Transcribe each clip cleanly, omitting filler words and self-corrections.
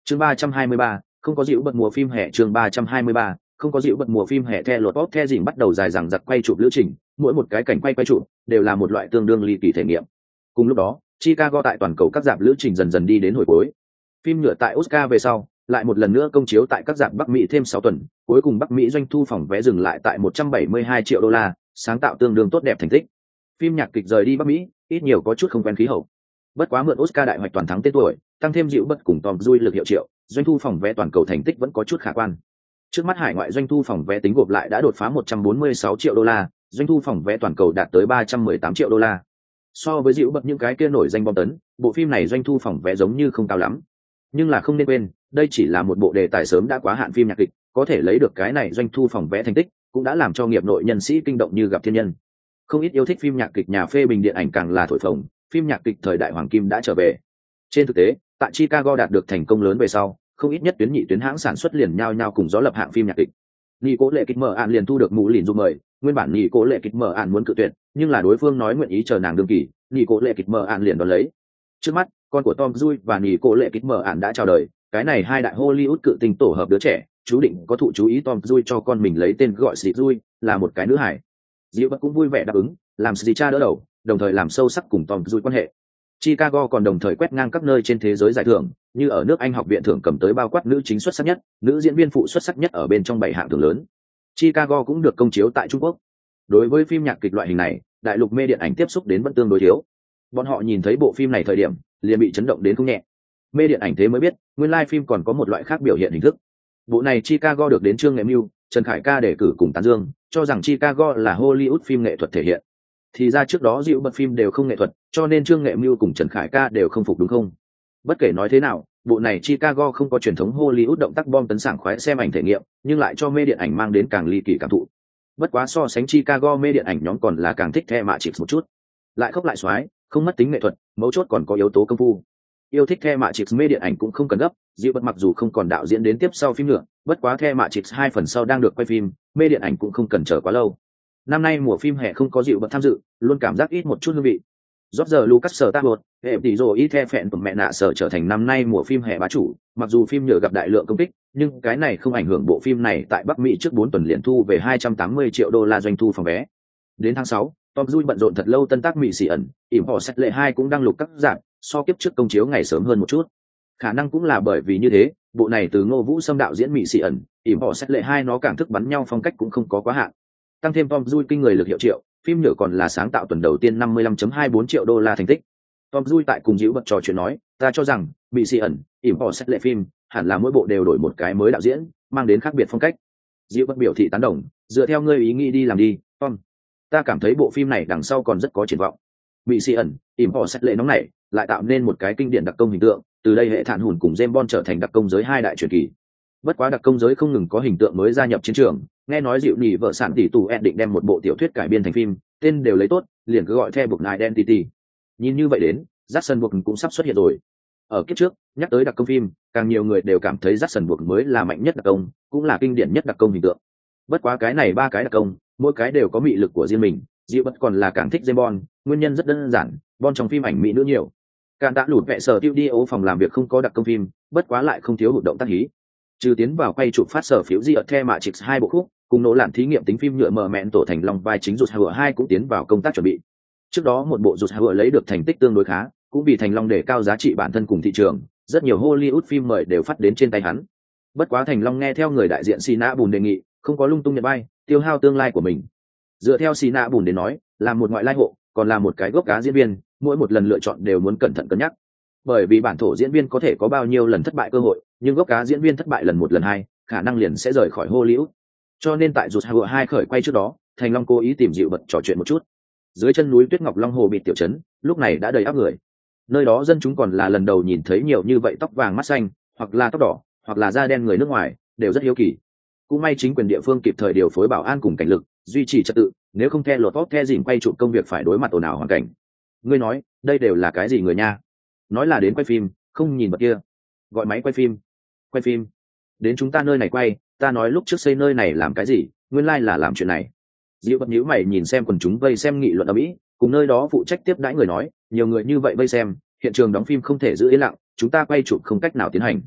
Chương 323, không có dịu bật mùa phim hè. Chương 323, không có dịu bật mùa phim hè. The lột bóp the dình bắt đầu dài dằng dặc quay chụp lữ trình, mỗi một cái cảnh quay chụp đều là một loại tương đương ly kỳ thể nghiệm. Cùng lúc đó, Chicago tại toàn cầu các rạp lữ trình dần dần đi đến hồi cuối. Phim nhựa tại Oscar về sau, lại một lần nữa công chiếu tại các rạp Bắc Mỹ thêm 6 tuần, cuối cùng Bắc Mỹ doanh thu phòng vé dừng lại tại 172 triệu đô la, sáng tạo tương đương tốt đẹp thành tích. Phim nhạc kịch rời đi Bắc Mỹ, ít nhiều có chút không quen khí hậu. Bất quá mượn Oscar đại hoạch toàn thắng tên tuổi, tăng thêm dịu bật cùng Tom Cruise lực hiệu triệu, doanh thu phòng vé toàn cầu thành tích vẫn có chút khả quan. Trước mắt hải ngoại doanh thu phòng vé tính gộp lại đã đột phá 146 triệu đô la, doanh thu phòng vé toàn cầu đạt tới 318 triệu đô la. So với dịu bật những cái kia nổi danh bom tấn, bộ phim này doanh thu phòng vé giống như không cao lắm. Nhưng là không nên quên, đây chỉ là một bộ đề tài sớm đã quá hạn phim nhạc kịch, có thể lấy được cái này doanh thu phòng vé thành tích, cũng đã làm cho nghiệp nội nhân sĩ kinh động như gặp thiên nhân. Không ít yêu thích phim nhạc kịch nhà phê bình điện ảnh càng là thổi phồng, phim nhạc kịch thời đại hoàng kim đã trở về. Trên thực tế, tại Chicago đạt được thành công lớn về sau, không ít nhất tuyến nhị tuyến hãng sản xuất liền nhau nhau cùng gió lập hạng phim nhạc kịch. Nhị Cố Lệ Kịch mở ạn liền thu được mũ lìn dù mời, nguyên bản Nhị Cố Lệ Kịch mở ạn muốn cự tuyệt, nhưng là đối phương nói nguyện ý chờ nàng đương kỳ, Nhị Cố Lệ Kịch mở ạn liền đón lấy. Trước mắt, con của Tom Cruise và Nhị Cố Lệ Kịch mở ạn đã chào đời, cái này hai đại Hollywood cự tinh tổ hợp đứa trẻ, chú định có thụ chú ý. Tom Cruise cho con mình lấy tên gọi Steve Cruise, là một cái nữ hài. Diệu Bất cũng vui vẻ đáp ứng, làm Steve cha đỡ đầu, đồng thời làm sâu sắc cùng Tom Cruise quan hệ. Chicago còn đồng thời quét ngang các nơi trên thế giới giải thưởng, như ở nước Anh học viện thưởng cầm tới bao quát nữ chính xuất sắc nhất, nữ diễn viên phụ xuất sắc nhất ở bên trong 7 hạng thưởng lớn. Chicago cũng được công chiếu tại Trung Quốc. Đối với phim nhạc kịch loại hình này, đại lục mê điện ảnh tiếp xúc đến vẫn tương đối thiếu. Bọn họ nhìn thấy bộ phim này thời điểm, liền bị chấn động đến không nhẹ. Mê điện ảnh thế mới biết, nguyên lai phim còn có một loại khác biểu hiện hình thức. Bộ này Chicago được đến Trương Nghệ Mưu, Trần Khải Ca đề cử cùng tán dương, cho rằng Chicago là Hollywood phim nghệ thuật thể hiện. Thì ra trước đó dịu bật phim đều không nghệ thuật, cho nên Trương Nghệ Mưu cùng Trần Khải Ca đều không phục đúng không? Bất kể nói thế nào, bộ này Chicago không có truyền thống Hollywood động tác bom tấn sảng khoái xem ảnh thể nghiệm, nhưng lại cho mê điện ảnh mang đến càng ly kỳ cảm thụ. Bất quá so sánh Chicago, mê điện ảnh nhóm còn là càng thích The Matrix một chút. Lại khốc lại xoái, không mất tính nghệ thuật, mấu chốt còn có yếu tố công phu. Yêu thích The Matrix mê điện ảnh cũng không cần gấp, dịu bật mặc dù không còn đạo diễn đến tiếp sau phim nữa, bất quá The Matrix 2 phần sau đang được quay phim, mê điện ảnh cũng không cần chờ quá lâu. Năm nay mùa phim hè không có dịu bật tham dự, luôn cảm giác ít một chút hương vị. George Lucas sở tác bột, hệ tỷ rồi ít the phẹn tụm mẹ nạ sở trở thành năm nay mùa phim hè bá chủ, mặc dù phim nhựa gặp đại lượng công kích, nhưng cái này không ảnh hưởng bộ phim này tại Bắc Mỹ trước 4 tuần liền thu về 280 triệu đô la doanh thu phòng vé. Đến tháng 6, Tom Cruise bận rộn thật lâu tân tác Mỹ Sĩ ẩn, ỉm họ xét lệ 2 cũng đang lục các giảm, so kiếp trước công chiếu ngày sớm hơn một chút. Khả năng cũng là bởi vì như thế, bộ này từ Ngô Vũ Sâm đạo diễn Mỹ Sĩ ẩn, ỉm họ xét lệ 2 nó càng thức bắn nhau phong cách cũng không có quá hạn. Tăng thêm Tom Cruise kinh người lực hiệu triệu, phim nhựa còn là sáng tạo tuần đầu tiên 55.24 triệu đô la thành tích. Tom Cruise tại cùng dịu bật trò chuyện nói, ta cho rằng Mỹ Sĩ ẩn, ỉm họ xét lệ phim hẳn là mỗi bộ đều đổi một cái mới đạo diễn, mang đến khác biệt phong cách. Dịu bật biểu thị tán đồng, dựa theo ngươi ý nghĩ đi làm đi, Tom. Ta cảm thấy bộ phim này đằng sau còn rất có triển vọng. Mỹ Sĩ ẩn, ỉm họ xét lệ nóng này lại tạo nên một cái kinh điển đặc công hình tượng, từ đây hệ thản hùn cùng James Bond trở thành đặc công giới hai đại truyền kỳ. Bất quá đặc công giới không ngừng có hình tượng mới gia nhập chiến trường, nghe nói dịu nhì vợ sản tỷ tù định đem một bộ tiểu thuyết cải biên thành phim, tên đều lấy tốt, liền cứ gọi theo Bourne Identity. Nhìn như vậy đến, Jackson Bourne cũng sắp xuất hiện rồi. Ở kiếp trước, nhắc tới đặc công phim, càng nhiều người đều cảm thấy Jackson Bourne mới là mạnh nhất đặc công, cũng là kinh điển nhất đặc công hình tượng. Bất quá cái này ba cái đặc công, mỗi cái đều có mị lực của riêng mình, dịu bất còn là càng thích James Bond, nguyên nhân rất đơn giản, Bond trong phim ảnh mỹ nữ nhiều. Càng đã lụt vẽ sở tiêu đi ố phòng làm việc không có đặc công phim, bất quá lại không thiếu hụt động tác hí. Trừ tiến vào quay chụp phát sở phiếu di ở The Matrix 2 bộ khúc, cùng nỗ làm thí nghiệm tính phim nhựa mở mẹn tổ thành long vai chính rụt hựa 2 cũng tiến vào công tác chuẩn bị. Trước đó một bộ rụt hựa lấy được thành tích tương đối khá, cũng vì thành long để cao giá trị bản thân cùng thị trường, rất nhiều Hollywood phim mời đều phát đến trên tay hắn. Bất quá thành long nghe theo người đại diện Sina Bùn đề nghị, không có lung tung nhận vai, tiêu hao tương lai của mình. Dựa theo Sina Bùn đến nói, làm một ngoại lai hộ, còn là một cái gốc cá diễn viên, mỗi một lần lựa chọn đều muốn cẩn thận cân nhắc. Bởi vì bản thổ diễn viên có thể có bao nhiêu lần thất bại cơ hội, nhưng gốc cá diễn viên thất bại lần một lần hai, khả năng liền sẽ rời khỏi Hollywood. Cho nên tại rụt hựa 2 khởi quay trước đó, thành long cố ý tìm dịu bật trò chuyện một chút. Dưới chân núi Tuyết Ngọc Long Hồ bị tiểu trấn, lúc này đã đầy áp người. Nơi đó dân chúng còn là lần đầu nhìn thấy nhiều như vậy tóc vàng mắt xanh, hoặc là tóc đỏ, hoặc là da đen người nước ngoài, đều rất hiếu kỳ. Cũng may chính quyền địa phương kịp thời điều phối bảo an cùng cảnh lực, duy trì trật tự, nếu không theo lột tốt theo dìm quay chụp công việc phải đối mặt ồn ào hoàn cảnh. Ngươi nói, đây đều là cái gì người nha? Nói là đến quay phim, không nhìn bật kia. Gọi máy quay phim. Quay phim. Đến chúng ta nơi này quay, ta nói lúc trước xây nơi này làm cái gì, nguyên lai là làm chuyện này. Diệu bật nhíu mày nhìn xem quần chúng vây xem nghị luận ở Mỹ, cùng nơi đó phụ trách tiếp đãi người nói, nhiều người như vậy vây xem, hiện trường đóng phim không thể giữ yên lặng, chúng ta quay chụp không cách nào tiến hành.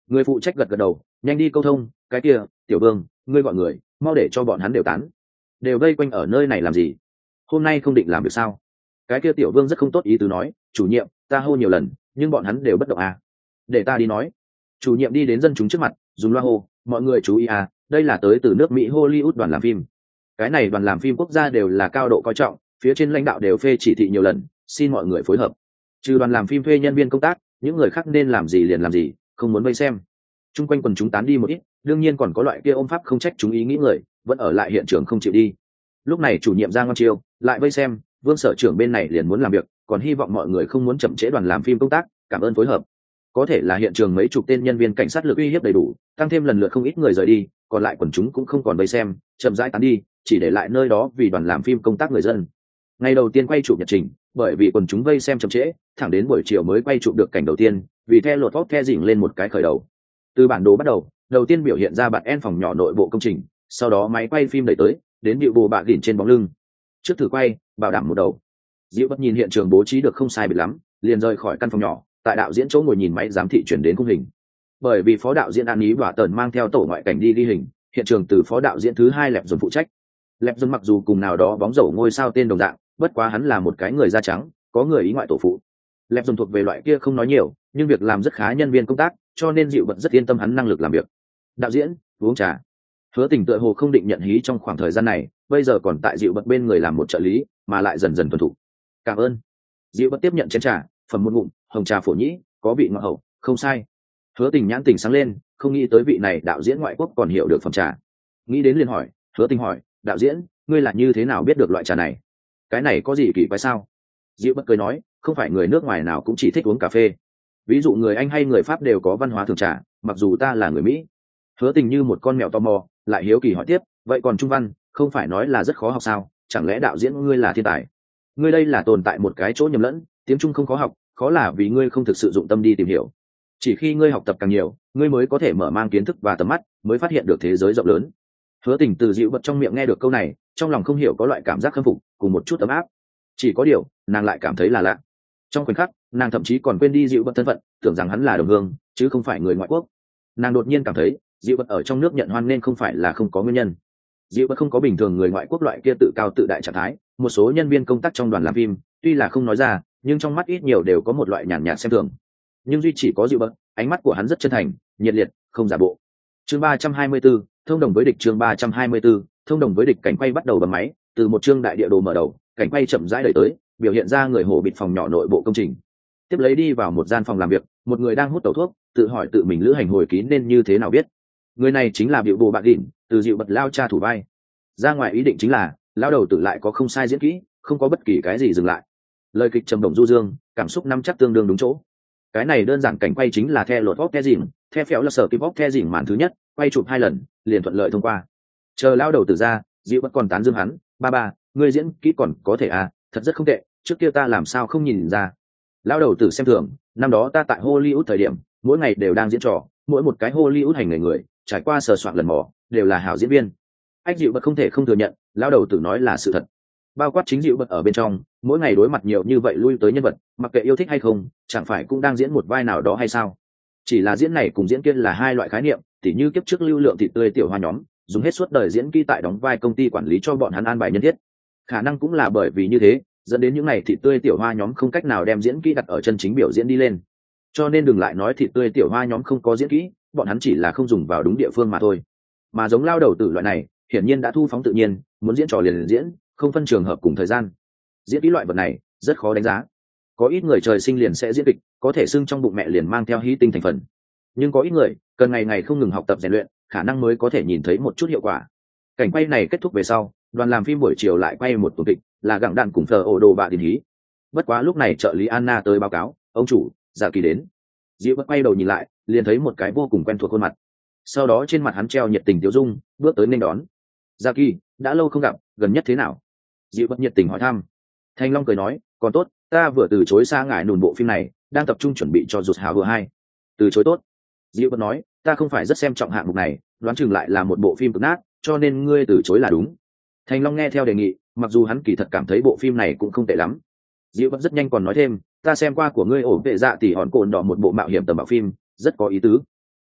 Người phụ trách gật gật đầu, nhanh đi câu thông. Cái kia tiểu vương, ngươi gọi người mau để cho bọn hắn đều tán, đều vây quanh ở nơi này làm gì? Hôm nay không định làm việc sao? Cái kia tiểu vương rất không tốt ý tứ nói, chủ nhiệm, ta hô nhiều lần nhưng bọn hắn đều bất động à. Để ta đi nói. Chủ nhiệm đi đến dân chúng trước mặt, dùng loa hô, mọi người chú ý à, đây là tới từ nước Mỹ Hollywood đoàn làm phim. Cái này đoàn làm phim quốc gia đều là cao độ coi trọng, phía trên lãnh đạo đều phê chỉ thị nhiều lần, xin mọi người phối hợp. Trừ đoàn làm phim thuê nhân viên công tác, những người khác nên làm gì liền làm gì, không muốn vây xem. Trung quanh quần chúng tán đi một ít, đương nhiên còn có loại kia ôm pháp không trách chúng ý nghĩ người, vẫn ở lại hiện trường không chịu đi. Lúc này chủ nhiệm Giang Ngon Chiêu lại vây xem, Vương sở trưởng bên này liền muốn làm việc, còn hy vọng mọi người không muốn chậm trễ đoàn làm phim công tác, cảm ơn phối hợp. Có thể là hiện trường mấy chục tên nhân viên cảnh sát lực uy hiếp đầy đủ, tăng thêm lần lượt không ít người rời đi, còn lại quần chúng cũng không còn vây xem, chậm rãi tán đi, chỉ để lại nơi đó vì đoàn làm phim công tác người dân. Ngày đầu tiên quay chụp nhật trình, bởi vì quần chúng vây xem chậm trễ, thẳng đến buổi chiều mới quay chụp được cảnh đầu tiên, vì theo lột vót the dỉnh lên một cái khởi đầu. Từ bản đồ bắt đầu tiên biểu hiện ra bạn en phòng nhỏ nội bộ công trình, sau đó máy quay phim đẩy tới, đến điệu bộ bạ đỉnh trên bóng lưng. Trước thử quay, bảo đảm một đầu. Diệu Bất nhìn hiện trường bố trí được không sai biệt lắm, liền rời khỏi căn phòng nhỏ, tại đạo diễn chỗ ngồi nhìn máy giám thị chuyển đến khung hình. Bởi vì phó đạo diễn An Ý và Tần mang theo tổ ngoại cảnh đi ghi hình, hiện trường từ phó đạo diễn thứ hai Lẹp Dồn phụ trách. Lẹp Dồn mặc dù cùng nào đó bóng rổ ngôi sao tên đồng dạng, bất quá hắn là một cái người da trắng, có người ý ngoại tổ phụ. Lẹp Dồn thuộc về loại kia không nói nhiều, nhưng việc làm rất khá nhân viên công tác, cho nên Diệu Bất rất yên tâm hắn năng lực làm việc. Đạo diễn, uống trà. Hứa Tình tựa hồ không định nhận hí trong khoảng thời gian này, bây giờ còn tại Diệu Bất bên người làm một trợ lý, mà lại dần dần thuần thục. Cảm ơn. Diệu Bất tiếp nhận chén trà, phẩm một ngụm, hồng trà phổ nhĩ, có vị ngọt hậu, không sai. Hứa Tình nhãn tình sáng lên, không nghĩ tới vị này đạo diễn ngoại quốc còn hiểu được phẩm trà. Nghĩ đến liền hỏi, Hứa Tình hỏi, đạo diễn, ngươi là như thế nào biết được loại trà này? Cái này có gì kỳ quái sao? Diệu Bất cười nói, không phải người nước ngoài nào cũng chỉ thích uống cà phê. Ví dụ người Anh hay người Pháp đều có văn hóa thưởng trà, mặc dù ta là người Mỹ. Hứa Tình như một con mèo tò mò, lại hiếu kỳ hỏi tiếp, vậy còn trung văn, không phải nói là rất khó học sao? Chẳng lẽ đạo diễn ngươi là thiên tài? Ngươi đây là tồn tại một cái chỗ nhầm lẫn, tiếng Trung không khó học, khó là vì ngươi không thực sự dụng tâm đi tìm hiểu. Chỉ khi ngươi học tập càng nhiều, ngươi mới có thể mở mang kiến thức và tầm mắt, mới phát hiện được thế giới rộng lớn. Hứa Tình từ Diệu Bất trong miệng nghe được câu này, trong lòng không hiểu có loại cảm giác khâm phục, cùng một chút ấm áp. Chỉ có điều, nàng lại cảm thấy là lạ. Trong khoảnh khắc, nàng thậm chí còn quên đi Diệu Bất thân phận, tưởng rằng hắn là đồng hương, chứ không phải người ngoại quốc. Nàng đột nhiên cảm thấy, Diệu Bất ở trong nước nhận hoan nên không phải là không có nguyên nhân. Diệu Bất không có bình thường người ngoại quốc loại kia tự cao tự đại trạng thái, một số nhân viên công tác trong đoàn làm phim, tuy là không nói ra, nhưng trong mắt ít nhiều đều có một loại nhàn nhạt xem thường. Nhưng duy chỉ có Diệu Bất, ánh mắt của hắn rất chân thành, nhiệt liệt, không giả bộ. Chương 324, thông đồng với địch. Chương 324, thông đồng với địch. Cảnh quay bắt đầu bấm máy, từ một chương đại địa đồ mở đầu, cảnh quay chậm rãi đẩy tới, biểu hiện ra người hổ bịt phòng nhỏ nội bộ công trình. Tiếp lấy đi vào một gian phòng làm việc, một người đang hút tẩu thuốc, tự hỏi tự mình lữ hành hồi ký nên như thế nào biết. Người này chính là Biểu Bộ Bạc Đỉnh, từ Diệu Bất lao cha thủ vai. Ra ngoài ý định chính là, lao đầu tử lại có không sai diễn kỹ, không có bất kỳ cái gì dừng lại. Lời kịch trầm động du dương, cảm xúc nắm chắc tương đương đúng chỗ. Cái này đơn giản cảnh quay chính là theo lột vóc the dìm, theo phéo là sở kịp vóc the dìm màn thứ nhất, quay chụp 2 lần, liền thuận lợi thông qua. Chờ lao đầu tử ra, Diệu Bất còn tán dương hắn, ba, ngươi diễn kỹ còn có thể à, thật rất không tệ, trước kia ta làm sao không nhìn ra. Lao đầu tử xem thường, năm đó ta tại Hollywood thời điểm, mỗi ngày đều đang diễn trò, mỗi một cái Hollywood hành người, trải qua sờ soạn lần mò, đều là hảo diễn viên. Anh Diệu Bất không thể không thừa nhận, lao đầu tử nói là sự thật. Bao quát chính Diệu Bất ở bên trong, mỗi ngày đối mặt nhiều như vậy lui tới nhân vật, mặc kệ yêu thích hay không, chẳng phải cũng đang diễn một vai nào đó hay sao? Chỉ là diễn này cùng diễn kia là hai loại khái niệm, tỉ như kiếp trước lưu lượng thịt tươi tiểu hoa nhóm, dùng hết suốt đời diễn kỹ tại đóng vai công ty quản lý cho bọn hắn an bài nhân thiết. Khả năng cũng là bởi vì như thế, dẫn đến những này thịt tươi tiểu hoa nhóm không cách nào đem diễn kỹ đặt ở chân chính biểu diễn đi lên. Cho nên đừng lại nói thịt tươi tiểu hoa nhóm không có diễn kỹ, bọn hắn chỉ là không dùng vào đúng địa phương mà thôi. Mà giống lao đầu tử loại này, hiển nhiên đã thu phóng tự nhiên, muốn diễn trò liền diễn, không phân trường hợp cùng thời gian. Diễn kỹ loại vật này rất khó đánh giá. Có ít người trời sinh liền sẽ diễn kịch, có thể xưng trong bụng mẹ liền mang theo hí tinh thành phần. Nhưng có ít người cần ngày ngày không ngừng học tập rèn luyện, khả năng mới có thể nhìn thấy một chút hiệu quả. Cảnh quay này kết thúc về sau, đoàn làm phim buổi chiều lại quay một tuần kịch, là gặng đàn cùng thờ ổ đồ bạ đình hí. Bất quá lúc này trợ lý Anna tới báo cáo, ông chủ, Dạ Kỳ đến. Diệu Bất quay đầu nhìn lại, liền thấy một cái vô cùng quen thuộc khuôn mặt. Sau đó trên mặt hắn treo nhiệt tình tiêu dung, bước tới nên đón. Dạ Kỳ, đã lâu không gặp, gần nhất thế nào? Diệu Bất nhiệt tình hỏi thăm. Thanh Long cười nói, còn tốt, ta vừa từ chối xa ngại nùn bộ phim này, đang tập trung chuẩn bị cho rụt hào vừa hai. Từ chối tốt. Diệu Bất nói, ta không phải rất xem trọng hạng mục này, đoán chừng lại là một bộ phim cực nát, cho nên ngươi từ chối là đúng. Thanh Long nghe theo đề nghị, mặc dù hắn kỳ thật cảm thấy bộ phim này cũng không tệ lắm. Diệu Bất rất nhanh còn nói thêm, ta xem qua của ngươi ổn vệ dạ tỷ hòn cồn đỏ một bộ mạo hiểm tầm bạo phim, rất có ý tứ.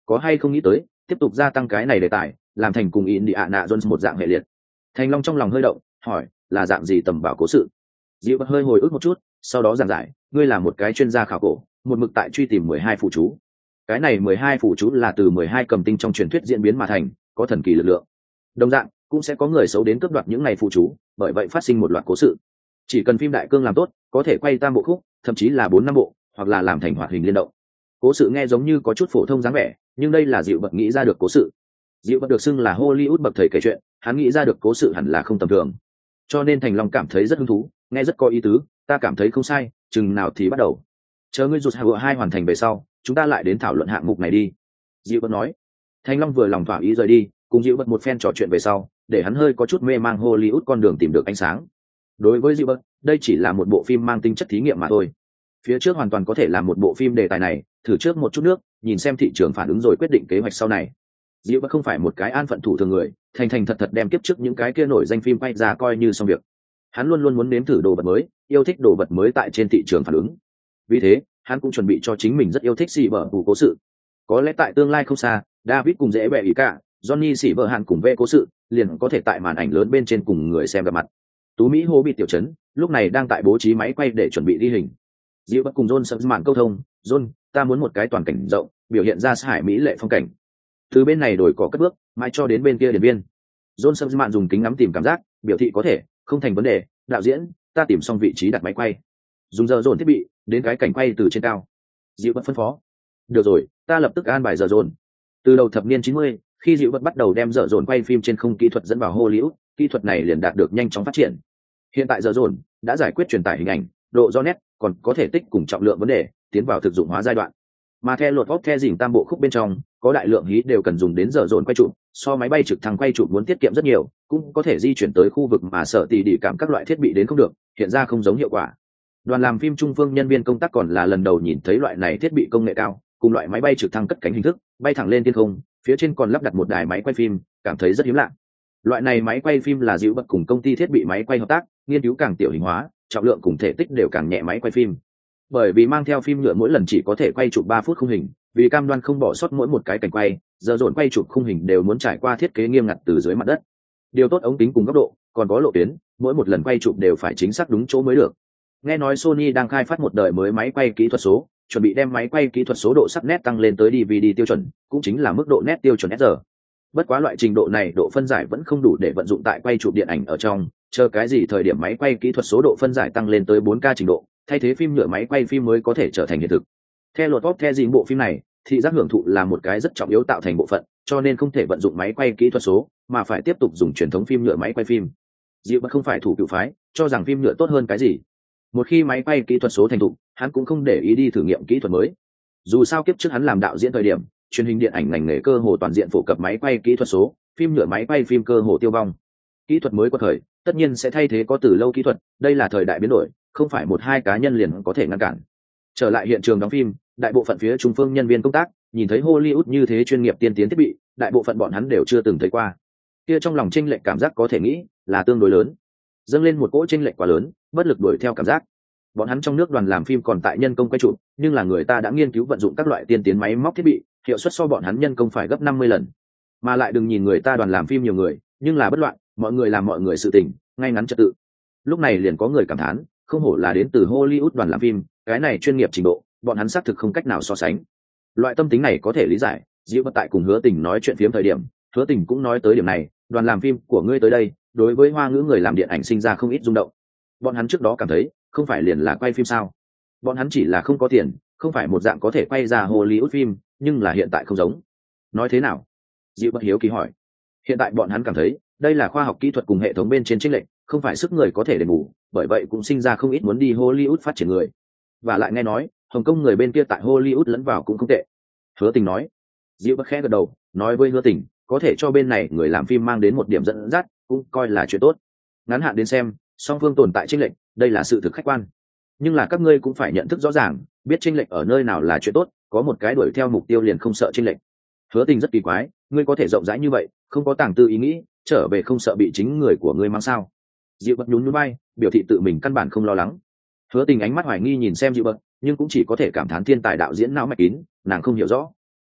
có hay không nghĩ tới tiếp tục gia tăng cái này đề tài, làm thành cùng Indiana Jones một dạng hệ liệt? Thành Long trong lòng hơi động, hỏi, là dạng gì tầm bảo cố sự? Dịu bật hơi hồi ức một chút, sau đó giảng giải, ngươi là một cái chuyên gia khảo cổ, một mực tại truy tìm 12 phụ chú. Cái này 12 phụ chú là từ 12 cầm tinh trong truyền thuyết diễn biến mà thành, có thần kỳ lực lượng. Đồng dạng, cũng sẽ có người xấu đến cướp đoạt những này phụ chú, bởi vậy phát sinh một loạt cố sự. Chỉ cần phim đại cương làm tốt, có thể quay tam bộ khúc, thậm chí là 4 năm bộ, hoặc là làm thành hoạt hình liên động. Cố sự nghe giống như có chút phổ thông dáng vẻ, nhưng đây là Dịu bật nghĩ ra được cố sự. Dịu bật được xưng là Hollywood bậc thầy kể chuyện, hắn nghĩ ra được cố sự hẳn là không tầm thường. Cho nên Thành Long cảm thấy rất hứng thú, nghe rất có ý tứ, ta cảm thấy không sai, chừng nào thì bắt đầu. Chờ ngươi rụt hạ hai hoàn thành về sau, chúng ta lại đến thảo luận hạng mục này đi. Dịu bật nói. Thành Long vừa lòng thỏa ý rời đi, cùng Dịu bật một phen trò chuyện về sau, để hắn hơi có chút mê mang Hollywood con đường tìm được ánh sáng. Đối với Dịu bật, đây chỉ là một bộ phim mang tính chất thí nghiệm mà thôi. Phía trước hoàn toàn có thể làm một bộ phim đề tài này, thử trước một chút nước, nhìn xem thị trường phản ứng rồi quyết định kế hoạch sau này. Dịu bật không phải một cái an phận thủ thường người, thành thành thật thật đem kiếp trước những cái kia nổi danh phim quay ra coi như xong việc. Hắn luôn luôn muốn nếm thử đồ vật mới, yêu thích đồ vật mới tại trên thị trường phản ứng. Vì thế, hắn cũng chuẩn bị cho chính mình rất yêu thích xì bở hủ cố sự. Có lẽ tại tương lai không xa, David cùng dễ bẹ ý cả, Johnny xì bở hàn cùng vẽ cố sự, liền có thể tại màn ảnh lớn bên trên cùng người xem gặp mặt. Tú Mỹ hô bị tiểu trấn, lúc này đang tại bố trí máy quay để chuẩn bị ghi hình. Dịu bật cùng John sắp màn câu thông, John, ta muốn một cái toàn cảnh rộng, biểu hiện ra hải mỹ lệ phong cảnh. Từ bên này đổi cỏ cất bước, mãi cho đến bên kia điển viên. John sắp màn dùng kính ngắm tìm cảm giác, biểu thị có thể, không thành vấn đề, đạo diễn, ta tìm xong vị trí đặt máy quay. Dùng giờ dồn thiết bị, đến cái cảnh quay từ trên cao. Dịu bật phân phó. Được rồi, ta lập tức an bài giờ dồn. Từ đầu thập niên 90, khi Dịu bật bắt đầu đem giờ dồn quay phim trên không kỹ thuật dẫn vào Hollywood, kỹ thuật này liền đạt được nhanh chóng phát triển. Hiện tại giờ dồn đã giải quyết truyền tải hình ảnh, độ rõ nét, còn có thể tích cùng trọng lượng vấn đề, tiến vào thực dụng hóa giai đoạn. Mà theo luật vóc the dỉnh tam bộ khúc bên trong, có đại lượng hí đều cần dùng đến giờ dồn quay chụp, so máy bay trực thăng quay chụp muốn tiết kiệm rất nhiều, cũng có thể di chuyển tới khu vực mà sợ tỉ đỉ cảm các loại thiết bị đến không được, hiện ra không giống hiệu quả. Đoàn làm phim trung phương nhân viên công tác còn là lần đầu nhìn thấy loại này thiết bị công nghệ cao, cùng loại máy bay trực thăng cất cánh hình thức, bay thẳng lên thiên không, phía trên còn lắp đặt một đài máy quay phim, cảm thấy rất hiếm lạ. Loại này máy quay phim là Dịu bật cùng công ty thiết bị máy quay hợp tác, nghiên cứu càng tiểu hình hóa, trọng lượng cùng thể tích đều càng nhẹ máy quay phim. Bởi vì mang theo phim nhựa mỗi lần chỉ có thể quay chụp 3 phút khung hình, vì cam đoan không bỏ sót mỗi một cái cảnh quay, giờ dồn quay chụp khung hình đều muốn trải qua thiết kế nghiêm ngặt từ dưới mặt đất. Điều tốt ống kính cùng góc độ, còn có lộ tuyến, mỗi một lần quay chụp đều phải chính xác đúng chỗ mới được. Nghe nói Sony đang khai phát một đời mới máy quay kỹ thuật số, chuẩn bị đem máy quay kỹ thuật số độ sắc nét tăng lên tới DVD tiêu chuẩn, cũng chính là mức độ nét tiêu chuẩn SR. Bất quá loại trình độ này độ phân giải vẫn không đủ để vận dụng tại quay chụp điện ảnh ở trong, chờ cái gì thời điểm máy quay kỹ thuật số độ phân giải tăng lên tới 4K trình độ, thay thế phim nhựa máy quay phim mới có thể trở thành hiện thực. Theo luật pop theo dinh bộ phim này, thị giác hưởng thụ là một cái rất trọng yếu tạo thành bộ phận, cho nên không thể vận dụng máy quay kỹ thuật số, mà phải tiếp tục dùng truyền thống phim nhựa máy quay phim. Dịu bất không phải thủ cựu phái, cho rằng phim nhựa tốt hơn cái gì. Một khi máy quay kỹ thuật số thành thục, hắn cũng không để ý đi thử nghiệm kỹ thuật mới. Dù sao kiếp trước hắn làm đạo diễn thời điểm, truyền hình điện ảnh ngành nghề cơ hồ toàn diện phổ cập máy quay kỹ thuật số, phim nhựa máy quay phim cơ hồ tiêu vong. Kỹ thuật mới quật khởi, tất nhiên sẽ thay thế có từ lâu kỹ thuật, đây là thời đại biến đổi, không phải một hai cá nhân liền có thể ngăn cản. Trở lại hiện trường đóng phim, đại bộ phận phía trung phương nhân viên công tác nhìn thấy Hollywood như thế chuyên nghiệp tiên tiến thiết bị, đại bộ phận bọn hắn đều chưa từng thấy qua. Kia trong lòng chênh lệch cảm giác có thể nghĩ là tương đối lớn, dâng lên một cỗ chênh lệch quá lớn, bất lực đuổi theo cảm giác. Bọn hắn trong nước đoàn làm phim còn tại nhân công quay chụp, nhưng là người ta đã nghiên cứu vận dụng các loại tiên tiến máy móc thiết bị, hiệu suất so bọn hắn nhân công phải gấp 50 lần. Mà lại đừng nhìn người ta đoàn làm phim nhiều người, nhưng là bất loạn, mọi người làm mọi người sự tình, ngay ngắn trật tự. Lúc này liền có người cảm thán, không hổ là đến từ Hollywood đoàn làm phim, cái này chuyên nghiệp trình độ, bọn hắn xác thực không cách nào so sánh. Loại tâm tính này có thể lý giải, Diệu Bất tại cùng Hứa Tình nói chuyện phiếm thời điểm, Hứa Tình cũng nói tới điểm này, đoàn làm phim của ngươi tới đây, đối với Hoa ngữ người làm điện ảnh sinh ra không ít rung động. Bọn hắn trước đó cảm thấy, không phải liền là quay phim sao? Bọn hắn chỉ là không có tiền, không phải một dạng có thể quay ra Hollywood phim, nhưng là hiện tại không giống. Nói thế nào? Diệu Bất hiếu kỳ hỏi. Hiện tại bọn hắn cảm thấy, đây là khoa học kỹ thuật cùng hệ thống bên trên chênh lệch, không phải sức người có thể đền bù, bởi vậy cũng sinh ra không ít muốn đi Hollywood phát triển người. Và lại nghe nói, Hồng Kông người bên kia tại Hollywood lẫn vào cũng không tệ. Hứa Tình nói. Diệu Bất khẽ gật đầu, nói với Hứa Tình, có thể cho bên này người làm phim mang đến một điểm dẫn dắt, cũng coi là chuyện tốt. Ngắn hạn đến xem, song phương tồn tại chênh lệch, đây là sự thực khách quan. Nhưng là các ngươi cũng phải nhận thức rõ ràng, biết chênh lệch ở nơi nào là chuyện tốt, có một cái đuổi theo mục tiêu liền không sợ chênh lệch. Hứa Tình rất kỳ quái, ngươi có thể rộng rãi như vậy, không có tàng tư ý nghĩ, trở về không sợ bị chính người của ngươi mang sao? Diệu Bất nhún nhún vai, biểu thị tự mình căn bản không lo lắng. Hứa Tình ánh mắt hoài nghi nhìn xem Diệu Bất, nhưng cũng chỉ có thể cảm thán thiên tài đạo diễn não mạch kín, nàng không hiểu rõ.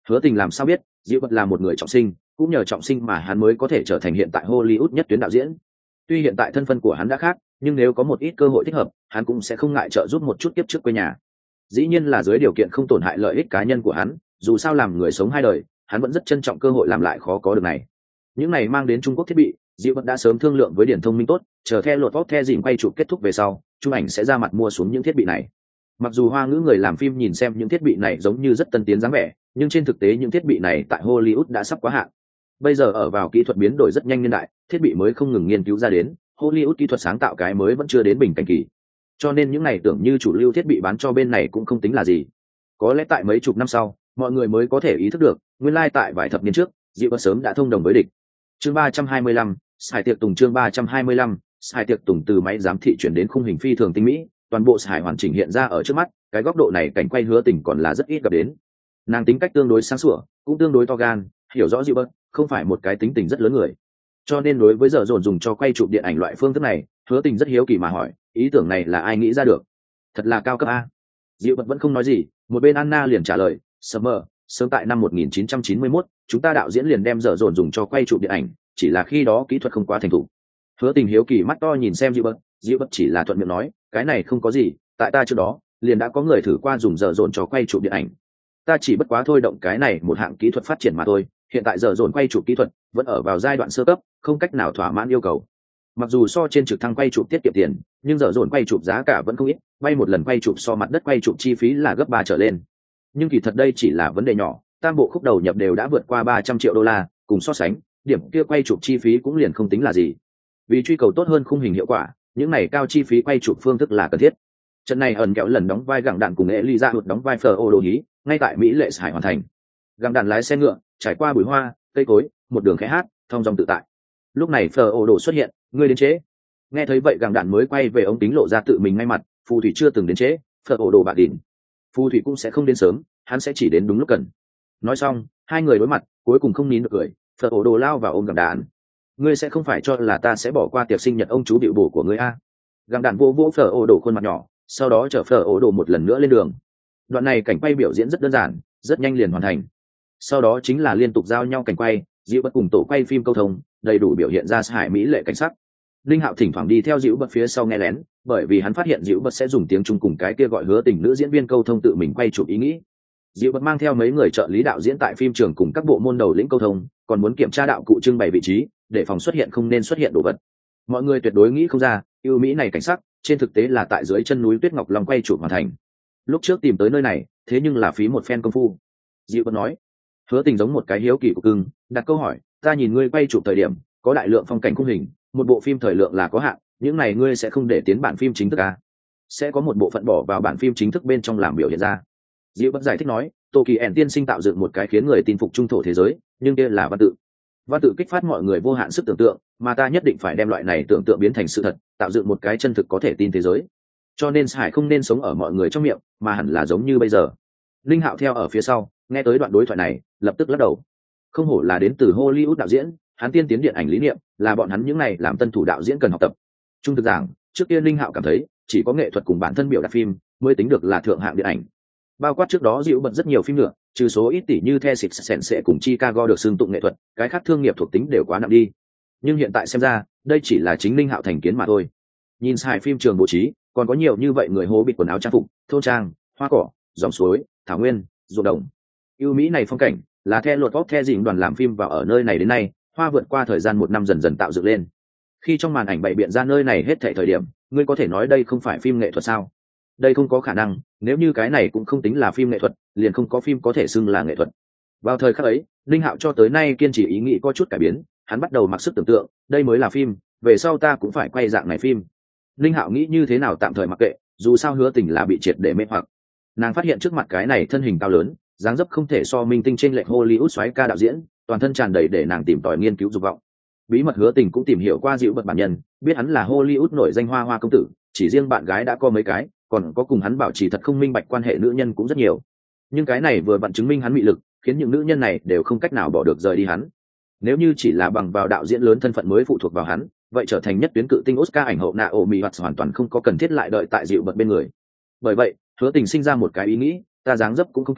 Hứa Tình làm sao biết Diệu Bật là một người trọng sinh, cũng nhờ trọng sinh mà hắn mới có thể trở thành hiện tại Hollywood nhất tuyến đạo diễn. Tuy hiện tại thân phận của hắn đã khác, nhưng nếu có một ít cơ hội thích hợp, hắn cũng sẽ không ngại trợ giúp một chút kiếp trước quê nhà. Dĩ nhiên là dưới điều kiện không tổn hại lợi ích cá nhân của hắn, dù sao làm người sống hai đời, hắn vẫn rất trân trọng cơ hội làm lại khó có được này. Những này mang đến Trung Quốc thiết bị, Diệu Bật đã sớm thương lượng với Điển Thông Minh tốt, chờ theo lột vót the dìm quay chụp kết thúc về sau, chụp ảnh sẽ ra mặt mua xuống những thiết bị này. Mặc dù Hoa ngữ người làm phim nhìn xem những thiết bị này giống như rất tân tiến dáng vẻ, nhưng trên thực tế những thiết bị này tại Hollywood đã sắp quá hạn. Bây giờ ở vào kỹ thuật biến đổi rất nhanh niên đại, thiết bị mới không ngừng nghiên cứu ra đến, Hollywood kỹ thuật sáng tạo cái mới vẫn chưa đến bình cảnh kỳ. Cho nên những này tưởng như chủ lưu thiết bị bán cho bên này cũng không tính là gì. Có lẽ tại mấy chục năm sau, mọi người mới có thể ý thức được, nguyên lai tại vài thập niên trước, Diệu Bật sớm đã thông đồng với địch. Chương 325, Sải tiệc tùng chương 325, Sải tiệc tùng từ máy giám thị chuyển đến khung hình phi thường tinh mỹ, toàn bộ Sải hoàn chỉnh hiện ra ở trước mắt, cái góc độ này cảnh quay Hứa Tình còn là rất ít gặp đến. Nàng tính cách tương đối sáng sủa, cũng tương đối to gan, hiểu rõ Diệu Bật không phải một cái tính tình rất lớn người. Cho nên đối với giờ dồn dùng cho quay chụp điện ảnh loại phương thức này, Hứa Tình rất hiếu kỳ mà hỏi, ý tưởng này là ai nghĩ ra được? Thật là cao cấp a. Diệu Bật vẫn không nói gì, một bên Anna liền trả lời, Summer, sớm tại năm 1991, chúng ta đạo diễn liền đem giờ dồn dùng cho quay chụp điện ảnh, chỉ là khi đó kỹ thuật không quá thành thục. Hứa Tình hiếu kỳ mắt to nhìn xem Diệu Bật chỉ là thuận miệng nói, cái này không có gì, tại ta trước đó liền đã có người thử qua dùng giờ dồn cho quay chụp điện ảnh. Ta chỉ bất quá thôi động cái này một hạng kỹ thuật phát triển mà thôi, hiện tại giờ dồn quay chụp kỹ thuật vẫn ở vào giai đoạn sơ cấp, không cách nào thỏa mãn yêu cầu. Mặc dù so trên trực thăng quay chụp tiết kiệm tiền, nhưng giờ dồn quay chụp giá cả vẫn không ít, bay một lần quay chụp so mặt đất quay chụp chi phí là gấp 3 trở lên. Nhưng kỳ thật đây chỉ là vấn đề nhỏ, tam bộ khúc đầu nhập đều đã vượt qua 300 triệu đô la, cùng so sánh, điểm kia quay chụp chi phí cũng liền không tính là gì. Vì truy cầu tốt hơn khung hình hiệu quả, những này cao chi phí quay chụp phương thức là cần thiết. Trận này ẩn kẹo lần đóng vai gặng đạn cùng Elijah đóng vai Phở Ô Đồ Hí, ngay tại Mỹ Lệ Hải hoàn thành. Gặng đạn lái xe ngựa, trải qua bụi hoa, cây cối, một đường khẽ hát, thong dong tự tại. Lúc này Phở Ô Đồ xuất hiện, ngươi đến trễ. Nghe thấy vậy gặng đạn mới quay về ống kính lộ ra tự mình ngay mặt, phù thủy chưa từng đến trễ, Phở Ô Đồ bạ đỉnh. Phù thủy cũng sẽ không đến sớm, hắn sẽ chỉ đến đúng lúc cần. Nói xong, hai người đối mặt, cuối cùng không nín được cười, Phở Ô Đồ lao vào ôm gặng đạn. Ngươi sẽ không phải cho là ta sẽ bỏ qua tiệc sinh nhật ông chú bịu bổ của ngươi a? Gặng đạn vô vỗ Phở Ô Đồ khuôn mặt nhỏ, sau đó chở Phở Ô Đồ một lần nữa lên đường. Đoạn này cảnh quay biểu diễn rất đơn giản, rất nhanh liền hoàn thành. Sau đó chính là liên tục giao nhau cảnh quay, Diệu Bật cùng tổ quay phim câu thông, đầy đủ biểu hiện ra Hải Mỹ lệ cảnh sắc. Linh Hạo thỉnh thoảng đi theo Diệu Bật phía sau nghe lén, bởi vì hắn phát hiện Diệu Bật sẽ dùng tiếng Trung cùng cái kia gọi Hứa Tình nữ diễn viên câu thông tự mình quay chụp ý nghĩ. Diệu Bật mang theo mấy người trợ lý đạo diễn tại phim trường cùng các bộ môn đầu lĩnh câu thông, còn muốn kiểm tra đạo cụ trưng bày vị trí, để phòng xuất hiện không nên xuất hiện đồ vật. Mọi người tuyệt đối nghĩ không ra, ưu mỹ này cảnh sắc, trên thực tế là tại dưới chân núi Tuyết Ngọc Long quay chụp hoàn thành. Lúc trước tìm tới nơi này, thế nhưng là phí một phen công phu. Diệu Bật nói. Hứa Tình giống một cái hiếu kỳ của cưng, đặt câu hỏi, ta nhìn ngươi quay chụp thời điểm, có đại lượng phong cảnh khung hình, một bộ phim thời lượng là có hạn, những này ngươi sẽ không để tiến bản phim chính thức à? Sẽ có một bộ phận bỏ vào bản phim chính thức bên trong làm biểu hiện ra. Diệu Bật giải thích nói, Tô Kỳ ẻn tiên sinh tạo dựng một cái khiến người tin phục trung thổ thế giới, nhưng kia là văn tự kích phát mọi người vô hạn sức tưởng tượng, mà ta nhất định phải đem loại này tưởng tượng biến thành sự thật, tạo dựng một cái chân thực có thể tin thế giới. Cho nên Hải không nên sống ở mọi người trong miệng, mà hẳn là giống như bây giờ. Linh Hạo theo ở phía sau, nghe tới đoạn đối thoại này, lập tức lắc đầu. Không hổ là đến từ Hollywood đạo diễn, hắn tiên tiến điện ảnh lý niệm, là bọn hắn những này làm tân thủ đạo diễn cần học tập. Trung thực giảng, trước kia Linh Hạo cảm thấy, chỉ có nghệ thuật cùng bản thân biểu đạt phim mới tính được là thượng hạng điện ảnh. Bao quát trước đó Diệu Bật rất nhiều phim nữa, trừ số ít tỷ như The Sixth Sense cùng Chicago được xưng tụng nghệ thuật, cái khác thương nghiệp thuộc tính đều quá nặng đi. Nhưng hiện tại xem ra, đây chỉ là chính Linh Hạo thành kiến mà thôi. Nhìn Hải phim trường bố trí, còn có nhiều như vậy người hố bịt quần áo trang phục, thôn trang, hoa cỏ, dòng suối, thảo nguyên, ruộng đồng. Ưu mỹ này phong cảnh, là theo luật vóc theo dịnh đoàn làm phim vào ở nơi này đến nay, hoa vượt qua thời gian 1 năm dần dần tạo dựng lên. Khi trong màn ảnh bày biện ra nơi này hết thảy thời điểm, ngươi có thể nói đây không phải phim nghệ thuật sao? Đây không có khả năng, nếu như cái này cũng không tính là phim nghệ thuật, liền không có phim có thể xưng là nghệ thuật. Vào thời khắc ấy, Linh Hạo cho tới nay kiên trì ý nghĩ có chút cải biến, hắn bắt đầu mặc sức tưởng tượng, đây mới là phim, về sau ta cũng phải quay dạng này phim. Linh Hạo nghĩ như thế nào tạm thời mặc kệ, dù sao Hứa Tình là bị triệt để mê hoặc. Nàng phát hiện trước mặt cái này thân hình cao lớn, dáng dấp không thể so minh tinh trên lệch Hollywood soái ca đạo diễn, toàn thân tràn đầy để nàng tìm tòi nghiên cứu dục vọng. Bí mật Hứa Tình cũng tìm hiểu qua Diệu Bật bản nhân, biết hắn là Hollywood nổi danh hoa hoa công tử, chỉ riêng bạn gái đã có mấy cái, còn có cùng hắn bảo trì thật không minh bạch quan hệ nữ nhân cũng rất nhiều. Nhưng cái này vừa vặn chứng minh hắn mị lực, khiến những nữ nhân này đều không cách nào bỏ được rời đi hắn. Nếu như chỉ là bằng vào đạo diễn lớn thân phận mới phụ thuộc vào hắn, vậy trở thành nhất tuyến cự tinh Oscar ảnh hậu Naomi Watts hoàn toàn không có cần thiết lại đợi tại Diệu Bật bên người. Bởi vậy, Hứa Tình sinh ra một cái ý nghĩ, ta dáng dấp cũng không kém,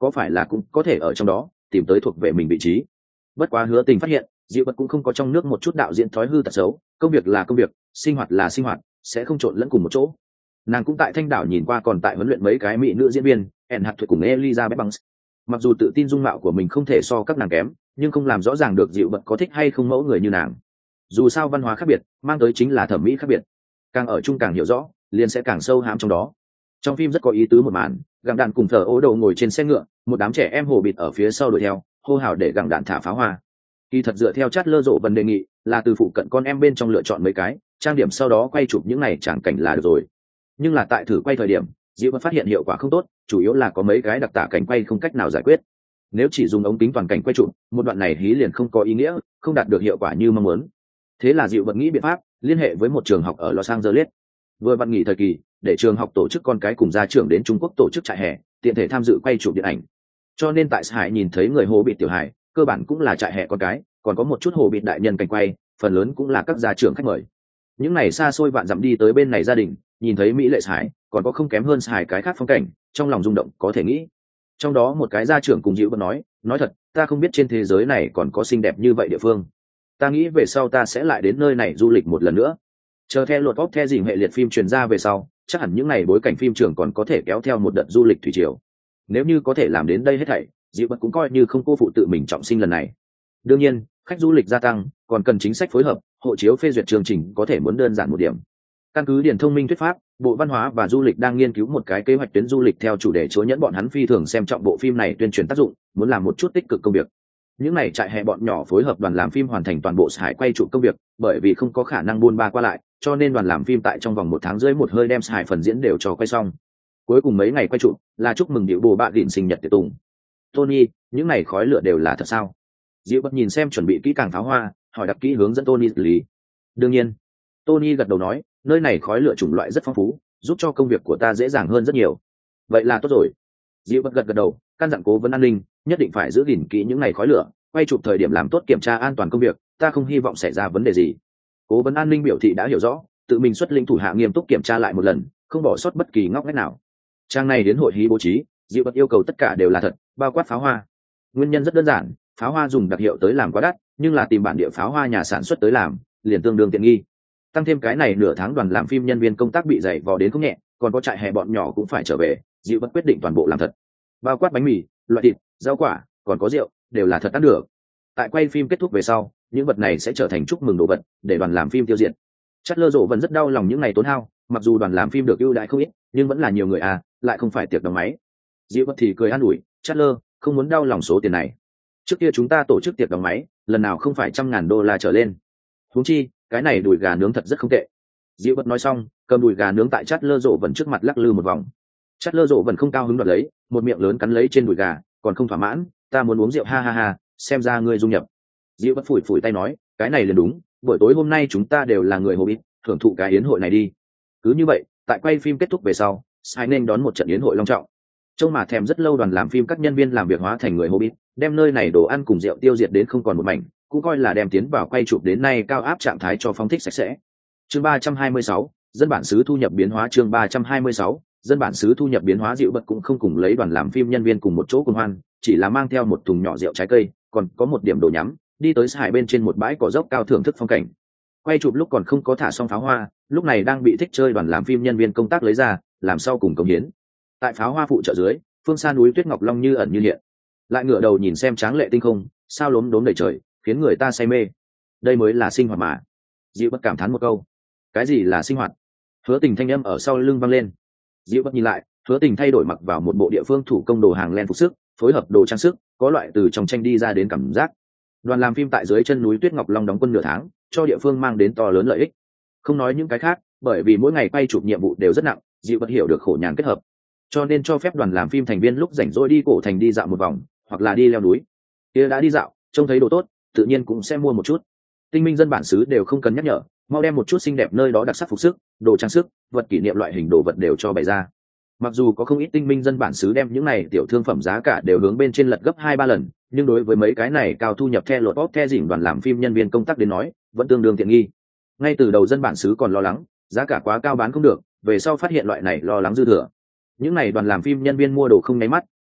có phải là cũng có thể ở trong đó tìm tới thuộc về mình vị trí. Bất quá Hứa Tình phát hiện Diệu Bật cũng không có trong nước một chút đạo diễn thói hư tật xấu, công việc là công việc, sinh hoạt là sinh hoạt, sẽ không trộn lẫn cùng một chỗ. Nàng cũng tại Thanh Đảo nhìn qua còn tại huấn luyện mấy cái mỹ nữ diễn viên, Anne Hathaway cùng Elizabeth Banks. Mặc dù tự tin dung mạo của mình không thể so các nàng kém, nhưng không làm rõ ràng được Diệu Bật có thích hay không mẫu người như nàng. Dù sao văn hóa khác biệt, mang tới chính là thẩm mỹ khác biệt. Càng ở chung càng hiểu rõ, liền sẽ càng sâu hãm trong đó. Trong phim rất có ý tứ một màn, Gặng Đạn cùng Thờ Ố Đầu ngồi trên xe ngựa, một đám trẻ em hồ bịt ở phía sau đuổi theo, hô hào để Gặng Đạn thả pháo hoa. Kỳ thật dựa theo chát lơ rộ vấn đề nghị, là từ phụ cận con em bên trong lựa chọn mấy cái, trang điểm sau đó quay chụp những này chẳng cảnh là được rồi. Nhưng là tại thử quay thời điểm, Diệu Bật phát hiện hiệu quả không tốt, chủ yếu là có mấy cái đặc tả cảnh quay không cách nào giải quyết. Nếu chỉ dùng ống kính toàn cảnh quay chụp, một đoạn này hí liền không có ý nghĩa, không đạt được hiệu quả như mong muốn. Thế là Diệu Bật nghĩ biện pháp, liên hệ với một trường học ở Los Angeles. Vừa vặn nghỉ thời kỳ, để trường học tổ chức con cái cùng gia trưởng đến Trung Quốc tổ chức trại hè, tiện thể tham dự quay chụp điện ảnh. Cho nên tại Hải nhìn thấy người hồ bịt tiểu hải, cơ bản cũng là trại hè con cái, còn có một chút hồ bịt đại nhân cảnh quay, phần lớn cũng là các gia trưởng khách mời. Những này xa xôi vạn dặm đi tới bên này gia đình, nhìn thấy mỹ lệ Hải, còn có không kém hơn Hải cái khác phong cảnh, trong lòng rung động có thể nghĩ. Trong đó một cái gia trưởng cùng Diệu Bật nói thật, ta không biết trên thế giới này còn có xinh đẹp như vậy địa phương. Ta nghĩ về sau ta sẽ lại đến nơi này du lịch một lần nữa. Chờ theo luật pop the dình hệ liệt phim truyền ra về sau, chắc hẳn những ngày bối cảnh phim trường còn có thể kéo theo một đợt du lịch thủy triều. Nếu như có thể làm đến đây hết thảy, Diệu Bật cũng coi như không cô phụ tự mình trọng sinh lần này. Đương nhiên, khách du lịch gia tăng, còn cần chính sách phối hợp, hộ chiếu phê duyệt chương trình có thể muốn đơn giản một điểm. Căn cứ điển thông minh thuyết pháp, Bộ Văn hóa và Du lịch đang nghiên cứu một cái kế hoạch tuyến du lịch theo chủ đề chúa nhẫn bọn hắn phi thường xem trọng bộ phim này tuyên truyền tác dụng, muốn làm một chút tích cực công việc. Những này trại hè bọn nhỏ phối hợp đoàn làm phim hoàn thành toàn bộ Hải quay chụp công việc, bởi vì không có khả năng buôn ba qua lại, cho nên đoàn làm phim tại trong vòng 1 tháng rưỡi một hơi đem Hải phần diễn đều cho quay xong. Cuối cùng mấy ngày quay chụp là chúc mừng điệu bồ bạn đỉnh sinh nhật tiệc tùng. Tony, những này khói lửa đều là thật sao? Diệu Bật nhìn xem chuẩn bị kỹ càng pháo hoa, hỏi đặc kỹ hướng dẫn Tony xử lý. Đương nhiên. Tony gật đầu nói, nơi này khói lửa chủng loại rất phong phú, giúp cho công việc của ta dễ dàng hơn rất nhiều. Vậy là tốt rồi. Diệu Bật gật đầu, căn dặn cố vấn an ninh nhất định phải giữ gìn kỹ những ngày khói lửa, quay chụp thời điểm làm tốt kiểm tra an toàn công việc, ta không hy vọng xảy ra vấn đề gì. Cố vấn an ninh biểu thị đã hiểu rõ, tự mình xuất linh thủ hạ nghiêm túc kiểm tra lại một lần, không bỏ sót bất kỳ ngóc ngách nào. Trang này đến hội hí bố trí, Diệu Bật yêu cầu tất cả đều là thật, bao quát pháo hoa. Nguyên nhân rất đơn giản, pháo hoa dùng đặc hiệu tới làm quá đắt, nhưng là tìm bản địa pháo hoa nhà sản xuất tới làm, liền tương đương tiện nghi. Tăng thêm cái này nửa tháng đoàn làm phim nhân viên công tác bị dày vò đến không nhẹ, còn có trại hè bọn nhỏ cũng phải trở về, Diệu Bật quyết định toàn bộ làm thật. Bao quát bánh mì, loại thịt, rau quả, còn có rượu, đều là thật ăn được. Tại quay phim kết thúc về sau, những vật này sẽ trở thành chúc mừng đồ vật để đoàn làm phim tiêu diệt. Chất lơ rộ vẫn rất đau lòng những ngày tốn hao, mặc dù đoàn làm phim được ưu đãi không ít, nhưng vẫn là nhiều người lại không phải tiệc đóng máy. Diệu Bật thì cười an ủi, chất lơ, không muốn đau lòng số tiền này. Trước kia chúng ta tổ chức tiệc đóng máy, lần nào không phải $100,000 trở lên. Huống chi, cái này đùi gà nướng thật rất không tệ. Diệu Bật nói xong, cầm đùi gà nướng tại Chất lơ rộ vẫn trước mặt lắc lư một vòng. Chất lơ rộ vẫn không cao hứng đoạt lấy, một miệng lớn cắn lấy trên đùi gà, còn không thỏa mãn, ta muốn uống rượu ha ha ha, xem ra ngươi dung nhập. Diệu Bật phủi phủi tay nói, cái này liền đúng, buổi tối hôm nay chúng ta đều là người Hobbit, thưởng thụ cái yến hội này đi. Cứ như vậy, tại quay phim kết thúc về sau, Sai nên đón một trận yến hội long trọng. Trông mà thèm rất lâu đoàn làm phim các nhân viên làm việc hóa thành người Hobbit, đem nơi này đồ ăn cùng rượu tiêu diệt đến không còn một mảnh, cũng coi là đem tiến vào quay chụp đến nay cao áp trạng thái cho phong thích sạch sẽ. Chương 326, dân bản xứ thu nhập biến hóa. Chương 326, dân bản xứ thu nhập biến hóa. Diệu Bật cũng không cùng lấy đoàn làm phim nhân viên cùng một chỗ cùng hoan, chỉ là mang theo một thùng nhỏ rượu trái cây, còn có một điểm đồ nhắm, đi tới Hải bên trên một bãi cỏ dốc cao thưởng thức phong cảnh. Quay chụp lúc còn không có thả xong pháo hoa, lúc này đang bị thích chơi đoàn làm phim nhân viên công tác lấy ra, làm sau cùng cống hiến. Tại pháo hoa phụ trợ dưới, phương xa núi tuyết ngọc long như ẩn như hiện, lại ngửa đầu nhìn xem tráng lệ tinh không, sao lốm đốm đầy trời, khiến người ta say mê. Đây mới là sinh hoạt mà. Diệu Bật cảm thán một câu. Cái gì là sinh hoạt? Hứa Tình thanh âm ở sau lưng vang lên. Diệu Bật nhìn lại, Hứa Tình thay đổi mặc vào một bộ địa phương thủ công đồ hàng len phục sức, phối hợp đồ trang sức, có loại từ trong tranh đi ra đến cảm giác. Đoàn làm phim tại dưới chân núi tuyết ngọc long đóng quân nửa tháng, cho địa phương mang đến to lớn lợi ích. Không nói những cái khác, bởi vì mỗi ngày quay chụp nhiệm vụ đều rất nặng, Diệu Bật hiểu được khổ nhàn kết hợp, cho nên cho phép đoàn làm phim thành viên lúc rảnh rỗi đi cổ thành đi dạo một vòng, hoặc là đi leo núi. Kia đã đi dạo, trông thấy đồ tốt, tự nhiên cũng sẽ mua một chút. Tinh minh dân bản xứ đều không cần nhắc nhở, mau đem một chút xinh đẹp nơi đó đặc sắc phục sức, đồ trang sức, vật kỷ niệm loại hình đồ vật đều cho bày ra. Mặc dù có không ít tinh minh dân bản xứ đem những này tiểu thương phẩm giá cả đều hướng bên trên lật gấp 2-3 lần, nhưng đối với mấy cái này cao thu nhập theo luật bóp theo dỉnh đoàn làm phim nhân viên công tác đến nói, vẫn tương đương tiện nghi. Ngay từ đầu dân bản xứ còn lo lắng, giá cả quá cao bán không được, về sau phát hiện loại này lo lắng dư thừa. Những này đoàn làm phim nhân viên mua đồ không nháy mắt,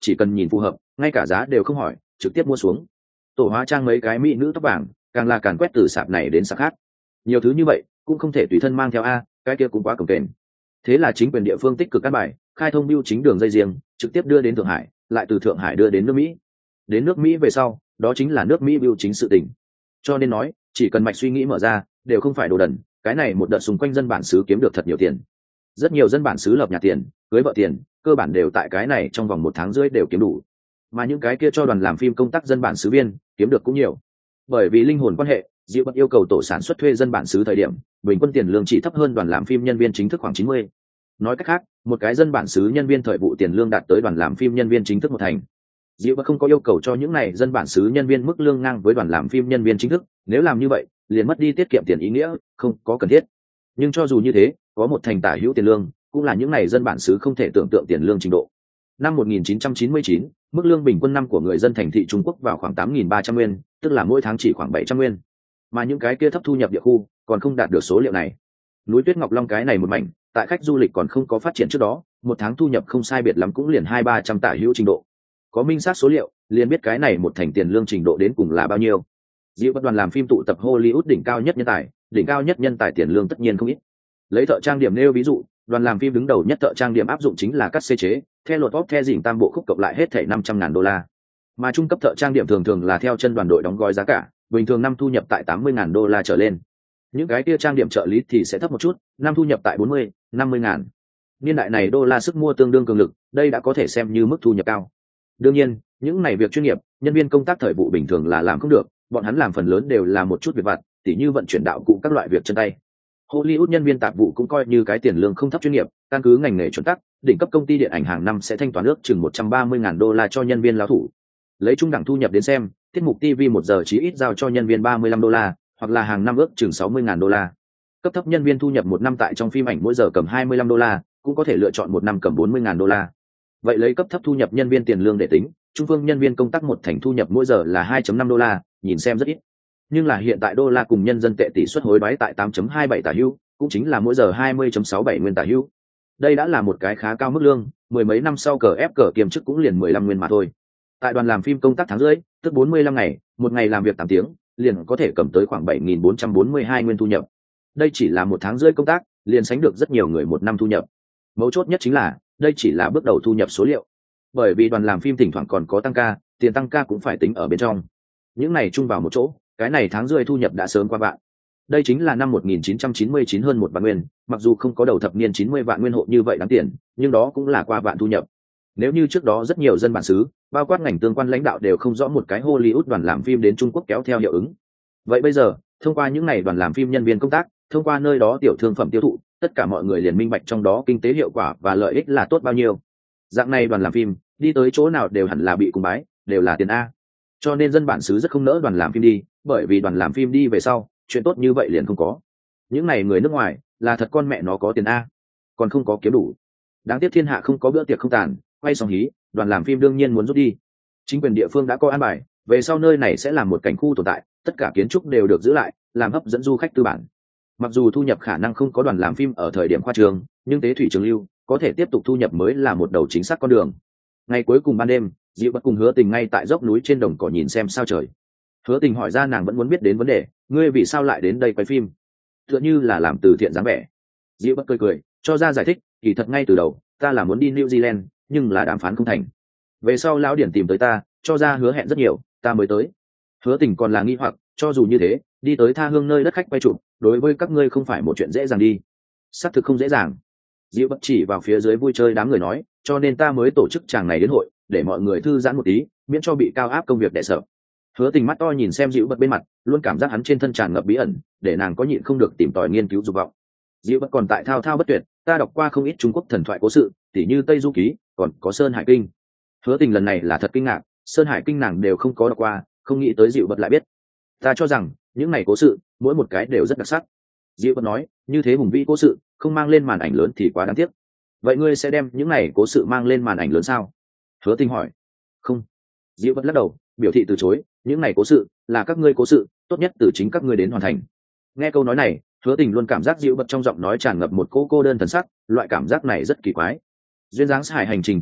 chỉ cần nhìn phù hợp ngay cả giá đều không hỏi trực tiếp mua xuống. Tổ hóa trang mấy cái mỹ nữ tóc vàng càng là càn quét từ sạp này đến sạp khác, nhiều thứ như vậy cũng không thể tùy thân mang theo a, cái kia cũng quá cồng kềnh. Thế là chính quyền địa phương tích cực cắt bài khai thông bưu chính đường dây riêng trực tiếp đưa đến Thượng Hải, lại từ Thượng Hải đưa đến nước Mỹ. Đến nước Mỹ về sau đó chính là nước Mỹ bưu chính sự tình. Cho nên nói chỉ cần mạch suy nghĩ mở ra đều không phải đồ đần, cái này một đợt xung quanh dân bản xứ kiếm được thật nhiều tiền. Rất nhiều dân bản xứ lập nhà tiền cưới vợ tiền cơ bản đều tại cái này trong vòng 1 tháng rưỡi đều kiếm đủ, mà những cái kia cho đoàn làm phim công tác dân bản xứ viên kiếm được cũng nhiều. Bởi vì linh hồn quan hệ, Diệu Bật yêu cầu tổ sản xuất thuê dân bản xứ thời điểm bình quân tiền lương chỉ thấp hơn đoàn làm phim nhân viên chính thức khoảng 90. Nói cách khác một cái dân bản xứ nhân viên thời vụ tiền lương đạt tới đoàn làm phim nhân viên chính thức 1/2. Diệu Bật không có yêu cầu cho những này dân bản xứ nhân viên mức lương ngang với đoàn làm phim nhân viên chính thức, nếu làm như vậy liền mất đi tiết kiệm tiền ý nghĩa, không có cần thiết. Nhưng cho dù như thế có 1/2 tả hữu tiền lương cũng là những này dân bản xứ không thể tưởng tượng tiền lương trình độ. Năm 1999, mức lương bình quân năm của người dân thành thị Trung Quốc vào khoảng 8.300 nguyên, tức là mỗi tháng chỉ khoảng 700 nguyên. Mà những cái kia thấp thu nhập địa khu còn không đạt được số liệu này. Núi Tuyết Ngọc Long cái này một mảnh, tại khách du lịch còn không có phát triển trước đó, 1 tháng thu nhập không sai biệt lắm cũng liền 200-300 tả hữu trình độ. Có minh xác số liệu, liền biết cái này 1/2 tiền lương trình độ đến cùng là bao nhiêu. Diệu Bật đoàn làm phim tụ tập Hollywood đỉnh cao nhất nhân tài tiền lương tất nhiên không ít. Lấy thợ trang điểm nêu ví dụ, đoàn làm phim đứng đầu nhất thợ trang điểm áp dụng chính là cắt xê chế, theo luật pop the dỉnh tam bộ khúc cộng lại hết thảy $500.000. Mà trung cấp thợ trang điểm thường là theo chân đoàn đội đóng gói giá cả, bình thường năm thu nhập tại $80.000 trở lên. Những cái kia trang điểm trợ lý thì sẽ thấp một chút, năm thu nhập tại 40-50 ngàn. Niên đại này đô la sức mua tương đương cường lực, đây đã có thể xem như mức thu nhập cao. Đương nhiên, những này việc chuyên nghiệp, nhân viên công tác thời vụ bình thường là làm không được, bọn hắn làm phần lớn đều là một chút việc vặt, tỉ như vận chuyển đạo cụ các loại việc chân tay. Hollywood nhân viên tạp vụ cũng coi như cái tiền lương không thấp chuyên nghiệp, căn cứ ngành nghề chuẩn tắc, đỉnh cấp công ty điện ảnh hàng năm sẽ thanh toán ước chừng $130.000 cho nhân viên lao thủ. Lấy trung đẳng thu nhập đến xem, tiết mục TV 1 giờ chí ít giao cho nhân viên $35, hoặc là hàng năm ước chừng $60.000. Cấp thấp nhân viên thu nhập một năm tại trong phim ảnh mỗi giờ cầm $25, cũng có thể lựa chọn một năm cầm $40.000. Vậy lấy cấp thấp thu nhập nhân viên tiền lương để tính, trung phương nhân viên công tác 1/2 thu nhập mỗi giờ là $2.5, nhìn xem rất ít. Nhưng là hiện tại đô la cùng nhân dân tệ tỷ suất hối đoái tại 8.27 tả hữu, cũng chính là mỗi giờ 20.67 nguyên tả hữu. Đây đã là một cái khá cao mức lương, mười mấy năm sau cờ ép cờ kiêm chức cũng liền 15 nguyên mà thôi. Tại đoàn làm phim công tác tháng rưỡi, tức 45 ngày, một ngày làm việc 8 tiếng, liền có thể cầm tới khoảng 7.442 nguyên thu nhập. Đây chỉ là 1 tháng rưỡi công tác, liền sánh được rất nhiều người 1 năm thu nhập. Mấu chốt nhất chính là, đây chỉ là bước đầu thu nhập số liệu. Bởi vì đoàn làm phim thỉnh thoảng còn có tăng ca, tiền tăng ca cũng phải tính ở bên trong. Những này chung vào một chỗ, cái này tháng rưỡi thu nhập đã sớm qua vạn. Đây chính là năm 1999 hơn 1 vạn nguyên, mặc dù không có đầu thập niên 90 vạn nguyên hộ như vậy đáng tiền, nhưng đó cũng là qua vạn thu nhập. Nếu như trước đó rất nhiều dân bản xứ, bao quát ngành tương quan lãnh đạo đều không rõ một cái Hollywood đoàn làm phim đến Trung Quốc kéo theo hiệu ứng. Vậy bây giờ, thông qua những ngày đoàn làm phim nhân viên công tác, thông qua nơi đó tiểu thương phẩm tiêu thụ, tất cả mọi người liền minh bạch trong đó kinh tế hiệu quả và lợi ích là tốt bao nhiêu. Dạng này đoàn làm phim, đi tới chỗ nào đều hẳn là bị cung bái, đều là tiền a. Cho nên dân bản xứ rất không nỡ đoàn làm phim đi, bởi vì đoàn làm phim đi về sau, chuyện tốt như vậy liền không có. Những này người nước ngoài, là thật con mẹ nó có tiền a, còn không có kiếm đủ. Đáng tiếc thiên hạ không có bữa tiệc không tàn, quay xong hí, đoàn làm phim đương nhiên muốn rút đi. Chính quyền địa phương đã có an bài, về sau nơi này sẽ là một cảnh khu tồn tại, tất cả kiến trúc đều được giữ lại, làm hấp dẫn du khách tư bản. Mặc dù thu nhập khả năng không có đoàn làm phim ở thời điểm khoa trường, nhưng tế thủy trường lưu có thể tiếp tục thu nhập mới là một đầu chính xác con đường. Ngày cuối cùng ban đêm, Diệu Bất cùng Hứa Tình ngay tại dốc núi trên đồng cỏ nhìn xem sao trời. Hứa Tình hỏi ra nàng vẫn muốn biết đến vấn đề, ngươi vì sao lại đến đây quay phim? Tựa như là làm từ thiện dáng vẻ. Diệu Bất cười cười, cho ra giải thích, kỳ thật ngay từ đầu, ta là muốn đi New Zealand, nhưng là đàm phán không thành. Về sau lão điển tìm tới ta, cho ra hứa hẹn rất nhiều, ta mới tới. Hứa Tình còn là nghi hoặc, cho dù như thế, đi tới tha hương nơi đất khách quay chụp, đối với các ngươi không phải một chuyện dễ dàng đi. Xác thực không dễ dàng. Diệu Bất chỉ vào phía dưới vui chơi đám người nói, cho nên ta mới tổ chức chàng này đến hội, để mọi người thư giãn một tí, miễn cho bị cao áp công việc đè sợ. Hứa Tình mắt to nhìn xem Diệu Bất bên mặt, luôn cảm giác hắn trên thân tràn ngập bí ẩn, để nàng có nhịn không được tìm tòi nghiên cứu dục vọng. Diệu Bất còn tại thao thao bất tuyệt, ta đọc qua không ít Trung Quốc thần thoại cố sự, tỉ như Tây Du Ký, còn có Sơn Hải Kinh. Hứa Tình lần này là thật kinh ngạc, Sơn Hải Kinh nàng đều không có đọc qua, không nghĩ tới Diệu Bất lại biết. Ta cho rằng những này cố sự, mỗi một cái đều rất đặc sắc. Diệu Bất nói, như thế hùng vĩ cố sự, không mang lên màn ảnh lớn thì quá đáng tiếc. Vậy ngươi sẽ đem những này cố sự mang lên màn ảnh lớn sao? Hứa Tình hỏi. Không. Diệu Bất lắc đầu, biểu thị từ chối, những này cố sự là các ngươi cố sự, tốt nhất từ chính các ngươi đến hoàn thành. Nghe câu nói này, Hứa Tình luôn cảm giác Diệu Bất trong giọng nói tràn ngập một cô đơn thần sắc, loại cảm giác này rất kỳ quái. Duyên dáng Hải hành trình kết thúc,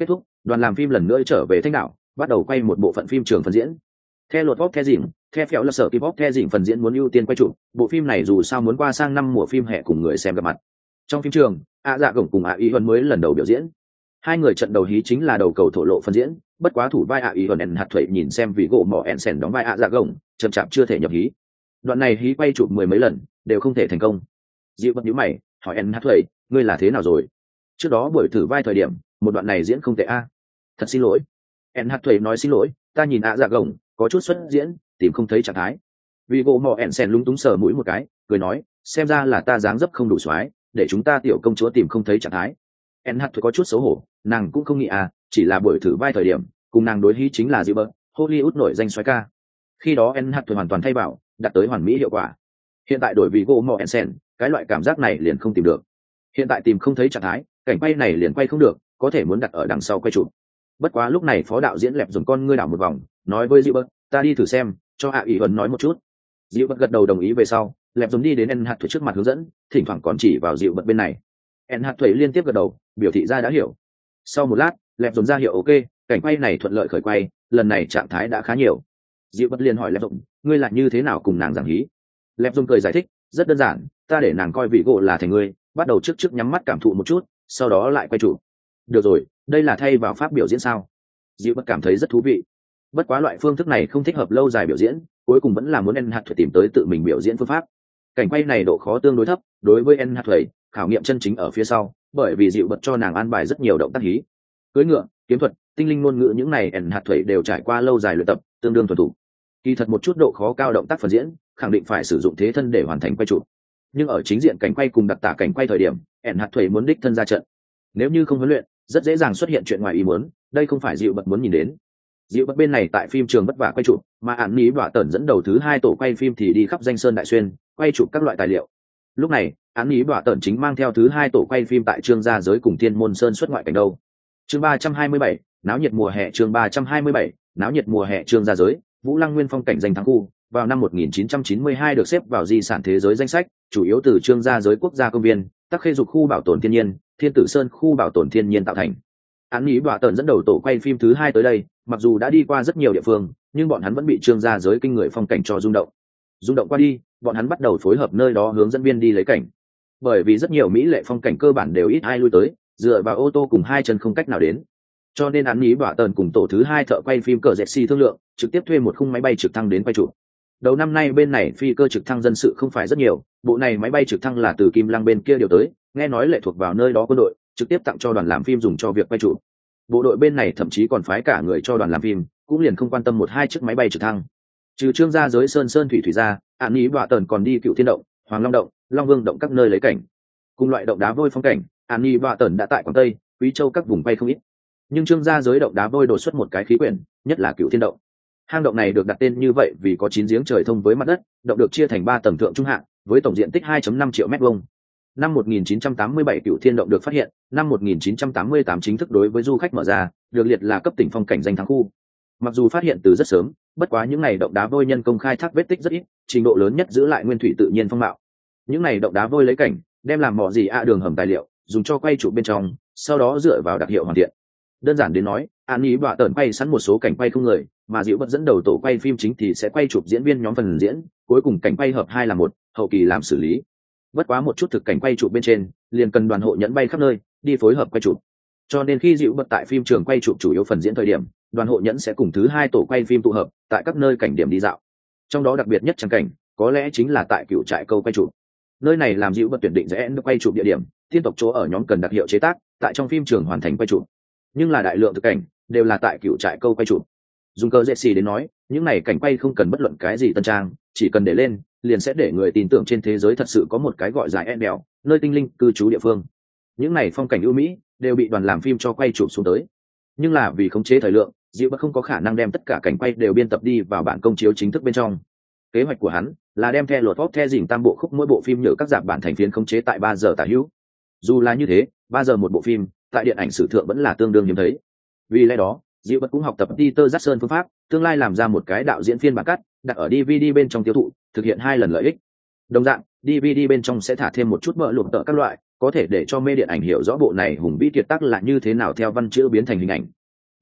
đoàn làm phim lần nữa trở về thanh đảo, bắt đầu quay một bộ phận phim trường phần diễn. Theo luật pop theo dỉm, theo phèo là sở kỳ pop theo dỉm phần diễn muốn ưu tiên quay chụp, bộ phim này dù sao muốn qua sang năm mùa phim hè cùng người xem gặp mặt. Trong phim trường, Dạ Gồng cùng Ý Huân mới lần đầu biểu diễn. Hai người trận đầu hí chính là đầu cầu thổ lộ phần diễn, bất quá thủ vai Ý Huân hạt thuệ nhìn xem vì gỗ mỏ Ensen đóng vai Dạ Gồng, chậm chạp chưa thể nhập hí. Đoạn này hí quay chụp mười mấy lần, đều không thể thành công. Dịu bất nhíu mày, hỏi hạt thuệ, ngươi là thế nào rồi? Trước đó buổi thử vai thời điểm, một đoạn này diễn không tệ a. Thật xin lỗi. Hạt thuệ nói xin lỗi, ta nhìn Dạ Gồng có chút xuất diễn, tìm không thấy trạng thái. Vì gỗ mỏ Ensen lúng túng sờ mũi một cái, cười nói, xem ra là ta dáng dấp không đủ xoái, để chúng ta tiểu công chúa tìm không thấy trạng thái. Hạt thuệ có chút xấu hổ, nàng cũng không nghĩ chỉ là buổi thử vai thời điểm, cùng nàng đối hí chính là Dịu bất, Hollywood nổi danh xoái ca. Khi đó hạt thuệ hoàn toàn thay bảo, đạt tới hoàn mỹ hiệu quả. Hiện tại đổi vì gỗ mỏ Ensen, cái loại cảm giác này liền không tìm được. Hiện tại tìm không thấy trạng thái, cảnh quay này liền quay không được, có thể muốn đặt ở đằng sau quay chụp. Bất quá lúc này phó đạo diễn lẹp dùng con ngươi đảo một vòng, nói với Dịu bất, ta đi thử xem, cho Ý Huân nói một chút. Dịu bất gật đầu đồng ý về sau, lẹp dùng đi đến hạt thuế trước mặt hướng dẫn, thỉnh thoảng còn chỉ vào Dịu bất bên này. hạt thuế liên tiếp gật đầu, biểu thị ra đã hiểu. Sau một lát, lẹp dùng ra hiệu ok, cảnh quay này thuận lợi khởi quay, lần này trạng thái đã khá nhiều. Dịu bất liền hỏi lẹp dùng, ngươi là như thế nào cùng nàng giảng hí? Lẹp dùng cười giải thích, rất đơn giản, ta để nàng coi vị gỗ là thành ngươi, bắt đầu trước nhắm mắt cảm thụ một chút, sau đó lại quay trụ. Được rồi, đây là thay vào pháp biểu diễn sao? Dịu bất cảm thấy rất thú vị. Bất quá loại phương thức này không thích hợp lâu dài biểu diễn, cuối cùng vẫn là muốn hạt thuế tìm tới tự mình biểu diễn phương pháp. Cảnh quay này độ khó tương đối thấp, đối với hạt thuế, khảo nghiệm chân chính ở phía sau, bởi vì Dịu bật cho nàng an bài rất nhiều động tác hí. Cưỡi ngựa, kiếm thuật, tinh linh ngôn ngữ những này hạt thuế đều trải qua lâu dài luyện tập, tương đương thuần thủ. Kỳ thật một chút độ khó cao động tác phần diễn, khẳng định phải sử dụng thế thân để hoàn thành quay chụp. Nhưng ở chính diện cảnh quay cùng đặc tả cảnh quay thời điểm, hạt thuế muốn đích thân ra trận. Nếu như không huấn luyện, rất dễ dàng xuất hiện chuyện ngoài ý muốn, đây không phải Dịu bật muốn nhìn đến. Dịu bất bên này tại phim trường vất vả quay chụp, mà Án Ní Bọa Tẩn dẫn đầu thứ hai tổ quay phim thì đi khắp danh sơn đại xuyên, quay chụp các loại tài liệu. Lúc này, Án Ní Bọa Tẩn chính mang theo thứ hai tổ quay phim tại Trương Gia Giới cùng Thiên Môn Sơn xuất ngoại cảnh đâu. Chương 327, náo nhiệt mùa hè. Chương 327, náo nhiệt mùa hè. Trương Gia Giới, Vũ Lăng Nguyên phong cảnh danh thắng khu, vào năm 1992 được xếp vào di sản thế giới danh sách, chủ yếu từ Trương Gia Giới quốc gia công viên, Tắc Khê Dục khu bảo tồn thiên nhiên, Thiên Tử Sơn khu bảo tồn thiên nhiên tạo thành. Án Ní Bọa Tẩn dẫn đầu tổ quay phim thứ hai tới đây, mặc dù đã đi qua rất nhiều địa phương, nhưng bọn hắn vẫn bị Trương Gia Giới kinh người phong cảnh cho rung động. Rung động qua đi, bọn hắn bắt đầu phối hợp nơi đó hướng dẫn viên đi lấy cảnh. Bởi vì rất nhiều mỹ lệ phong cảnh cơ bản đều ít ai lui tới, dựa vào ô tô cùng hai chân không cách nào đến. Cho nên Án Ní Bọa Tẩn cùng tổ thứ hai thợ quay phim cờ dẹt xi thương lượng, trực tiếp thuê một khung máy bay trực thăng đến quay chụp. Đầu năm nay bên này phi cơ trực thăng dân sự không phải rất nhiều, bộ này máy bay trực thăng là từ Kim Lăng bên kia điều tới, nghe nói lệ thuộc vào nơi đó quân đội, trực tiếp tặng cho đoàn làm phim dùng cho việc quay chụp. Bộ đội bên này thậm chí còn phái cả người cho đoàn làm phim, cũng liền không quan tâm một hai chiếc máy bay trực thăng. Trừ Trương Gia Giới sơn thủy ra, Án Ní Bọa Tẩn còn đi Cựu Thiên động, Hoàng Long động, Long Vương động các nơi lấy cảnh. Cùng loại động đá vôi phong cảnh, Án Ní Bọa Tẩn đã tại Quảng Tây, Quý Châu các vùng quay không ít. Nhưng Trương Gia Giới động đá vôi đột xuất một cái khí quyển, nhất là Cựu Thiên động. Hang động này được đặt tên như vậy vì có 9 giếng trời thông với mặt đất, động được chia thành 3 tầng thượng trung hạ, với tổng diện tích 2.5 triệu mét vuông. Năm 1987 Cựu Thiên động được phát hiện, năm 1988 chính thức đối với du khách mở ra, được liệt là cấp tỉnh phong cảnh danh thắng khu. Mặc dù phát hiện từ rất sớm, bất quá những này động đá vôi nhân công khai thác vết tích rất ít, trình độ lớn nhất giữ lại nguyên thủy tự nhiên phong mạo. Những này động đá vôi lấy cảnh, đem làm mỏ gì đường hầm tài liệu, dùng cho quay chụp bên trong, sau đó dựa vào đặc hiệu hoàn thiện. Đơn giản đến nói, Án Ní Bọa Tẩn quay sẵn một số cảnh quay không người, mà Dịu bất dẫn đầu tổ quay phim chính thì sẽ quay chụp diễn viên nhóm phần diễn, cuối cùng cảnh quay hợp hai là một, hậu kỳ làm xử lý. Bất quá một chút thực cảnh quay chụp bên trên, liền cần đoàn hộ nhẫn bay khắp nơi, đi phối hợp quay chụp. Cho nên khi Dịu bất tại phim trường quay chụp chủ yếu phần diễn thời điểm, đoàn hộ nhẫn sẽ cùng thứ hai tổ quay phim tụ hợp tại các nơi cảnh điểm đi dạo. Trong đó đặc biệt nhất trang cảnh, có lẽ chính là tại Cựu Trại Câu quay chụp. Nơi này làm Dịu bất tuyển định rẽ quay chụp địa điểm, tiên tộc chỗ ở nhóm cần đặc hiệu chế tác, tại trong phim trường hoàn thành quay chụp. Nhưng là đại lượng thực cảnh đều là tại Cựu Trại Câu quay chụp. Dùng cơ dễ xì đến nói, những này cảnh quay không cần bất luận cái gì tân trang, chỉ cần để lên, liền sẽ để người tin tưởng trên thế giới thật sự có một cái gọi dài đèo, nơi tinh linh cư trú địa phương. Những này phong cảnh ưu mỹ đều bị đoàn làm phim cho quay chụp xuống tới. Nhưng là vì khống chế thời lượng, Dịu bất không có khả năng đem tất cả cảnh quay đều biên tập đi vào bản công chiếu chính thức bên trong. Kế hoạch của hắn là đem theo luật pop theo dỉnh tam bộ khúc mỗi bộ phim nhờ các dạng bản thành phiến khống chế tại 3 giờ tả hữu. Dù là như thế, 3 giờ một bộ phim, tại điện ảnh sử thượng vẫn là tương đương hiếm thấy. Vì lẽ đó, Dịu bất cũng học tập Peter Jackson phương pháp, tương lai làm ra một cái đạo diễn phiên bản cắt, đặt ở DVD bên trong tiêu thụ, thực hiện 2 lần lợi ích. Đồng dạng, DVD bên trong sẽ thả thêm một chút mỡ lụm tợ các loại, có thể để cho mê điện ảnh hiểu rõ bộ này hùng vĩ kiệt tác là như thế nào theo văn chữ biến thành hình ảnh.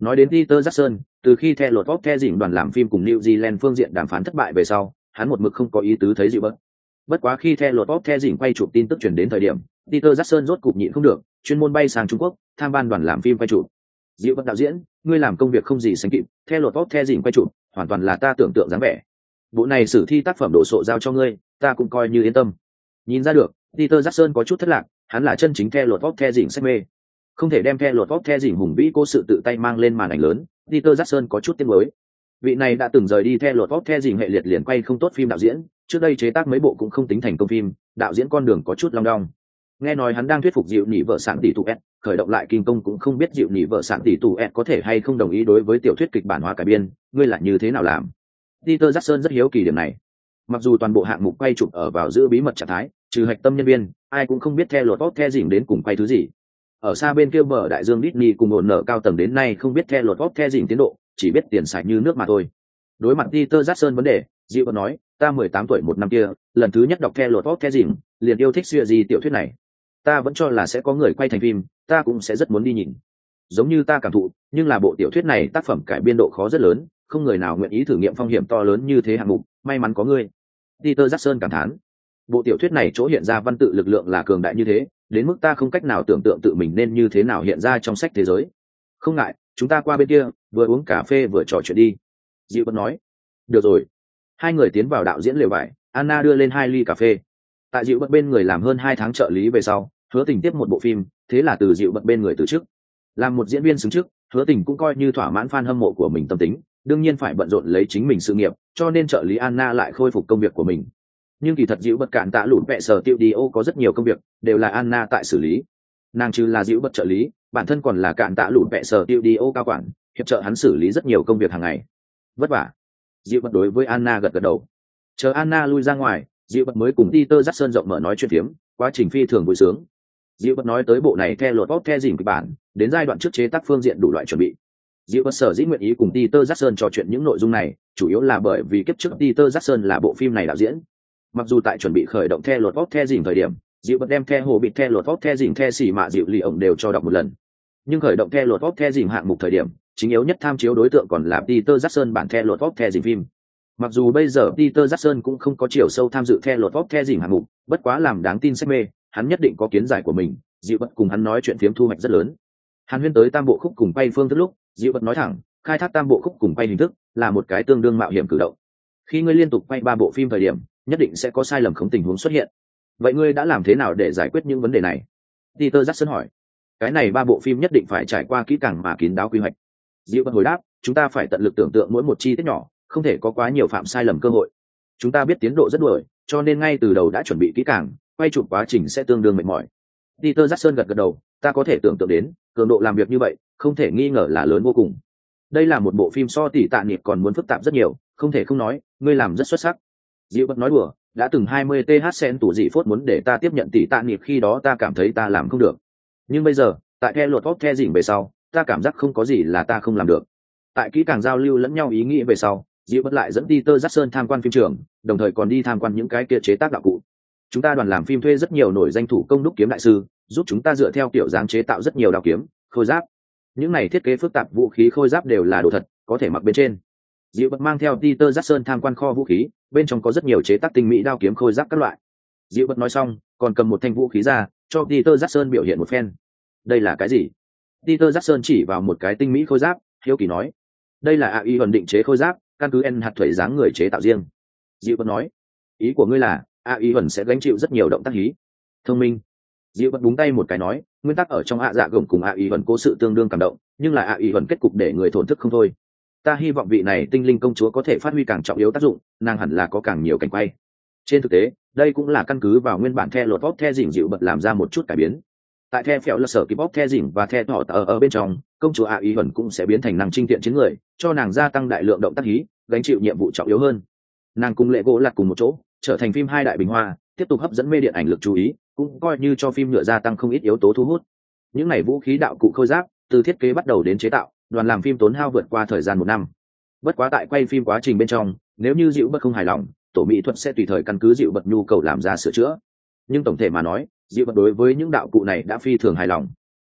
Nói đến Peter Jackson, từ khi The Lord of the Rings đoàn làm phim cùng New Zealand phương diện đàm phán thất bại về sau, hắn một mực không có ý tứ thấy dịu bớt. Bất quá khi The Lord of the Rings quay chụp tin tức truyền đến thời điểm, Peter Jackson rốt cục nhịn không được, chuyên môn bay sang Trung Quốc, tham ban đoàn làm phim quay chụp. Dịu bớt đạo diễn, ngươi làm công việc không gì sánh kịp, The Lord of the Rings quay chụp, hoàn toàn là ta tưởng tượng dáng vẻ. Bộ này sử thi tác phẩm đồ sộ giao cho ngươi, ta cũng coi như yên tâm. Nhìn ra được, Peter Jackson có chút thất lạc, hắn là chân chính The Lord of the Rings say mê. Không thể đem The Lord of the Rings hùng vĩ cố sự tự tay mang lên màn ảnh lớn, Peter Jackson có chút tiếc nuối. Vị này đã từng rời đi The Lord of the Rings hệ liệt liền quay không tốt phim đạo diễn, trước đây chế tác mấy bộ cũng không tính thành công phim, đạo diễn con đường có chút long đong. Nghe nói hắn đang thuyết phục dịu nỉ vợ sản tỷ tụ S, khởi động lại kinh công cũng không biết dịu nỉ vợ sản tỷ tụ S có thể hay không đồng ý đối với tiểu thuyết kịch bản hóa cải biên, ngươi là như thế nào làm? Peter Jackson rất hiếu kỳ điểm này. Mặc dù toàn bộ hạng mục quay chụp ở vào giữ bí mật trạng thái, trừ hạch tâm nhân viên, ai cũng không biết The Lord of the Rings đến cùng quay thứ gì. Ở xa bên kia bờ đại dương Disney cùng ổn nở cao tầng đến nay không biết The Lord of the Rings tiến độ, chỉ biết tiền xài như nước mà thôi. Đối mặt Peter Jackson vấn đề, Dịu vẫn nói, ta 18 tuổi một năm kia, lần thứ nhất đọc The Lord of the Rings, liền yêu thích xưa gì tiểu thuyết này. Ta vẫn cho là sẽ có người quay thành phim, ta cũng sẽ rất muốn đi nhìn. Giống như ta cảm thụ, nhưng là bộ tiểu thuyết này tác phẩm cải biên độ khó rất lớn, không người nào nguyện ý thử nghiệm phong hiểm to lớn như thế hạng mục, may mắn có ngươi. Peter Jackson cảm thán. Bộ tiểu thuyết này chỗ hiện ra văn tự lực lượng là cường đại như thế, đến mức ta không cách nào tưởng tượng tự mình nên như thế nào hiện ra trong sách thế giới. Không ngại, chúng ta qua bên kia, vừa uống cà phê vừa trò chuyện đi. Dịu vẫn nói. Được rồi. Hai người tiến vào đạo diễn lều vải, Anna đưa lên 2 ly cà phê. Tại Dịu bật bên người làm hơn 2 tháng trợ lý về sau, Hứa Tình tiếp một bộ phim, thế là từ Dịu bật bên người từ trước. Làm một diễn viên xứng trước, Hứa Tình cũng coi như thỏa mãn fan hâm mộ của mình tâm tính, đương nhiên phải bận rộn lấy chính mình sự nghiệp, cho nên trợ lý Anna lại khôi phục công việc của mình. Nhưng kỳ thật Dịu bật cạn tạ lụn vẹ sở tiêu đi ô có rất nhiều công việc, đều là Anna tại xử lý. Nàng trừ là Dịu bật trợ lý, bản thân còn là cạn tạ lụn vẹ sở tiêu đi ô cao quản, hiệp trợ hắn xử lý rất nhiều công việc hàng ngày. Vất vả. Dịu bật đối với Anna gật gật đầu. Chờ Anna lui ra ngoài, Dịu bật mới cùng Peter Jackson rộng mở nói chuyện phiếm, quá trình phi thường vui sướng. Dịu bật nói tới bộ này theo luật bóp theo dìm kịch bản, đến giai đoạn trước chế tác phương diện đủ loại chuẩn bị. Dịu bật sở dĩ nguyện ý cùng Peter Jackson trò chuyện những nội dung này, chủ yếu là bởi vì kiếp trước Peter Jackson là bộ phim này đạo diễn. Mặc dù tại chuẩn bị khởi động theo luật bóp theo dìm thời điểm, Dịu bật đem theo hồ bị theo luật bóp theo dìm theo xì mạ Dịu lì ổng đều cho đọc một lần. Nhưng khởi động theo luật bóp theo dìm hạng mục thời điểm, chính yếu nhất tham chiếu đối tượng còn là Peter Jackson bản theo luật bóp theo dìm phim. Mặc dù bây giờ Peter Jackson cũng không có chiều sâu tham dự theo luật bóp theo dìm hạng mục, bất quá làm đáng tin sách mê, hắn nhất định có kiến giải của mình. Dịu bật cùng hắn nói chuyện phiếm thu hoạch rất lớn. Hàn huyên tới tam bộ khúc cùng quay phương thức lúc, Dịu bật nói thẳng, khai thác tam bộ khúc cùng quay hình thức là một cái tương đương mạo hiểm cử động. Khi ngươi liên tục quay 3 bộ phim thời điểm, nhất định sẽ có sai lầm không tình huống xuất hiện. Vậy ngươi đã làm thế nào để giải quyết những vấn đề này? Peter Jackson hỏi. Cái này 3 bộ phim nhất định phải trải qua kỹ càng mà kín đáo quy hoạch. Dịu bật hồi đáp, chúng ta phải tận lực tưởng tượng mỗi một chi tiết nhỏ, không thể có quá nhiều phạm sai lầm cơ hội. Chúng ta biết tiến độ rất đuổi, cho nên ngay từ đầu đã chuẩn bị kỹ càng, quay chụp quá trình sẽ tương đương mệt mỏi. Peter Jackson gật gật đầu, ta có thể tưởng tượng đến, cường độ làm việc như vậy, không thể nghi ngờ là lớn vô cùng. Đây là một bộ phim so tỷ tạ niệm còn muốn phức tạp rất nhiều, không thể không nói, ngươi làm rất xuất sắc. Dịu bật nói đùa, đã từng 20 th sen tủ dị phốt muốn để ta tiếp nhận tỷ tạ niệm khi đó ta cảm thấy ta làm không được. Nhưng bây giờ, tại theo luật theo dìm về sau, ta cảm giác không có gì là ta không làm được. Tại kỹ càng giao lưu lẫn nhau ý nghĩ về sau, Dịu bật lại dẫn Peter Jackson tham quan phim trường, đồng thời còn đi tham quan những cái kia chế tác đạo cụ. Chúng ta đoàn làm phim thuê rất nhiều nổi danh thủ công đúc kiếm đại sư, giúp chúng ta dựa theo kiểu dáng chế tạo rất nhiều đao kiếm, khôi giáp. Những này thiết kế phức tạp vũ khí khôi giáp đều là đồ thật, có thể mặc bên trên. Dịu bật mang theo Peter Jackson tham quan kho vũ khí, bên trong có rất nhiều chế tác tinh mỹ đao kiếm khôi giáp các loại. Dịu bật nói xong, còn cầm một thanh vũ khí ra, cho Peter Jackson biểu hiện một phen. Đây là cái gì? Peter Jackson chỉ vào một cái tinh mỹ khôi giáp, hiếu kỳ nói. Đây là AI ẩn định chế khôi giáp, căn cứ N hạt thuẩy dáng người chế tạo riêng. Dịu bật nói. Ý của ngươi là AI ẩn sẽ gánh chịu rất nhiều động tác hí. Thông minh. Dịu bật búng tay một cái nói, nguyên tắc ở trong ạ dạ gồng cùng AI ẩn cố sự tương đương cảm động, nhưng là AI ẩn kết cục để người thổn thức không thôi. Ta hy vọng vị này tinh linh công chúa có thể phát huy càng trọng yếu tác dụng, nàng hẳn là có càng nhiều cảnh quay. Trên thực tế, đây cũng là căn cứ vào nguyên bản The Lord of the Rings Dịu bật làm ra một chút cải biến. Tại The Phèo là sở kịp bóp The Rings và The Thỏ ở bên trong, công chúa AI ẩn cũng sẽ biến thành nàng trinh tiện chiến người, cho nàng gia tăng đại lượng động tác hí, gánh chịu nhiệm vụ trọng yếu hơn. Nàng cùng Lệ Gỗ Lạt cùng một chỗ, trở thành phim hai đại bình hoa, tiếp tục hấp dẫn mê điện ảnh lực chú ý, cũng coi như cho phim nhựa gia tăng không ít yếu tố thu hút. Những này vũ khí đạo cụ khôi giáp, từ thiết kế bắt đầu đến chế tạo, đoàn làm phim tốn hao vượt qua thời gian 1 năm. Bất quá tại quay phim quá trình bên trong, nếu như Dịu bật không hài lòng, tổ mỹ thuật sẽ tùy thời căn cứ Dịu bật nhu cầu làm ra sửa chữa. Nhưng tổng thể mà nói, Dịu bật đối với những đạo cụ này đã phi thường hài lòng.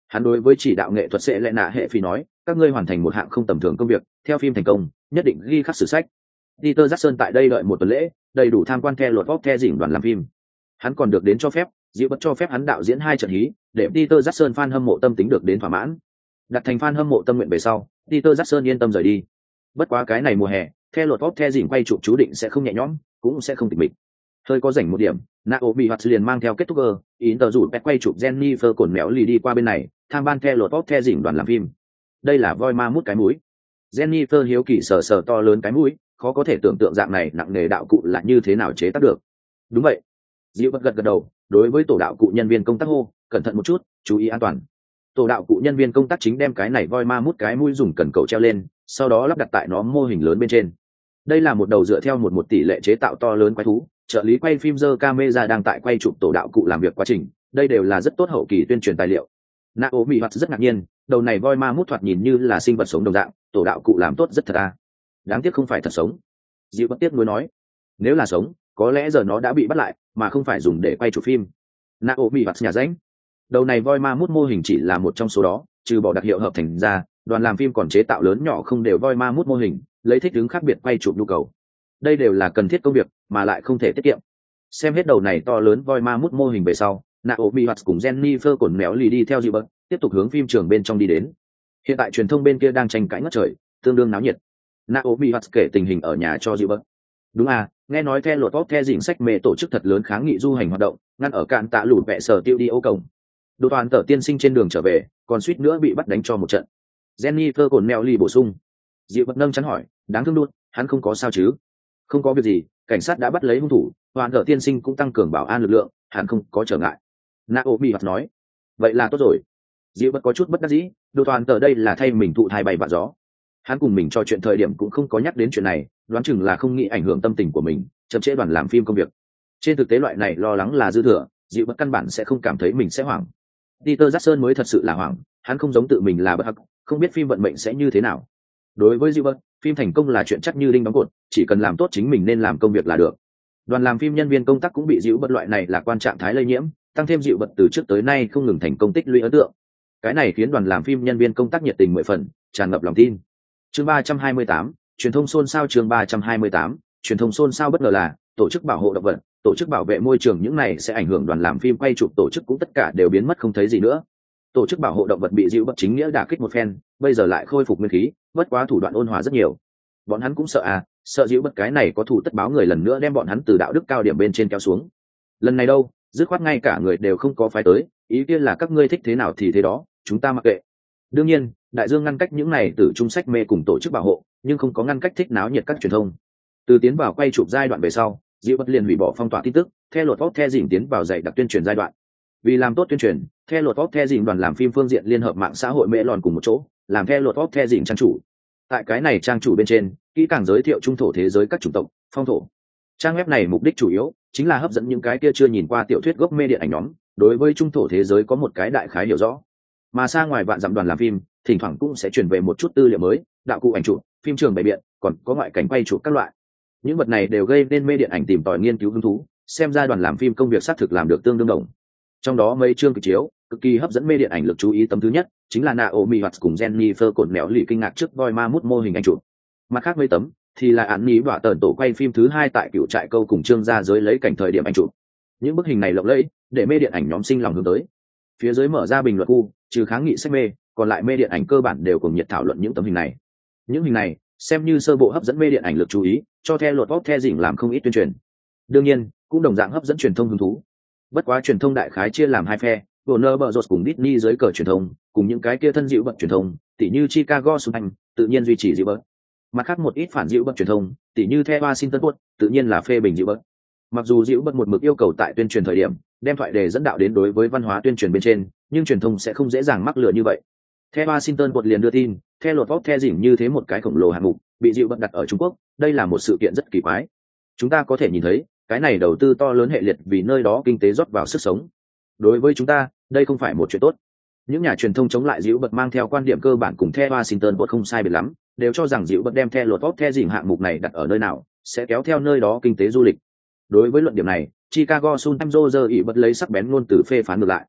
Hắn đối với chỉ đạo nghệ thuật sẽ lẽ nạ hệ phi nói, các ngươi hoàn thành một hạng không tầm thường công việc, theo phim thành công nhất định ghi khắc sử sách. Peter Jackson tại đây đợi một tuần lễ, đầy đủ tham quan theo luật vóc the dỉnh đoàn làm phim. Hắn còn được đến cho phép, dịu bất cho phép hắn đạo diễn 2 trận hí, để Peter Jackson fan hâm mộ tâm tính được đến thỏa mãn. Đặt thành fan hâm mộ tâm nguyện về sau, Peter Jackson yên tâm rời đi. Bất quá cái này mùa hè, theo luật vóc the dỉnh quay chụp chú định sẽ không nhẹ nhõm, cũng sẽ không tịch mịch. Hơi có rảnh một điểm, Naomi Watts liền mang theo kết thúc Inter rủ Pet quay chụp Jennifer cồn méo lì đi qua bên này, tham ban theo luật vóc the dỉnh đoàn làm phim. Đây là voi ma mút cái mũi. Jennifer hiếu kỳ sờ to lớn cái mũi, khó có thể tưởng tượng dạng này nặng nề đạo cụ là như thế nào chế tác được. Đúng vậy. Diệu bất gật đầu, đối với tổ đạo cụ nhân viên công tác hô, cẩn thận một chút, chú ý an toàn. Tổ đạo cụ nhân viên công tác chính đem cái này voi ma mút cái mũi dùng cần cầu treo lên, sau đó lắp đặt tại nó mô hình lớn bên trên. Đây là một đầu dựa theo một tỷ lệ chế tạo to lớn quái thú, trợ lý quay phim giơ camera đang tại quay chụp tổ đạo cụ làm việc quá trình, đây đều là rất tốt hậu kỳ tuyên truyền tài liệu. Naomi Watts rất ngạc nhiên, đầu này voi ma mút thoạt nhìn như là sinh vật sống đồng dạng, tổ đạo cụ làm tốt rất thật à. Đáng tiếc không phải thật sống. Diệu bất tiếc nuối nói, nếu là sống, có lẽ giờ nó đã bị bắt lại, mà không phải dùng để quay chụp phim. Naomi Watts nhà ránh. Đầu này voi ma mút mô hình chỉ là một trong số đó, trừ bỏ đặc hiệu hợp thành ra, đoàn làm phim còn chế tạo lớn nhỏ không đều voi ma mút mô hình, lấy thích ứng khác biệt quay chụp nhu cầu. Đây đều là cần thiết công việc, mà lại không thể tiết kiệm. Xem hết đầu này to lớn voi ma mút mô hình về sau, Naomi Watts cùng Jennifer cồn méo lì đi theo Diệu bất, tiếp tục hướng phim trường bên trong đi đến. Hiện tại truyền thông bên kia đang tranh cãi ngất trời, tương đương náo nhiệt. Naomi Watts kể tình hình ở nhà cho Diệu bất. Đúng à, nghe nói theo luật tốt theo dỉnh sách mê tổ chức thật lớn kháng nghị du hành hoạt động, ngăn ở cạn tạ lụt vẹ sở tiêu đi ô cổng. Đồ toàn tờ tiên sinh trên đường trở về, còn suýt nữa bị bắt đánh cho một trận. Jennifer cồn méo lì bổ sung. Diệu bất nâng chắn hỏi, đáng thương luôn, hắn không có sao chứ? Không có việc gì, cảnh sát đã bắt lấy hung thủ, toàn tờ tiên sinh cũng tăng cường bảo an lực lượng, hắn không có trở ngại. Naomi Watts nói. Vậy là tốt rồi. Diệu bất có chút bất đắc dĩ, đồ toàn tờ đây là thay mình thụ thai bày vạ gió. Hắn cùng mình trò chuyện thời điểm cũng không có nhắc đến chuyện này, đoán chừng là không nghĩ ảnh hưởng tâm tình của mình, chậm trễ đoàn làm phim công việc. Trên thực tế loại này lo lắng là dư thừa, Diệu bất căn bản sẽ không cảm thấy mình sẽ hoảng. Peter Jackson mới thật sự là hoảng, hắn không giống tự mình là bất hắc, không biết phim vận mệnh sẽ như thế nào. Đối với Diệu bất, phim thành công là chuyện chắc như đinh đóng cột, chỉ cần làm tốt chính mình nên làm công việc là được. Đoàn làm phim nhân viên công tác cũng bị Diệu bất loại này là quan trạng thái lây nhiễm, tăng thêm Diệu bất từ trước tới nay không ngừng thành công tích lũy ấn tượng. Cái này khiến đoàn làm phim nhân viên công tác nhiệt tình 10 phần, tràn ngập lòng tin. Chương 328, truyền thông xôn xao. Chương 328, truyền thông xôn xao bất ngờ là tổ chức bảo hộ động vật, tổ chức bảo vệ môi trường những này sẽ ảnh hưởng đoàn làm phim quay chụp tổ chức cũng tất cả đều biến mất không thấy gì nữa. Tổ chức bảo hộ động vật bị Diệu bất chính nghĩa đả kích một phen, bây giờ lại khôi phục nguyên khí, bất quá thủ đoạn ôn hòa rất nhiều. Bọn hắn cũng sợ sợ Diệu bất cái này có thủ tất báo người lần nữa đem bọn hắn từ đạo đức cao điểm bên trên kéo xuống. Lần này đâu, dứt khoát ngay cả người đều không có phái tới, ý kiến là các ngươi thích thế nào thì thế đó, chúng ta mặc kệ. Đương nhiên, đại dương ngăn cách những này từ trung sách mê cùng tổ chức bảo hộ, nhưng không có ngăn cách thích náo nhiệt các truyền thông. Từ tiến vào quay chụp giai đoạn về sau, Diệu bất liền hủy bỏ phong tỏa tin tức, theo luật tốt theo dỉnh tiến vào dạy đặc tuyên truyền giai đoạn. Vì làm tốt tuyên truyền, theo luật tốt theo dỉnh đoàn làm phim phương diện liên hợp mạng xã hội mễ lòn cùng một chỗ, làm theo luật tốt theo dỉnh trang chủ. Tại cái này trang chủ bên trên, kỹ càng giới thiệu trung thổ thế giới các chủng tộc, phong thổ. Trang web này mục đích chủ yếu chính là hấp dẫn những cái kia chưa nhìn qua tiểu thuyết gốc mê điện ảnh nhóm, đối với trung thổ thế giới có một cái đại khái hiểu rõ. Mà xa ngoài vạn dặm đoàn làm phim, thỉnh thoảng cũng sẽ chuyển về một chút tư liệu mới, đạo cụ ảnh chụp, phim trường bày biện, còn có ngoại cảnh quay chụp các loại. Những vật này đều gây nên mê điện ảnh tìm tòi nghiên cứu hứng thú, xem ra đoàn làm phim công việc xác thực làm được tương đương đồng. Trong đó mấy chương kịch chiếu cực kỳ hấp dẫn mê điện ảnh lực chú ý tấm thứ nhất chính là Naomi Watts cùng Jennifer cồn méo lì kinh ngạc trước voi ma mút mô hình ảnh chụp. Mặt khác mấy tấm thì là án ní đọa tờn tổ quay phim thứ 2 tại cựu trại câu cùng trương gia giới lấy cảnh thời điểm ảnh chụp. Những bức hình này lộng lẫy, để mê điện ảnh nhóm sinh lòng hướng tới. Phía dưới mở ra bình luận khu, trừ kháng nghị sách mê, còn lại mê điện ảnh cơ bản đều cùng nhiệt thảo luận những tấm hình này. Những hình này xem như sơ bộ hấp dẫn mê điện ảnh lực chú ý, cho theo luật bóc theo dỉnh làm không ít tuyên truyền. Đương nhiên, cũng đồng dạng hấp dẫn truyền thông hứng thú. Bất quá truyền thông đại khái chia làm hai phe, Warner Bros cùng Disney dưới cờ truyền thông, cùng những cái kia thân dịu bận truyền thông, tỉ như Chicago Sun Anh, tự nhiên duy trì dịu bận. Mặt khác một ít phản dịu bận truyền thông, tỉ như The Washington Post, tự nhiên là phê bình dịu bận. Mặc dù dịu bận một mực yêu cầu tại tuyên truyền thời điểm, đem thoại đề dẫn đạo đến đối với văn hóa tuyên truyền bên trên, nhưng truyền thông sẽ không dễ dàng mắc lừa như vậy. The Washington Post liền đưa tin, theo luật bóc theo dỉnh như thế một cái khổng lồ hạng mục, bị dịu bận đặt ở Trung Quốc, đây là một sự kiện rất kỳ quái. Chúng ta có thể nhìn thấy, cái này đầu tư to lớn hệ liệt vì nơi đó kinh tế rót vào sức sống. Đối với chúng ta, đây không phải một chuyện tốt. Những nhà truyền thông chống lại dịu bật mang theo quan điểm cơ bản cùng The Washington Post không sai biệt lắm, đều cho rằng dịu bật đem theo luật bóc theo dỉnh hạng mục này đặt ở nơi nào, sẽ kéo theo nơi đó kinh tế du lịch. Đối với luận điểm này, Chicago Sun Times Roger ỉ bật lấy sắc bén ngôn từ phê phán ngược lại.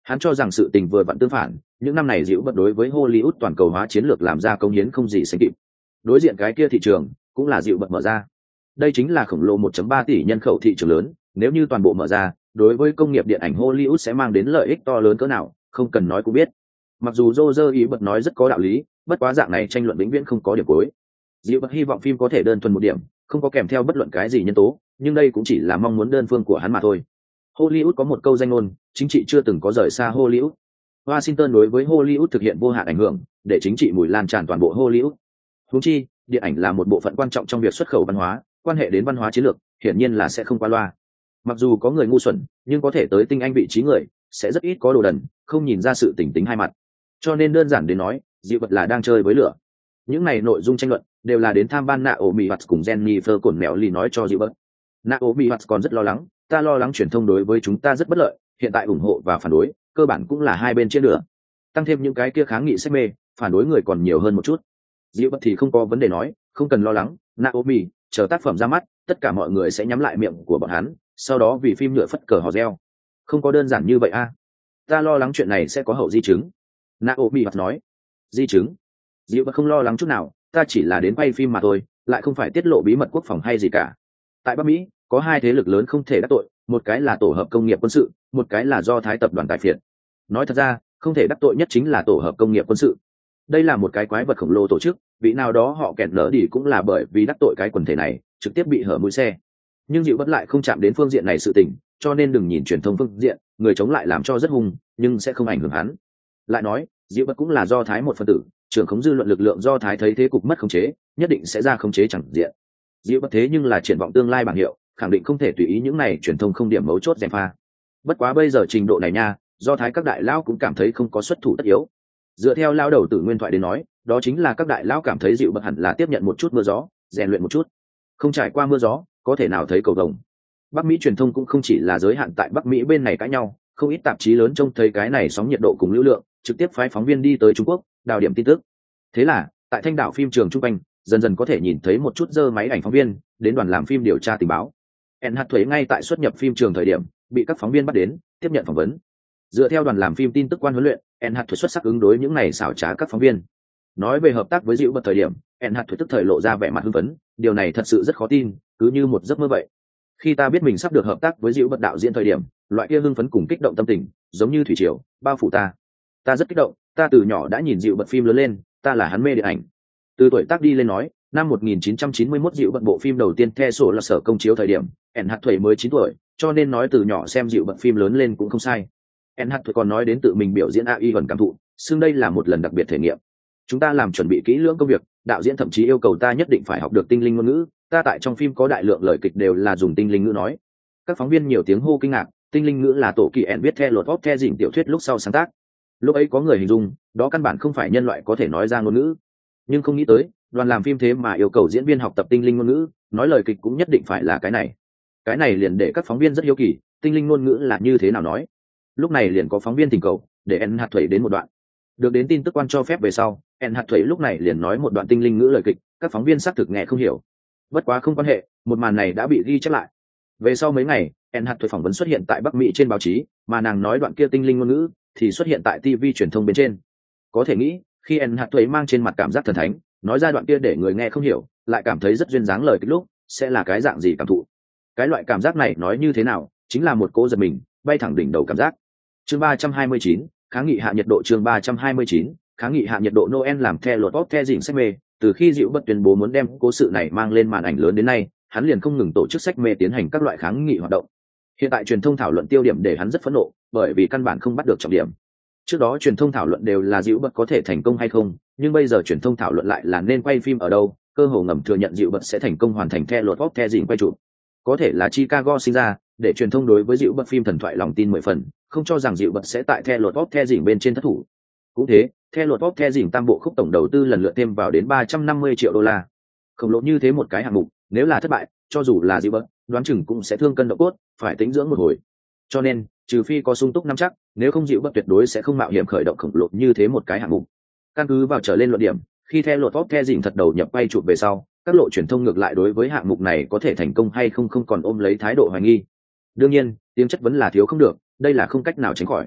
Hắn cho rằng sự tình vừa vặn tương phản, những năm này dịu bật đối với Hollywood toàn cầu hóa chiến lược làm ra công hiến không gì sánh kịp. Đối diện cái kia thị trường cũng là dịu bật mở ra. Đây chính là khổng lồ 1.3 tỷ nhân khẩu thị trường lớn, nếu như toàn bộ mở ra, đối với công nghiệp điện ảnh Hollywood sẽ mang đến lợi ích to lớn cỡ nào, không cần nói cũng biết. Mặc dù Roger ý bật nói rất có đạo lý, bất quá dạng này tranh luận vĩnh viễn không có điểm cuối. Dịu bật hy vọng phim có thể đơn thuần một điểm, không có kèm theo bất luận cái gì nhân tố, nhưng đây cũng chỉ là mong muốn đơn phương của hắn mà thôi. Hollywood có một câu danh ngôn, chính trị chưa từng có rời xa Hollywood. Washington đối với Hollywood thực hiện vô hạn ảnh hưởng, để chính trị mùi lan tràn toàn bộ Hollywood. Huống chi, điện ảnh là một bộ phận quan trọng trong việc xuất khẩu văn hóa, quan hệ đến văn hóa chiến lược, hiển nhiên là sẽ không qua loa. Mặc dù có người ngu xuẩn, nhưng có thể tới tinh anh vị trí người, sẽ rất ít có đồ đần, không nhìn ra sự tỉnh tính hai mặt. Cho nên đơn giản đến nói, dịu bật là đang chơi với lửa. Những này nội dung tranh luận đều là đến tham ban Naomi Watts cùng Jennifer cổn mèo lì nói cho dịu bật. Naomi Watts còn rất lo lắng, ta lo lắng truyền thông đối với chúng ta rất bất lợi, hiện tại ủng hộ và phản đối, cơ bản cũng là hai bên trên lửa. Tăng thêm những cái kia kháng nghị sách mê, phản đối người còn nhiều hơn một chút. Dịu bật thì không có vấn đề nói, không cần lo lắng, Naomi, chờ tác phẩm ra mắt, tất cả mọi người sẽ nhắm lại miệng của bọn hắn, sau đó vì phim nhựa phất cờ hò reo. Không có đơn giản như vậy a. Ta lo lắng chuyện này sẽ có hậu di chứng. Naomi Watts nói. Di chứng? Dịu bật không lo lắng chút nào, ta chỉ là đến quay phim mà thôi, lại không phải tiết lộ bí mật quốc phòng hay gì cả. Tại Bắc Mỹ, có hai thế lực lớn không thể đắc tội, một cái là tổ hợp công nghiệp quân sự, một cái là do Thái tập đoàn tài phiệt. Nói thật ra, không thể đắc tội nhất chính là tổ hợp công nghiệp quân sự. Đây là một cái quái vật khổng lồ tổ chức, vị nào đó họ kẹt lỡ đi cũng là bởi vì đắc tội cái quần thể này, trực tiếp bị hở mũi xe. Nhưng dịu bất lại không chạm đến phương diện này sự tình, cho nên đừng nhìn truyền thông phương diện, người chống lại làm cho rất hung, nhưng sẽ không ảnh hưởng hắn. Lại nói, dịu bất cũng là do Thái một phân tử, trưởng khống dư luận lực lượng do Thái thấy thế cục mất khống chế, nhất định sẽ ra khống chế chẳng diện. Dịu bất thế nhưng là triển vọng tương lai bảng hiệu, khẳng định không thể tùy ý những này truyền thông không điểm mấu chốt gièm pha. Bất quá bây giờ trình độ này nha, do Thái các đại lão cũng cảm thấy không có xuất thủ tất yếu. Dựa theo lao đầu tử nguyên thoại đến nói, đó chính là các đại lão cảm thấy dịu bất hẳn là tiếp nhận một chút mưa gió, rèn luyện một chút. Không trải qua mưa gió, có thể nào thấy cầu vồng. Bắc Mỹ truyền thông cũng không chỉ là giới hạn tại Bắc Mỹ bên này cãi nhau, không ít tạp chí lớn trông thấy cái này sóng nhiệt độ cùng lưu lượng, trực tiếp phái phóng viên đi tới Trung Quốc, đào điểm tin tức. Thế là, tại Thanh Đảo phim trường trung quanh, dần dần có thể nhìn thấy một chút dơ máy ảnh phóng viên, đến đoàn làm phim điều tra tình báo. Hạt thuế ngay tại xuất nhập phim trường thời điểm, bị các phóng viên bắt đến, tiếp nhận phỏng vấn. Dựa theo đoàn làm phim tin tức quan huấn luyện, hạt thuế xuất sắc ứng đối những này xảo trá các phóng viên. Nói về hợp tác với dịu bật thời điểm, hạt thuế tức thời lộ ra vẻ mặt hưng phấn, điều này thật sự rất khó tin, cứ như một giấc mơ vậy. Khi ta biết mình sắp được hợp tác với dịu bật đạo diễn thời điểm, loại kia hưng phấn cùng kích động tâm tình, giống như thủy triều bao phủ ta. Ta rất kích động, ta từ nhỏ đã nhìn dịu bật phim lớn lên, ta là hắn mê điện ảnh. Từ tuổi tác đi lên nói, năm 1991 dịu bật bộ phim đầu tiên The Sổ là sở công chiếu thời điểm, hạt thuế mới 9 tuổi, cho nên nói từ nhỏ xem dịu bật phim lớn lên cũng không sai. hạt thuế còn nói đến tự mình biểu diễn AI gần cảm thụ, xưng đây là một lần đặc biệt thể nghiệm. Chúng ta làm chuẩn bị kỹ lưỡng công việc, đạo diễn thậm chí yêu cầu ta nhất định phải học được tinh linh ngôn ngữ, ta tại trong phim có đại lượng lời kịch đều là dùng tinh linh ngữ nói. Các phóng viên nhiều tiếng hô kinh ngạc, tinh linh ngữ là tổ kỳ ẻn viết theo luật bóp theo dịnh tiểu thuyết lúc sau sáng tác. Lúc ấy có người hình dung, đó căn bản không phải nhân loại có thể nói ra ngôn ngữ. Nhưng không nghĩ tới, đoàn làm phim thế mà yêu cầu diễn viên học tập tinh linh ngôn ngữ, nói lời kịch cũng nhất định phải là cái này. Cái này liền để các phóng viên rất hiếu kỳ, tinh linh ngôn ngữ là như thế nào nói. Lúc này liền có phóng viên thỉnh cầu, để hạt thuế đến một đoạn. Được đến tin tức quan cho phép về sau, hạt thuế lúc này liền nói một đoạn tinh linh ngữ lời kịch, các phóng viên xác thực nghe không hiểu. Bất quá không quan hệ, một màn này đã bị ghi chép lại. Về sau mấy ngày, hạt thuế phỏng vấn xuất hiện tại Bắc Mỹ trên báo chí, mà nàng nói đoạn kia tinh linh ngôn ngữ thì xuất hiện tại TV truyền thông bên trên. Có thể nghĩ, khi hạt thuế mang trên mặt cảm giác thần thánh, nói ra đoạn kia để người nghe không hiểu, lại cảm thấy rất duyên dáng lời kịch lúc, sẽ là cái dạng gì cảm thụ. Cái loại cảm giác này nói như thế nào, chính là một cỗ giật mình, bay thẳng đỉnh đầu cảm giác. Chương 329, kháng nghị hạ nhiệt độ. Chương 329, kháng nghị hạ nhiệt độ. Noel làm theo luật bóp theo dịnh sách mê, từ khi dịu bật tuyên bố muốn đem cố sự này mang lên màn ảnh lớn đến nay, hắn liền không ngừng tổ chức sách mê tiến hành các loại kháng nghị hoạt động. Hiện tại truyền thông thảo luận tiêu điểm để hắn rất phẫn nộ, bởi vì căn bản không bắt được trọng điểm. Trước đó truyền thông thảo luận đều là dịu bật có thể thành công hay không, nhưng bây giờ truyền thông thảo luận lại là nên quay phim ở đâu, cơ hồ ngầm thừa nhận dịu bật sẽ thành công hoàn thành theo luật bóp theo dịnh quay chụp. Có thể là Chicago sinh ra, để truyền thông đối với dịu bật phim thần thoại lòng tin 10 phần, không cho rằng dịu bật sẽ tại theo luật bóp theo dịnh bên trên thất thủ. Cũng thế, theo luật bóp theo dịnh tam bộ khúc tổng đầu tư lần lượt thêm vào đến 350 triệu đô la. Khổng lồ như thế một cái hạng mục, nếu là thất bại, cho dù là dịu bật, đoán chừng cũng sẽ thương cân độ cốt, phải tĩnh dưỡng một hồi. Cho nên, trừ phi có sung túc nắm chắc, nếu không dịu bật tuyệt đối sẽ không mạo hiểm khởi động khổng lồ như thế một cái hạng mục. Căn cứ vào trở lên luận điểm, khi theo luật bóp theo dịnh thật đầu nhập quay chụp về sau, các lộ truyền thông ngược lại đối với hạng mục này có thể thành công hay không không còn ôm lấy thái độ hoài nghi. Đương nhiên, tiếng chất vấn là thiếu không được, đây là không cách nào tránh khỏi.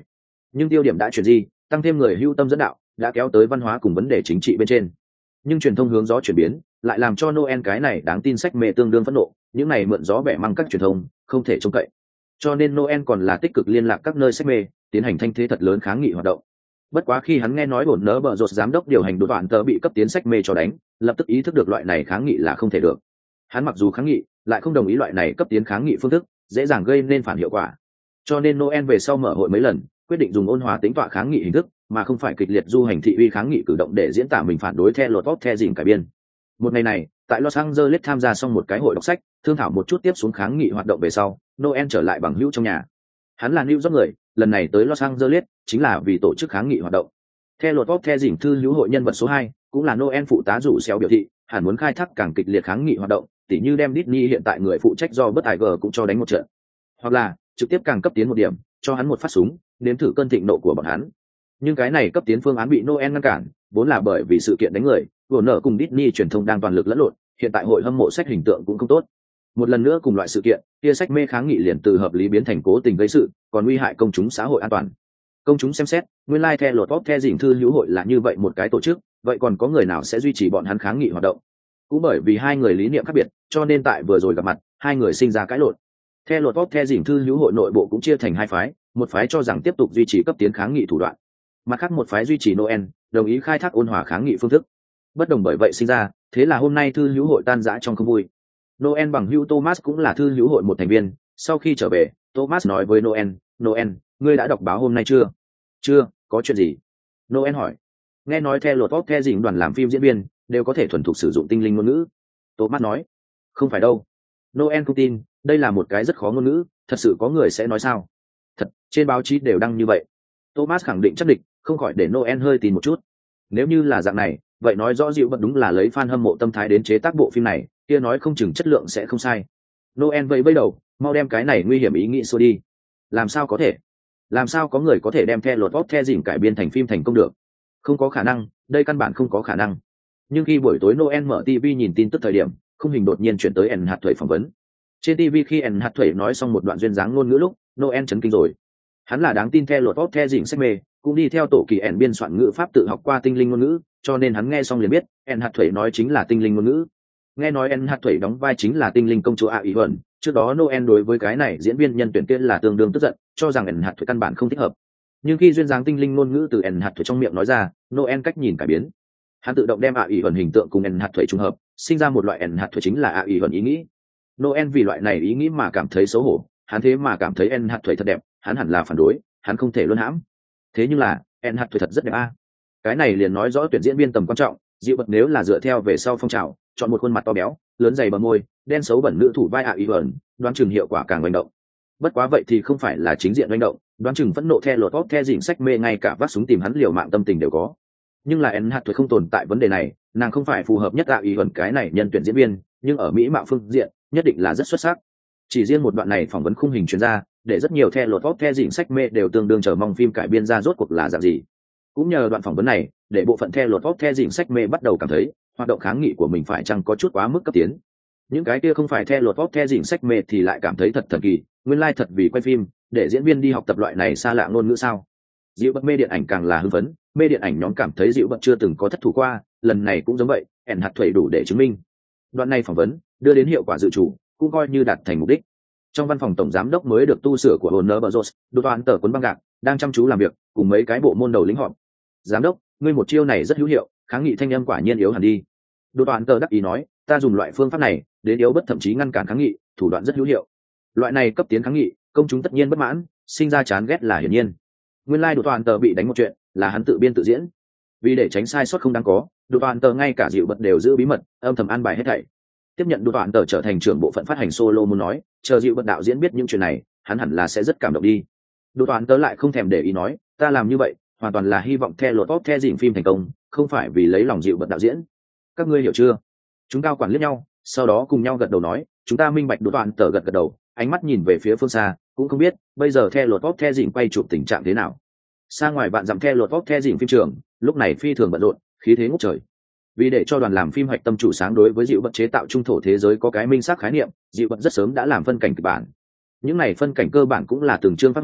nhưng tiêu điểm đã chuyển di, tăng thêm người hưu tâm dẫn đạo đã kéo tới văn hóa cùng vấn đề chính trị bên trên. Nhưng truyền thông hướng gió chuyển biến lại làm cho Noel cái này đáng tin sách mê tương đương phẫn nộ, những này mượn gió bẻ măng các truyền thông không thể trông cậy, cho nên Noel còn là tích cực liên lạc các nơi sách mê, tiến hành thanh thế thật lớn kháng nghị hoạt động. Bất quá khi hắn nghe nói bổn nỡ bờ rột giám đốc điều hành đột đoạn tờ bị cấp tiến sách mê cho đánh, lập tức ý thức được loại này kháng nghị là không thể được. Hắn mặc dù kháng nghị lại không đồng ý loại này cấp tiến kháng nghị phương thức, dễ dàng gây nên phản hiệu quả. Cho nên Noel về sau mở hội mấy lần quyết định dùng ôn hòa tính tọa kháng nghị hình thức, mà không phải kịch liệt du hành thị uy kháng nghị cử động để diễn tả mình phản đối theo luật tốt theo dình cải biên. Một ngày này, tại Los Angeles tham gia xong một cái hội đọc sách, thương thảo một chút tiếp xuống kháng nghị hoạt động về sau, Noel trở lại bằng hữu trong nhà. Hắn là New York người, lần này tới Los Angeles chính là vì tổ chức kháng nghị hoạt động. Theo luật tốt theo dình thư hữu hội nhân vật số 2, cũng là Noel phụ tá rủ xéo biểu thị, hẳn muốn khai thác càng kịch liệt kháng nghị hoạt động, tỉ như đem Disney hiện tại người phụ trách do bất tài gờ cũng cho đánh một trận, hoặc là trực tiếp càng cấp tiến một điểm, cho hắn một phát súng, nếm thử cơn thịnh nộ của bọn hắn. Nhưng cái này cấp tiến phương án bị Noel ngăn cản, vốn là bởi vì sự kiện đánh người, Warner cùng Disney truyền thông đang toàn lực lẫn lộn, hiện tại hội hâm mộ sách hình tượng cũng không tốt. Một lần nữa cùng loại sự kiện, kia sách mê kháng nghị liền từ hợp lý biến thành cố tình gây sự, còn nguy hại công chúng xã hội an toàn. Công chúng xem xét, nguyên lai theo luật tốt theo dình thư hữu hội là như vậy một cái tổ chức, vậy còn có người nào sẽ duy trì bọn hắn kháng nghị hoạt động? Cũng bởi vì hai người lý niệm khác biệt, cho nên tại vừa rồi gặp mặt, hai người sinh ra cãi lộn. Theo luật tốt theo dình thư hữu hội nội bộ cũng chia thành hai phái, một phái cho rằng tiếp tục duy trì cấp tiến kháng nghị thủ đoạn, mặt khác một phái duy trì Noel, đồng ý khai thác ôn hòa kháng nghị phương thức. Bất đồng bởi vậy sinh ra, thế là hôm nay thư hữu hội tan rã trong không vui. Noel bằng hữu Thomas cũng là thư hữu hội một thành viên, sau khi trở về, Thomas nói với Noel, ngươi đã đọc báo hôm nay chưa? Chưa, có chuyện gì? Noel hỏi. Nghe nói theo luật tốt theo dình đoàn làm phim diễn viên đều có thể thuần thục sử dụng tinh linh ngôn ngữ. Thomas nói. Không phải đâu. Noel không tin, đây là một cái rất khó ngôn ngữ, thật sự có người sẽ nói sao? Thật, trên báo chí đều đăng như vậy. Thomas khẳng định chắc địch, không khỏi để Noel hơi tin một chút. Nếu như là dạng này, vậy nói rõ dịu bật đúng là lấy fan hâm mộ tâm thái đến chế tác bộ phim này, kia nói không chừng chất lượng sẽ không sai. Noel vẫy vẫy đầu, mau đem cái này nguy hiểm ý nghĩ xua đi. Làm sao có thể? Làm sao có người có thể đem theo luật tốt theo dình cải biên thành phim thành công được? Không có khả năng, đây căn bản không có khả năng. Nhưng khi buổi tối Noel mở TV nhìn tin tức thời điểm, khung hình đột nhiên chuyển tới Anne Hathaway phỏng vấn. Trên TV khi Anne Hathaway nói xong một đoạn duyên dáng ngôn ngữ lúc, Noel chấn kinh rồi. Hắn là đáng tin theo luật tốt theo dình sách mê, cũng đi theo tổ kỳ ẻn biên soạn ngữ pháp tự học qua tinh linh ngôn ngữ, cho nên hắn nghe xong liền biết Anne Hathaway nói chính là tinh linh ngôn ngữ. Nghe nói Anne Hathaway đóng vai chính là tinh linh công chúa A Ý Huẩn, trước đó Noel đối với cái này diễn viên nhân tuyển kia là tương đương tức giận, cho rằng Anne Hathaway căn bản không thích hợp. Nhưng khi duyên dáng tinh linh ngôn ngữ từ Anne Hathaway trong miệng nói ra, Noel cách nhìn cải biến. Hắn tự động đem A Ý Huẩn hình tượng cùng Anne Hathaway trùng hợp, sinh ra một loại Anne Hathaway chính là A Ý Huẩn ý nghĩ. Noel vì loại này ý nghĩ mà cảm thấy xấu hổ, hắn thế mà cảm thấy Anne Hathaway thật đẹp, hắn hẳn là phản đối, hắn không thể luân hãm. Thế nhưng là Anne Hathaway thật rất đẹp a. Cái này liền nói rõ tuyển diễn viên tầm quan trọng, dịu bật nếu là dựa theo về sau phong trào, chọn một khuôn mặt to béo, lớn dày bờ môi, đen xấu bẩn nữ thủ vai Ý Huẩn, đoán chừng hiệu quả càng manh động. Bất quá vậy thì không phải là chính diện manh động, đoán chừng phẫn nộ theo luật tốt theo dình sách mê ngay cả vác súng tìm hắn liều mạng tâm tình đều có. Nhưng là Anne Hathaway không tồn tại vấn đề này, nàng không phải phù hợp nhất Ý Huẩn cái này nhân tuyển diễn viên, nhưng ở mỹ mạo phương diện nhất định là rất xuất sắc. Chỉ riêng một đoạn này phỏng vấn khung hình chuyên gia, để rất nhiều theo luật tốt theo dình sách mê đều tương đương chờ mong phim cải biên ra rốt cuộc là dạng gì. Cũng nhờ đoạn phỏng vấn này, để bộ phận theo luật tốt theo dình sách mê bắt đầu cảm thấy hoạt động kháng nghị của mình phải chăng có chút quá mức cấp tiến. Những cái kia không phải theo luật tốt theo dình sách mê thì lại cảm thấy thật thần kỳ, nguyên lai thật vì quay phim để diễn viên đi học tập loại này xa lạ ngôn ngữ sao? Dịu bật mê điện ảnh càng là hưng phấn, mê điện ảnh nhóm cảm thấy dịu bật chưa từng có thất thủ qua, lần này cũng giống vậy, Anne Hathaway đủ để chứng minh. Đoạn này phỏng vấn đưa đến hiệu quả dự chủ, cũng coi như đạt thành mục đích. Trong văn phòng tổng giám đốc mới được tu sửa của Warner Bros, đột toàn tờ cuốn băng gạc đang chăm chú làm việc, cùng mấy cái bộ môn đầu lĩnh họp. Giám đốc, ngươi một chiêu này rất hữu hiệu, kháng nghị thanh âm quả nhiên yếu hẳn đi. Đột toàn tờ đắc ý nói, ta dùng loại phương pháp này đến yếu bất thậm chí ngăn cản kháng nghị, thủ đoạn rất hữu hiệu. Loại này cấp tiến kháng nghị, công chúng tất nhiên bất mãn, sinh ra chán ghét là hiển nhiên. Nguyên lai đột toàn tờ bị đánh một chuyện là hắn tự biên tự diễn. Vì để tránh sai sót không đáng có, đột toàn tờ ngay cả dịu bật đều giữ bí mật, âm thầm an bài hết thảy. Tiếp nhận đột toàn tờ trở thành trưởng bộ phận phát hành solo muốn nói, chờ dịu bật đạo diễn biết những chuyện này, hắn hẳn là sẽ rất cảm động đi. Đột toàn tờ lại không thèm để ý nói, ta làm như vậy hoàn toàn là hy vọng theo luật tốt theo dình phim thành công, không phải vì lấy lòng dịu bật đạo diễn. Các ngươi hiểu chưa? Chúng cao quản liếc nhau, sau đó cùng nhau gật đầu nói, chúng ta minh bạch. Đột toàn tờ gật gật đầu, ánh mắt nhìn về phía phương xa, cũng không biết bây giờ theo luật tốt theo dình quay chụp tình trạng thế nào. Xa ngoài bạn dặm theo luật tốt theo dình phim trường, lúc này phi thường bận rộn, khí thế ngút trời. Vì để cho đoàn làm phim hoạch tâm chủ sáng đối với dịu bật chế tạo trung thổ thế giới có cái minh xác khái niệm, dịu bật rất sớm đã làm phân cảnh kịch bản. Những này phân cảnh cơ bản cũng là từng chương phát họa,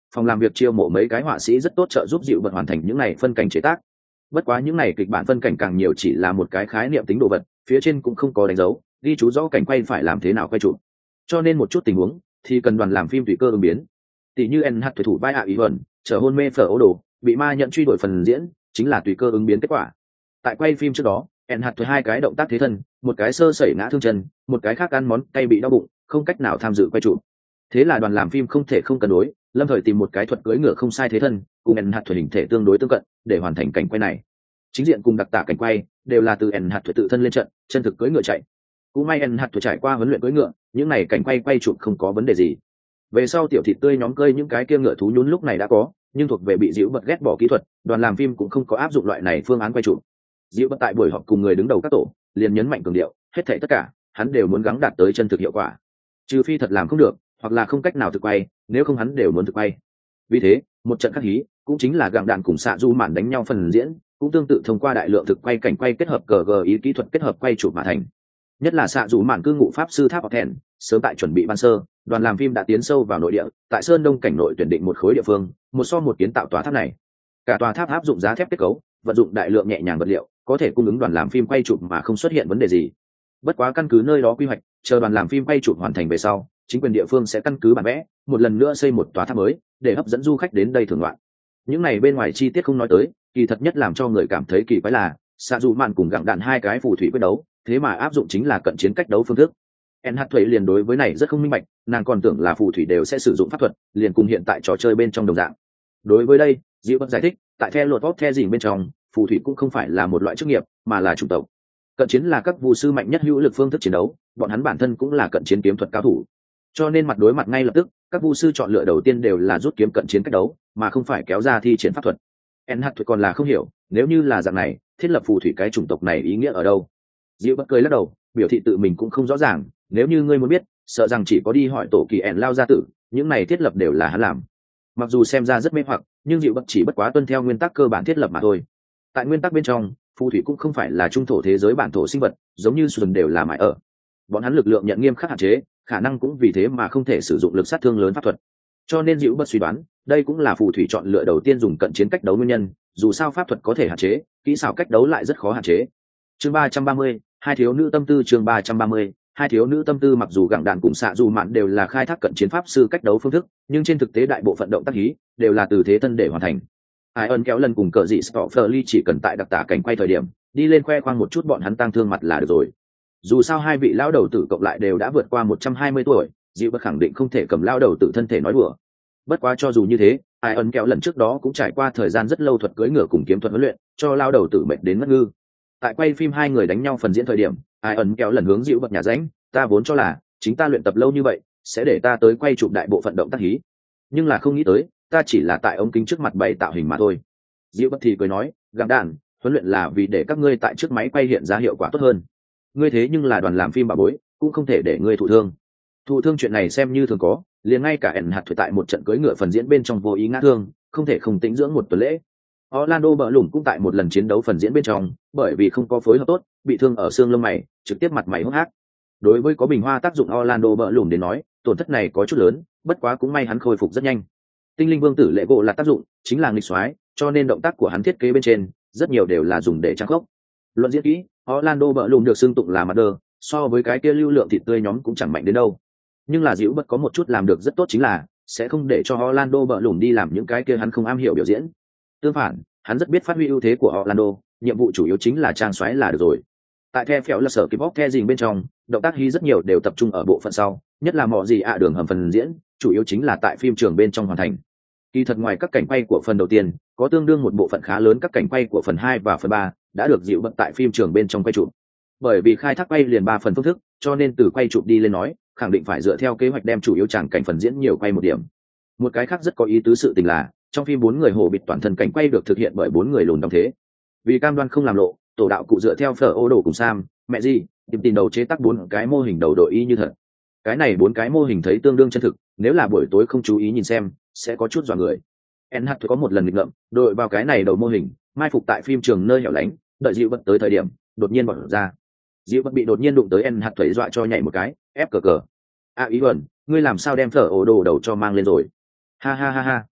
phòng làm việc chiêu mộ mấy cái họa sĩ rất tốt trợ giúp dịu bật hoàn thành những này phân cảnh chế tác. Bất quá những này kịch bản phân cảnh càng nhiều chỉ là một cái khái niệm tính đồ vật, phía trên cũng không có đánh dấu ghi chú rõ cảnh quay phải làm thế nào quay chụp, cho nên một chút tình huống thì cần đoàn làm phim tùy cơ ứng biến. Tỷ như NH thủy thủ vai ý huẩn trở hôn mê phở ố đồ bị ma nhận truy đuổi phần diễn chính là tùy cơ ứng biến kết quả. Tại quay phim trước đó NH thuế hai cái động tác thế thân, một cái sơ sẩy ngã thương chân, một cái khác ăn món cay bị đau bụng, không cách nào tham dự quay chụp. Thế là đoàn làm phim không thể không cân đối, lâm thời tìm một cái thuật cưỡi ngựa không sai thế thân cùng NH thuế hình thể tương đối tương cận để hoàn thành cảnh quay này. Chính diện cùng đặc tả cảnh quay đều là từ NH thuế tự thân lên trận, chân thực cưỡi ngựa chạy. Cũng may NH thuế trải qua huấn luyện cưỡi ngựa, những này cảnh quay chụp không có vấn đề gì. Về sau tiểu thịt tươi nhóm cơi những cái kia ngựa thú nhún lúc này đã có, nhưng thuộc về bị dịu bật ghét bỏ kỹ thuật, đoàn làm phim cũng không có áp dụng loại này phương án quay chụp. Dịu bật tại buổi họp cùng người đứng đầu các tổ liền nhấn mạnh cường điệu, hết thảy tất cả hắn đều muốn gắng đạt tới chân thực hiệu quả, trừ phi thật làm không được hoặc là không cách nào thực quay, nếu không hắn đều muốn thực quay. Vì thế một trận khắc hí cũng chính là gặng đạn cùng xạ du mạn đánh nhau phần diễn cũng tương tự thông qua đại lượng thực quay cảnh quay kết hợp cờ gờ ý kỹ thuật kết hợp quay chụp mà thành. Nhất là xạ du mạn cư ngụ pháp sư tháp thèn, sớm tại chuẩn bị ban sơ đoàn làm phim đã tiến sâu vào nội địa, tại sơn đông cảnh nội tuyển định một khối địa phương một so một kiến tạo tòa tháp này. Cả tòa tháp áp dụng giá thép kết cấu, vận dụng đại lượng nhẹ nhàng vật liệu, có thể cung ứng đoàn làm phim quay chụp mà không xuất hiện vấn đề gì. Bất quá căn cứ nơi đó quy hoạch, chờ đoàn làm phim quay chụp hoàn thành về sau, chính quyền địa phương sẽ căn cứ bản vẽ một lần nữa xây một tòa tháp mới để hấp dẫn du khách đến đây thưởng ngoạn. Những này bên ngoài chi tiết không nói tới, kỳ thật nhất làm cho người cảm thấy kỳ quái là xạ dù mạn cùng gặng đạn hai cái phù thủy quyết đấu, thế mà áp dụng chính là cận chiến cách đấu phương thức. NH Thuế liền đối với này rất không minh bạch, nàng còn tưởng là phù thủy đều sẽ sử dụng pháp thuật, liền cùng hiện tại trò chơi bên trong đồng dạng. Đối với đây, Diệu Bất giải thích, tại theo luật The gì bên trong, phù thủy cũng không phải là một loại chức nghiệp, mà là chủng tộc. Cận chiến là các vũ sư mạnh nhất hữu lực phương thức chiến đấu, bọn hắn bản thân cũng là cận chiến kiếm thuật cao thủ. Cho nên mặt đối mặt ngay lập tức, các vũ sư chọn lựa đầu tiên đều là rút kiếm cận chiến cách đấu, mà không phải kéo ra thi triển pháp thuật. NH Thuế còn là không hiểu, nếu như là dạng này, thiết lập phù thủy cái chủng tộc này ý nghĩa ở đâu? Diệu Bất cười lắc đầu, biểu thị tự mình cũng không rõ ràng, nếu như ngươi muốn biết, sợ rằng chỉ có đi hỏi tổ kỳ ẻn lao gia tử, những này thiết lập đều là hắn làm. Mặc dù xem ra rất mê hoặc, nhưng Diệu Bất chỉ bất quá tuân theo nguyên tắc cơ bản thiết lập mà thôi. Tại nguyên tắc bên trong, phù thủy cũng không phải là trung thổ thế giới bản thổ sinh vật, giống như Xuân đều là mãi ở. Bọn hắn lực lượng nhận nghiêm khắc hạn chế, khả năng cũng vì thế mà không thể sử dụng lực sát thương lớn pháp thuật. Cho nên Diệu Bất suy đoán, đây cũng là phù thủy chọn lựa đầu tiên dùng cận chiến cách đấu nguyên nhân, dù sao pháp thuật có thể hạn chế, kỹ xảo cách đấu lại rất khó hạn chế. Chương 330, hai thiếu nữ tâm tư. Chương 330, hai thiếu nữ tâm tư. Mặc dù gặng đạn cùng xạ dù mạn đều là khai thác cận chiến pháp sư cách đấu phương thức, nhưng trên thực tế đại bộ phận động tác hí đều là từ thế thân để hoàn thành. Ai ơn kéo lần cùng cờ dị Stofferly chỉ cần tại đặc tả cảnh quay thời điểm đi lên khoe khoang một chút bọn hắn tăng thương mặt là được rồi. Dù sao hai vị lão đầu tử cộng lại đều đã vượt qua 120 tuổi, Dịu Bất khẳng định không thể cầm lão đầu tử thân thể nói đùa. Bất quá cho dù như thế, ai ơn kéo lần trước đó cũng trải qua thời gian rất lâu thuật cưỡi ngựa cùng kiếm thuật huấn luyện, cho lão đầu tử mệt đến ngất ngư. Tại quay phim hai người đánh nhau phần diễn thời điểm, ai ẩn kéo lần hướng Dịu Bất nhà ránh, ta vốn cho là chính ta luyện tập lâu như vậy sẽ để ta tới quay chụp đại bộ phận động tác hí, nhưng là không nghĩ tới ta chỉ là tại ống kính trước mặt bày tạo hình mà thôi. Dịu Bất thì cười nói, gặng đạn, huấn luyện là vì để các ngươi tại trước máy quay hiện ra hiệu quả tốt hơn. Ngươi thế nhưng là đoàn làm phim bà bối, cũng không thể để ngươi thụ thương. Thụ thương chuyện này xem như thường có, liền ngay cả ẩn hạt thuế tại một trận cưỡi ngựa phần diễn bên trong vô ý ngã thương, không thể không tĩnh dưỡng một tuần lễ. Orlando bỡ lủng cũng tại một lần chiến đấu phần diễn bên trong, bởi vì không có phối hợp tốt, bị thương ở xương lông mày, trực tiếp mặt mày hốc hác. Đối với có bình hoa tác dụng Orlando bỡ lủng đến nói, tổn thất này có chút lớn, bất quá cũng may hắn khôi phục rất nhanh. Tinh linh vương tử lệ gỗ là tác dụng, chính là nghịch xoái, cho nên động tác của hắn thiết kế bên trên, rất nhiều đều là dùng để trang khốc. Luận diễn kỹ, Orlando bỡ lủng được xưng tụng là mặt đơ, so với cái kia lưu lượng thịt tươi nhóm cũng chẳng mạnh đến đâu. Nhưng là Dịu Bất có một chút làm được rất tốt chính là sẽ không để cho Orlando bỡ lủng đi làm những cái kia hắn không am hiểu biểu diễn. Tương phản, hắn rất biết phát huy ưu thế của Orlando, nhiệm vụ chủ yếu chính là trang xoáy là được rồi. Tại The Phèo là sở kịp bóc The Dình bên trong, động tác hí rất nhiều đều tập trung ở bộ phận sau, nhất là mọ gì đường hầm phần diễn, chủ yếu chính là tại phim trường bên trong hoàn thành. Kỳ thật ngoài các cảnh quay của phần đầu tiên, có tương đương một bộ phận khá lớn các cảnh quay của phần 2 và phần 3 đã được Dịu Bất tại phim trường bên trong quay chụp. Bởi vì khai thác quay liền 3 phần phương thức, cho nên từ quay chụp đi lên nói, khẳng định phải dựa theo kế hoạch đem chủ yếu tràng cảnh phần diễn nhiều quay một điểm. Một cái khác rất có ý tứ sự tình là, trong phim 4 người hồ bịt toàn thân cảnh quay được thực hiện bởi 4 người lùn đóng thế. Vì cam đoan không làm lộ, tổ đạo cụ dựa theo phở ô đồ cùng Sam, mẹ gì, tìm tìm đầu chế tác 4 cái mô hình đầu đội y như thật. Cái này 4 cái mô hình thấy tương đương chân thực, nếu là buổi tối không chú ý nhìn xem, sẽ có chút dọa người. NH có một lần nghịch ngợm, đội vào cái này đầu mô hình, mai phục tại phim trường nơi hẻo lánh, đợi Dịu Bất tới thời điểm, đột nhiên bỏ ra. Dịu Bất bị đột nhiên đụng tới NH thuẩy dọa cho nhảy một cái, ép cờ. Ý ẩn, ngươi làm sao đem phở ô đồ đầu cho mang lên rồi? Ha ha ha ha.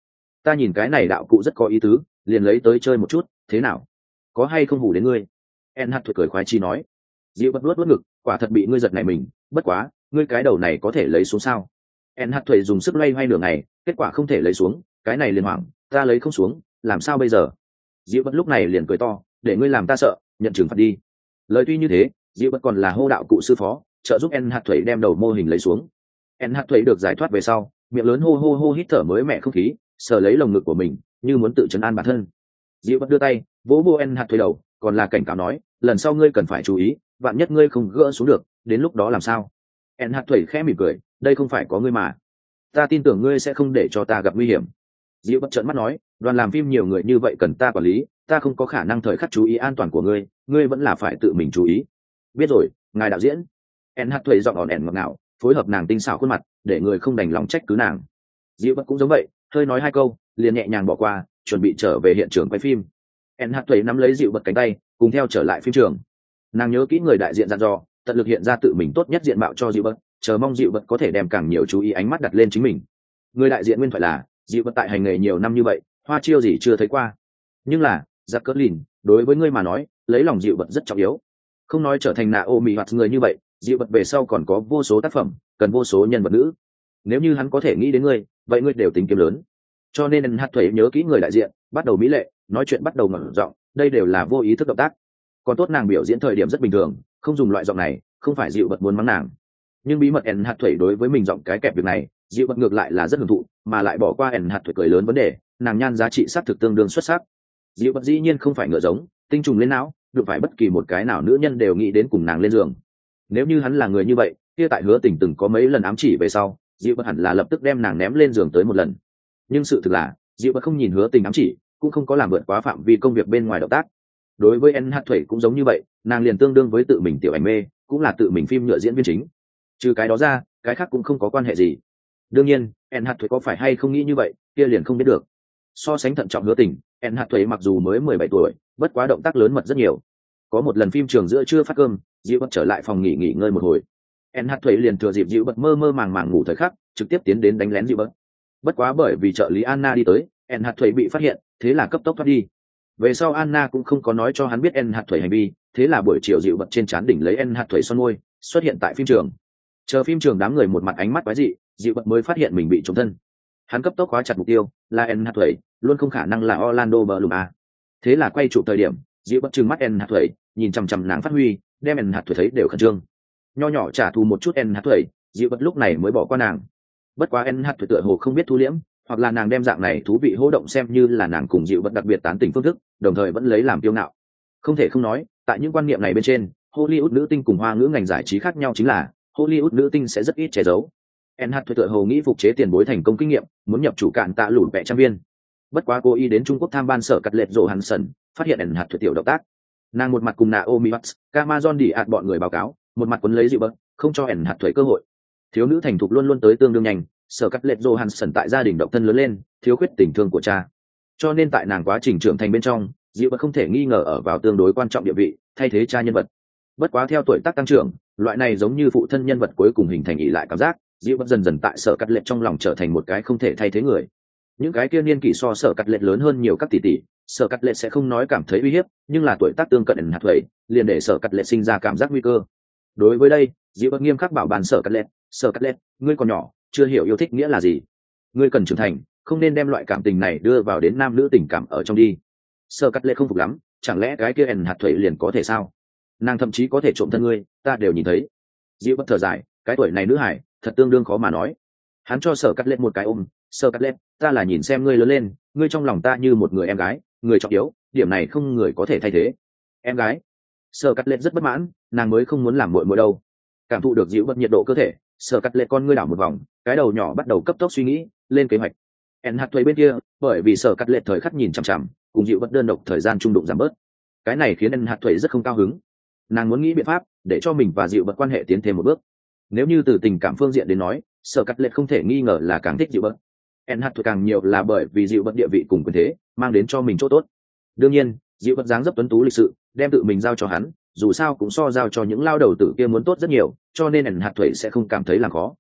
ta nhìn cái này đạo cụ rất có ý tứ, liền lấy tới chơi một chút, thế nào, có hay không hủ đến ngươi? En hạt thuật cười khoái chi nói. Dịu bật luốt ngực, quả thật bị ngươi giật này mình, bất quá ngươi cái đầu này có thể lấy xuống sao? En hạt thuật dùng sức loay hoay nửa ngày, kết quả không thể lấy xuống, cái này liền hoảng, ta lấy không xuống, làm sao bây giờ? Dịu bật lúc này liền cười to, để ngươi làm ta sợ, nhận trừng phạt đi. Lời tuy như thế, Dịu bật còn là hô đạo cụ sư phó, trợ giúp En hạt thuật đem đầu mô hình lấy xuống. En hạt thuật được giải thoát về sau, miệng lớn hô hô hô hít thở mới mẻ không khí, sờ lấy lồng ngực của mình, như muốn tự trấn an bản thân. Dịu bật đưa tay vỗ vô En hạt thuật đầu, còn là cảnh cáo nói, lần sau ngươi cần phải chú ý, vạn nhất ngươi không gỡ xuống được, đến lúc đó làm sao? En hạt thuật khẽ mỉm cười, đây không phải có ngươi mà, ta tin tưởng ngươi sẽ không để cho ta gặp nguy hiểm. Dịu bật trợn mắt nói, đoàn làm phim nhiều người như vậy cần ta quản lý, ta không có khả năng thời khắc chú ý an toàn của ngươi, ngươi vẫn là phải tự mình chú ý. Biết rồi, ngài đạo diễn. En hạt thuật giọng ỏn ẻn ngọt ngào, phối hợp nàng tinh xảo khuôn mặt, để người không đành lòng trách cứ nàng. Dịu bật cũng giống vậy, hơi nói hai câu, liền nhẹ nhàng bỏ qua, chuẩn bị trở về hiện trường quay phim. En hạt thuật nắm lấy Dịu bật cánh tay, cùng theo trở lại phim trường. Nàng nhớ kỹ người đại diện dặn dò, tận lực hiện ra tự mình tốt nhất diện mạo cho Dịu bật, chờ mong Dịu bật có thể đem càng nhiều chú ý ánh mắt đặt lên chính mình. Người đại diện nguyên thoại là, Dịu bật tại hành nghề nhiều năm như vậy, hoa chiêu gì chưa thấy qua. Nhưng là, giặc cỡ lìn, đối với ngươi mà nói, lấy lòng Dịu bật rất trọng yếu. Không nói trở thành Naomi hoặc người như vậy, Dịu bật về sau còn có vô số tác phẩm, cần vô số nhân vật nữ. Nếu như hắn có thể nghĩ đến ngươi, vậy ngươi đều tính kiếm lớn. Cho nên En hạt thuế nhớ kỹ người đại diện, bắt đầu mỹ lệ, nói chuyện bắt đầu ngẩng giọng, đây đều là vô ý thức động tác. Còn tốt nàng biểu diễn thời điểm rất bình thường, không dùng loại giọng này, không phải Dịu bật muốn mắng nàng. Nhưng bí mật En hạt thuế đối với mình giọng cái kẹp việc này, Dịu bật ngược lại là rất hưởng thụ, mà lại bỏ qua En hạt thuế cười lớn vấn đề, nàng nhan giá trị sắc thực tương đương xuất sắc. Dịu bật dĩ nhiên không phải ngựa giống, tinh trùng lên não, đụng phải bất kỳ một cái nào nữ nhân đều nghĩ đến cùng nàng lên giường. Nếu như hắn là người như vậy, kia tại Hứa Tình từng có mấy lần ám chỉ về sau, Dịu bật hẳn là lập tức đem nàng ném lên giường tới một lần. Nhưng sự thực là, Dịu bật không nhìn Hứa Tình ám chỉ, cũng không có làm vượt quá phạm vi công việc bên ngoài động tác. Đối với En hạt thuế cũng giống như vậy, nàng liền tương đương với tự mình tiểu ảnh mê, cũng là tự mình phim nhựa diễn viên chính. Trừ cái đó ra, cái khác cũng không có quan hệ gì. Đương nhiên, En hạt thuế có phải hay không nghĩ như vậy, kia liền không biết được. So sánh thận trọng Hứa Tình, En hạt thuế mặc dù mới 17 tuổi, bất quá động tác lớn mật rất nhiều. Có một lần phim trường giữa trưa phát cơm, Dịu bật trở lại phòng nghỉ ngơi một hồi. En hạt thuế liền thừa dịp Dịu bật mơ mơ màng màng ngủ thời khắc, trực tiếp tiến đến đánh lén Dịu bật. Bất quá bởi vì trợ lý Anna đi tới, En hạt thuế bị phát hiện, thế là cấp tốc thoát đi. Về sau Anna cũng không có nói cho hắn biết En hạt thuế hành vi, thế là buổi chiều Dịu bật trên trán đỉnh lấy En hạt thuế son môi, xuất hiện tại phim trường. Chờ phim trường đám người một mặt ánh mắt quái dị, Dịu bật mới phát hiện mình bị trúng thân. Hắn cấp tốc khóa chặt mục tiêu, là En hạt thuế, luôn không khả năng là Orlando Bloom à. Thế là quay chụp thời điểm, Dịu bật trừng mắt En hạt thuế, nhìn chằm chằm nàng phát huy, đem En hạt thuế thấy đều khẩn trương. Nho nhỏ trả thù một chút En hạt thuế, Dịu bật lúc này mới bỏ qua nàng. Bất quá En hạt thuế tựa hồ không biết thu liễm, hoặc là nàng đem dạng này thú vị hô động xem như là nàng cùng Dịu bật đặc biệt tán tỉnh phương thức, đồng thời vẫn lấy làm kiêu ngạo. Không thể không nói, tại những quan niệm này bên trên, Hollywood nữ tinh cùng hoa ngữ ngành giải trí khác nhau chính là Hollywood nữ tinh sẽ rất ít che giấu. En hạt thuế tựa hồ nghĩ phục chế tiền bối thành công kinh nghiệm, muốn nhập chủ cạn tạ lủn vẽ trang viên. Bất quá cô y đến Trung Quốc tham ban sở cắt lệch rộ Hansen, phát hiện En hạt thuế tiểu động tác. Nàng một mặt cùng Naomi Watts, Camazon đi ạt bọn người báo cáo, một mặt quấn lấy Dịu bật, không cho En hạt thuế cơ hội. Thiếu nữ thành thục luôn luôn tới tương đương nhanh, sở cắt lệch Johansson tại gia đình độc thân lớn lên, thiếu khuyết tình thương của cha, cho nên tại nàng quá trình trưởng thành bên trong, Dịu bật không thể nghi ngờ ở vào tương đối quan trọng địa vị, thay thế cha nhân vật. Bất quá theo tuổi tác tăng trưởng, loại này giống như phụ thân nhân vật cuối cùng hình thành ỷ lại cảm giác, Dịu bật dần dần tại sở cắt lệch trong lòng trở thành một cái không thể thay thế người. Những cái kia niên kỷ so sở cắt lệch lớn hơn nhiều các tỷ tỷ, sở cắt lệch sẽ không nói cảm thấy uy hiếp, nhưng là tuổi tác tương cận En hạt thuế, liền để sở cắt lệch sinh ra cảm giác nguy cơ. Đối với đây, Dịu bật nghiêm khắc bảo bàn sở cắt lệch, ngươi còn nhỏ, chưa hiểu yêu thích nghĩa là gì, ngươi cần trưởng thành, không nên đem loại cảm tình này đưa vào đến nam nữ tình cảm ở trong đi. Sở cắt lệch không phục lắm, chẳng lẽ cái kia En hạt thuế liền có thể sao? Nàng thậm chí có thể trộm thân ngươi, ta đều nhìn thấy. Dịu bật thở dài, cái tuổi này nữ hải thật tương đương khó mà nói. Hắn cho sở cắt lệch một cái ôm, sở cắt lệch, ta là nhìn xem ngươi lớn lên, ngươi trong lòng ta như một người em gái, người trọng yếu, điểm này không người có thể thay thế. Em gái? Sở cắt lệch rất bất mãn, nàng mới không muốn làm muội muội đâu. Cảm thụ được Dịu bật nhiệt độ cơ thể, sở cắt lệch con ngươi đảo một vòng, cái đầu nhỏ bắt đầu cấp tốc suy nghĩ lên kế hoạch. En hạt thuế bên kia, bởi vì sở cắt lệch thời khắc nhìn chằm chằm, cùng Dịu bật đơn độc thời gian trung đụng giảm bớt, cái này khiến En hạt thuế rất không cao hứng. Nàng muốn nghĩ biện pháp để cho mình và Dịu bật quan hệ tiến thêm một bước. Nếu như từ tình cảm phương diện đến nói, sở cắt lệch không thể nghi ngờ là càng thích Dịu bật. En hạt thuế càng nhiều là bởi vì Dịu bật địa vị cùng quyền thế mang đến cho mình chỗ tốt. Đương nhiên, Dịu bật dáng dấp tuấn tú lịch sự, đem tự mình giao cho hắn, dù sao cũng so giao cho những lao đầu tử kia muốn tốt rất nhiều, cho nên En hạt thuế sẽ không cảm thấy làm khó.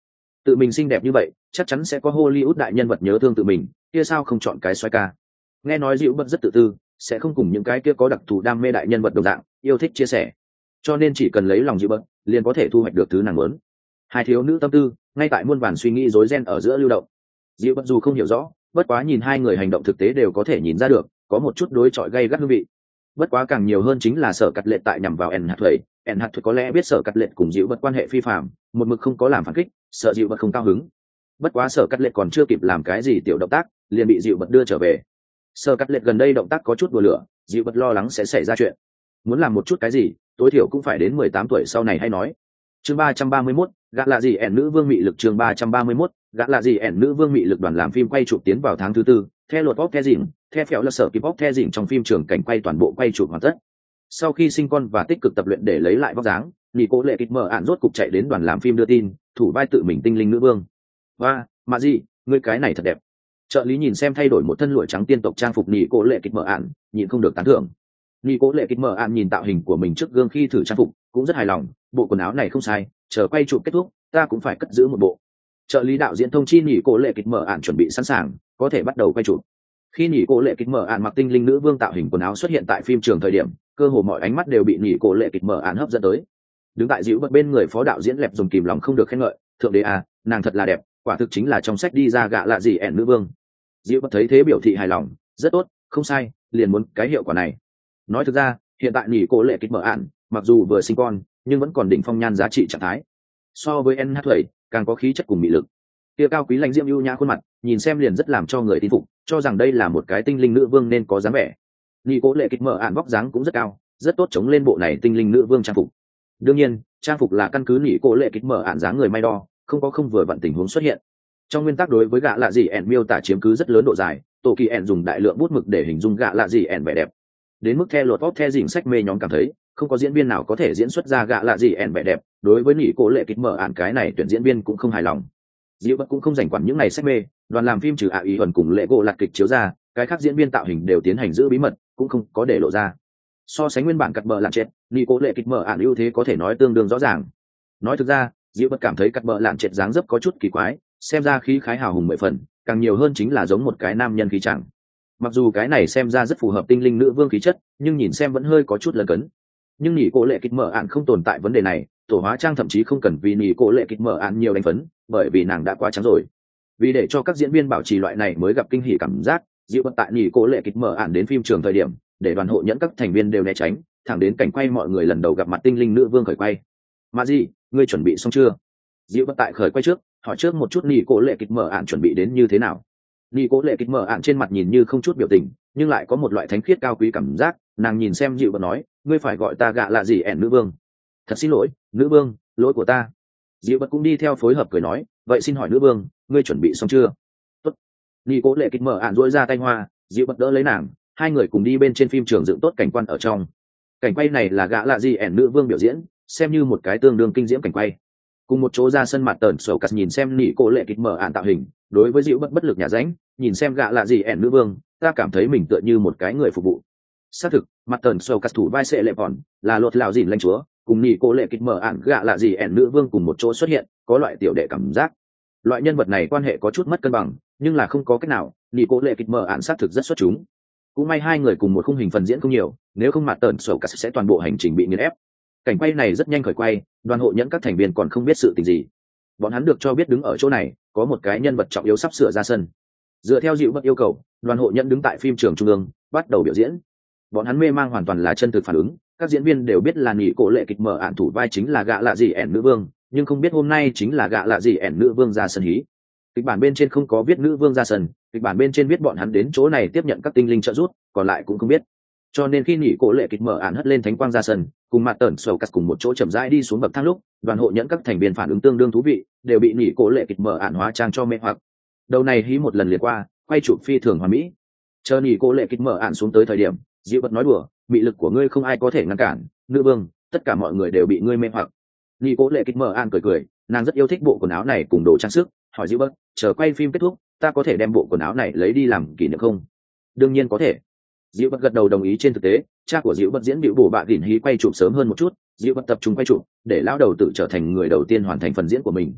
Tự mình xinh đẹp như vậy chắc chắn sẽ có Hollywood đại nhân vật nhớ thương tự mình, kia sao không chọn cái xoay ca. Nghe nói dịu bật rất tự tư, sẽ không cùng những cái kia có đặc thù đam mê đại nhân vật đồng dạng yêu thích chia sẻ, cho nên chỉ cần lấy lòng dịu bật liền có thể thu hoạch được thứ nàng muốn. Hai thiếu nữ tâm tư ngay tại muôn vàn suy nghĩ rối ren ở giữa lưu động. Dịu bật dù không hiểu rõ, bất quá nhìn hai người hành động thực tế đều có thể nhìn ra được có một chút đối chọi gay gắt hương vị. Bất quá càng nhiều hơn chính là Sở Cắt Lệ tại nhằm vào En Hạt Thuẩy. En Hạt Thuẩy có lẽ biết Sở Cắt Lệ cùng dịu bật quan hệ phi phạm, một mực không có làm phản kích, sợ dịu bật không cao hứng. Bất quá Sở Cắt Lệ còn chưa kịp làm cái gì tiểu động tác liền bị dịu bật đưa trở về. Sở Cắt Lệ gần đây động tác có chút đùa lửa, dịu bật lo lắng sẽ xảy ra chuyện. Muốn làm một chút cái gì tối thiểu cũng phải đến 18 tuổi sau này hay nói. Chương 331, gã là gì ẻn nữ vương mị lực. Chương 331, gã là gì ẻn nữ vương mị lực. Đoàn làm phim quay chụp tiến vào tháng thứ tư, theo luật pop the dìm, theo phèo là sở kịp pop the dìm trong phim trường cảnh quay toàn bộ quay chụp hoàn tất. Sau khi sinh con và tích cực tập luyện để lấy lại vóc dáng, Cố Lệ Kịch mở ạn rốt cục chạy đến đoàn làm phim đưa tin, thủ vai tự mình tinh linh nữ vương. Và, mà gì, ngươi cái này thật đẹp. Trợ lý nhìn xem thay đổi một thân lụa trắng tiên tộc trang phục Cố Lệ Kịch mở ạn, nhịn không được tán thưởng. Cố Lệ Kịch mở ạn nhìn tạo hình của mình trước gương khi thử trang phục, cũng rất hài lòng, bộ quần áo này không sai, chờ quay chụp kết thúc, ta cũng phải cất giữ một bộ. Trợ lý đạo diễn thông chi Cố Lệ Kịch mở ạn chuẩn bị sẵn sàng, có thể bắt đầu quay chụp. Khi Cố Lệ Kịch mở ạn mặc tinh linh nữ vương tạo hình quần áo xuất hiện tại phim trường thời điểm, cơ hồ mọi ánh mắt đều bị Cố Lệ Kịch mở ạn hấp dẫn tới. Đứng tại dịu bật bên người phó đạo diễn lẹp dùng kìm lòng không được khen ngợi, thượng đế à, nàng thật là đẹp, quả thực chính là trong sách đi ra gạ lạ gì ẻn nữ vương. Dịu bật thấy thế biểu thị hài lòng, rất tốt, không sai, liền muốn cái hiệu quả này. Nói thực ra, hiện tại Cố Lệ Kịch mở ạn, mặc dù vừa sinh con, nhưng vẫn còn đỉnh phong nhan giá trị trạng thái. So với NH7, càng có khí chất cùng mị lực. Kia cao quý lãnh diễm ưu nhã khuôn mặt, nhìn xem liền rất làm cho người tin phục, cho rằng đây là một cái tinh linh nữ vương nên có dáng vẻ. Cố Lệ Kịch mở ạn vóc dáng cũng rất cao, rất tốt chống lên bộ này tinh linh nữ vương trang phục. Đương nhiên, trang phục là căn cứ Cố Lệ Kịch mở ạn dáng người may đo, không có không vừa vặn tình huống xuất hiện. Trong nguyên tắc đối với gạ lạ gì ẻn miêu tả chiếm cứ rất lớn độ dài, Tô Kỳ ẻn dùng đại lượng bút mực để hình dung gạ lạ gì ẻn vẻ đẹp. Đến mức theo luật pop theo dỉnh sách mê nhóm cảm thấy, không có diễn viên nào có thể diễn xuất ra gạ lạ gì ẻn vẻ đẹp, đối với Cố Lệ Kịch mở ạn cái này tuyển diễn viên cũng không hài lòng. Dịu bật cũng không rảnh quản những này sách mê, đoàn làm phim trừ ý thuần cùng lệ gỗ lạt kịch chiếu ra, cái khác diễn viên tạo hình đều tiến hành giữ bí mật, cũng không có để lộ ra. So sánh nguyên bản cắt bờ lạn chết, Cố Lệ Kịch mở ạn ưu thế có thể nói tương đương rõ ràng. Nói thực ra, Dịu bật cảm thấy cắt bờ lạn chết dáng dấp có chút kỳ quái, xem ra khí khái hào hùng 10 phần, càng nhiều hơn chính là giống một cái nam nhân khí chẳng. Mặc dù cái này xem ra rất phù hợp tinh linh nữ vương khí chất, nhưng nhìn xem vẫn hơi có chút lấn cấn. Nhưng Cố Lệ Kịch mở ạn không tồn tại vấn đề này, tổ hóa trang thậm chí không cần vì Cố Lệ Kịch mở ạn nhiều đánh phấn, bởi vì nàng đã quá trắng rồi. Vì để cho các diễn viên bảo trì loại này mới gặp kinh hỉ cảm giác, Dịu bật tại Cố Lệ Kịch mở ạn đến phim trường thời điểm, để đoàn hộ nhẫn các thành viên đều né tránh, thẳng đến cảnh quay mọi người lần đầu gặp mặt tinh linh nữ vương khởi quay. Mà gì, ngươi chuẩn bị xong chưa? Dịu bật tại khởi quay trước, hỏi trước một chút Cố Lệ Kịch mở ạn chuẩn bị đến như thế nào. Cố Lệ Kịch mở ạn trên mặt nhìn như không chút biểu tình, nhưng lại có một loại thánh khiết cao quý cảm giác. Nàng nhìn xem Dịu bật nói, ngươi phải gọi ta gạ lạ gì ẻn nữ vương. Thật xin lỗi, nữ vương, lỗi của ta. Dịu bật cũng đi theo phối hợp cười nói, vậy xin hỏi nữ vương, ngươi chuẩn bị xong chưa? Tốt. Cố Lệ Kịch mở ạn duỗi ra tay hoa, Dịu bật đỡ lấy nàng, hai người cùng đi bên trên phim trường dựng tốt cảnh quan ở trong. Cảnh quay này là gạ lạ gì ẻn nữ vương biểu diễn, xem như một cái tương đương kinh diễm cảnh quay. Cùng một chỗ ra sân mặt tờn sổ cắt nhìn xem Cố Lệ Kịch mở ạn tạo hình, đối với Dịu bật bất lực nhà ránh, nhìn xem gạ lạ gì ẻn nữ vương, ta cảm thấy mình tựa như một cái người phục vụ. Xác thực, mặt tờn sổ cắt thủ vai sệ lệ vòn, là lột lạo dìn lãnh chúa, cùng Cố Lệ Kịch mở ạn gạ lạ gì ẻn nữ vương cùng một chỗ xuất hiện, có loại tiểu đệ cảm giác. Loại nhân vật này quan hệ có chút mất cân bằng, nhưng là không có cách nào, Cố Lệ Kịch mở ạn xác thực rất xuất chúng. Cũng may hai người cùng một khung hình phần diễn không nhiều, nếu không mặt tờn sổ cắt sẽ toàn bộ hành trình bị nghiền ép. Cảnh quay này rất nhanh khởi quay, đoàn hộ nhẫn các thành viên còn không biết sự tình gì. Bọn hắn được cho biết đứng ở chỗ này có một cái nhân vật trọng yếu sắp sửa ra sân. Dựa theo Dịu bật yêu cầu, đoàn hộ nhẫn đứng tại phim trường trung ương, bắt đầu biểu diễn. Bọn hắn mê mang hoàn toàn là chân thực phản ứng, các diễn viên đều biết là Cố Lệ Kịch mở ạn thủ vai chính là gạ lạ gì ẻn nữ vương, nhưng không biết hôm nay chính là gạ lạ gì ẻn nữ vương ra sân hí. Kịch bản bên trên không có viết nữ vương ra sân, kịch bản bên trên viết bọn hắn đến chỗ này tiếp nhận các tinh linh trợ giúp, còn lại cũng không biết. Cho nên khi Cố Lệ Kịch mở ạn hất lên thánh quang ra sân, cùng mặt tẩn sầu cắt cùng một chỗ chậm rãi đi xuống bậc thang lúc, đoàn hộ nhẫn các thành viên phản ứng tương đương thú vị, đều bị Cố Lệ Kịch mở ạn hóa trang cho mê hoặc. Đầu này hí một lần liền qua, quay chụp phi thường hoàn mỹ. Chờ Cố Lệ Kịch mở ạn xuống tới thời điểm, Dịu bật nói đùa, mị lực của ngươi không ai có thể ngăn cản, nữ vương, tất cả mọi người đều bị ngươi mê hoặc. Cố Lệ Kịch mở ạn cười cười, nàng rất yêu thích bộ quần áo này cùng đồ trang sức, hỏi Dịu bật, chờ quay phim kết thúc, ta có thể đem bộ quần áo này lấy đi làm kỷ niệm không? Đương nhiên có thể. Dịu bật gật đầu đồng ý. Trên thực tế, cha của Dịu bật diễn biểu bổ bạ đỉnh hí quay chụp sớm hơn một chút, Dịu bật tập trung quay chụp, để lão đầu tự trở thành người đầu tiên hoàn thành phần diễn của mình.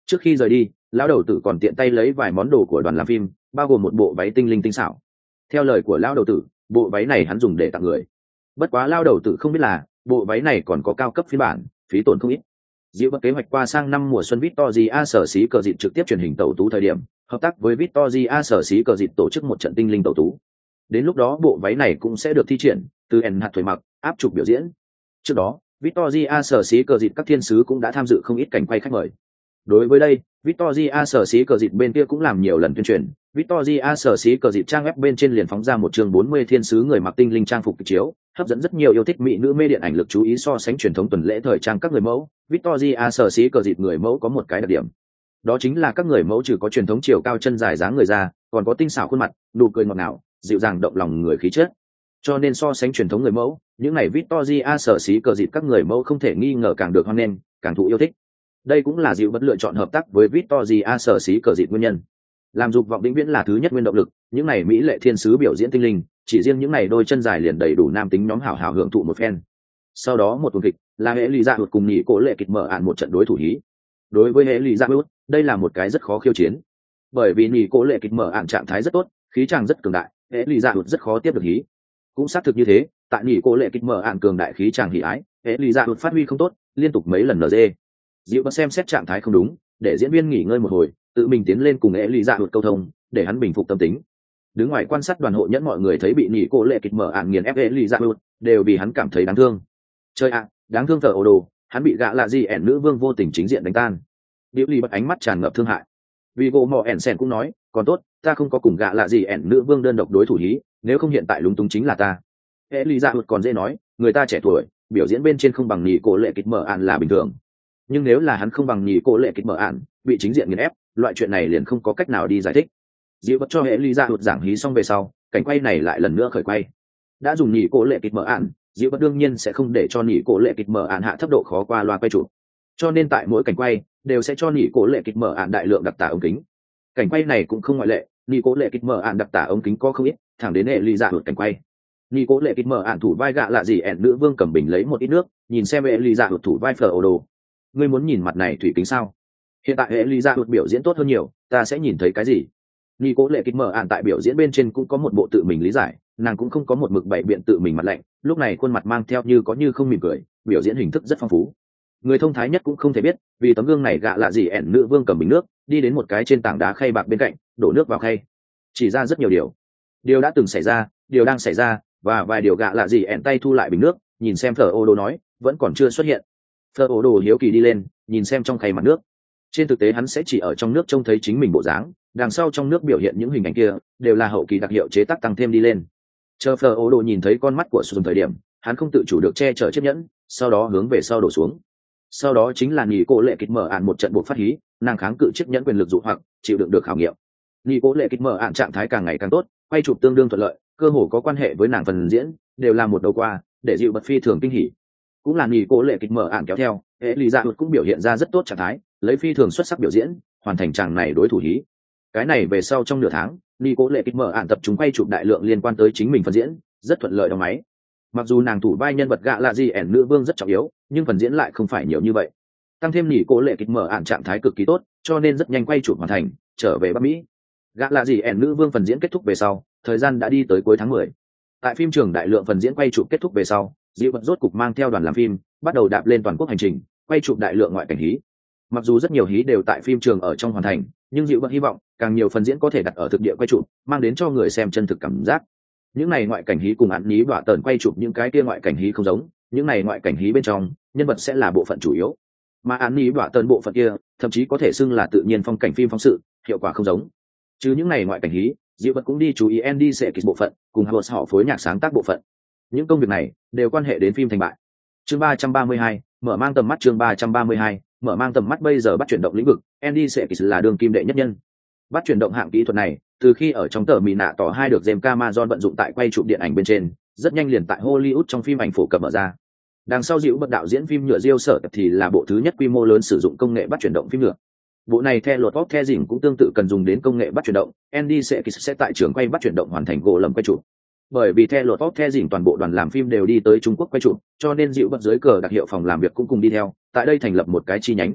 Trước khi rời đi, lão đầu tử còn tiện tay lấy vài món đồ của đoàn làm phim, bao gồm một bộ váy tinh linh tinh xảo. Theo lời của lão đầu tử, bộ váy này hắn dùng để tặng người. Bất quá lão đầu tử không biết là bộ váy này còn có cao cấp phiên bản, phí tổn không ít. Diệu Bất kế hoạch qua sang năm mùa xuân Victoria sở xí cờ dịt trực tiếp truyền hình tẩu tú thời điểm, hợp tác với Victoria sở xí cờ dịt tổ chức một trận tinh linh tẩu tú. Đến lúc đó bộ váy này cũng sẽ được thi triển từ ẩn hạt thuế mặc áp trục biểu diễn. Trước đó Victoria sở xí cờ dịt các thiên sứ cũng đã tham dự không ít cảnh quay khách mời. Đối với đây, Victoria sở xí cờ dịt bên kia cũng làm nhiều lần tuyên truyền. Victoria sở xí cờ dịt trang web bên trên liền phóng ra một chương 40 thiên sứ người mặc tinh linh trang phục chiếu, hấp dẫn rất nhiều yêu thích mỹ nữ mê điện ảnh lực chú ý so sánh truyền thống tuần lễ thời trang các người mẫu. Victoria sở xí cờ dịt người mẫu có một cái đặc điểm, đó chính là các người mẫu trừ có truyền thống chiều cao chân dài dáng người ra, còn có tinh xảo khuôn mặt, nụ cười ngọt ngào, dịu dàng động lòng người khí chất. Cho nên so sánh truyền thống người mẫu, những này Victoria sở xí cờ dịt các người mẫu không thể nghi ngờ càng được hoan nghênh, càng thụ yêu thích. Đây cũng là Diệu Bất lựa chọn hợp tác với Victoria sở xí cờ dịt nguyên nhân. Làm dục vọng vĩnh viễn là thứ nhất nguyên động lực, những này mỹ lệ thiên sứ biểu diễn tinh linh, chỉ riêng những này đôi chân dài liền đầy đủ nam tính nhóm hảo hảo hưởng thụ một phen. Sau đó một tuần kịch, là hệ lụy dạ hụt cùng nhị cố lệ kịch mở ạn một trận đối thủ hí. Đối với hệ lụy dạ hụt, đây là một cái rất khó khiêu chiến, bởi vì nhị cố lệ kịch mở ạn trạng thái rất tốt, khí chàng rất cường đại, hệ lụy dạ hụt rất khó tiếp được hí. Cũng xác thực như thế, tại nhị cố lệ kịch mở ạn cường đại khí chàng hỉ ái, hệ lụy dạ hụt phát huy không tốt, liên tục mấy lần NG. Diệu Bất xem xét trạng thái không đúng, để diễn viên nghỉ ngơi một hồi, tự mình tiến lên cùng hệ lụy dạ hụt câu thông, để hắn bình phục tâm tính. Đứng ngoài quan sát đoàn hộ nhẫn mọi người thấy bị nhị cố lệ kịch mở ạn nghiền ép hệ lụy dạ hụt, đều vì hắn cảm thấy đáng thương. Chơi ạ, đáng thương thờ ồ đồ, hắn bị gạ lạ gì ẻn nữ vương vô tình chính diện đánh tan. Diệu Ly Bất ánh mắt tràn ngập thương hại. Vì gỗ mò ẻn sen cũng nói, còn tốt, ta không có cùng gạ lạ gì ẻn nữ vương đơn độc đối thủ hí, nếu không hiện tại lúng túng chính là ta. Hệ lụy dạ hụt còn dễ nói, người ta trẻ tuổi, biểu diễn bên trên không bằng nhị cố lệ kịch mở ạn là bình thường. Nhưng nếu là hắn không bằng nhị cố lệ kịch mở ạn, bị chính diện nghiền ép, loại chuyện này liền không có cách nào đi giải thích. Diệu Bất cho hệ lụy dạ hụt giảng hí xong về sau, cảnh quay này lại lần nữa khởi quay. Đã dùng nhị cố lệ kịch mở ạn, Diệu Bất đương nhiên sẽ không để cho nhị cố lệ kịch mở ạn hạ thấp độ khó qua loa quay chụp, cho nên tại mỗi cảnh quay đều sẽ cho nhị cố lệ kịch mở ạn đại lượng đặc tả ống kính. Cảnh quay này cũng không ngoại lệ, nhị cố lệ kịch mở ạn đặc tả ống kính có không ít, thẳng đến hệ lụy dạ hụt cảnh quay. Nhị cố lệ kịch mở ạn thủ vai gạ lạ gì ẻn nữ vương cầm bình lấy một ít nước, nhìn xem hệ lụy dạ hụt thủ vai phở ồ đồ. Ngươi muốn nhìn mặt này thủy kính sao? Hiện tại hệ lụy dạ hụt biểu diễn tốt hơn nhiều, ta sẽ nhìn thấy cái gì? Nhị cố lệ kịch mở ạn tại biểu diễn bên trên cũng có một bộ tự mình lý giải, nàng cũng không có một mực bày biện tự mình mặt lạnh, lúc này khuôn mặt mang theo như có như không mỉm cười, biểu diễn hình thức rất phong phú. Người thông thái nhất cũng không thể biết, vì tấm gương này gạ lạ gì ẻn nữ vương cầm bình nước, đi đến một cái trên tảng đá khay bạc bên cạnh, đổ nước vào khay, chỉ ra rất nhiều điều đã từng xảy ra, điều đang xảy ra, và vài điều gạ lạ gì ẻn tay thu lại bình nước, nhìn xem thờ ô đồ nói, vẫn còn chưa xuất hiện. Thờ ô đồ hiếu kỳ đi lên, nhìn xem trong khay mặt nước. Trên thực tế hắn sẽ chỉ ở trong nước trông thấy chính mình bộ dáng, đằng sau trong nước biểu hiện những hình ảnh kia đều là hậu kỳ đặc hiệu chế tác tăng thêm đi lên. Chờ Phở Ô Đồ nhìn thấy con mắt của Sùn thời điểm, hắn không tự chủ được che chở chiếc nhẫn, sau đó hướng về sau đổ xuống. Sau đó chính là nhị cố lệ kịch mở ạn một trận buộc phát hí, nàng kháng cự chiếc nhẫn quyền lực dụ hoặc, chịu đựng được khảo nghiệm. Nhị cố lệ kịch mở ạn trạng thái càng ngày càng tốt, quay chụp tương đương thuận lợi, cơ hồ có quan hệ với nàng phần diễn, đều là một đầu qua, để dịu bật phi thường kinh hỉ. Cũng là nhị cố lệ kịch mở ạn kéo theo, hệ lý dạ cũng biểu hiện ra rất tốt trạng thái, lấy phi thường xuất sắc biểu diễn, hoàn thành chàng này đối thủ hí. Cái này về sau trong nửa tháng, nhị cố lệ kịch mở ạn tập trung quay chụp đại lượng liên quan tới chính mình phần diễn, rất thuận lợi đóng máy. Mặc dù nàng thủ vai nhân vật gạ lạ gì ẻn nữ vương rất trọng yếu, nhưng phần diễn lại không phải nhiều như vậy. Tăng thêm nhị cố lệ kịch mở ạn trạng thái cực kỳ tốt, cho nên rất nhanh quay chụp hoàn thành, trở về Bắc Mỹ. Gạ lạ gì ẻn nữ vương phần diễn kết thúc về sau, thời gian đã đi tới cuối tháng 10. Tại phim trường đại lượng phần diễn quay chụp kết thúc về sau, Diệu Bật rốt cục mang theo đoàn làm phim, bắt đầu đạp lên toàn quốc hành trình, quay chụp đại lượng ngoại cảnh hí. Mặc dù rất nhiều hí đều tại phim trường ở trong hoàn thành, nhưng Diệu Bật hy vọng càng nhiều phần diễn có thể đặt ở thực địa quay chụp, mang đến cho người xem chân thực cảm giác. Những này ngoại cảnh hí cùng án ní bọa tờn quay chụp những cái kia ngoại cảnh hí không giống, những này ngoại cảnh hí bên trong nhân vật sẽ là bộ phận chủ yếu, mà án ní bọa tờn bộ phận kia thậm chí có thể xưng là tự nhiên phong cảnh phim phóng sự, hiệu quả không giống. Chứ những này ngoại cảnh hí, Diệu Bật cũng đi chú ý Andy Serkis bộ phận cùng Howard họ phối nhạc sáng tác bộ phận. Những công việc này đều quan hệ đến phim thành bại. Chương 332, mở mang tầm mắt. Chương 332, mở mang tầm mắt. Bây giờ bắt chuyển động lĩnh vực, Andy Serkis là đường kim đệ nhất nhân. Bắt chuyển động hạng kỹ thuật này, từ khi ở trong tờ mì nạ tỏ 2 được James Cameron vận dụng tại quay chụp điện ảnh bên trên, rất nhanh liền tại Hollywood trong phim ảnh phổ cập mở ra. Đằng sau Diệu Bật đạo diễn phim nhựa Diêu Sở Tập thì là bộ thứ nhất quy mô lớn sử dụng công nghệ bắt chuyển động phim nhựa. Bộ này theo luật pop the dình cũng tương tự cần dùng đến công nghệ bắt chuyển động, Andy Serkis sẽ tại trường quay bắt chuyển động hoàn thành gỗ lầm quay chụp. Bởi vì theo luật pop the dình toàn bộ đoàn làm phim đều đi tới Trung Quốc quay chụp, cho nên Diệu Bật dưới cờ đặc hiệu phòng làm việc cũng cùng đi theo, tại đây thành lập một cái chi nhánh.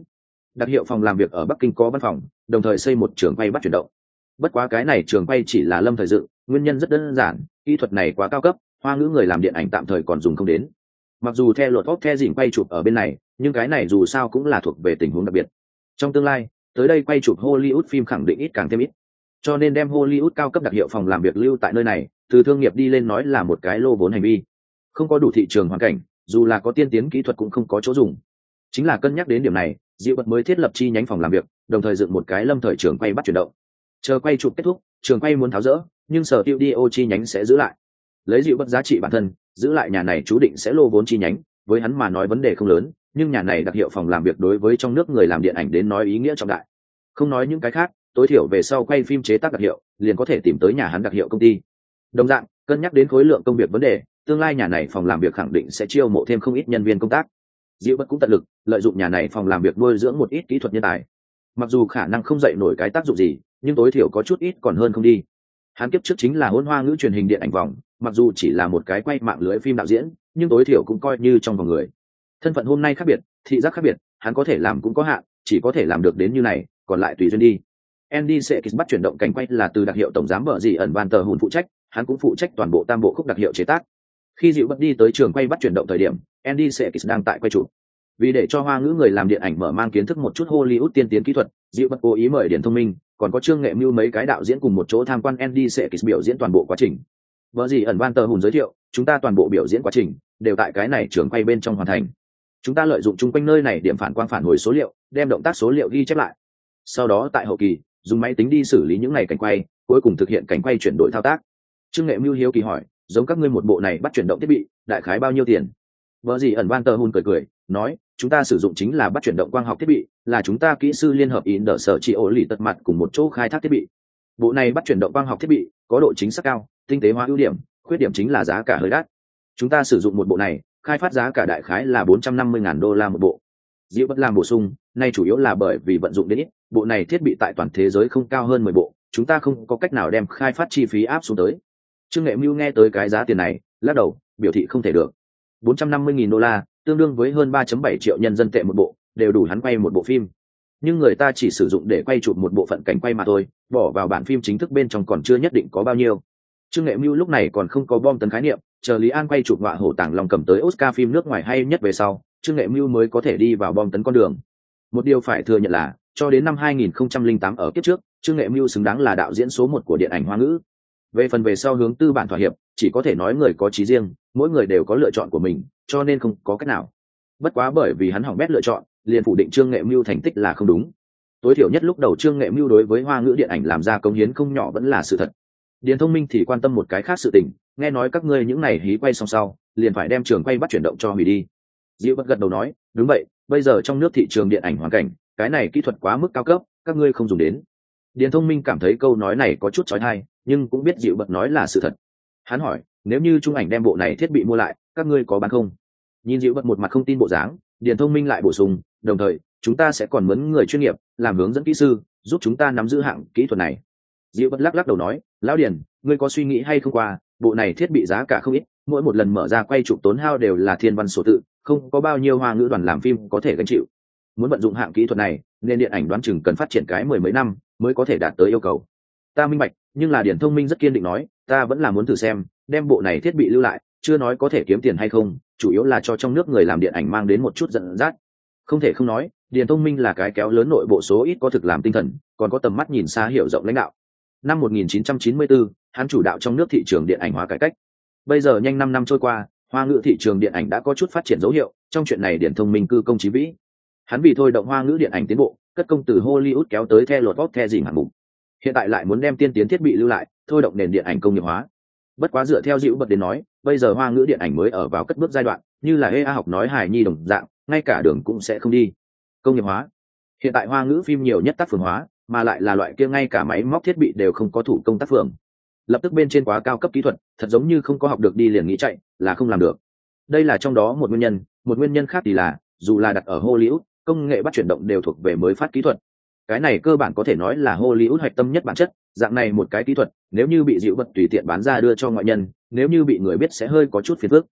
Đặc hiệu phòng làm việc ở Bắc Kinh có văn phòng, đồng thời xây một trường quay bắt chuyển động. Bất quá cái này trường quay chỉ là lâm thời dựng, nguyên nhân rất đơn giản, kỹ thuật này quá cao cấp, Hoa ngữ người làm điện ảnh tạm thời còn dùng không đến. Mặc dù theo luật the dỉnh quay chụp ở bên này, nhưng cái này dù sao cũng là thuộc về tình huống đặc biệt. Trong tương lai, tới đây quay chụp Hollywood phim khẳng định ít càng thêm ít. Cho nên đem Hollywood cao cấp đặc hiệu phòng làm việc lưu tại nơi này, từ thương nghiệp đi lên nói là một cái lô vốn hành vi. Không có đủ thị trường hoàn cảnh, dù là có tiên tiến kỹ thuật cũng không có chỗ dùng. Chính là cân nhắc đến điểm này, Diệu Bật mới thiết lập chi nhánh phòng làm việc, đồng thời dựng một cái lâm thời trường quay bắt chuyển động. Chờ quay chụp kết thúc, trường quay muốn tháo rỡ, nhưng sở studio chi nhánh sẽ giữ lại. Lấy Diệu Bật giá trị bản thân, giữ lại nhà này chú định sẽ lô vốn chi nhánh, với hắn mà nói vấn đề không lớn, nhưng nhà này đặc hiệu phòng làm việc đối với trong nước người làm điện ảnh đến nói ý nghĩa trọng đại. Không nói những cái khác, tối thiểu về sau quay phim chế tác đặc hiệu, liền có thể tìm tới nhà hắn đặc hiệu công ty. Đồng dạng, cân nhắc đến khối lượng công việc vấn đề, tương lai nhà này phòng làm việc khẳng định sẽ chiêu mộ thêm không ít nhân viên công tác. Diệu Bất cũng tận lực lợi dụng nhà này phòng làm việc nuôi dưỡng một ít kỹ thuật nhân tài. Mặc dù khả năng không dậy nổi cái tác dụng gì, nhưng tối thiểu có chút ít còn hơn không đi. Hắn kiếp trước chính là hôn hoa ngữ truyền hình điện ảnh vòng, mặc dù chỉ là một cái quay mạng lưới phim đạo diễn, nhưng tối thiểu cũng coi như trong vòng người. Thân phận hôm nay khác biệt, thị giác khác biệt, hắn có thể làm cũng có hạn, chỉ có thể làm được đến như này, còn lại tùy duyên đi. Andy Serkis bắt chuyển động cảnh quay là từ đặc hiệu tổng giám vợ gì ẩn Van Tờ Hùn phụ trách, hắn cũng phụ trách toàn bộ tam bộ khúc đặc hiệu chế tác. Khi Diệu Bất đi tới trường quay bắt chuyển động thời điểm, Andy Serkis đang tại quay chụp. Vì để cho hoa ngữ người làm điện ảnh mở mang kiến thức một chút Hollywood tiên tiến kỹ thuật, Diệu Bất cố ý mời Điền Thông Minh, còn có Trương Nghệ Mưu mấy cái đạo diễn cùng một chỗ tham quan Andy Serkis biểu diễn toàn bộ quá trình. Vợ gì ẩn Van Tờ Hùn giới thiệu, chúng ta toàn bộ biểu diễn quá trình đều tại cái này trường quay bên trong hoàn thành. Chúng ta lợi dụng chung quanh nơi này điểm phản quang phản hồi số liệu, đem động tác số liệu ghi chép lại. Sau đó tại hậu kỳ, dùng máy tính đi xử lý những này cảnh quay, cuối cùng thực hiện cảnh quay chuyển đổi thao tác. Trương Nghệ Mưu hiếu kỳ hỏi, giống các ngươi một bộ này bắt chuyển động thiết bị, đại khái bao nhiêu tiền? Vợ gì ẩn Van Tờ Hùn cười nói, chúng ta sử dụng chính là bắt chuyển động quang học thiết bị, là chúng ta kỹ sư liên hợp in đỡ sở chỉ ổ lì tật mặt cùng một chỗ khai thác thiết bị. Bộ này bắt chuyển động quang học thiết bị có độ chính xác cao, tinh tế hóa ưu điểm, khuyết điểm chính là giá cả hơi đắt. Chúng ta sử dụng một bộ này, khai phát giá cả đại khái là $450,000 một bộ. Diệu Bất làm bổ sung, nay chủ yếu là bởi vì vận dụng đến ít, bộ này thiết bị tại toàn thế giới không cao hơn 10 bộ, chúng ta không có cách nào đem khai phát chi phí áp xuống tới. Trương Nghệ Mưu nghe tới cái giá tiền này, lắc đầu, biểu thị không thể được. $450,000, tương đương với hơn 3.7 triệu nhân dân tệ một bộ, đều đủ hắn quay một bộ phim. Nhưng người ta chỉ sử dụng để quay chụp một bộ phận cảnh quay mà thôi, bỏ vào bản phim chính thức bên trong còn chưa nhất định có bao nhiêu. Trương Nghệ Mưu lúc này còn không có bom tấn khái niệm, chờ Lý An quay chụp Ngọa Hổ Tàng Long cầm tới Oscar phim nước ngoài hay nhất về sau, Trương Nghệ Mưu mới có thể đi vào bom tấn con đường. Một điều phải thừa nhận là, cho đến năm 2008 ở kiếp trước, Trương Nghệ Mưu xứng đáng là đạo diễn số 1 của điện ảnh Hoa ngữ. Về phần về sau hướng tư bản thỏa hiệp, chỉ có thể nói người có chí riêng, mỗi người đều có lựa chọn của mình, cho nên không có cách nào. Bất quá bởi vì hắn hỏng bét lựa chọn, liền phủ định Trương Nghệ Mưu thành tích là không đúng. Tối thiểu nhất lúc đầu Trương Nghệ Mưu đối với Hoa ngữ điện ảnh làm ra công hiến không nhỏ vẫn là sự thật. Điền Thông Minh thì quan tâm một cái khác sự tình, nghe nói các ngươi những này hí quay xong sau, liền phải đem trường quay bắt chuyển động cho hủy đi. Diệu Bất gật đầu nói, đúng vậy, bây giờ trong nước thị trường điện ảnh hoàn cảnh, cái này kỹ thuật quá mức cao cấp, các ngươi không dùng đến. Điền Thông Minh cảm thấy câu nói này có chút chói tai, nhưng cũng biết Diệu Bất nói là sự thật. Hắn hỏi, nếu như Trung ảnh đem bộ này thiết bị mua lại, các ngươi có bán không? Nhìn Diệu Bất một mặt không tin bộ dáng, Điền Thông Minh lại bổ sung, đồng thời, chúng ta sẽ còn mướn người chuyên nghiệp, làm hướng dẫn kỹ sư, giúp chúng ta nắm giữ hạng kỹ thuật này. Diệu Bất lắc đầu nói, lão Điền, ngươi có suy nghĩ hay không qua, bộ này thiết bị giá cả không ít, mỗi một lần mở ra quay chụp tốn hao đều là thiên văn số tự, không có bao nhiêu hoa ngữ đoàn làm phim có thể gánh chịu. Muốn vận dụng hạng kỹ thuật này, nên điện ảnh đoán chừng cần phát triển cái 10 mấy năm mới có thể đạt tới yêu cầu. Ta minh bạch, nhưng là Điền Thông Minh rất kiên định nói, ta vẫn là muốn thử xem, đem bộ này thiết bị lưu lại, chưa nói có thể kiếm tiền hay không, chủ yếu là cho trong nước người làm điện ảnh mang đến một chút dẫn dắt. Không thể không nói, Điền Thông Minh là cái kéo lớn nội bộ số ít có thực làm tinh thần, còn có tầm mắt nhìn xa hiểu rộng lãnh đạo. Năm 1994, hắn chủ đạo trong nước thị trường điện ảnh hóa cải cách. Bây giờ nhanh 5 năm trôi qua, Hoa ngữ thị trường điện ảnh đã có chút phát triển dấu hiệu, trong chuyện này Điền Thông Minh cư công chí vĩ. Hắn vì thôi động Hoa ngữ điện ảnh tiến bộ, cất công từ Hollywood kéo tới theo luật the dỉnh hạng mục. Hiện tại lại muốn đem tiên tiến thiết bị lưu lại, thôi động nền điện ảnh công nghiệp hóa. Bất quá dựa theo Diệu Bất đến nói, bây giờ Hoa ngữ điện ảnh mới ở vào cất bước giai đoạn, như là EA học nói hài nhi đồng dạng, ngay cả đường cũng sẽ không đi. Công nghiệp hóa. Hiện tại Hoa ngữ phim nhiều nhất tác phường hóa, mà lại là loại kia ngay cả máy móc thiết bị đều không có thủ công tác phường. Lập tức bên trên quá cao cấp kỹ thuật, thật giống như không có học được đi liền nghĩ chạy, là không làm được. Đây là trong đó một nguyên nhân khác thì là, dù là đặt ở Hollywood, công nghệ bắt chuyển động đều thuộc về mới phát kỹ thuật. Cái này cơ bản có thể nói là Hollywood hoạch tâm nhất bản chất, dạng này một cái kỹ thuật, nếu như bị Diệu Bất tùy tiện bán ra đưa cho ngoại nhân, nếu như bị người biết sẽ hơi có chút phiền phức.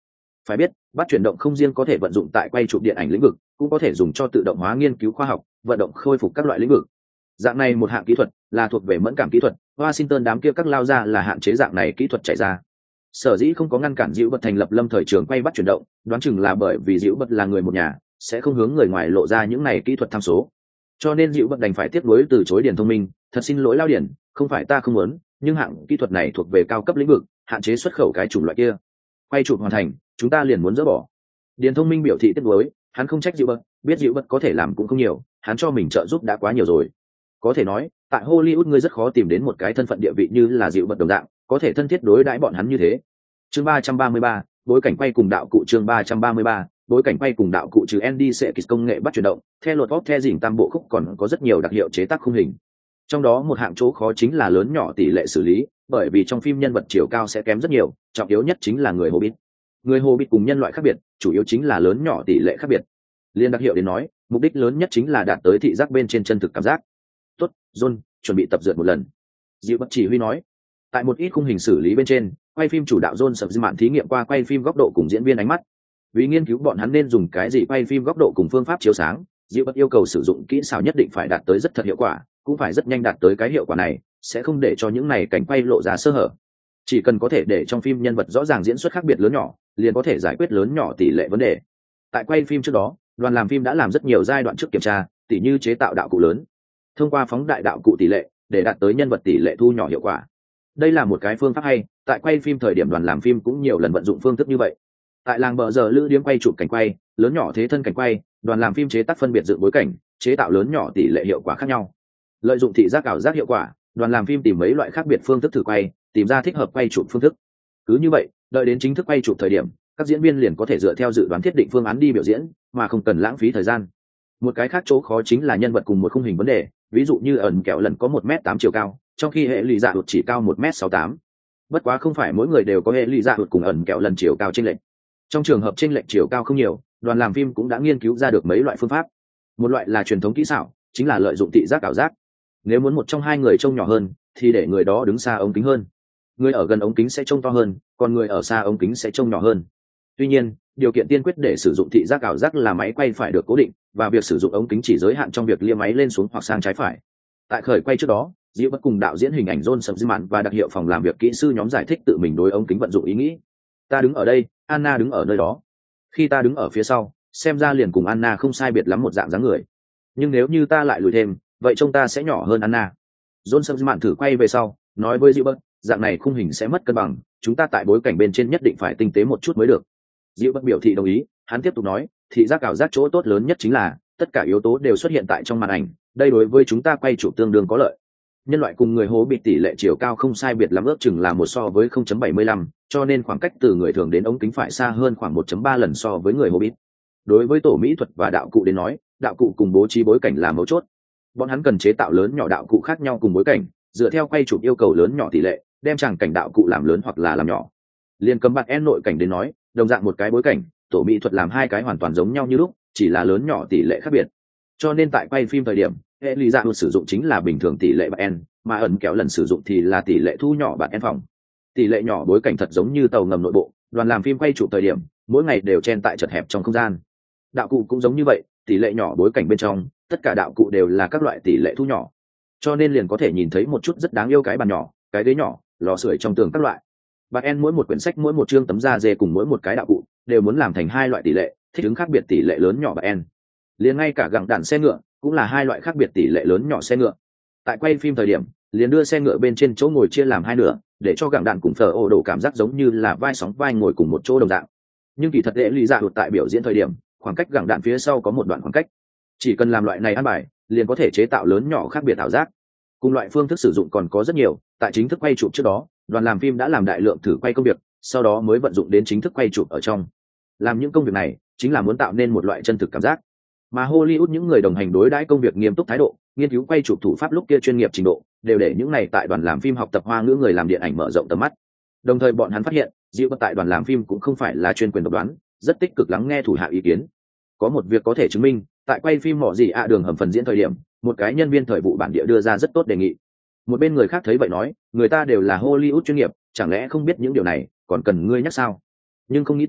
Phải biết, bắt chuyển động không riêng có thể vận dụng tại quay chụp điện ảnh lĩnh vực, cũng có thể dùng cho tự động hóa nghiên cứu khoa học, vận động khôi phục các loại lĩnh vực. Dạng này một hạng kỹ thuật là thuộc về mẫn cảm kỹ thuật, Washington đám kia các lao ra là hạn chế dạng này kỹ thuật chạy ra. Sở dĩ không có ngăn cản Dữu Bật thành lập lâm thời trường quay bắt chuyển động, đoán chừng là bởi vì Dữu Bật là người một nhà, sẽ không hướng người ngoài lộ ra những này kỹ thuật tham số. Cho nên Dữu Bật đành phải tiếp nối từ chối Điền Thông Minh, thật xin lỗi Lao Điền, không phải ta không muốn, nhưng hạng kỹ thuật này thuộc về cao cấp lĩnh vực, hạn chế xuất khẩu cái chủng loại kia. Quay chụp hoàn thành, chúng ta liền muốn dỡ bỏ. Điền Thông Minh biểu thị tiếc nuối, hắn không trách Dữu Bật, biết Dữu Bật có thể làm cũng không nhiều, hắn cho mình trợ giúp đã quá nhiều rồi. Có thể nói, tại Hollywood ngươi rất khó tìm đến một cái thân phận địa vị như là Dữu Bật đồng dạng, có thể thân thiết đối đãi bọn hắn như thế. Chương 333, bối cảnh quay cùng đạo cụ. Chương 333, bối cảnh quay cùng đạo cụ. Trừ Andy Serkis công nghệ bắt chuyển động, theo luật pop the dỉnh tam bộ khúc còn có rất nhiều đặc hiệu chế tác khung hình. Trong đó một hạng chỗ khó chính là lớn nhỏ tỷ lệ xử lý, bởi vì trong phim nhân vật chiều cao sẽ kém rất nhiều, trọng yếu nhất chính là người Hobbit. Người Hobbit cùng nhân loại khác biệt, chủ yếu chính là lớn nhỏ tỷ lệ khác biệt. Liên đặc hiệu đến nói, mục đích lớn nhất chính là đạt tới thị giác bên trên chân thực cảm giác. Tốt, John, chuẩn bị tập dượt một lần. Dịu Bất chỉ huy nói. Tại một ít khung hình xử lý bên trên, quay phim chủ đạo John sập dư mạn thí nghiệm qua quay phim góc độ cùng diễn viên ánh mắt. Vì nghiên cứu bọn hắn nên dùng cái gì quay phim góc độ cùng phương pháp chiếu sáng, Dịu Bất yêu cầu sử dụng kỹ xảo nhất định phải đạt tới rất thật hiệu quả, cũng phải rất nhanh đạt tới cái hiệu quả này, sẽ không để cho những này cảnh quay lộ ra sơ hở. Chỉ cần có thể để trong phim nhân vật rõ ràng diễn xuất khác biệt lớn nhỏ, liền có thể giải quyết lớn nhỏ tỷ lệ vấn đề. Tại quay phim trước đó, đoàn làm phim đã làm rất nhiều giai đoạn trước kiểm tra, tỉ như chế tạo đạo cụ lớn, thông qua phóng đại đạo cụ tỷ lệ để đạt tới nhân vật tỷ lệ thu nhỏ hiệu quả. Đây là một cái phương pháp hay, tại quay phim thời điểm đoàn làm phim cũng nhiều lần vận dụng phương thức như vậy. Tại làng bờ giờ lữ điếm quay chụp cảnh quay lớn nhỏ thế thân cảnh quay, đoàn làm phim chế tác phân biệt dựng bối cảnh, chế tạo lớn nhỏ tỷ lệ hiệu quả khác nhau. Lợi dụng thị giác ảo giác hiệu quả, đoàn làm phim tìm mấy loại khác biệt phương thức thử quay, tìm ra thích hợp quay chụp phương thức. Cứ như vậy, đợi đến chính thức quay chụp thời điểm, các diễn viên liền có thể dựa theo dự đoán thiết định phương án đi biểu diễn, mà không cần lãng phí thời gian. Một cái khác chỗ khó chính là nhân vật cùng một khung hình vấn đề, ví dụ như ẩn kẹo lần có 1m8 chiều cao, trong khi hệ lụy dạ đột chỉ cao 1m68. Bất quá không phải mỗi người đều có hệ lụy dạ đột cùng ẩn kẹo lần chiều cao chênh lệch. Trong trường hợp chênh lệch chiều cao không nhiều, đoàn làm phim cũng đã nghiên cứu ra được mấy loại phương pháp. Một loại là truyền thống kỹ xảo, chính là lợi dụng thị giác ảo giác. Nếu muốn một trong hai người trông nhỏ hơn, thì để người đó đứng xa ống kính hơn. Người ở gần ống kính sẽ trông to hơn, còn người ở xa ống kính sẽ trông nhỏ hơn. Tuy nhiên, điều kiện tiên quyết để sử dụng thị giác ảo giác là máy quay phải được cố định, và việc sử dụng ống kính chỉ giới hạn trong việc lia máy lên xuống hoặc sang trái phải. Tại khởi quay trước đó, Diệu Bất cùng đạo diễn hình ảnh John Subziman và đặc hiệu phòng làm việc kỹ sư nhóm giải thích tự mình đối ống kính vận dụng ý nghĩ. Ta đứng ở đây, Anna đứng ở nơi đó. Khi ta đứng ở phía sau, xem ra liền cùng Anna không sai biệt lắm một dạng dáng người. Nhưng nếu như ta lại lùi thêm, vậy trông ta sẽ nhỏ hơn Anna. John Subziman thử quay về sau, nói với Diệu Bất, dạng này khung hình sẽ mất cân bằng, chúng ta tại bối cảnh bên trên nhất định phải tinh tế một chút mới được. Diệu Bất biểu thị đồng ý, hắn tiếp tục nói, thị giác ảo giác chỗ tốt lớn nhất chính là tất cả yếu tố đều xuất hiện tại trong màn ảnh, đây đối với chúng ta quay chụp tương đương có lợi. Nhân loại cùng người hố bị tỷ lệ chiều cao không sai biệt lắm, ước chừng là 1 so với 0.75, cho nên khoảng cách từ người thường đến ống kính phải xa hơn khoảng 1.3 lần so với người hố bị. Đối với tổ mỹ thuật và đạo cụ đến nói, đạo cụ cùng bố trí bối cảnh là mấu chốt. Bọn hắn cần chế tạo lớn nhỏ đạo cụ khác nhau cùng bối cảnh, dựa theo quay chụp yêu cầu lớn nhỏ tỷ lệ, đem tràng cảnh đạo cụ làm lớn hoặc là làm nhỏ. Liên cầm bạn nội cảnh đến nói, đồng dạng một cái bối cảnh, tổ mỹ thuật làm hai cái hoàn toàn giống nhau như lúc, chỉ là lớn nhỏ tỷ lệ khác biệt. Cho nên tại quay phim thời điểm, Elisa sử dụng chính là bình thường tỷ lệ bạn, mà ẩn kéo lần sử dụng thì là tỷ lệ thu nhỏ bạn phòng. Tỷ lệ nhỏ bối cảnh thật giống như tàu ngầm nội bộ, đoàn làm phim quay chụp thời điểm, mỗi ngày đều chen tại chật hẹp trong không gian. Đạo cụ cũng giống như vậy, tỷ lệ nhỏ bối cảnh bên trong, tất cả đạo cụ đều là các loại tỷ lệ thu nhỏ. Cho nên liền có thể nhìn thấy một chút rất đáng yêu cái bàn nhỏ, cái ghế nhỏ, lò sưởi trong tường các loại. Bạn mỗi một quyển sách, mỗi một chương tấm da dê cùng mỗi một cái đạo cụ đều muốn làm thành hai loại tỷ lệ, thích ứng khác biệt tỷ lệ lớn nhỏ bạn. Liền ngay cả gặng đạn xe ngựa cũng là hai loại khác biệt tỷ lệ lớn nhỏ xe ngựa. Tại quay phim thời điểm, liền đưa xe ngựa bên trên chỗ ngồi chia làm hai nửa, để cho gặng đạn cùng phở ổ đổ cảm giác giống như là vai sóng vai ngồi cùng một chỗ đồng dạng. Nhưng kỳ thật lễ lý dạ đột tại biểu diễn thời điểm, khoảng cách gặng đạn phía sau có một đoạn khoảng cách. Chỉ cần làm loại này ăn bài, liền có thể chế tạo lớn nhỏ khác biệt ảo giác. Cùng loại phương thức sử dụng còn có rất nhiều, tại chính thức quay chụp trước đó, đoàn làm phim đã làm đại lượng thử quay công việc, sau đó mới vận dụng đến chính thức quay chụp ở trong. Làm những công việc này, chính là muốn tạo nên một loại chân thực cảm giác. Mà Hollywood những người đồng hành đối đãi công việc nghiêm túc thái độ, nghiên cứu quay chụp thủ pháp lúc kia chuyên nghiệp trình độ, đều để những này tại đoàn làm phim học tập hoa ngữ người làm điện ảnh mở rộng tầm mắt. Đồng thời bọn hắn phát hiện, Diệu Bất tại đoàn làm phim cũng không phải là chuyên quyền độc đoán, rất tích cực lắng nghe thủ hạ ý kiến. Có một việc có thể chứng minh, tại quay phim Mọ Gì Đường hầm phần diễn thời điểm, một cái nhân viên thời vụ bản địa đưa ra rất tốt đề nghị. Một bên người khác thấy vậy nói, người ta đều là Hollywood chuyên nghiệp, chẳng lẽ không biết những điều này, còn cần ngươi nhắc sao? Nhưng không nghĩ tới,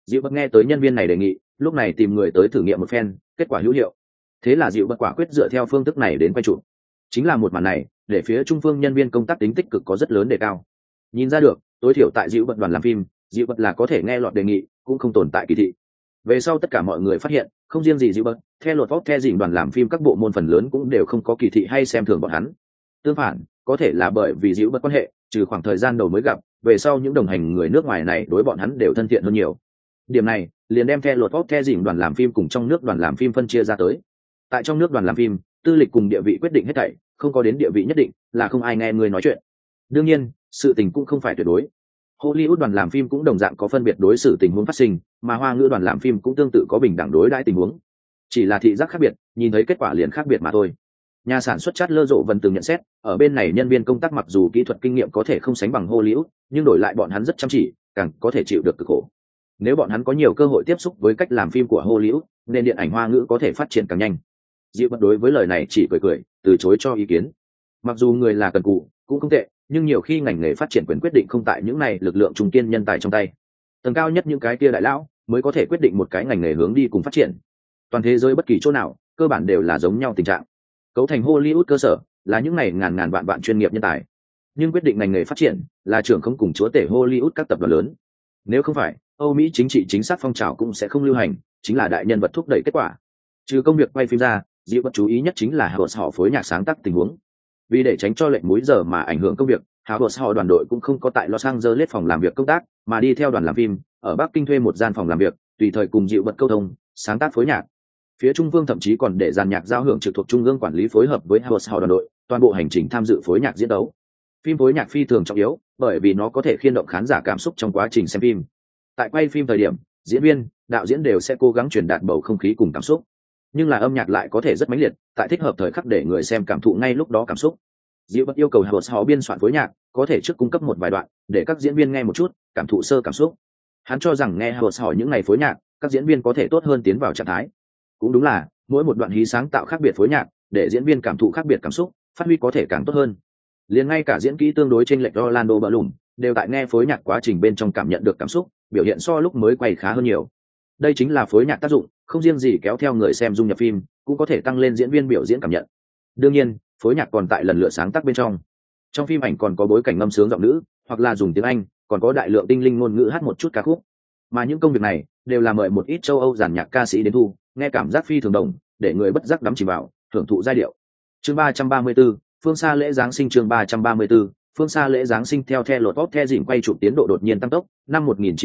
Dịu bật nghe tới nhân viên này đề nghị, lúc này tìm người tới thử nghiệm một phen, kết quả hữu hiệu. Thế là Dịu bật quả quyết dựa theo phương thức này đến quay chụp. Chính là một màn này, để phía trung phương nhân viên công tác tính tích cực có rất lớn đề cao. Nhìn ra được, tối thiểu tại Dịu bật đoàn làm phim, Dịu bật là có thể nghe lọt đề nghị, cũng không tồn tại kỳ thị. Về sau tất cả mọi người phát hiện, không riêng gì Dịu bật, theo luật pháp theo dịnh đoàn làm phim các bộ môn phần lớn cũng đều không có kỳ thị hay xem thường bọn hắn. Tương phản, có thể là bởi vì Dịu bật quan hệ, trừ khoảng thời gian đầu mới gặp, về sau những đồng hành người nước ngoài này đối bọn hắn đều thân thiện hơn nhiều. Điểm này liền đem theo luật pháp theo dịnh đoàn làm phim cùng trong nước đoàn làm phim phân chia ra tới. Tại trong nước đoàn làm phim, tư lịch cùng địa vị quyết định hết thảy, không có đến địa vị nhất định là không ai nghe người nói chuyện. Đương nhiên, sự tình cũng không phải tuyệt đối. Hollywood đoàn làm phim cũng đồng dạng có phân biệt đối xử tình huống phát sinh, mà Hoa ngữ đoàn làm phim cũng tương tự có bình đẳng đối đãi tình huống. Chỉ là thị giác khác biệt, nhìn thấy kết quả liền khác biệt mà thôi. Nhà sản xuất Chatler Rộ Vân từng nhận xét, ở bên này nhân viên công tác mặc dù kỹ thuật kinh nghiệm có thể không sánh bằng Hollywood, nhưng đổi lại bọn hắn rất chăm chỉ, càng có thể chịu được cực khổ. Nếu bọn hắn có nhiều cơ hội tiếp xúc với cách làm phim của Hollywood, nên điện ảnh Hoa ngữ có thể phát triển càng nhanh. Dịu bật đối với lời này chỉ cười cười, từ chối cho ý kiến. Mặc dù người là cần cù, cũng không tệ, nhưng nhiều khi ngành nghề phát triển quyền quyết định không tại những này lực lượng trung kiên nhân tài trong tay. Tầng cao nhất những cái kia đại lão mới có thể quyết định một cái ngành nghề hướng đi cùng phát triển. Toàn thế giới bất kỳ chỗ nào, cơ bản đều là giống nhau tình trạng. Cấu thành Hollywood cơ sở là những này ngàn vạn chuyên nghiệp nhân tài, nhưng quyết định ngành nghề phát triển là trưởng không cùng chúa tể Hollywood các tập đoàn lớn. Nếu không phải, Âu Mỹ chính trị chính xác phong trào cũng sẽ không lưu hành, chính là đại nhân vật thúc đẩy kết quả. Trừ công việc quay phim ra, Dịu bật chú ý nhất chính là Howard họ phối nhạc sáng tác tình huống. Vì để tránh cho lệnh múi giờ mà ảnh hưởng công việc, Howard họ đoàn đội cũng không có tại Los Angeles phòng làm việc công tác, mà đi theo đoàn làm phim ở Bắc Kinh thuê một gian phòng làm việc, tùy thời cùng Dịu bật câu thông, sáng tác phối nhạc. Phía Trung Vương thậm chí còn để dàn nhạc giao hưởng trực thuộc Trung ương quản lý phối hợp với Howard họ đoàn đội, toàn bộ hành trình tham dự phối nhạc diễn đấu. Phim phối nhạc phi thường trọng yếu, bởi vì nó có thể khiên động khán giả cảm xúc trong quá trình xem phim. Tại quay phim thời điểm, diễn viên, đạo diễn đều sẽ cố gắng truyền đạt bầu không khí cùng cảm xúc, nhưng là âm nhạc lại có thể rất mãnh liệt, tại thích hợp thời khắc để người xem cảm thụ ngay lúc đó cảm xúc. Dịu bật yêu cầu Howard họ biên soạn phối nhạc, có thể trước cung cấp một vài đoạn để các diễn viên nghe một chút, cảm thụ sơ cảm xúc. Hắn cho rằng nghe Howard họ những ngày phối nhạc, các diễn viên có thể tốt hơn tiến vào trạng thái. Cũng đúng là mỗi một đoạn hí sáng tạo khác biệt phối nhạc, để diễn viên cảm thụ khác biệt cảm xúc, phát huy có thể càng tốt hơn. Liền ngay cả diễn kỹ tương đối chênh lệch Orlando Bloom đều tại nghe phối nhạc quá trình bên trong cảm nhận được cảm xúc, biểu hiện so lúc mới quay khá hơn nhiều. Đây chính là phối nhạc tác dụng, không riêng gì kéo theo người xem dung nhập phim, cũng có thể tăng lên diễn viên biểu diễn cảm nhận. Đương nhiên, phối nhạc còn tại lần lựa sáng tác bên trong phim ảnh còn có bối cảnh ngâm sướng giọng nữ, hoặc là dùng tiếng Anh, còn có đại lượng tinh linh ngôn ngữ hát một chút ca khúc. Mà những công việc này đều là mời một ít châu Âu giàn nhạc ca sĩ đến thu, nghe cảm giác phi thường đồng, để người bất giác đắm chìm vào, hưởng thụ giai điệu. Chương 334, phương xa lễ giáng sinh. Chương 334, phương xa lễ giáng sinh. Theo luật pop theo dịnh quay chụp tiến độ đột nhiên tăng tốc, năm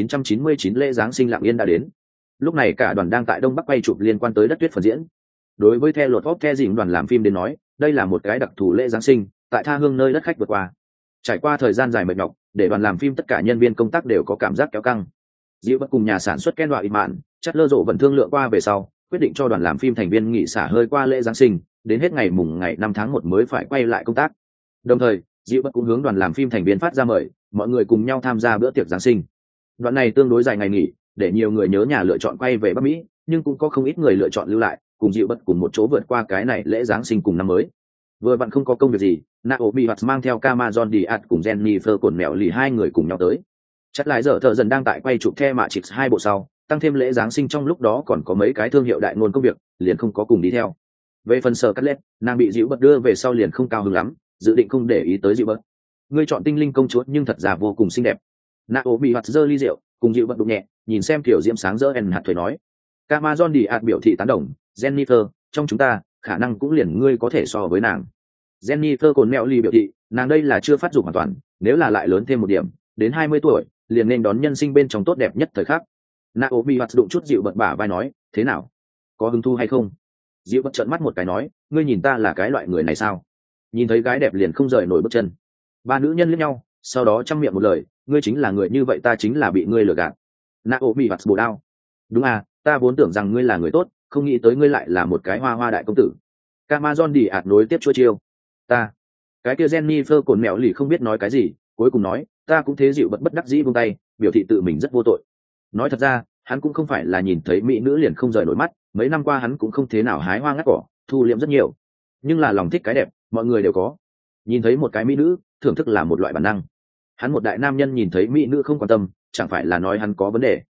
1999 lễ giáng sinh lặng yên đã đến. Lúc này cả đoàn đang tại Đông Bắc quay chụp liên quan tới đất tuyết phần diễn. Đối với theo luật pop theo dịnh đoàn làm phim đến nói, đây là một cái đặc thù lễ giáng sinh, tại tha hương nơi đất khách vượt qua. Trải qua thời gian dài mệt nhọc, để đoàn làm phim tất cả nhân viên công tác đều có cảm giác kéo căng. Dịu bật cùng nhà sản xuất Ken Đoạ Mạn, Chatler Rộ vẫn thương lượng qua về sau, quyết định cho đoàn làm phim thành viên nghỉ xả hơi qua lễ giáng sinh, đến hết ngày 5 tháng 1 mới phải quay lại công tác. Đồng thời, Dịu bật cũng hướng đoàn làm phim thành viên phát ra mời, mọi người cùng nhau tham gia bữa tiệc giáng sinh. Đoạn này tương đối dài ngày nghỉ, để nhiều người nhớ nhà lựa chọn quay về Bắc Mỹ, nhưng cũng có không ít người lựa chọn lưu lại, cùng Dịu bật cùng một chỗ vượt qua cái này lễ giáng sinh cùng năm mới. Vừa vặn không có công việc gì, Naomi Watts mang theo Cameron Diaz cùng Jennifer Cổn mèo lì hai người cùng nhau tới. Chắc lại giờ thợ dần đang tại quay chụp The Matrix 2 bộ sau, tăng thêm lễ giáng sinh trong lúc đó còn có mấy cái thương hiệu đại ngôn công việc, liền không có cùng đi theo. Về phần Sở Cắt Lết, nàng bị Dịu bật đưa về sau liền không cao hứng lắm, dự định không để ý tới Dịu bật. Ngươi chọn tinh linh công chúa nhưng thật ra vô cùng xinh đẹp. Naomi Watts giơ ly rượu, cùng Dịu bật đụng nhẹ, nhìn xem kiểu diễm sáng rỡ hạt thuế nói. Cameron Diaz biểu thị tán đồng, Jennifer, trong chúng ta, khả năng cũng liền ngươi có thể so với nàng. Jennifer Cổn mèo lì biểu thị, nàng đây là chưa phát dục hoàn toàn, nếu là lại lớn thêm một điểm, đến 20 tuổi, liền nên đón nhân sinh bên trong tốt đẹp nhất thời khắc. Naomi Watts đụng chút Dịu bật bả vai nói, thế nào? Có hứng thú hay không? Dịu bật trợn mắt một cái nói, ngươi nhìn ta là cái loại người này sao? Nhìn thấy gái đẹp liền không rời nổi bước chân. Ba nữ nhân liếc nhau, sau đó chăm miệng một lời, ngươi chính là người như vậy, ta chính là bị ngươi lừa gạt. Naomi Watts bổ đao. Đúng à, ta vốn tưởng rằng ngươi là người tốt, không nghĩ tới ngươi lại là một cái hoa hoa đại công tử. Cameron Diaz nối tiếp chua chiêu. Ta. Cái kia Jennifer Cổn mèo lì không biết nói cái gì, cuối cùng nói, ta cũng thế. Dịu bật bất đắc dĩ buông tay, biểu thị tự mình rất vô tội. Nói thật ra, hắn cũng không phải là nhìn thấy mỹ nữ liền không rời nổi mắt, mấy năm qua hắn cũng không thế nào hái hoa ngắt cỏ, thu liễm rất nhiều. Nhưng là lòng thích cái đẹp, mọi người đều có. Nhìn thấy một cái mỹ nữ, thưởng thức là một loại bản năng. Hắn một đại nam nhân nhìn thấy mỹ nữ không quan tâm, chẳng phải là nói hắn có vấn đề.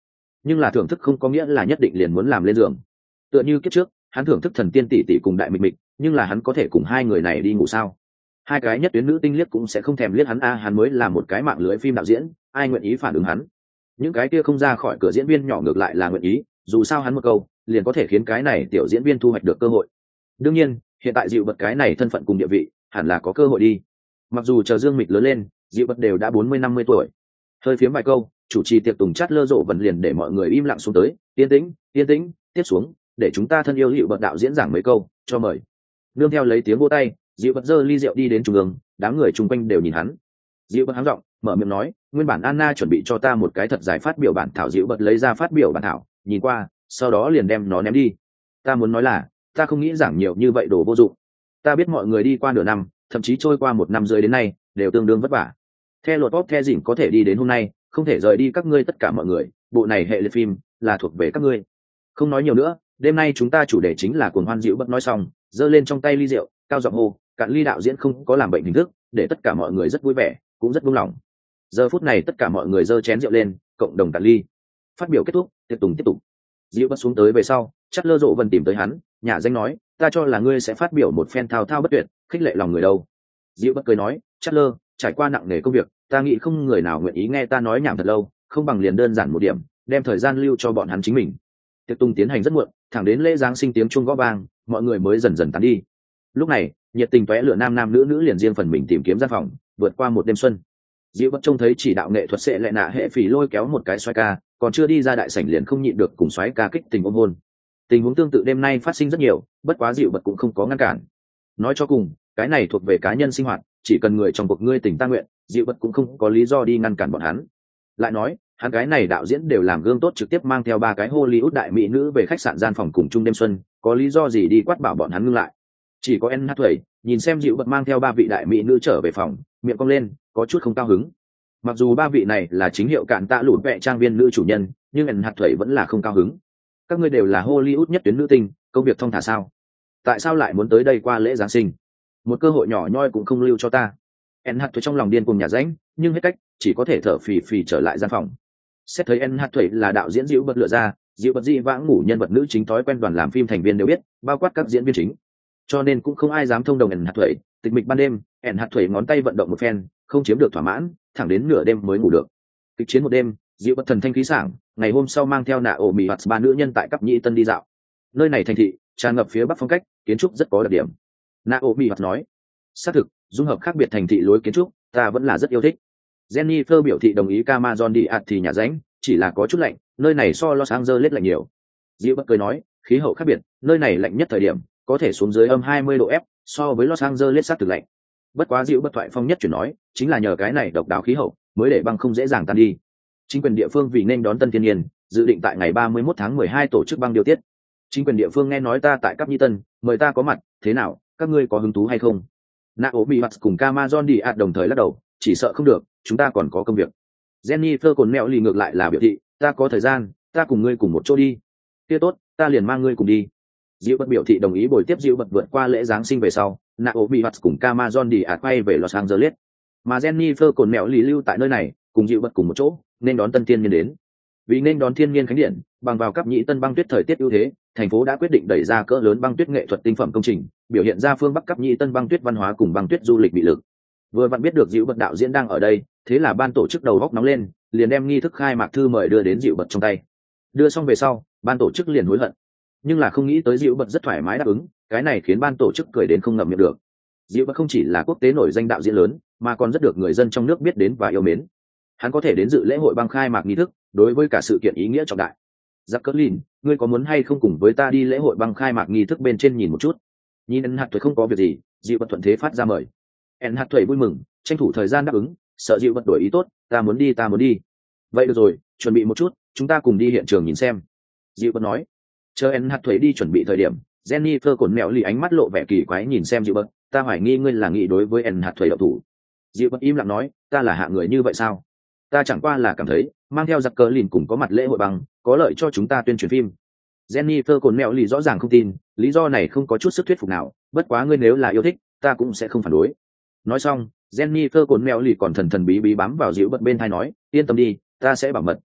nhưng là thưởng thức không có nghĩa là nhất định liền muốn làm lên giường. Tựa như kiếp trước hắn thưởng thức thần tiên tỷ tỷ cùng đại mịch mịch, nhưng là hắn có thể cùng hai người này đi ngủ sao? Hai cái nhất tuyến nữ tinh liếc cũng sẽ không thèm liếc hắn hắn mới là một cái mạng lưới phim đạo diễn, ai nguyện ý phản ứng hắn? Những cái kia không ra khỏi cửa diễn viên nhỏ ngược lại là nguyện ý, dù sao hắn một câu liền có thể khiến cái này tiểu diễn viên thu hoạch được cơ hội. Đương nhiên hiện tại dịu bật cái này thân phận cùng địa vị hẳn là có cơ hội đi. Mặc dù chờ Dương Mịch lớn lên, dịu bật đều đã 40-50 tuổi. Hơi phiếm vài câu, chủ trì tiệc tùng chát lơ rộ vần liền để mọi người im lặng xuống tới, yên tĩnh, tiếp xuống để chúng ta thân yêu dịu bật đạo diễn giảng mấy câu, cho mời. Nương theo lấy tiếng vỗ tay, dịu bật giơ ly rượu đi đến trung ương, đám người chung quanh đều nhìn hắn. Dịu bật hắng giọng mở miệng nói, nguyên bản Anna chuẩn bị cho ta một cái thật dài phát biểu bản thảo. Dịu bật lấy ra phát biểu bản thảo, nhìn qua, sau đó liền đem nó ném đi. Ta muốn nói là, ta không nghĩ giảng nhiều như vậy đồ vô dụng. Ta biết mọi người đi qua nửa năm, thậm chí trôi qua 1 năm rưỡi đến nay, đều tương đương vất vả. Theo luật pop the dỉm có thể đi đến hôm nay, không thể rời đi các ngươi tất cả mọi người. Bộ này hệ liệt phim là thuộc về các ngươi. Không nói nhiều nữa, đêm nay chúng ta chủ đề chính là cuồng hoan. Dịu bật nói xong, giơ lên trong tay ly rượu, cao giọng hô, cạn ly. Đạo diễn không có làm bệnh hình thức, để tất cả mọi người rất vui vẻ, cũng rất buông lỏng. Giờ phút này tất cả mọi người giơ chén rượu lên, cộng đồng cạn ly. Phát biểu kết thúc, tiếp tục. Dịu bật xuống tới về sau, chắc lơ rộ vần tìm tới hắn, nhà danh nói, ta cho là ngươi sẽ phát biểu một phen thao thao bất tuyệt, khích lệ lòng người đâu. Dịu bật cười nói, chắc lơ, trải qua nặng nề công việc, ta nghĩ không người nào nguyện ý nghe ta nói nhảm thật lâu, không bằng liền đơn giản một điểm, đem thời gian lưu cho bọn hắn chính mình. Tiệc tùng tiến hành rất muộn, thẳng đến lễ giáng sinh tiếng chuông gõ vang, mọi người mới dần dần tán đi. Lúc này nhiệt tình tóe lửa nam nữ liền riêng phần mình tìm kiếm gian phòng, vượt qua một đêm xuân. Dịu bất trông thấy chỉ đạo nghệ thuật sẽ lại nạ hệ phỉ lôi kéo một cái xoái ca, còn chưa đi ra đại sảnh liền không nhịn được cùng xoái ca kích tình ôm hôn. Tình huống tương tự đêm nay phát sinh rất nhiều, bất quá Dịu bật cũng không có ngăn cản. Nói cho cùng, cái này thuộc về cá nhân sinh hoạt, chỉ cần người trong cuộc ngươi tình ta nguyện, Dịu bật cũng không có lý do đi ngăn cản bọn hắn. Lại nói, hắn cái này đạo diễn đều làm gương tốt, trực tiếp mang theo 3 cái Hollywood đại mỹ nữ về khách sạn gian phòng cùng chung đêm xuân, có lý do gì đi quát bảo bọn hắn ngưng lại? Chỉ có Anne Hathaway nhìn xem Dịu bật mang theo 3 vị đại mỹ nữ trở về phòng, miệng cong lên, có chút không cao hứng. Mặc dù 3 vị này là chính hiệu cạn tạ lụt vẹ trang viên nữ chủ nhân, nhưng Anne Hathaway vẫn là không cao hứng. Các ngươi đều là Hollywood nhất tuyến nữ tinh, công việc thong thả sao? Tại sao lại muốn tới đây qua lễ Giáng sinh? Một cơ hội nhỏ nhoi cũng không lưu cho ta. Anne Hathaway trong lòng điên cuồng nhà ránh, nhưng hết cách, chỉ có thể thở phì phì trở lại gian phòng. Xét thấy Anne Hathaway là đạo diễn Dịu bật lựa ra, Dịu bật dị vãng ngủ nhân vật nữ chính thói quen đoàn làm phim thành viên đều biết, bao quát các diễn viên chính, cho nên cũng không ai dám thông đồng Anne Hathaway. Tịch mịch ban đêm, Anne Hathaway ngón tay vận động một phen, không chiếm được thỏa mãn, thẳng đến nửa đêm mới ngủ được. Kịch chiến một đêm, Dịu bật thần thanh khí sảng, ngày hôm sau mang theo Naomi Watts 3 nữ nhân tại Cắp Nhĩ Tân đi dạo. Nơi này thành thị tràn ngập phía bắc phong cách, kiến trúc rất có đặc điểm. Naomi Watts nói, xác thực, dung hợp khác biệt thành thị lối kiến trúc, ta vẫn là rất yêu thích. Jennifer biểu thị đồng ý. Camason đi thì nhà ránh, chỉ là có chút lạnh, nơi này so Los Angeles lạnh nhiều. Dịu bật cười nói, khí hậu khác biệt, nơi này lạnh nhất thời điểm có thể xuống dưới âm 20 độ F, so với Los Angeles sát thực lạnh. Bất quá Dịu bật thoại phong nhất chuyển nói, chính là nhờ cái này độc đáo khí hậu mới để băng không dễ dàng tan đi. Chính quyền địa phương vì nên đón tân thiên nhiên, dự định tại ngày 31 tháng 12 tổ chức băng điều tiết. Chính quyền địa phương nghe nói ta tại Cắp Nhĩ Tân, mời ta có mặt, thế nào, các ngươi có hứng thú hay không? Naomi Watts cùng Camason đi đồng thời lắc đầu, chỉ sợ không được, chúng ta còn có công việc. Jennifer cồn mẹo lì ngược lại là biểu thị, ta có thời gian, ta cùng ngươi cùng một chỗ đi. Kia tốt, ta liền mang ngươi cùng đi. Dịu bật biểu thị đồng ý bồi tiếp Dịu bật vượt qua lễ Giáng sinh về sau, Naomi Watts cùng Camason đi quay về Los Angeles, mà Jennifer cồn mẹo lì lưu tại nơi này, cùng Dịu bật cùng một chỗ, nên đón tân thiên nhiên đến. Vì nên đón thiên nhiên khánh điện, bằng vào Cắp Nhĩ Tân băng tuyết thời tiết ưu thế, thành phố đã quyết định đẩy ra cỡ lớn băng tuyết nghệ thuật tinh phẩm công trình, biểu hiện ra phương Bắc Cắp Nhĩ Tân băng tuyết văn hóa cùng băng tuyết du lịch bị lực. Vừa vặn biết được Dịu bật đạo diễn đang ở đây, thế là ban tổ chức đầu góc nóng lên, liền đem nghi thức khai mạc thư mời đưa đến Dịu bật trong tay. Đưa xong về sau, ban tổ chức liền hối hận, nhưng là không nghĩ tới Dịu bật rất thoải mái đáp ứng, cái này khiến ban tổ chức cười đến không ngậm miệng được. Dịu bật không chỉ là quốc tế nổi danh đạo diễn lớn, mà còn rất được người dân trong nước biết đến và yêu mến. Hắn có thể đến dự lễ hội băng khai mạc nghi thức, đối với cả sự kiện ý nghĩa trọng đại. Jacqueline, ngươi có muốn hay không cùng với ta đi lễ hội băng khai mạc nghi thức bên trên nhìn một chút? Nhìn Anne Hathaway không có việc gì, Dịu bật thuận thế phát ra mời. Anne Hathaway vui mừng, tranh thủ thời gian đáp ứng, sợ Dịu bật đổi ý tốt, ta muốn đi. Vậy được rồi, chuẩn bị một chút, chúng ta cùng đi hiện trường nhìn xem. Dịu bật nói. Chờ Anne Hathaway đi chuẩn bị thời điểm, Jennifer cồn mẹo lì ánh mắt lộ vẻ kỳ quái nhìn xem Dịu bật, ta hoài nghi ngươi là nghĩ đối với Anne Hathaway động thủ. Dịu bật im lặng nói, ta là hạ người như vậy sao? Ta chẳng qua là cảm thấy mang theo giặc cờ lìn cùng có mặt lễ hội băng có lợi cho chúng ta tuyên truyền phim. Jennifer cồn mẹo lì rõ ràng không tin, lý do này không có chút sức thuyết phục nào, bất quá ngươi nếu là yêu thích, ta cũng sẽ không phản đối. Nói xong, Jennifer cồn mẹo lì còn thần thần bí bí bám vào Dịu bật bên tai nói, yên tâm đi, ta sẽ bảo mật,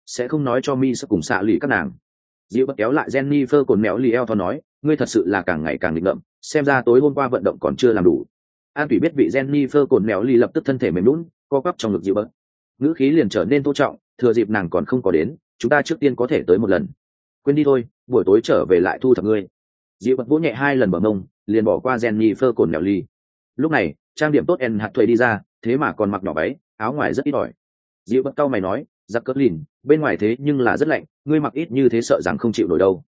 sẽ không nói cho mi sẽ cùng xạ lì các nàng. Dịu bật kéo lại Jennifer cồn mèo lì eo thon nói, ngươi thật sự là càng ngày càng nghịch ngợm, xem ra tối hôm qua vận động còn chưa làm đủ. An Thủy biết vị Jennifer cồn mèo lì lập tức thân thể mềm nhũn, co quắp trong ngực dịu bật. Ngữ khí liền trở nên tô trọng, thừa dịp nàng còn không có đến, chúng ta trước tiên có thể tới một lần. Quên đi thôi, buổi tối trở về lại thu thập ngươi. Dịu bật vỗ nhẹ 2 lần bờ mông, liền bỏ qua Jennifer cồn mèo lì. Lúc này, trang điểm tốt En hạt thuê đi ra, thế mà còn mặc nhỏ váy, áo ngoài rất ít ỏi. Dịu bật cau mày nói, giặc cất lìn, bên ngoài thế nhưng là rất lạnh, ngươi mặc ít như thế sợ rằng không chịu nổi đâu.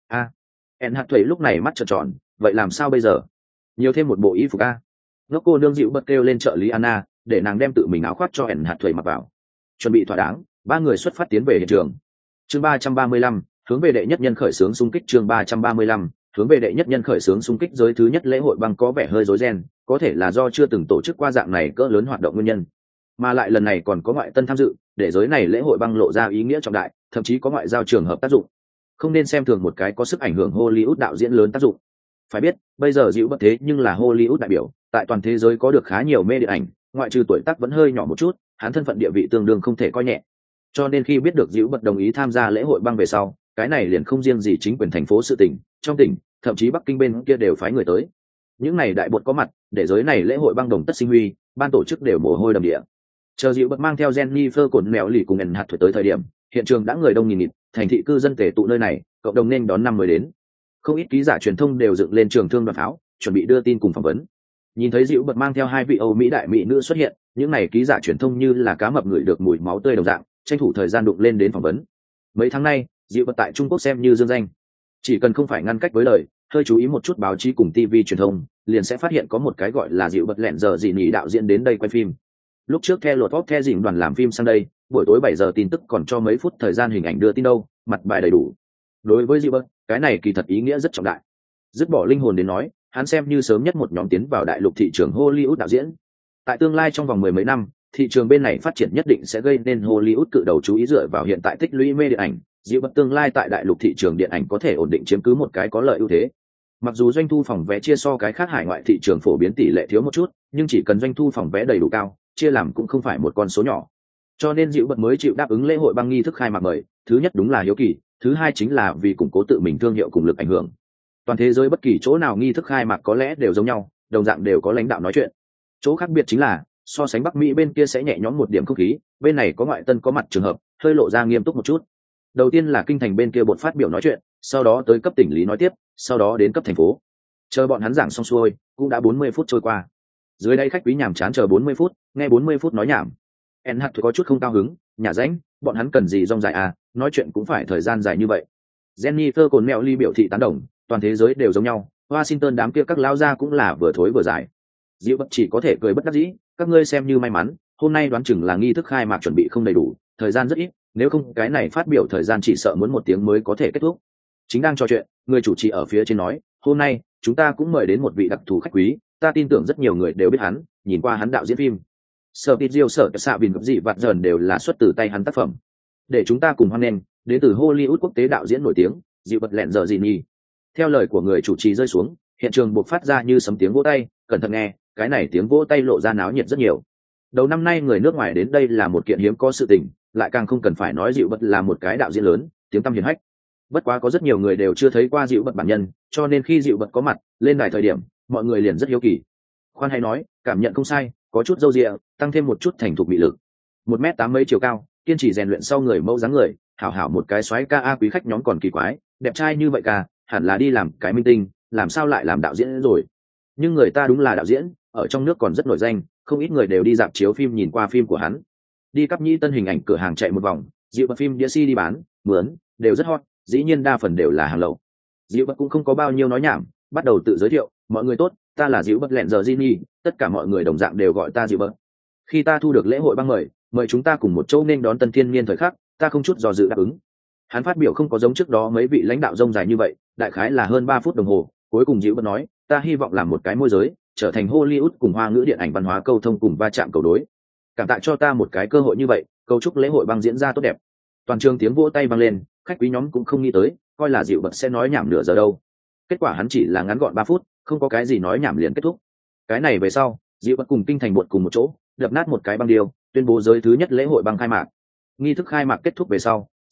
En hạt thuê lúc này mắt trợn tròn, vậy làm sao bây giờ? Nhiều thêm một bộ y phục a. Ngốc cô nương dịu bật kêu lên trợ lý Anna, để nàng đem tự mình áo khoác cho En hạt thuê mặc vào. Chuẩn bị thỏa đáng, 3 người xuất phát tiến về hiện trường. Chương 335, hướng về đệ nhất nhân khởi xướng xung kích. Chương 335, hướng về đệ nhất nhân khởi xướng xung kích. Giới thứ nhất lễ hội băng có vẻ hơi rối ren, có thể là do chưa từng tổ chức qua dạng này cỡ lớn hoạt động nguyên nhân, mà lại lần này còn có ngoại tân tham dự, để giới này lễ hội băng lộ ra ý nghĩa trọng đại, thậm chí có ngoại giao trường hợp tác dụng. Không nên xem thường một cái có sức ảnh hưởng Hollywood đạo diễn lớn tác dụng. Phải biết, bây giờ dịu bất thế nhưng là Hollywood đại biểu, tại toàn thế giới có được khá nhiều mê điện ảnh, ngoại trừ tuổi tác vẫn hơi nhỏ một chút, hắn thân phận địa vị tương đương không thể coi nhẹ. Cho nên khi biết được dịu bất đồng ý tham gia lễ hội băng về sau, cái này liền không riêng gì chính quyền thành phố sự tỉnh, trong tỉnh, thậm chí Bắc Kinh bên kia đều phái người tới. Những này đại bột có mặt, để giới này lễ hội băng đồng tất sinh huy, ban tổ chức đều mồ hôi đầm địa. Chờ dịu bật mang theo Jennifer cồn mèo lì cùng En hạt thuế tới thời điểm, hiện trường đã người đông nghìn nghịt, thành thị cư dân tề tụ nơi này, cộng đồng nên đón năm mới đến. Không ít ký giả truyền thông đều dựng lên trường thương đoàn pháo, chuẩn bị đưa tin cùng phỏng vấn. Nhìn thấy dịu bật mang theo 2 vị Âu Mỹ đại mỹ nữ xuất hiện, những này ký giả truyền thông như là cá mập ngửi được mùi máu tươi đồng dạng, tranh thủ thời gian đụng lên đến phỏng vấn. Mấy tháng nay, dịu bật tại Trung Quốc xem như dương danh, chỉ cần không phải ngăn cách với lời, hơi chú ý một chút báo chí cùng TV truyền thông, liền sẽ phát hiện có một cái gọi là dịu bật lẹn giờ gì nhỉ đạo diễn đến đây quay phim. Lúc trước theo luật pop theo dình đoàn làm phim sang đây, buổi tối 7 giờ tin tức còn cho mấy phút thời gian hình ảnh đưa tin đâu, mặt bài đầy đủ. Đối với dịu bật, cái này kỳ thật ý nghĩa rất trọng đại. Dứt bỏ linh hồn đến nói, hắn xem như sớm nhất một nhóm tiến vào đại lục thị trường Hollywood đạo diễn. Tại tương lai trong vòng 10 mấy năm, thị trường bên này phát triển nhất định sẽ gây nên Hollywood cự đầu chú ý dựa vào hiện tại tích lũy mê điện ảnh, dịu bật tương lai tại đại lục thị trường điện ảnh có thể ổn định chiếm cứ một cái có lợi ưu thế. Mặc dù doanh thu phòng vé chia so cái khác hải ngoại thị trường phổ biến tỷ lệ thiếu một chút, nhưng chỉ cần doanh thu phòng vé đầy đủ cao, chia làm cũng không phải một con số nhỏ. Cho nên dịu bật mới chịu đáp ứng lễ hội băng nghi thức khai mạc mời, thứ nhất đúng là hiếu kỳ, thứ hai chính là vì củng cố tự mình thương hiệu cùng lực ảnh hưởng. Toàn thế giới bất kỳ chỗ nào nghi thức khai mạc có lẽ đều giống nhau, đồng dạng đều có lãnh đạo nói chuyện. Chỗ khác biệt chính là, so sánh Bắc Mỹ bên kia sẽ nhẹ nhõm một điểm không khí, bên này có ngoại tân có mặt trường hợp, hơi lộ ra nghiêm túc một chút. Đầu tiên là kinh thành bên kia bột phát biểu nói chuyện, sau đó tới cấp tỉnh lý nói tiếp, sau đó đến cấp thành phố. Chờ bọn hắn giảng xong xuôi, cũng đã 40 phút trôi qua. Dưới đây khách quý nhàm chán chờ 40 phút, nghe 40 phút nói nhảm. En hạt có chút không cao hứng, nhả rãnh, bọn hắn cần gì rong dài à, nói chuyện cũng phải thời gian dài như vậy. Jennifer cồn mèo ly biểu thị tán đồng, toàn thế giới đều giống nhau, Washington đám kia các lão gia cũng là vừa thối vừa dài. Diệu bất chỉ có thể cười bất đắc dĩ, các ngươi xem như may mắn, hôm nay đoán chừng là nghi thức khai mạc chuẩn bị không đầy đủ, thời gian rất ít, nếu không cái này phát biểu thời gian chỉ sợ muốn 1 tiếng mới có thể kết thúc. Chính đang trò chuyện, người chủ trì ở phía trên nói, hôm nay chúng ta cũng mời đến một vị đặc thù khách quý, ta tin tưởng rất nhiều người đều biết hắn, nhìn qua hắn đạo diễn phim sở tít diêu sở xạ vìn dị vặt dần đều là xuất từ tay hắn tác phẩm. Để chúng ta cùng hoan nghênh đến từ Hollywood quốc tế đạo diễn nổi tiếng dịu bật lẹn giờ gì nhỉ. Theo lời của người chủ trì rơi xuống, hiện trường buộc phát ra như sấm tiếng vỗ tay, cẩn thận nghe, cái này tiếng vỗ tay lộ ra náo nhiệt rất nhiều. Đầu năm nay người nước ngoài đến đây là một kiện hiếm có sự tình, lại càng không cần phải nói dịu bật là một cái đạo diễn lớn, tiếng tăm hiển hách. Bất quá có rất nhiều người đều chưa thấy qua dịu bật bản nhân, cho nên khi dịu bật có mặt lên đài thời điểm, mọi người liền rất hiếu kỳ. Khoan hay nói, cảm nhận không sai, có chút râu ria, tăng thêm một chút thành thục mị lực. 1m8 mấy chiều cao, kiên trì rèn luyện sau người mẫu dáng người, hảo hảo một cái xoáy ca a quý khách nhóm còn kỳ quái, đẹp trai như vậy ca, hẳn là đi làm cái minh tinh, làm sao lại làm đạo diễn rồi. Nhưng người ta đúng là đạo diễn, ở trong nước còn rất nổi danh, không ít người đều đi dạp chiếu phim nhìn qua phim của hắn. Đi cắp nhĩ tân hình ảnh cửa hàng chạy một vòng, dịu bật phim đĩa CD đi bán, mướn, đều rất hot, dĩ nhiên đa phần đều là hàng lậu. Dịu bật cũng không có bao nhiêu nói nhảm, bắt đầu tự giới thiệu, mọi người tốt, ta là dịu bật lẹn giờ Ginny, tất cả mọi người đồng dạng đều gọi ta dịu bật. Khi ta thu được lễ hội băng mời chúng ta cùng một chỗ nên đón tân thiên niên thời khắc, ta không chút do dự đáp ứng. Hắn phát biểu không có giống trước đó mấy vị lãnh đạo rông dài như vậy, đại khái là hơn 3 phút đồng hồ, cuối cùng dịu bật nói, ta hy vọng làm một cái môi giới, trở thành Hollywood cùng hoa ngữ điện ảnh văn hóa câu thông cùng va chạm cầu đối. Cảm tạ cho ta một cái cơ hội như vậy, cầu chúc lễ hội băng diễn ra tốt đẹp. Toàn trường tiếng vỗ tay vang lên, khách quý nhóm cũng không nghĩ tới, coi là dịu bật sẽ nói nhảm nửa giờ đâu. Kết quả hắn chỉ là ngắn gọn 3 phút, không có cái gì nói nhảm liền kết thúc. Cái này về sau, dịu bật cùng kinh thành buột cùng một chỗ, đập nát một cái băng điêu, tuyên bố giới thứ nhất lễ hội băng khai mạc. Nghi thức khai mạc kết thúc về sau,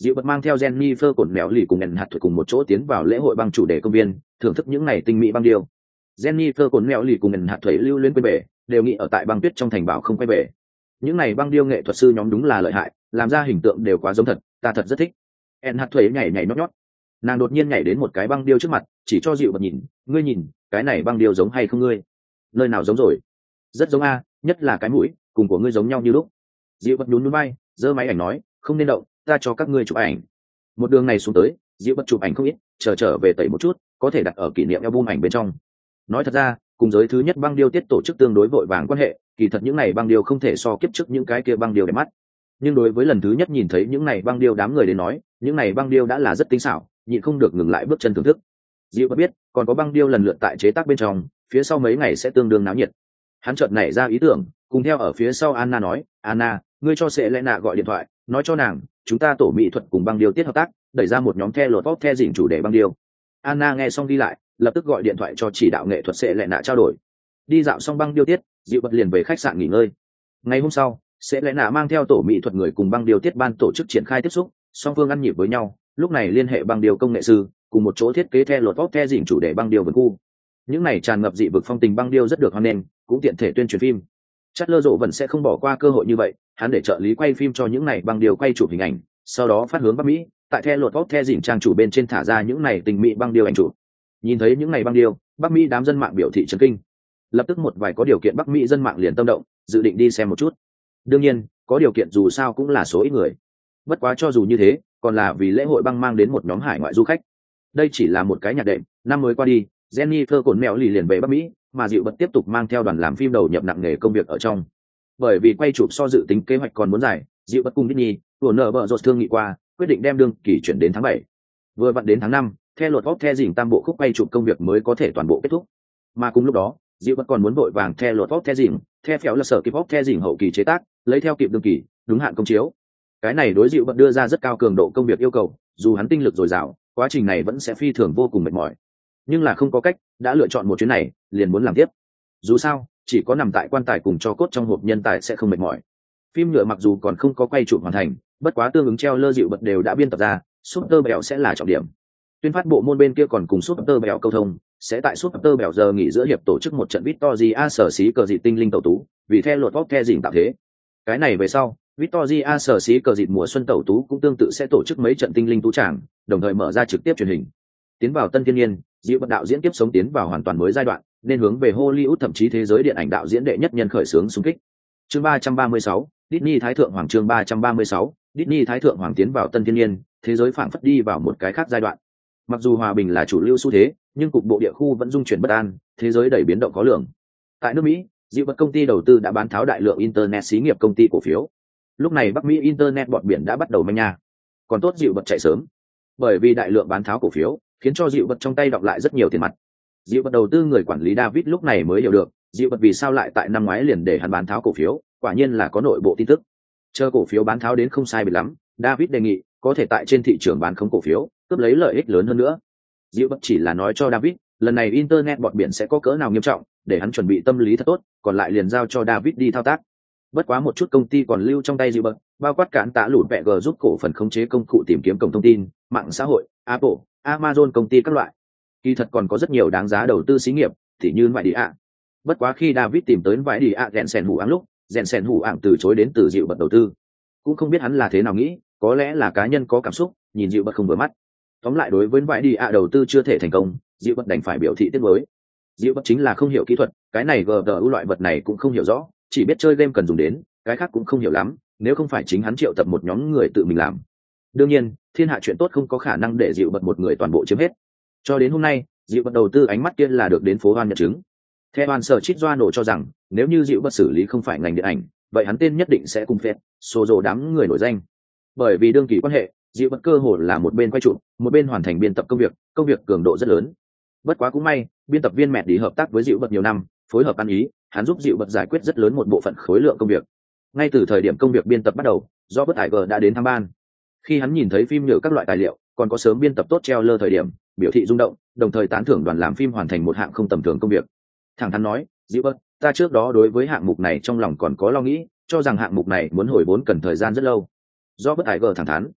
Dịu bật mang theo Jennifer cổn mèo lì cùng Anne hạt cùng một chỗ tiến vào lễ hội băng chủ đề công viên, thưởng thức những ngày tinh mỹ băng điêu. Jennifer cổn mèo lì cùng Anne hạt lưu luyến quên bể, đều nghĩ ở tại băng tuyết trong thành bảo không quay về. Những ngày băng điêu nghệ thuật sư nhóm đúng là lợi hại, làm ra hình tượng đều quá giống thật, ta thật rất thích. Anne hạt nhảy nhảy nhót nhót, nàng đột nhiên nhảy đến một cái băng điêu trước mặt, chỉ cho Dịu bật nhìn, ngươi nhìn, cái này băng điêu giống hay không ngươi? Nơi nào giống rồi? Rất giống a, nhất là cái mũi, cùng của ngươi giống nhau như lúc. Dịu bật nhún nhún vai, giơ máy ảnh nói, không nên động, ta cho các ngươi chụp ảnh. Một đường này xuống tới, Dịu bật chụp ảnh không ít, trở về tẩy một chút, có thể đặt ở kỷ niệm album ảnh bên trong. Nói thật ra, cùng giới thứ nhất băng điêu tiết tổ chức tương đối vội vàng quan hệ, kỳ thật những này băng điêu không thể so kiếp trước những cái kia băng điêu đẹp mắt. Nhưng đối với lần thứ nhất nhìn thấy những này băng điêu đám người đến nói, những này băng điêu đã là rất tinh xảo, nhịn không được ngừng lại bước chân thưởng thức. Dịu bật biết, còn có băng điêu lần lượt tại chế tác bên trong, phía sau mấy ngày sẽ tương đương náo nhiệt. Hắn chợt nảy ra ý tưởng, cùng theo ở phía sau Anna nói, Anna, ngươi cho Selena gọi điện thoại, nói cho nàng, chúng ta tổ mỹ thuật cùng băng điêu tiết hợp tác, đẩy ra một nhóm the lột pop the dỉnh chủ đề băng điêu. Anna nghe xong đi lại, lập tức gọi điện thoại cho chỉ đạo nghệ thuật Selena trao đổi. Đi dạo xong băng điêu tiết, Dịu bật liền về khách sạn nghỉ ngơi. Ngày hôm sau, Selena mang theo tổ mỹ thuật người cùng băng điêu tiết ban tổ chức triển khai tiếp xúc, song phương ăn nhịp với nhau, lúc này liên hệ băng điêu công nghệ sư, cùng một chỗ thiết kế the lột pop the dỉnh chủ đề băng điêu vườn khu. Những này tràn ngập dị vực phong tình băng điêu rất được hoan nghênh, cũng tiện thể tuyên truyền phim. Chatler Rộ vẫn sẽ không bỏ qua cơ hội như vậy, hắn để trợ lý quay phim cho những này băng điêu quay chụp hình ảnh, sau đó phát hướng Bắc Mỹ, tại the lột pop the dỉnh trang chủ bên trên thả ra những này tình mỹ băng điêu ảnh chụp. Nhìn thấy những này băng điêu, Bắc Mỹ đám dân mạng biểu thị chấn kinh. Lập tức một vài có điều kiện Bắc Mỹ dân mạng liền tâm động, dự định đi xem một chút. Đương nhiên, có điều kiện dù sao cũng là số ít người. Bất quá cho dù như thế, còn là vì lễ hội băng mang đến một nhóm hải ngoại du khách. Đây chỉ là một cái nhạc đệm, năm mới qua đi, Jennifer cổn mèo lì liền về Bắc Mỹ, mà Dịu bật tiếp tục mang theo đoàn làm phim đầu nhập nặng nghề công việc ở trong. Bởi vì quay chụp so dự tính kế hoạch còn muốn dài, Dịu bật cùng Disney, Warner Bros thương nghị qua, quyết định đem đương kỳ chuyển đến tháng 7. Vừa vặn đến tháng 5, theo luật pop the dỉnh tam bộ khúc quay chụp công việc mới có thể toàn bộ kết thúc. Mà cùng lúc đó, Dịu bật còn muốn vội vàng theo luật pop the dỉnh, theo phéo là sở kịp pop the dỉnh hậu kỳ chế tác, lấy theo kịp đương kỳ, đúng hạn công chiếu. Cái này đối Dịu bật đưa ra rất cao cường độ công việc yêu cầu, dù hắn tinh lực dồi dào, quá trình này vẫn sẽ phi thường vô cùng mệt mỏi. Nhưng là không có cách, đã lựa chọn một chuyến này, liền muốn làm tiếp. Dù sao, chỉ có nằm tại quan tài cùng cho cốt trong hộp nhân tài sẽ không mệt mỏi. Phim nhựa mặc dù còn không có quay chụp hoàn thành, bất quá tương ứng treo lơ Dịu bật đều đã biên tập ra, Super Bèo sẽ là trọng điểm. Tuyên phát bộ môn bên kia còn cùng Super Bèo câu thông, sẽ tại Super Bèo giờ nghỉ giữa hiệp tổ chức một trận Victoria sở xí cờ dị tinh linh tẩu tú, vì theo luật pop the dỉnh tạo thế. Cái này về sau, Victoria sở xí cờ dịt mùa xuân tẩu tú cũng tương tự sẽ tổ chức mấy trận tinh linh tú tràng, đồng thời mở ra trực tiếp truyền hình. Tiến vào tân thiên nhiên, Dịu bật đạo diễn tiếp sống tiến vào hoàn toàn mới giai đoạn, nên hướng về Hollywood thậm chí thế giới điện ảnh đạo diễn đệ nhất nhân khởi xướng xung kích. Chương 336, Disney Thái Thượng Hoàng chương 336, Disney Thái Thượng Hoàng tiến vào tân thiên nhiên, thế giới phảng phất đi vào một cái khác giai đoạn. Mặc dù hòa bình là chủ lưu xu thế, nhưng cục bộ địa khu vẫn dung chuyển bất an, thế giới đầy biến động khó lường. Tại nước Mỹ, Dịu bật công ty đầu tư đã bán tháo đại lượng internet xí nghiệp công ty cổ phiếu. Lúc này Bắc Mỹ internet bọt biển đã bắt đầu manh nha. Còn tốt Dịu bật chạy sớm, bởi vì đại lượng bán tháo cổ phiếu khiến cho Dịu bật trong tay đọng lại rất nhiều tiền mặt. Dịu bật đầu tư người quản lý David lúc này mới hiểu được, Dịu bật vì sao lại tại năm ngoái liền để hắn bán tháo cổ phiếu, quả nhiên là có nội bộ tin tức. Chờ cổ phiếu bán tháo đến không sai biệt lắm, David đề nghị có thể tại trên thị trường bán khống cổ phiếu, cướp lấy lợi ích lớn hơn nữa. Dịu bật chỉ là nói cho David, lần này internet bọt biển sẽ có cỡ nào nghiêm trọng, để hắn chuẩn bị tâm lý thật tốt, còn lại liền giao cho David đi thao tác. Bất quá một chút công ty còn lưu trong tay Dịu bật, bao quát cản tạ lụt vẹ g giúp cổ phần khống chế công cụ tìm kiếm cổng thông tin, mạng xã hội, Apple, Amazon công ty các loại. Kỳ thật còn có rất nhiều đáng giá đầu tư xí nghiệp, tỉ như vải đi ạ. Bất quá khi David tìm tới vải đi ạ rèn sèn hủ áng lúc, rèn sèn hủ áng từ chối đến từ Dịu bật đầu tư. Cũng không biết hắn là thế nào nghĩ, có lẽ là cá nhân có cảm xúc, nhìn Dịu bật không vừa mắt. Tóm lại đối với vải đi ạ đầu tư chưa thể thành công, Dịu bật đành phải biểu thị tiếc nuối. Dịu bật chính là không hiểu kỹ thuật, cái này GPU loại vật này cũng không hiểu rõ, chỉ biết chơi game cần dùng đến, cái khác cũng không hiểu lắm, nếu không phải chính hắn triệu tập một nhóm người tự mình làm. Đương nhiên, thiên hạ chuyện tốt không có khả năng để Dịu bật một người toàn bộ chiếm hết. Cho đến hôm nay, Dịu bật đầu tư ánh mắt kia là được đến phố Hoan nhận chứng. Theo Hoan sở chít doa nổ cho rằng, nếu như Dịu bật xử lý không phải ngành điện ảnh, vậy hắn tên nhất định sẽ cùng phết, xô rồ đám người nổi danh. Bởi vì đương kỳ quan hệ, Dịu bật cơ hồ là một bên quay chụp, một bên hoàn thành biên tập công việc cường độ rất lớn. Bất quá cũng may, biên tập viên mẹ đi hợp tác với Dịu bật nhiều năm, phối hợp ăn ý, hắn giúp Dịu bật giải quyết rất lớn một bộ phận khối lượng công việc. Ngay từ thời điểm công việc biên tập bắt đầu, do bất Tiger đã đến thăm ban. Khi hắn nhìn thấy phim nhựa các loại tài liệu, còn có sớm biên tập tốt treo lơ thời điểm, biểu thị rung động, đồng thời tán thưởng đoàn làm phim hoàn thành một hạng không tầm thường công việc. Thẳng thắn nói, Dịu bật, ta trước đó đối với hạng mục này trong lòng còn có lo nghĩ, cho rằng hạng mục này muốn hồi vốn cần thời gian rất lâu. Do bất Tiger thẳng thắn,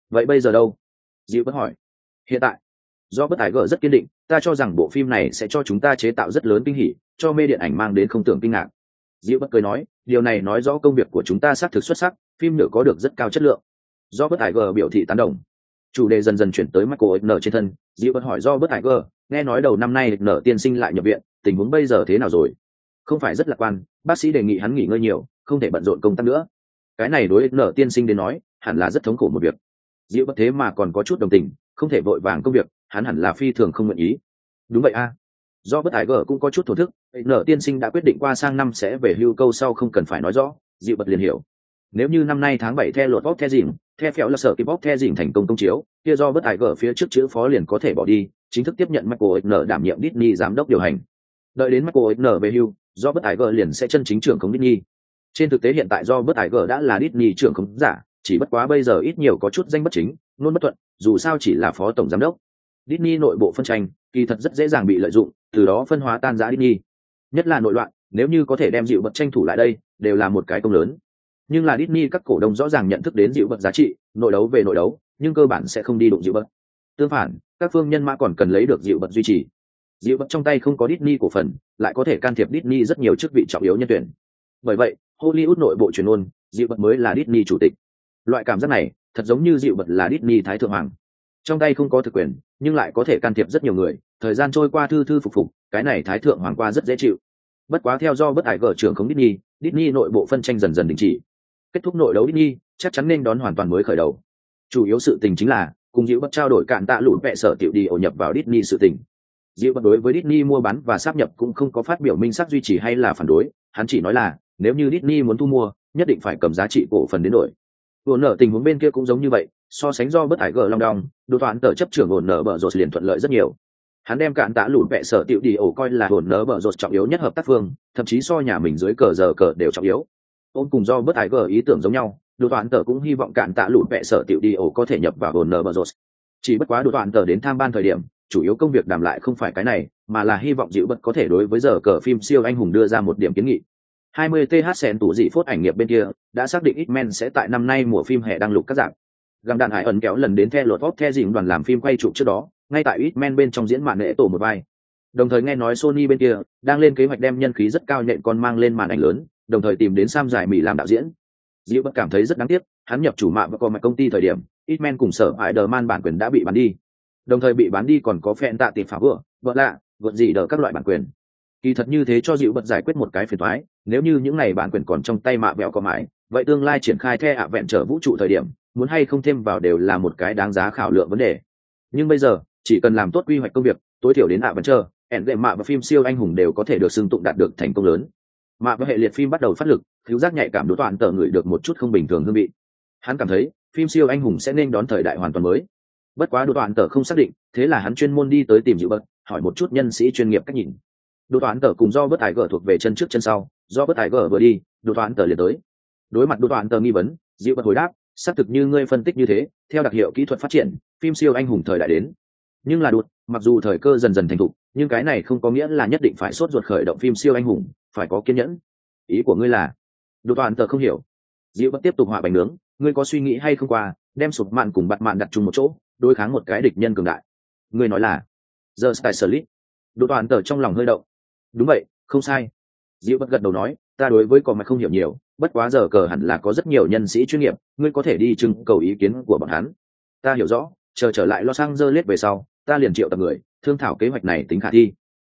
Vậy bây giờ đâu? Dịu bất hỏi. Hiện tại, do bất tài gở rất kiên định, ta cho rằng bộ phim này sẽ cho chúng ta chế tạo rất lớn kinh hỉ, cho mê điện ảnh mang đến không tưởng kinh ngạc. Dịu bất cười nói, điều này nói rõ công việc của chúng ta xác thực xuất sắc, phim nhựa có được rất cao chất lượng. Do bất tài gở biểu thị tán đồng. Chủ đề dần dần chuyển tới Michael N trên thân, Dịu bất hỏi do bất tài gở, nghe nói đầu năm nay N tiên sinh lại nhập viện, tình huống bây giờ thế nào rồi? Không phải rất lạc quan, bác sĩ đề nghị hắn nghỉ ngơi nhiều, không thể bận rộn công tác nữa. Cái này đối N tiên sinh đến nói, hẳn là rất thống khổ một việc. Dịu bất thế mà còn có chút đồng tình, không thể vội vàng công việc, hắn hẳn là phi thường không nguyện ý. Đúng vậy a. Do bất tài gở cũng có chút thổ thức, N tiên sinh đã quyết định qua sang năm sẽ về hưu, câu sau không cần phải nói rõ, Dịu bất liền hiểu. Nếu như năm nay tháng 7 theo luật bóc the dìm, theo phèo là sở kịp bóc the dìm thành công công chiếu, kia do bất tài gở phía trước chữ phó liền có thể bỏ đi, chính thức tiếp nhận Michael N đảm nhiệm Disney giám đốc điều hành. Đợi đến Michael N về hưu, do bất tài gở liền sẽ chân chính trưởng khống Disney. Trên thực tế hiện tại do bất tài gở đã là Disney trưởng khống giả, chỉ bất quá bây giờ ít nhiều có chút danh bất chính, luôn bất thuận, dù sao chỉ là phó tổng giám đốc. Disney nội bộ phân tranh, kỳ thật rất dễ dàng bị lợi dụng, từ đó phân hóa tan rã Disney. Nhất là nội loạn, nếu như có thể đem Dịu bật tranh thủ lại đây, đều là một cái công lớn. Nhưng là Disney các cổ đông rõ ràng nhận thức đến Dịu bật giá trị, nội đấu về nội đấu, nhưng cơ bản sẽ không đi đụng Dịu bật. Tương phản, các phương nhân mã còn cần lấy được Dịu bật duy trì. Dịu bật trong tay không có Disney cổ phần, lại có thể can thiệp Disney rất nhiều chức vị trọng yếu nhân tuyển. Bởi vậy, Hollywood nội bộ truyền ngôn, Dịu bật mới là Disney chủ tịch. Loại cảm giác này, thật giống như Dịu bật là Disney thái thượng hoàng. Trong tay không có thực quyền, nhưng lại có thể can thiệp rất nhiều người, thời gian trôi qua thư thư phục phục, cái này thái thượng hoàng qua rất dễ chịu. Bất quá theo do bất ải gở trưởng khống Disney nội bộ phân tranh dần dần đình chỉ. Kết thúc nội đấu Disney, chắc chắn nên đón hoàn toàn mới khởi đầu. Chủ yếu sự tình chính là cùng Dịu bật trao đổi cạn tạ lụn vẹ sở tiểu đi ổ nhập vào Disney sự tình. Dịu bật đối với Disney mua bán và sáp nhập cũng không có phát biểu minh xác duy trì hay là phản đối, hắn chỉ nói là nếu như Disney muốn thu mua, nhất định phải cầm giá trị cổ phần đến đổi. Ổn nợ tình huống bên kia cũng giống như vậy, so sánh do bất ải gở long đong, đồ toán tờ chấp trưởng ổn nợ bở rột liền thuận lợi rất nhiều. Hắn đem cạn tạ lụn vẹ sở tiểu đi ổ coi là ổn nợ bở rột trọng yếu nhất hợp tác phương, thậm chí so nhà mình dưới cờ giờ cờ đều trọng yếu. Ôn cùng do bất ải gở ý tưởng giống nhau, đồ toán tờ cũng hy vọng cạn tạ lụn vẹ sở tiểu đi ổ có thể nhập vào ổn nợ bở rột. Chỉ bất quá đồ toán tờ đến tham ban thời điểm, chủ yếu công việc đàm lại không phải cái này, mà là hy vọng Dịu bật có thể đối với giờ cờ phim siêu anh hùng đưa ra một điểm kiến nghị. 20 th sen tủ dị phốt ảnh nghiệp bên kia đã xác định X-Men sẽ tại năm nay mùa phim hè đăng lục các dạng. Găng đạn hải ẩn kéo lần đến theo lột vóc theo dìm đoàn làm phim quay chụp trước đó, ngay tại X-Men bên trong diễn màn lễ tổ một vai. Đồng thời nghe nói Sony bên kia đang lên kế hoạch đem nhân khí rất cao nhện con mang lên màn ảnh lớn, đồng thời tìm đến Sam Giải Mỹ làm đạo diễn. Dịu bất cảm thấy rất đáng tiếc, hắn nhập chủ mạng và có mặt công ty thời điểm, X-Men cùng sở Spider-Man bản quyền đã bị bán đi. Đồng thời bị bán đi còn có phẹn tạ tìm phá vợ lạ, vượt gì đỡ các loại bản quyền. Kỳ thật như thế cho Dịu bật giải quyết một cái phiền toái, nếu như những này bản quyền còn trong tay mạ vẹo có mãi, vậy tương lai triển khai The Avengers vũ trụ thời điểm, muốn hay không thêm vào đều là một cái đáng giá khảo lượng vấn đề. Nhưng bây giờ, chỉ cần làm tốt quy hoạch công việc, tối thiểu đến Avengers, Endgame mạ và phim siêu anh hùng đều có thể được xưng tụng đạt được thành công lớn. Mạ và hệ liệt phim bắt đầu phát lực, thiếu giác nhạy cảm đối toàn tờ người được một chút không bình thường hương vị. Hắn cảm thấy, phim siêu anh hùng sẽ nên đón thời đại hoàn toàn mới. Bất quá đối toàn tờ không xác định, thế là hắn chuyên môn đi tới tìm Dịu bật, hỏi một chút nhân sĩ chuyên nghiệp cách nhìn. Đồ toán tờ cùng do bất tài gở thuộc về chân trước chân sau, do bất tài gở vừa đi, đồ toán tờ liền tới. Đối mặt đồ toán tờ nghi vấn, Dịu bật hồi đáp, xác thực như ngươi phân tích như thế, theo đặc hiệu kỹ thuật phát triển, phim siêu anh hùng thời đại đến. Nhưng là đột, mặc dù thời cơ dần dần thành thục, nhưng cái này không có nghĩa là nhất định phải sốt ruột khởi động phim siêu anh hùng, phải có kiên nhẫn. Ý của ngươi là? Đồ toán tờ không hiểu. Dịu bật tiếp tục họa bánh nướng, ngươi có suy nghĩ hay không qua, đem sụp mạn cùng bạt mạn đặt chung một chỗ, đối kháng một cái địch nhân cường đại. Ngươi nói là The Specialist. Đồ toán tờ trong lòng hơi động. Đúng vậy, không sai. Dịu bất gật đầu nói, ta đối với cò mạch không hiểu nhiều, bất quá giờ cờ hẳn là có rất nhiều nhân sĩ chuyên nghiệp, ngươi có thể đi trưng cầu ý kiến của bọn hắn. Ta hiểu rõ, chờ trở lại Los Angeles về sau, ta liền triệu tập người, thương thảo kế hoạch này tính khả thi.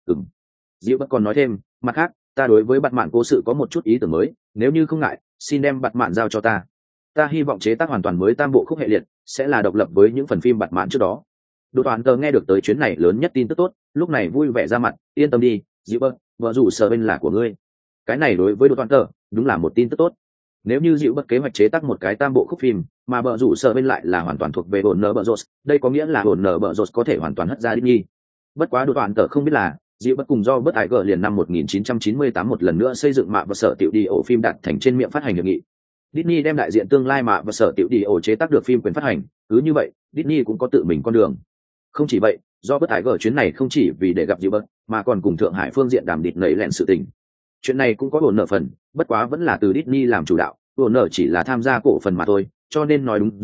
Dịu bất còn nói thêm, mặt khác, ta đối với Bạt Mạn cố sự có một chút ý tưởng mới, nếu như không ngại, xin đem Bạt Mạn giao cho ta. Ta hy vọng chế tác hoàn toàn mới tam bộ khúc hệ liệt, sẽ là độc lập với những phần phim Bạt Mạn trước đó. Đồ toàn tờ nghe được tới chuyến này lớn nhất tin tức tốt, lúc này vui vẻ ra mặt, yên tâm đi, Dịu bật, vợ rủ sở bên là của ngươi. Cái này đối với đồ toàn tờ, đúng là một tin tức tốt. Nếu như Dịu bật kế hoạch chế tác một cái tam bộ khúc phim, mà vợ rủ sở bên lại là hoàn toàn thuộc về ổn nở bợ rột, đây có nghĩa là ổn nở bợ rột có thể hoàn toàn hất ra Disney. Bất quá đồ toàn tờ không biết là, Dịu bật cùng do bất ải gở liền năm 1998 một lần nữa xây dựng mạ và sở tiểu đi ổ phim đạt thành trên miệng phát hành hiệp nghị. Disney đem đại diện tương lai mạ và sở tiểu đi ổ chế tác được phim quyền phát hành, cứ như vậy, Disney cũng có tự mình con đường. Không chỉ vậy, do bất ải gở chuyến này không chỉ vì để gặp Dịu bật, mà còn cùng Thượng Hải phương diện đàm địch nảy lẹn sự tình. Chuyện này cũng có ổn nợ phần, bất quá vẫn là từ Disney làm chủ đạo, ổn nợ chỉ là tham gia cổ phần mà thôi, cho nên nói đúng ra,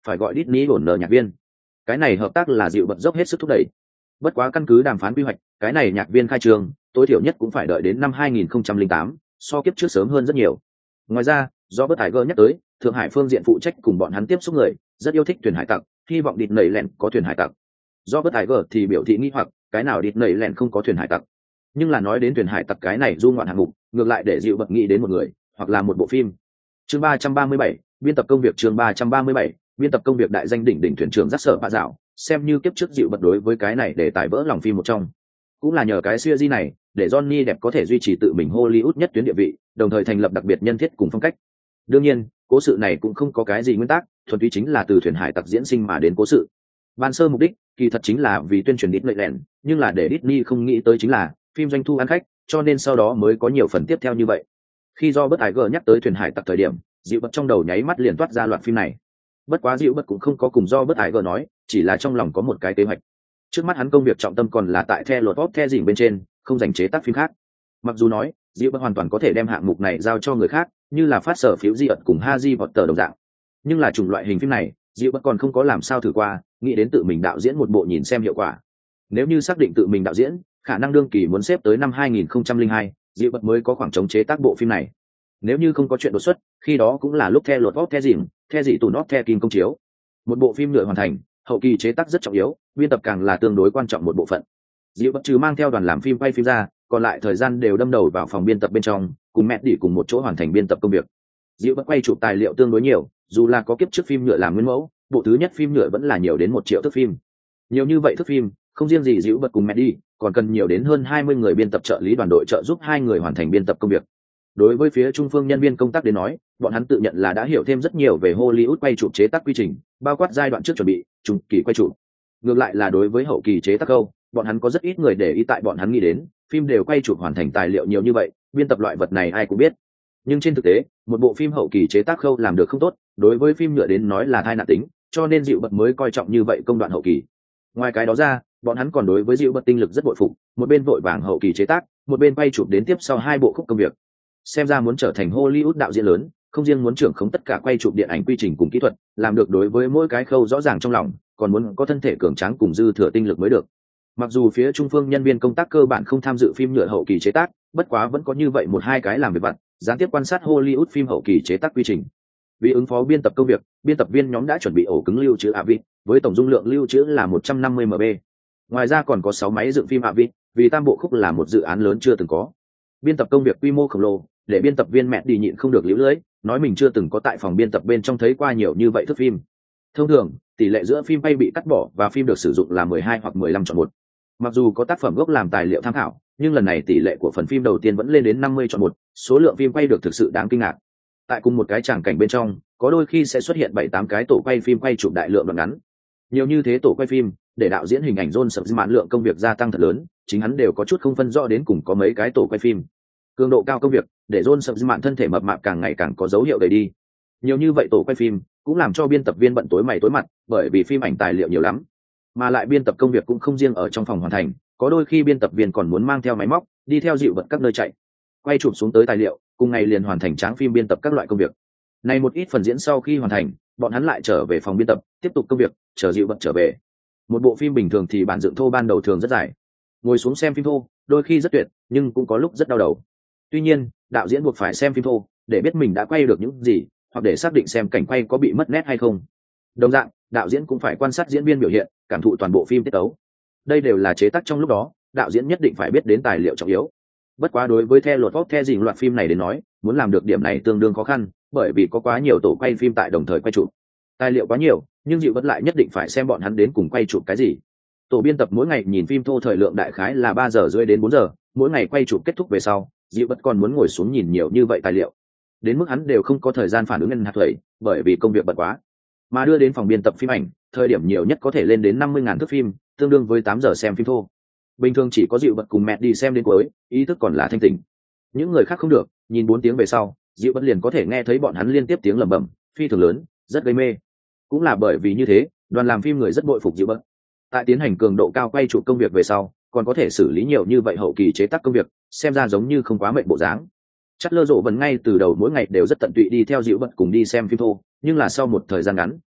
phải gọi Disney ổn nợ nhạc viên. Cái này hợp tác là dịu bật dốc hết sức thúc đẩy. Bất quá căn cứ đàm phán quy hoạch, cái này nhạc viên khai trương tối thiểu nhất cũng phải đợi đến năm 2008, so kiếp trước sớm hơn rất nhiều. Ngoài ra, do bất hải gơ nhắc tới, Thượng Hải phương diện phụ trách cùng bọn hắn tiếp xúc người, rất yêu thích thuyền hải tặc, hy vọng địt nẩy lẹn có thuyền hải tặc. Do bất hải gơ thì biểu thị nghi hoặc, cái nào địt nẩy lẹn không có thuyền hải tặc. Nhưng là nói đến thuyền hải tặc cái này du ngoạn hạng mục, ngược lại để dịu bật nghĩ đến một người, hoặc là một bộ phim. Chương 337, biên tập công việc. Chương 337, biên tập công việc. Đại danh đỉnh đỉnh thuyền trưởng Dát Sở Bạ Dạo, xem như kiếp trước dịu bật đối với cái này để tải vỡ lòng phim một trong. Cũng là nhờ cái series này, để Johnny Depp có thể duy trì tự mình Hollywood nhất tuyến địa vị, đồng thời thành lập đặc biệt nhân thiết cùng phong cách. Đương nhiên, cố sự này cũng không có cái gì nguyên tắc, thuần túy chính là từ thuyền hải tặc diễn sinh mà đến cố sự. Ban sơ mục đích, kỳ thật chính là vì tuyên truyền Disneyland, nhưng là để Disney không nghĩ tới chính là phim doanh thu ăn khách, cho nên sau đó mới có nhiều phần tiếp theo như vậy. Khi do bất Iger nhắc tới thuyền hải tặc thời điểm, dịu bật trong đầu nháy mắt liền toát ra loạt phim này. Bất quá dịu bật cũng không có cùng do bất Iger nói, chỉ là trong lòng có một cái kế hoạch. Trước mắt hắn công việc trọng tâm còn là tại The Lord of the Rings bên trên, không dành chế tác phim khác. Mặc dù nói, dịu bật hoàn toàn có thể đem hạng mục này giao cho người khác, như là phát sở phiếu di ẩn cùng Harry Potter đồng dạng. Nhưng là chủng loại hình phim này, dịu bật còn không có làm sao thử qua, nghĩ đến tự mình đạo diễn một bộ nhìn xem hiệu quả. Nếu như xác định tự mình đạo diễn, khả năng đương kỳ muốn xếp tới năm 2002, dịu bật mới có khoảng trống chế tác bộ phim này. Nếu như không có chuyện đột xuất, khi đó cũng là lúc The Lord of the Rings, The gì tủ nót The King công chiếu. Một bộ phim nhựa hoàn thành, hậu kỳ chế tác rất trọng yếu, biên tập càng là tương đối quan trọng một bộ phận. Dịu bật trừ mang theo đoàn làm phim quay phim ra, còn lại thời gian đều đâm đầu vào phòng biên tập bên trong, cùng mẹ đi cùng một chỗ hoàn thành biên tập công việc. Dịu bật quay chụp tài liệu tương đối nhiều, dù là có kiếp trước phim nhựa làm nguyên mẫu, bộ thứ nhất phim nhựa vẫn là nhiều đến 1 triệu thước phim. Nhiều như vậy thước phim, không riêng gì dịu bật cùng mẹ đi, còn cần nhiều đến hơn 20 người biên tập trợ lý đoàn đội trợ giúp hai người hoàn thành biên tập công việc. Đối với phía trung phương nhân viên công tác đến nói, bọn hắn tự nhận là đã hiểu thêm rất nhiều về Hollywood quay chụp chế tác quy trình, bao quát giai đoạn trước chuẩn bị, trung kỳ quay chụp. Ngược lại là đối với hậu kỳ chế tác khâu, bọn hắn có rất ít người để ý, tại bọn hắn nghĩ đến, phim đều quay chụp hoàn thành tài liệu nhiều như vậy, biên tập loại vật này ai cũng biết. Nhưng trên thực tế, một bộ phim hậu kỳ chế tác khâu làm được không tốt, đối với phim nhựa đến nói là tai nạn tính, cho nên dịu bật mới coi trọng như vậy công đoạn hậu kỳ. Ngoài cái đó ra, bọn hắn còn đối với dịu bật tinh lực rất bội phục, một bên vội vàng hậu kỳ chế tác, một bên quay chụp đến tiếp sau 2 bộ khúc công việc. Xem ra muốn trở thành Hollywood đạo diễn lớn, không riêng muốn trưởng khống tất cả quay chụp điện ảnh quy trình cùng kỹ thuật, làm được đối với mỗi cái khâu rõ ràng trong lòng, còn muốn có thân thể cường tráng cùng dư thừa tinh lực mới được. Mặc dù phía trung phương nhân viên công tác cơ bản không tham dự phim nhựa hậu kỳ chế tác, bất quá vẫn có như vậy 1-2 cái làm việc vặt, gián tiếp quan sát Hollywood phim hậu kỳ chế tác quy trình. Vì ứng phó biên tập công việc, biên tập viên nhóm đã chuẩn bị ổ cứng lưu trữ AVIC, với tổng dung lượng lưu trữ là 150 MB. Ngoài ra còn có 6 máy dựng phim AVIC, vì tam bộ khúc là một dự án lớn chưa từng có. Biên tập công việc quy mô khổng lồ, để biên tập viên mẹ đi nhịn không được liễu lưỡi, nói mình chưa từng có tại phòng biên tập bên trong thấy qua nhiều như vậy thước phim. Thông thường, tỷ lệ giữa phim bay bị cắt bỏ và phim được sử dụng là 12 hoặc 15:1. Mặc dù có tác phẩm gốc làm tài liệu tham khảo, nhưng lần này tỷ lệ của phần phim đầu tiên vẫn lên đến 50:1, số lượng phim quay được thực sự đáng kinh ngạc. Tại cùng một cái tràng cảnh bên trong, có đôi khi sẽ xuất hiện 7-8 cái tổ quay phim quay chụp đại lượng đoạn ngắn. Nhiều như thế tổ quay phim, để đạo diễn hình ảnh John Subsman lượng công việc gia tăng thật lớn, chính hắn đều có chút không phân rõ đến cùng có mấy cái tổ quay phim. Cường độ cao công việc, để John Subsman thân thể mập mạp càng ngày càng có dấu hiệu đầy đi. Nhiều như vậy tổ quay phim, cũng làm cho biên tập viên bận tối mày tối mặt, bởi vì phim ảnh tài liệu nhiều lắm. Mà lại biên tập công việc cũng không riêng ở trong phòng hoàn thành, có đôi khi biên tập viên còn muốn mang theo máy móc, đi theo dịu vật các nơi chạy. Quay chụp xuống tới tài liệu, cùng ngày liền hoàn thành tráng phim biên tập các loại công việc. Này một ít phần diễn sau khi hoàn thành, bọn hắn lại trở về phòng biên tập, tiếp tục công việc, chờ dịu vật trở về. Một bộ phim bình thường thì bản dựng thô ban đầu thường rất dài. Ngồi xuống xem phim thô, đôi khi rất tuyệt, nhưng cũng có lúc rất đau đầu. Tuy nhiên, đạo diễn buộc phải xem phim thô, để biết mình đã quay được những gì, hoặc để xác định xem cảnh quay có bị mất nét hay không. Đồng dạng, đạo diễn cũng phải quan sát diễn viên biểu hiện, cảm thụ toàn bộ phim tiết tấu. Đây đều là chế tác trong lúc đó, đạo diễn nhất định phải biết đến tài liệu trọng yếu. Bất quá đối với The Lord of the Rings loạt phim này đến nói, muốn làm được điểm này tương đương khó khăn, bởi vì có quá nhiều tổ quay phim tại đồng thời quay chụp. Tài liệu quá nhiều, nhưng dịu vẫn lại nhất định phải xem bọn hắn đến cùng quay chụp cái gì. Tổ biên tập mỗi ngày nhìn phim thô thời lượng đại khái là 3 giờ rưỡi đến 4 giờ, mỗi ngày quay chụp kết thúc về sau, dịu vẫn còn muốn ngồi xuống nhìn nhiều như vậy tài liệu. Đến mức hắn đều không có thời gian phản ứng nhân hạt thủy, bởi vì công việc bận quá. Mà đưa đến phòng biên tập phim ảnh, thời điểm nhiều nhất có thể lên đến 50.000 thước phim, tương đương với 8 giờ xem phim thô. Bình thường chỉ có dịu bật cùng mẹ đi xem đến cuối, ý thức còn là thanh tỉnh. Những người khác không được, nhìn 4 tiếng về sau, dịu bật liền có thể nghe thấy bọn hắn liên tiếp tiếng lẩm bẩm, phi thường lớn, rất gây mê. Cũng là bởi vì như thế, đoàn làm phim người rất bội phục dịu bật. Tại tiến hành cường độ cao quay chụp công việc về sau, còn có thể xử lý nhiều như vậy hậu kỳ chế tác công việc, xem ra giống như không quá mệt bộ dáng. Chắc lơ rộ vẫn ngay từ đầu mỗi ngày đều rất tận tụy đi theo dịu bật cùng đi xem phim thô, nhưng là sau một thời gian ngắn,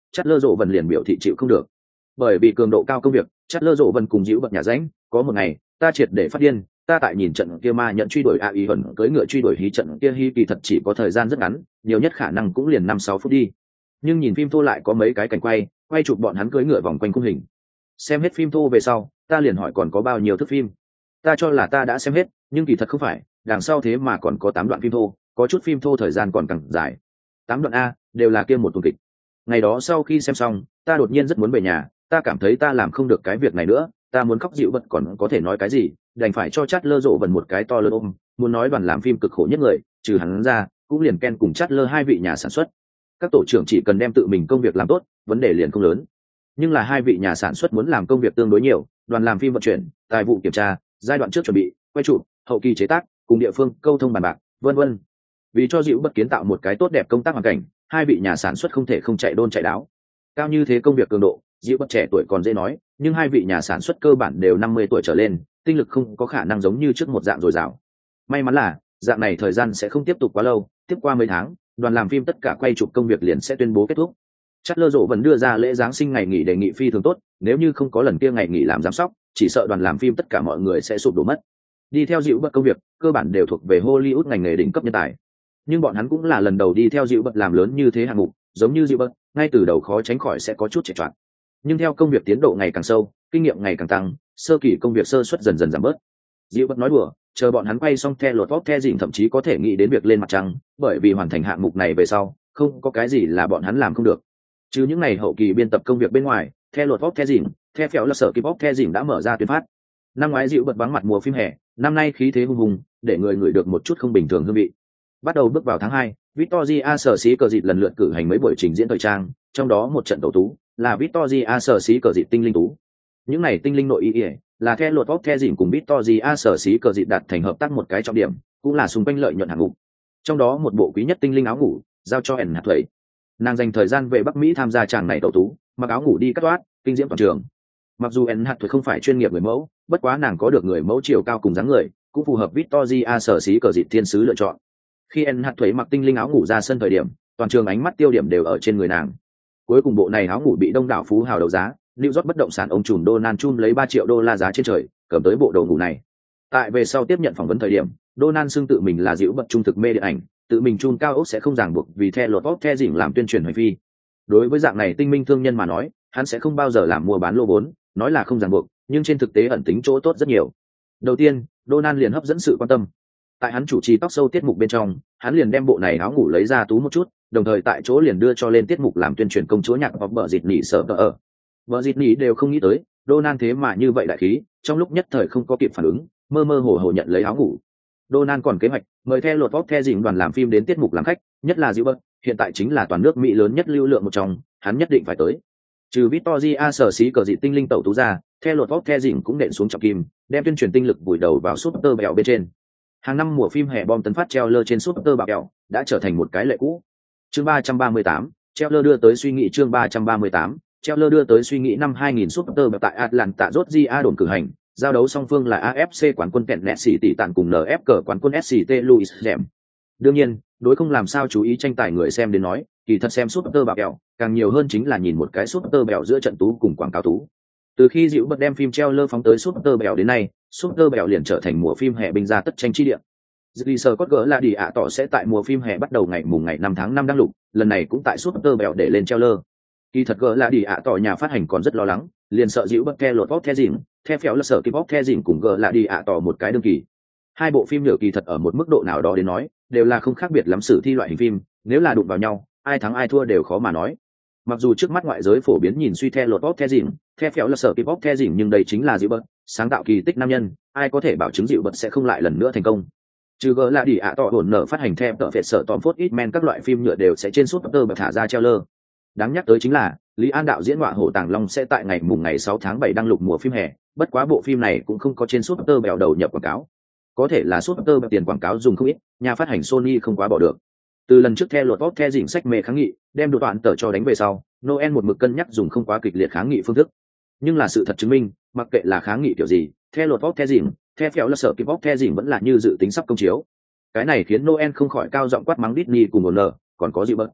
Chatler Rộ Vân liền biểu thị chịu không được. Bởi vì cường độ cao công việc, Chatler Rộ Vân cùng dịu bật nhà ránh, có một ngày, ta triệt để phát điên, ta tại nhìn trận kia ma nhận truy đuổi AI hận cưỡi ngựa truy đuổi hí trận kia hí kỳ thật chỉ có thời gian rất ngắn, nhiều nhất khả năng cũng liền 5-6 phút đi. Nhưng nhìn phim thô lại có mấy cái cảnh quay chụp bọn hắn cưỡi ngựa vòng quanh khung hình. Xem hết phim thô về sau, ta liền hỏi còn có bao nhiêu thước phim. Ta cho là ta đã xem hết, nhưng kỳ thật không phải, đằng sau thế mà còn có 8 đoạn phim thô, có chút phim thô thời gian còn càng dài. 8 đoạn a, đều là kia một tuần kịch. Ngày đó sau khi xem xong, ta đột nhiên rất muốn về nhà, ta cảm thấy ta làm không được cái việc này nữa, ta muốn khóc dịu vật còn có thể nói cái gì, đành phải cho Chatler Rộ Vân một cái to lớn ôm, muốn nói đoàn làm phim cực khổ nhất người, trừ hắn ra, cũng liền Ken cùng Chatler hai vị nhà sản xuất. Các tổ trưởng chỉ cần đem tự mình công việc làm tốt, vấn đề liền không lớn. Nhưng là hai vị nhà sản xuất muốn làm công việc tương đối nhiều, đoàn làm phim vận chuyển, tài vụ kiểm tra, giai đoạn trước chuẩn bị, quay chụp, hậu kỳ chế tác, cùng địa phương câu thông bàn bạc, vân vân. Vì cho dịu bất kiến tạo một cái tốt đẹp công tác hoàn cảnh, hai vị nhà sản xuất không thể không chạy đôn chạy đáo. Cao như thế công việc cường độ, dịu bất trẻ tuổi còn dễ nói, nhưng hai vị nhà sản xuất cơ bản đều 50 tuổi trở lên, tinh lực không có khả năng giống như trước một dạng dồi dào. May mắn là dạng này thời gian sẽ không tiếp tục quá lâu, tiếp qua mấy tháng, đoàn làm phim tất cả quay chụp công việc liền sẽ tuyên bố kết thúc. Chatler Rộ vẫn đưa ra lễ giáng sinh ngày nghỉ đề nghị phi thường tốt, nếu như không có lần kia ngày nghỉ làm giám sóc, chỉ sợ đoàn làm phim tất cả mọi người sẽ sụp đổ mất. Đi theo dịu bất công việc, cơ bản đều thuộc về Hollywood ngành nghề đỉnh cấp nhân tài. Nhưng bọn hắn cũng là lần đầu đi theo dịu bất làm lớn như thế hạng mục, giống như dịu bất, ngay từ đầu khó tránh khỏi sẽ có chút trệ choạng. Nhưng theo công việc tiến độ ngày càng sâu, kinh nghiệm ngày càng tăng, sơ kỳ công việc sơ suất dần dần giảm bớt. Dịu bất nói đùa, chờ bọn hắn quay xong The Lord of the Rings thậm chí có thể nghĩ đến việc lên mặt trăng, bởi vì hoàn thành hạng mục này về sau, không có cái gì là bọn hắn làm không được. Chứ những ngày hậu kỳ biên tập công việc bên ngoài, The Lord of the Rings, The Phèo là sở Kip of the Rings đã mở ra tuyên phát. Năm ngoái dịu bật vắng mặt mùa phim hè, năm nay khí thế hùng hùng, để người ngửi được một chút không bình thường hương vị. Bắt đầu bước vào tháng 2, Victoria sở xí cờ dịt lần lượt cử hành mấy buổi trình diễn thời trang, trong đó một trận tấu tú là Victoria sở xí cờ dịt tinh linh tú. Những này tinh linh nội ý là The Lord of the Rings cùng Victoria sở xí cờ dịt đạt thành hợp tác một cái trọng điểm, cũng là xung quanh lợi nhuận hạng mục. Trong đó một bộ quý nhất tinh linh áo ngủ giao cho Anne Hathaway. Nàng dành thời gian về Bắc Mỹ tham gia tràng này tấu tú, mặc áo ngủ đi cắt toát, kinh diễm toàn trường. Mặc dù Anne Hathaway không phải chuyên nghiệp người mẫu, bất quá nàng có được người mẫu chiều cao cùng dáng người, cũng phù hợp Victoria sở xí cờ dịt thiên sứ lựa chọn. Khi Anne Hathaway mặc tinh linh áo ngủ ra sân thời điểm, toàn trường ánh mắt tiêu điểm đều ở trên người nàng. Cuối cùng bộ này áo ngủ bị đông đảo phú hào đấu giá, New York bất động sản ông trùm Donald Trump lấy 3 triệu đô la giá trên trời, cầm tới bộ đồ ngủ này. Tại về sau tiếp nhận phỏng vấn thời điểm, Donald xưng tự mình là dịu bật trung thực mê điện ảnh, tự mình chun cao ốc sẽ không ràng buộc vì The Lord of the Rings làm tuyên truyền hành vi. Đối với dạng này tinh minh thương nhân mà nói, hắn sẽ không bao giờ làm mua bán lô vốn, nói là không ràng buộc, nhưng trên thực tế ẩn tính chỗ tốt rất nhiều. Đầu tiên, Donald liền hấp dẫn sự quan tâm. Tại hắn chủ trì talk show tiết mục bên trong, hắn liền đem bộ này áo ngủ lấy ra tú một chút, đồng thời tại chỗ liền đưa cho lên tiết mục làm tuyên truyền công chúa nhạc hoặc bờ dịt nỉ sợ ở. Bờ dịt nỉ đều không nghĩ tới, Donald thế mà như vậy đại khí, trong lúc nhất thời không có kịp phản ứng, mơ mơ hồ hồ nhận lấy áo ngủ. Donald còn kế hoạch mời The Lord of the Rings đoàn làm phim đến tiết mục làm khách, nhất là Gilbert, hiện tại chính là toàn nước Mỹ lớn nhất lưu lượng một trong, hắn nhất định phải tới. Trừ Victoria sở xí cờ dị tinh linh tẩu tú ra, The Lord of the Rings cũng nện xuống trọng kim, đem tuyên truyền tinh lực vùi đầu vào Super bèo bên trên. Hàng năm mùa phim hè bom tấn phát treo lơ trên Super bèo đã trở thành một cái lệ cũ. Chương 338, treo lơ đưa tới suy nghĩ chương 338, treo lơ đưa tới suy nghĩ năm 2000 Super bèo tại Atlanta Georgia đồn cử hành. Giao đấu song phương là AFC quán quân kẹn nẹt xỉ tỷ tàn cùng NF cờ quán quân SCT Louis Dẻm. Đương nhiên, đối không làm sao chú ý tranh tài người xem đến nói, kỳ thật xem Super bạc kẹo, càng nhiều hơn chính là nhìn một cái Super bèo giữa trận tú cùng quảng cáo tú. Từ khi dịu bật đem phim treo lơ phóng tới Super bèo đến nay, Super bèo liền trở thành mùa phim hè binh ra tất tranh chi địa. Sir Cốt gỡ là đi ạ tỏ sẽ tại mùa phim hè bắt đầu ngày 5 tháng 5 đăng lục, lần này cũng tại Super bèo để lên treo lơ. Kỳ thật gỡ là đi ạ tỏ nhà phát hành còn rất lo lắng, liền sợ dịu bật The Lord of the Rings, The Phèo là sở Kip of the Rings cùng gỡ là đi ạ tỏ một cái đương kỳ. Hai bộ phim nhờ kỳ thật ở một mức độ nào đó đến nói, đều là không khác biệt lắm sử thi loại hình phim, nếu là đụng vào nhau, ai thắng ai thua đều khó mà nói. Mặc dù trước mắt ngoại giới phổ biến nhìn suy The Lord of the Rings, The Phèo là sở Kip of the Rings nhưng đây chính là dịu bật, sáng tạo kỳ tích nam nhân, ai có thể bảo chứng dịu bật sẽ không lại lần nữa thành công. Trừ gỡ là đi ạ tỏ ổn nở phát hành theo tờ phệt sở Tom Ford Hitman các loại phim nhựa đều sẽ trên Super bật thả ra treo lơ. Đáng nhắc tới chính là Lý An đạo diễn Ngọa Hổ Tàng Long sẽ tại ngày 6 tháng 7 đăng lục mùa phim hè, bất quá bộ phim này cũng không có trên Super bèo đầu nhập quảng cáo. Có thể là Super bèo tiền quảng cáo dùng không ít, nhà phát hành Sony không quá bỏ được. Từ lần trước theo luật bóp theo dỉnh sách mê kháng nghị, đem đồ đoạn tờ cho đánh về sau, Noel một mực cân nhắc dùng không quá kịch liệt kháng nghị phương thức. Nhưng là sự thật chứng minh, mặc kệ là kháng nghị kiểu gì, theo luật bóp theo dỉnh, theo phèo là sở kịp bóp theo dỉnh vẫn là như dự tính sắp công chiếu. Cái này khiến Noel không khỏi cao giọng quát mắng Disney cùng Warner, còn có gì bớt.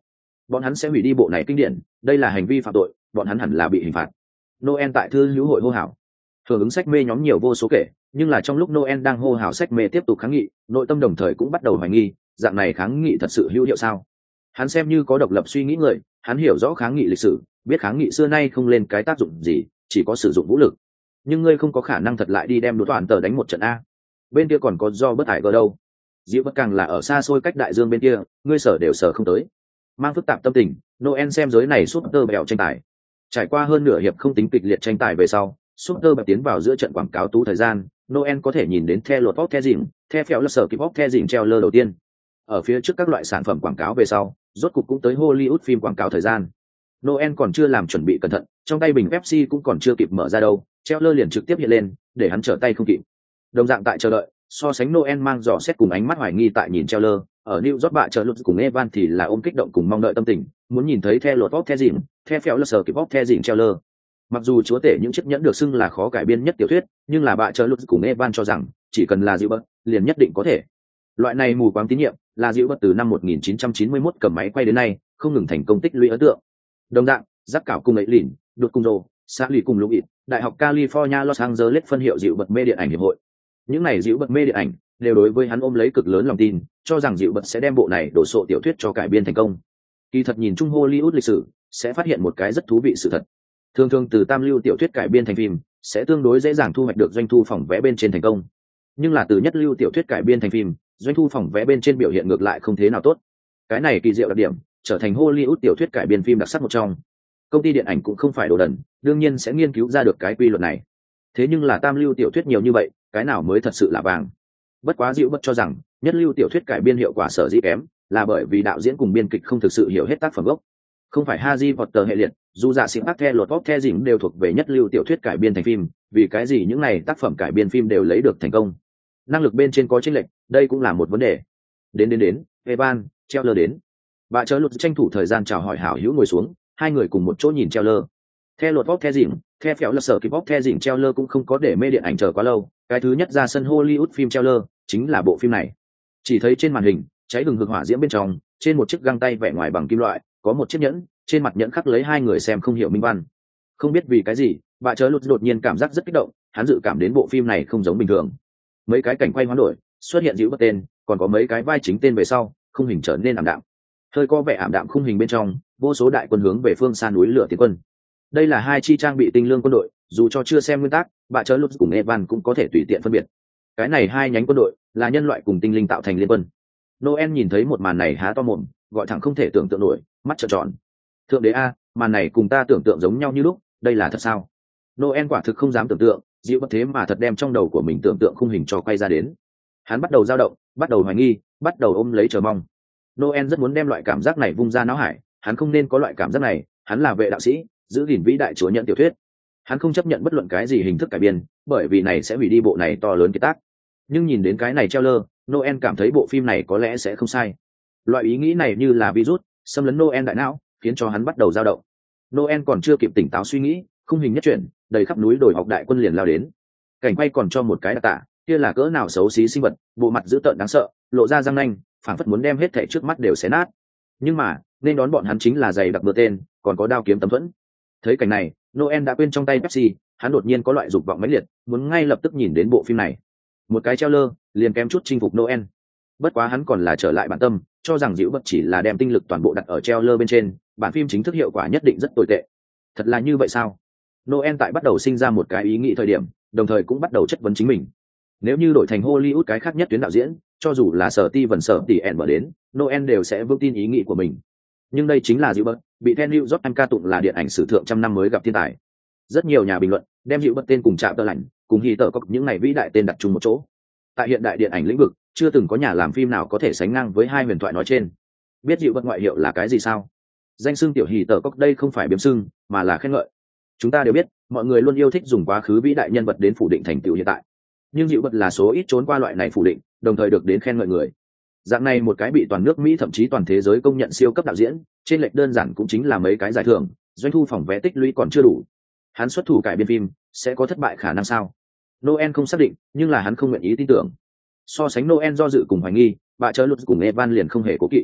bọn hắn sẽ hủy đi bộ này kinh điển, đây là hành vi phạm tội, bọn hắn hẳn là bị hình phạt. Noel tại thư hữu hội hô hào. Hưởng ứng sách mê nhóm nhiều vô số kể, nhưng là trong lúc Noel đang hô hào sách mê tiếp tục kháng nghị, nội tâm đồng thời cũng bắt đầu hoài nghi, dạng này kháng nghị thật sự hữu hiệu sao? Hắn xem như có độc lập suy nghĩ người, hắn hiểu rõ kháng nghị lịch sử, biết kháng nghị xưa nay không lên cái tác dụng gì, chỉ có sử dụng vũ lực. Nhưng ngươi không có khả năng thật lại đi đem đối toàn tờ đánh một trận a. Bên kia còn có do bất ải gờ đâu. Diệu bất càng là ở xa xôi cách đại dương bên kia, ngươi sở đều sở không tới. Mang phức tạp tâm tình, Noel xem giới này súp tơ bèo tranh tài. Trải qua hơn nửa hiệp không tính kịch liệt tranh tài về sau, Super bèo tiến vào giữa trận quảng cáo tú thời gian, Noel có thể nhìn đến The Lord of the Rings, The Phèo là sở kịp of the Rings trailer đầu tiên. Ở phía trước các loại sản phẩm quảng cáo về sau, rốt cục cũng tới Hollywood phim quảng cáo thời gian. Noel còn chưa làm chuẩn bị cẩn thận, trong tay bình Pepsi cũng còn chưa kịp mở ra đâu, trailer liền trực tiếp hiện lên, để hắn trở tay không kịp. Đồng dạng tại chờ đợi, so sánh Noel mang dò xét cùng ánh mắt hoài nghi tại nhìn trailer, ở New York bạ chờ lúc cùng Evan thì là ôm kích động cùng mong đợi tâm tình, muốn nhìn thấy The Lord of the Rings, The Phèo là sở kịp of the Rings trailer. Mặc dù chúa tể những chiếc nhẫn được xưng là khó cải biên nhất tiểu thuyết, nhưng là bạ chờ lúc cùng Evan cho rằng chỉ cần là dịu bật liền nhất định có thể. Loại này mù quáng tín nhiệm là dịu bật từ năm 1991 cầm máy quay đến nay không ngừng thành công tích lũy ấn tượng. Đồng dạng, giáp cảo cùng ấy lìn, đột cùng rồ, xã lì cùng lục ịt, đại học California Los Angeles phân hiệu dịu bật mê điện ảnh hiệp hội. Những này dịu bật mê điện ảnh đều đối với hắn ôm lấy cực lớn lòng tin, cho rằng dịu bật sẽ đem bộ này đổ sộ tiểu thuyết cho cải biên thành công. Kỳ thật nhìn chung Hollywood lịch sử sẽ phát hiện một cái rất thú vị sự thật. Thường thường từ tam lưu tiểu thuyết cải biên thành phim sẽ tương đối dễ dàng thu hoạch được doanh thu phòng vé bên trên thành công, nhưng là từ nhất lưu tiểu thuyết cải biên thành phim, doanh thu phòng vé bên trên biểu hiện ngược lại không thế nào tốt. Cái này kỳ diệu đặc điểm trở thành Hollywood tiểu thuyết cải biên phim đặc sắc một trong. Công ty điện ảnh cũng không phải đồ đần, đương nhiên sẽ nghiên cứu ra được cái quy luật này. Thế nhưng là tam lưu tiểu thuyết nhiều như vậy, cái nào mới thật sự là vàng? Bất quá dịu bất cho rằng nhất lưu tiểu thuyết cải biên hiệu quả sở dĩ kém là bởi vì đạo diễn cùng biên kịch không thực sự hiểu hết tác phẩm gốc. Không phải Harry Potter hệ liệt, dù dạ sĩ ác The Lord of the Rings đều thuộc về nhất lưu tiểu thuyết cải biên thành phim, vì cái gì những này tác phẩm cải biên phim đều lấy được thành công? Năng lực bên trên có chênh lệch, đây cũng là một vấn đề. Đến, Evan, Trailer đến. Bà chớ lụt tranh thủ thời gian chào hỏi hảo hữu ngồi xuống, hai người cùng một chỗ nhìn Trailer. The Lord of the Rings, The Phèo là sở kịp of the Rings Trailer cũng không có để mê điện ảnh chờ quá lâu, cái thứ nhất ra sân Hollywood phim Trailer chính là bộ phim này. Chỉ thấy trên màn hình, cháy hừng hực hỏa diễm bên trong, trên một chiếc găng tay vẽ ngoài bằng kim loại, có một chiếc nhẫn, trên mặt nhẫn khắc lấy hai người xem không hiểu minh văn. Không biết vì cái gì, bà chớ lụt đột nhiên cảm giác rất kích động, hắn dự cảm đến bộ phim này không giống bình thường. Mấy cái cảnh quay hoán đổi, xuất hiện dịu bất tên, còn có mấy cái vai chính tên về sau, khung hình trở nên ảm đạm. Hơi có vẻ ảm đạm khung hình bên trong, vô số đại quân hướng về phương xa núi lửa tiến quân. Đây là hai chi trang bị tinh lương quân đội, dù cho chưa xem nguyên tắc, bà chớ lụt cùng Evan cũng có thể tùy tiện phân biệt. Cái này hai nhánh quân đội là nhân loại cùng tinh linh tạo thành liên quân. Noel nhìn thấy một màn này há to mồm, gọi thẳng không thể tưởng tượng nổi, mắt trợn tròn. Thượng đế a, màn này cùng ta tưởng tượng giống nhau như lúc, đây là thật sao? Noel quả thực không dám tưởng tượng, dịu bất thế mà thật đem trong đầu của mình tưởng tượng khung hình cho quay ra đến. Hắn bắt đầu dao động, bắt đầu hoài nghi, bắt đầu ôm lấy chờ mong. Noel rất muốn đem loại cảm giác này vung ra não hải, hắn không nên có loại cảm giác này, hắn là vệ đạo sĩ, giữ gìn vĩ đại chúa nhận tiểu thuyết. Hắn không chấp nhận bất luận cái gì hình thức cải biên, bởi vì này sẽ hủy đi bộ này to lớn kiệt tác. Nhưng nhìn đến cái này trailer, Noel cảm thấy bộ phim này có lẽ sẽ không sai. Loại ý nghĩ này như là virus, xâm lấn Noel đại não, khiến cho hắn bắt đầu dao động. Noel còn chưa kịp tỉnh táo suy nghĩ, khung hình nhất chuyển, đầy khắp núi đồi học đại quân liền lao đến. Cảnh quay còn cho một cái đặc tả, kia là cỡ nào xấu xí sinh vật, bộ mặt dữ tợn đáng sợ, lộ ra răng nanh, phảng phất muốn đem hết thảy trước mắt đều xé nát. Nhưng mà, nên đón bọn hắn chính là giày đặc mưa tên, còn có đao kiếm tấm thuẫn. Thấy cảnh này, Noel đã quên trong tay Pepsi, hắn đột nhiên có loại dục vọng mãnh liệt, muốn ngay lập tức nhìn đến bộ phim này. Một cái trailer, liền kém chút chinh phục Noel. Bất quá hắn còn là trở lại bản tâm, cho rằng dịu bất chỉ là đem tinh lực toàn bộ đặt ở trailer bên trên, bản phim chính thức hiệu quả nhất định rất tồi tệ. Thật là như vậy sao? Noel tại bắt đầu sinh ra một cái ý nghĩ thời điểm, đồng thời cũng bắt đầu chất vấn chính mình. Nếu như đổi thành Hollywood cái khác nhất tuyến đạo diễn, cho dù là Sở Ti vần Sở Tỷ ẻn mở đến, Noel đều sẽ vững tin ý nghĩ của mình. Nhưng đây chính là dịu bất, bị The New York Times ca tụng là điện ảnh sử thượng trăm năm mới gặp thiên tài. Rất nhiều nhà bình luận đem dịu bất tên cùng chạm tơ lạnh, cùng hy tờ có những này vĩ đại tên đặt chung một chỗ. Tại hiện đại điện ảnh lĩnh vực, chưa từng có nhà làm phim nào có thể sánh ngang với hai huyền thoại nói trên. Biết dịu bất ngoại hiệu là cái gì sao? Danh xưng tiểu hỷ tờ cốc đây không phải biếm xưng, mà là khen ngợi. Chúng ta đều biết, mọi người luôn yêu thích dùng quá khứ vĩ đại nhân vật đến phủ định thành tựu hiện tại. Nhưng dịu bất là số ít trốn qua loại này phủ định, đồng thời được đến khen ngợi người. Dạng này một cái bị toàn nước Mỹ thậm chí toàn thế giới công nhận siêu cấp đạo diễn, trên lệch đơn giản cũng chính là mấy cái giải thưởng, doanh thu phòng vé tích lũy còn chưa đủ. Hắn xuất thủ cải biên phim, sẽ có thất bại khả năng sao? Noel không xác định, nhưng là hắn không nguyện ý tin tưởng. So sánh Noel do dự cùng hoài nghi, bà chớ lụt cùng Evan liền không hề cố kỵ.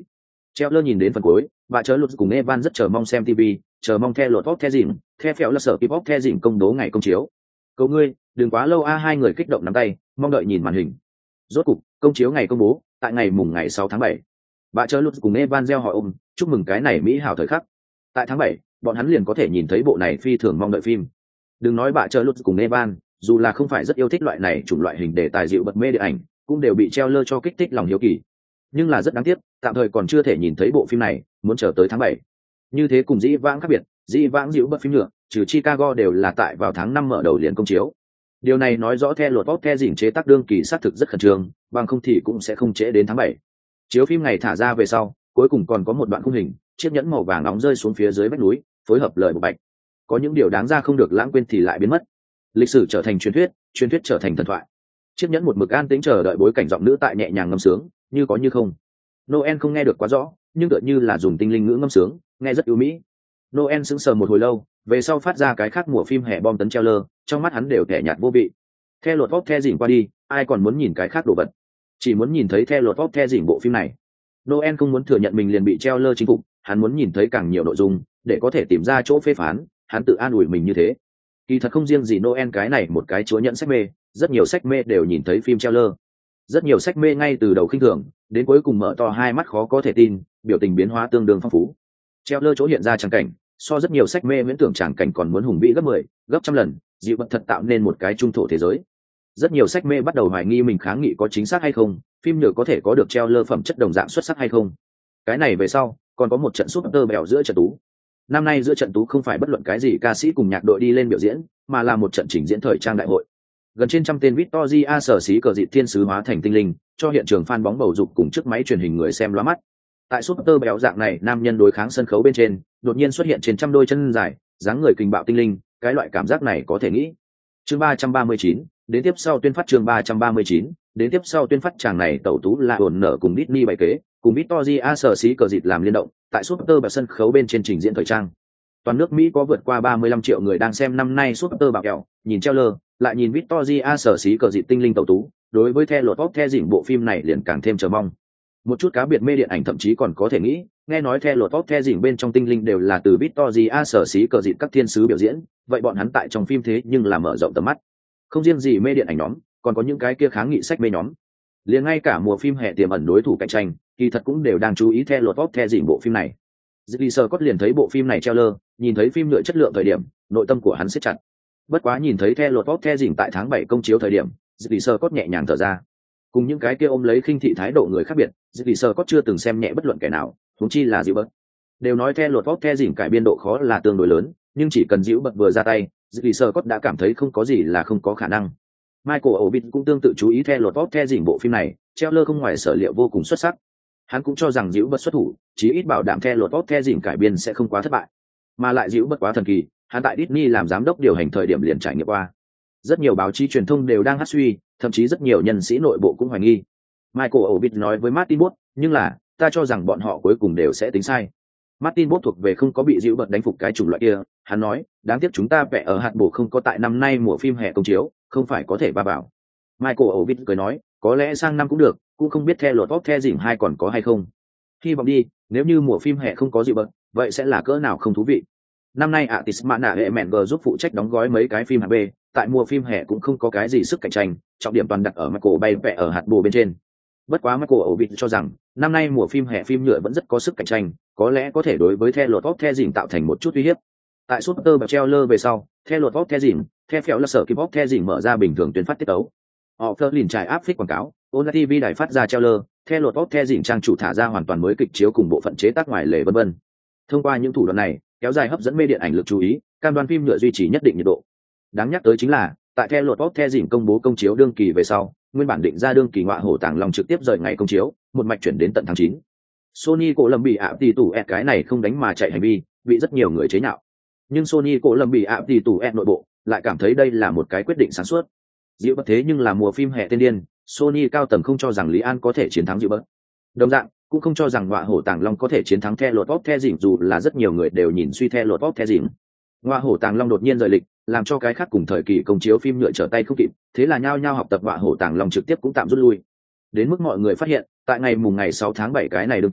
Treo lơ nhìn đến phần cuối, bà chớ lụt cùng Evan rất chờ mong xem TV, chờ mong theo lột the dìm, theo phèo là sở kịp the dìm công bố ngày công chiếu. Cầu ngươi, đừng quá lâu a, hai người kích động nắm tay, mong đợi nhìn màn hình. Rốt cục, công chiếu ngày công bố, tại ngày mùng ngày 6 tháng 7. Bà chớ lụt cùng Evan gieo hỏi ôm, chúc mừng cái này mỹ hảo thời khắc. Tại tháng 7, bọn hắn liền có thể nhìn thấy bộ này phi thường mong đợi phim. Đừng nói bà chớ lụt cùng Evan, dù là không phải rất yêu thích loại này chủng loại hình đề tài dịu bật mê điện ảnh, cũng đều bị treo lơ cho kích thích lòng hiếu kỳ. Nhưng là rất đáng tiếc, tạm thời còn chưa thể nhìn thấy bộ phim này, muốn chờ tới tháng 7. Như thế cùng dĩ vãng khác biệt, dĩ vãng dịu bật phim nhựa, trừ Chicago đều là tại vào tháng 5 mở đầu liền công chiếu. Điều này nói rõ theo luật the dỉnh chế tác đương kỳ xác thực rất khẩn trương, bằng không thì cũng sẽ không trễ đến tháng 7. Chiếu phim ngày thả ra về sau, cuối cùng còn có một đoạn khung hình, chiếc nhẫn màu vàng nóng rơi xuống phía dưới vách núi, phối hợp lời bộ bạch. Có những điều đáng ra không được lãng quên thì lại biến mất. Lịch sử trở thành truyền thuyết trở thành thần thoại. Chiếc nhẫn một mực an tĩnh chờ đợi bối cảnh giọng nữ tại nhẹ nhàng ngâm sướng, như có như không. Noel không nghe được quá rõ, nhưng tựa như là dùng tinh linh ngữ ngâm sướng, nghe rất ưu mỹ. Noel sững sờ một hồi lâu, về sau phát ra cái khác mùa phim hè bom tấn treo lơ, trong mắt hắn đều kẻ nhạt vô vị. Theo lột vóc the dỉnh qua đi, ai còn muốn nhìn cái khác đồ vật? Chỉ muốn nhìn thấy theo lột vóc the dỉnh bộ phim này. Noel không muốn thừa nhận mình liền bị treo lơ chính phục, hắn muốn nhìn thấy càng nhiều nội dung, để có thể tìm ra chỗ phê phán, hắn tự an ủi mình như thế. Kỳ thật không riêng gì Noel cái này một cái chúa nhận sách mê, rất nhiều sách mê đều nhìn thấy phim treo lơ. Rất nhiều sách mê ngay từ đầu khinh thường, đến cuối cùng mở to hai mắt khó có thể tin, biểu tình biến hóa tương đương phong phú. Treo lơ chỗ hiện ra tràng cảnh, so rất nhiều sách mê miễn tưởng tràng cảnh còn muốn hùng vĩ gấp 10, gấp trăm lần, dịu bật thật tạo nên một cái trung thổ thế giới. Rất nhiều sách mê bắt đầu hoài nghi mình kháng nghị có chính xác hay không, phim nhựa có thể có được treo lơ phẩm chất đồng dạng xuất sắc hay không. Cái này về sau, còn có một trận super bèo giữa trận tú. Năm nay giữa trận tú không phải bất luận cái gì ca sĩ cùng nhạc đội đi lên biểu diễn, mà là một trận trình diễn thời trang đại hội. Gần trên trăm tên Victoria sở xí cờ dị thiên sứ hóa thành tinh linh, cho hiện trường fan bóng bầu dục cùng chiếc máy truyền hình người xem lóa mắt. Tại super béo dạng này, nam nhân đối kháng sân khấu bên trên, đột nhiên xuất hiện trên trăm đôi chân dài, dáng người kình bạo tinh linh, cái loại cảm giác này có thể nghĩ. Chương 339, đến tiếp sau tuyên phát chương 339, đến tiếp sau tuyên phát chàng này tẩu tú là ổn nở cùng Disney bày kế, cùng Victoria sở xí cờ dịt làm liên động, tại super béo sân khấu bên trên trình diễn thời trang. Toàn nước Mỹ có vượt qua 35 triệu người đang xem năm nay super bạo kẹo, nhìn trailer, lại nhìn Victoria sở xí cờ dịt tinh linh tẩu tú, đối với The Lord of the Rings bộ phim này liền càng thêm chờ mong. Một chút cá biệt mê điện ảnh thậm chí còn có thể nghĩ, nghe nói The Lord of the Rings bên trong tinh linh đều là từ Victoria sở xí cờ dịt các thiên sứ biểu diễn, vậy bọn hắn tại trong phim thế nhưng là mở rộng tầm mắt. Không riêng gì mê điện ảnh nhóm, còn có những cái kia kháng nghị sách mê nhóm. Liền ngay cả mùa phim hè tiềm ẩn đối thủ cạnh tranh, kỳ thật cũng đều đang chú ý The Lord of the Rings bộ phim này. Ridley Scott liền thấy bộ phim này trailer, nhìn thấy phim nhựa chất lượng thời điểm, nội tâm của hắn siết chặt. Bất quá nhìn thấy The Lord of the Rings tại tháng 7 công chiếu thời điểm, Ridley Scott nhẹ nhàng thở ra. Cùng những cái kia ôm lấy khinh thị thái độ người khác biệt, Ridley Scott chưa từng xem nhẹ bất luận kẻ nào, huống chi là Dữu Bật. Đều nói The Lord of the Rings cải biên độ khó là tương đối lớn, nhưng chỉ cần Dữu Bật vừa ra tay, Ridley Scott đã cảm thấy không có gì là không có khả năng. Michael Orbit cũng tương tự chú ý The Lord of the Rings bộ phim này, trailer không ngoài sở liệu vô cùng xuất sắc. Hắn cũng cho rằng Dữu Bật xuất thủ, chí ít bảo đảm The Lord of the Rings cải biên sẽ không quá thất bại. Mà lại Dữu Bật quá thần kỳ, hắn tại Disney làm giám đốc điều hành thời điểm liền trải nghiệm qua. Rất nhiều báo chí truyền thông đều đang hát suy, thậm chí rất nhiều nhân sĩ nội bộ cũng hoài nghi. Michael Orbit nói với Martin Bot, nhưng là, ta cho rằng bọn họ cuối cùng đều sẽ tính sai. Martin Bot thuộc về không có bị Dữu Bật đánh phục cái chủng loại kia, hắn nói, đáng tiếc chúng ta vẽ ở hạt bổ không có tại năm nay mùa phim hè công chiếu, không phải có thể va bảo. Michael Orbit cười nói, có lẽ sang năm cũng được, cũng không biết The Lord of the Rings 2 còn có hay không. Hy vọng đi, nếu như mùa phim hè không có Dữu Bật, vậy sẽ là cỡ nào không thú vị. Năm nay Atismana Hemenger giúp phụ trách đóng gói mấy cái phim hạng B, tại mùa phim hè cũng không có cái gì sức cạnh tranh, trọng điểm toàn đặt ở Michael Bay vẽ ở hạt bồ bên trên. Bất quá Michael Orbit cho rằng, năm nay mùa phim hè phim nhựa vẫn rất có sức cạnh tranh, có lẽ có thể đối với The Lord of the Rings tạo thành một chút uy hiếp. Tại Super Bowl trailer về sau, The Lord of the Rings, The Phèo là sở kịp of the Rings mở ra bình thường tuyên phát tiết tấu. Họ phơ liền trải áp phích quảng cáo, Ona TV đài phát ra trailer, The Lord of the Rings trang chủ thả ra hoàn toàn mới kịch chiếu cùng bộ phận chế tác ngoài lề vân vân. Thông qua những thủ đoạn này, kéo dài hấp dẫn mê điện ảnh lực chú ý, cam đoan phim nhựa duy trì nhất định nhiệt độ. Đáng nhắc tới chính là, tại The Lord of the Rings công bố công chiếu đương kỳ về sau, nguyên bản định ra đương kỳ ngọa hổ tàng long trực tiếp rời ngày công chiếu, một mạch chuyển đến tận tháng 9. Sony cổ lầm bị ạp tỷ tủ ẹt cái này không đánh mà chạy hành vi, bị rất nhiều người chế nhạo. Nhưng Sony cổ lầm bị ạp tỷ tủ ẹt nội bộ lại cảm thấy đây là một cái quyết định sáng suốt. Dịu Bật thế nhưng là mùa phim hè tiên điên, Sony cao tầng không cho rằng Lý An có thể chiến thắng Dịu Bật. Đồng dạng, cũng không cho rằng ngọa hổ tàng long có thể chiến thắng The Lord of the Rings, dù là rất nhiều người đều nhìn suy The Lord of the Rings. Ngọa hổ tàng long đột nhiên rời lịch, làm cho cái khác cùng thời kỳ công chiếu phim nhựa trở tay không kịp, thế là nhao nhao học tập ngọa hổ tàng long trực tiếp cũng tạm rút lui. Đến mức mọi người phát hiện, tại ngày 6 tháng 7 cái này đương kỳ,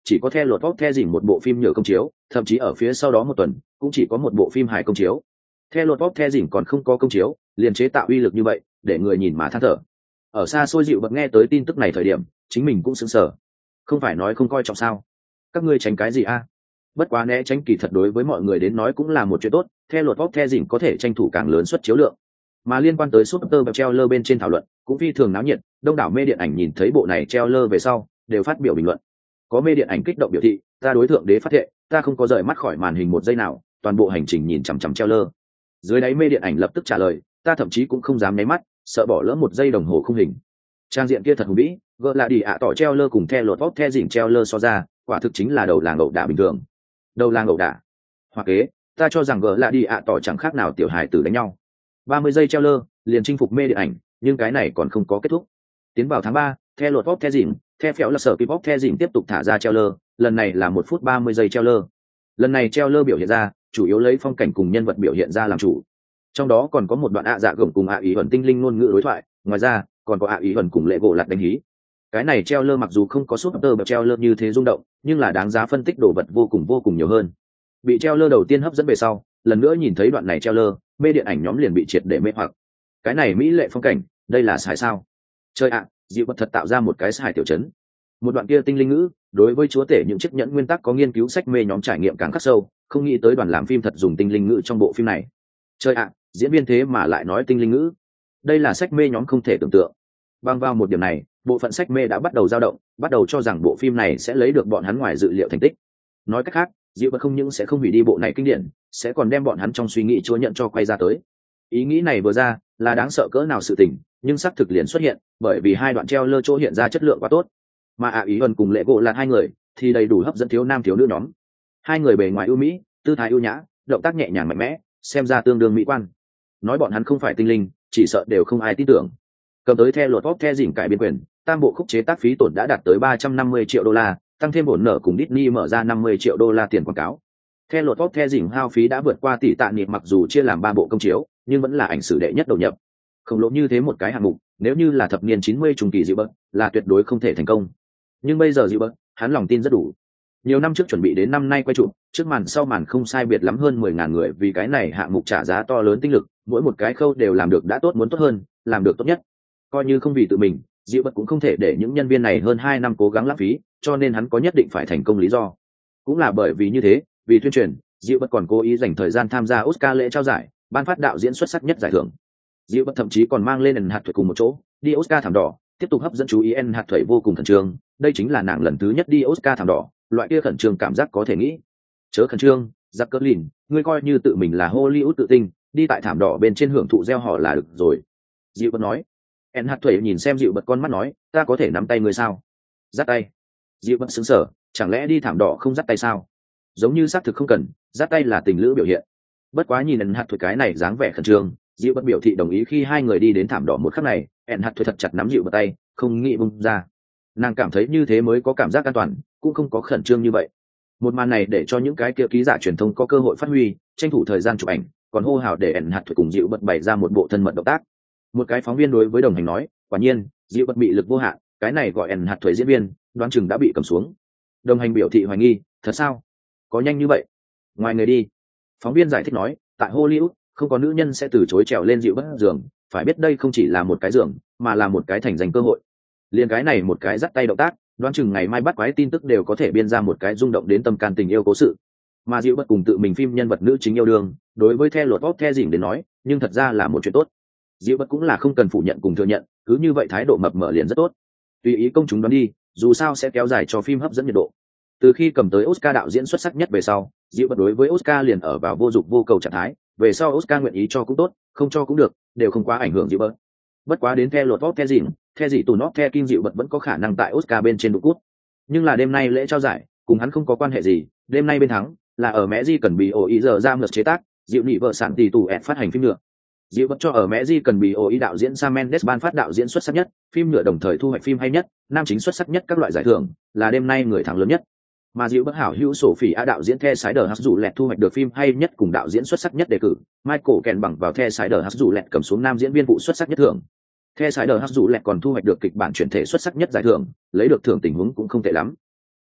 chỉ có The Lord of the Rings một bộ phim nhựa công chiếu, thậm chí ở phía sau đó một tuần cũng chỉ có một bộ phim hài công chiếu. The Lord of the Rings còn không có công chiếu, liền chế tạo uy lực như vậy, để người nhìn mà than thở. Ở xa xôi dịu bật nghe tới tin tức này thời điểm, chính mình cũng sững sờ. Không phải nói không coi trọng sao? Các ngươi tránh cái gì a? Bất quá né tránh kỳ thật đối với mọi người đến nói cũng là một chuyện tốt, The Lord of the Rings có thể tranh thủ càng lớn suất chiếu lượng. Mà liên quan tới Super Trailer bên trên thảo luận, cũng phi thường náo nhiệt, đông đảo mê điện ảnh nhìn thấy bộ này trailer về sau, đều phát biểu bình luận. Có mê điện ảnh kích động biểu thị, ta đối thượng đế phát thệ, ta không có rời mắt khỏi màn hình một giây nào, toàn bộ hành trình nhìn chằm chằm trailer. Dưới đáy mê điện ảnh lập tức trả lời, ta thậm chí cũng không dám nháy mắt, sợ bỏ lỡ một giây đồng hồ khung hình. Trang diện kia thật hùng vĩ, gỡ là đi ạ tỏ trailer cùng The Lord of the Rings trailer so ra, quả thực chính là đầu làng ẩu đả bình thường. Đầu làng ẩu đả. Hoặc kế, ta cho rằng gỡ là đi ạ tỏ chẳng khác nào tiểu hài tử đánh nhau. 30 giây trailer, liền chinh phục mê điện ảnh, nhưng cái này còn không có kết thúc. Tiến vào tháng 3, The Lord of the Rings, The Phéo là sở Pip of the Rings tiếp tục thả ra trailer, lần này là 1 phút 30 giây trailer. Lần này trailer biểu hiện ra, chủ yếu lấy phong cảnh cùng nhân vật biểu hiện ra làm chủ. Trong đó còn có một đoạn dạ gồng cùng ý ẩn tinh linh ngôn ngữ đối thoại, ngoài ra, còn có ý ẩn cùng lệ gỗ lặt đánh hí. Cái này trailer mặc dù không có super trailer như thế rung động, nhưng là đáng giá phân tích đồ vật vô cùng nhiều hơn. Bị trailer đầu tiên hấp dẫn về sau, lần nữa nhìn thấy đoạn này trailer, mê điện ảnh nhóm liền bị triệt để mê hoặc. Cái này mỹ lệ phong cảnh, đây là xài sao? Chơi ạ, dịu bật thật tạo ra một cái xài tiểu trấn. Một đoạn kia tinh linh ngữ, đối với chúa tể những chiếc nhẫn nguyên tắc có nghiên cứu sách mê nhóm trải nghiệm càng khắc sâu, không nghĩ tới đoàn làm phim thật dùng tinh linh ngữ trong bộ phim này. Chơi ạ, diễn viên thế mà lại nói tinh linh ngữ. Đây là sách mê nhóm không thể tưởng tượng. Bằng vào một điểm này, bộ phận sách mê đã bắt đầu dao động, bắt đầu cho rằng bộ phim này sẽ lấy được bọn hắn ngoài dự liệu thành tích. Nói cách khác, dịu bật không những sẽ không hủy đi bộ này kinh điển, sẽ còn đem bọn hắn trong suy nghĩ chúa nhận cho quay ra tới. Ý nghĩ này vừa ra, là đáng sợ cỡ nào sự tình, nhưng xác thực liền xuất hiện, bởi vì hai đoạn trailer chỗ hiện ra chất lượng quá tốt. Mà ý ẩn cùng lệ gỗ là hai người, thì đầy đủ hấp dẫn thiếu nam thiếu nữ nhóm. Hai người bề ngoài ưu mỹ, tư thái ưu nhã, động tác nhẹ nhàng mạnh mẽ, xem ra tương đương mỹ quan. Nói bọn hắn không phải tinh linh, chỉ sợ đều không ai tin tưởng. Cầm tới The Lord of the Rings cải biên quyền, tam bộ khúc chế tác phí tổn đã đạt tới 350 triệu đô la, tăng thêm bổn nợ cùng Disney mở ra 50 triệu đô la tiền quảng cáo. The Lord of the Rings hao phí đã vượt qua tỷ tạ niệm, mặc dù chia làm 3 bộ công chiếu, nhưng vẫn là ảnh sử đệ nhất đầu nhập. Không lỗ như thế một cái hạng mục, nếu như là thập niên 90 trùng kỳ dịu bật, là tuyệt đối không thể thành công. Nhưng bây giờ dịu bật, hắn lòng tin rất đủ. Nhiều năm trước chuẩn bị đến năm nay quay chụp, trước màn sau màn không sai biệt lắm hơn 10.000 người vì cái này hạng mục trả giá to lớn tinh lực, mỗi một cái khâu đều làm được đã tốt muốn tốt hơn, làm được tốt nhất. Coi như không vì tự mình, dịu bật cũng không thể để những nhân viên này hơn 2 năm cố gắng lãng phí, cho nên hắn có nhất định phải thành công lý do. Cũng là bởi vì như thế, vì tuyên truyền, dịu bật còn cố ý dành thời gian tham gia Oscar lễ trao giải, ban phát đạo diễn xuất sắc nhất giải thưởng. Dịu bật thậm chí còn mang lên ẩn hạt thuệ cùng một chỗ đi Oscar thảm đỏ, tiếp tục hấp dẫn chú ý. Ẩn hạt thuệ vô cùng khẩn trương, đây chính là nàng lần thứ nhất đi Oscar thảm đỏ, loại kia khẩn trương cảm giác có thể nghĩ. Chớ khẩn trương, giặc cỡ lìn, ngươi coi như tự mình là Hollywood tự tinh, đi tại thảm đỏ bên trên hưởng thụ gieo họ là được rồi. Dịu bật nói. Ẩn hạt thuệ nhìn xem dịu bật con mắt nói, ta có thể nắm tay ngươi sao? Dắt tay. Dịu bật sững sờ, chẳng lẽ đi thảm đỏ không dắt tay sao? Giống như xác thực không cần, dắt tay là tình lữ biểu hiện. Bất quá nhìn ẩn hạt thuệ cái này dáng vẻ khẩn trương, dịu bật biểu thị đồng ý. Khi hai người đi đến thảm đỏ một khắc này, ẩn hạt thuệ thật chặt nắm dịu bật tay, không nghĩ bung ra. Nàng cảm thấy như thế mới có cảm giác an toàn, cũng không có khẩn trương như vậy. Một màn này để cho những cái kia ký giả truyền thông có cơ hội phát huy, tranh thủ thời gian chụp ảnh, còn hô hào để ẩn hạt thuệ cùng dịu bật bày ra một bộ thân mật động tác. Một cái phóng viên đối với đồng hành nói, quả nhiên dịu bật bị lực vô hạn, cái này gọi ẩn hạt thuế diễn viên đoán chừng đã bị cầm xuống. Đồng hành biểu thị hoài nghi, thật sao? Có nhanh như vậy? Ngoài người đi. Phóng viên giải thích nói, tại Hollywood không có nữ nhân sẽ từ chối trèo lên dịu bật giường, phải biết đây không chỉ là một cái giường, mà là một cái thành danh cơ hội. Liên cái này một cái dắt tay động tác, đoán chừng ngày mai bắt quái tin tức đều có thể biên ra một cái rung động đến tâm can tình yêu cố sự. Mà dịu bật cùng tự mình phim nhân vật nữ chính yêu đương, đối với The Lord of the Rings đến nói, nhưng thật ra là một chuyện tốt. Dịu bật cũng là không cần phủ nhận cùng thừa nhận, cứ như vậy thái độ mập mờ liền rất tốt. Tùy ý công chúng đoán đi, dù sao sẽ kéo dài cho phim hấp dẫn nhiệt độ. Từ khi cầm tới Oscar đạo diễn xuất sắc nhất về sau, dịu bật đối với Oscar liền ở vào vô dụng vô cầu trạng thái, về sau Oscar nguyện ý cho cũng tốt, không cho cũng được, đều không quá ảnh hưởng dịu bật. Bất quá đến The Lord of the Rings, The gì tù nót The Kim dịu bật vẫn có khả năng tại Oscar bên trên đụng cút. Nhưng là đêm nay lễ trao giải, cùng hắn không có quan hệ gì, đêm nay bên thắng là ở Mẹ Di cần bị ổ ý giờ ra ngược chế tác, dịu nị vợ sản tỷ tù ẹt phát hành phim nữa. Dịu bật cho ở Mẹ Di cần bị ý đạo diễn Sam Mendes ban phát đạo diễn xuất sắc nhất, phim nhựa đồng thời thu hoạch phim hay nhất, nam chính xuất sắc nhất các loại giải thưởng, là đêm nay người thắng lớn nhất. Mà Dịu bật hảo hữu Sophie A đạo diễn The Sider Hắc dù lẹt thu hoạch được phim hay nhất cùng đạo diễn xuất sắc nhất đề cử, Michael Caine bằng vào The Sider Hắc dù lẹt cầm xuống nam diễn viên phụ xuất sắc nhất thưởng. The Sider Hắc dù lẹt còn thu hoạch được kịch bản chuyển thể xuất sắc nhất giải thưởng, lấy được thưởng tình huống cũng không tệ lắm.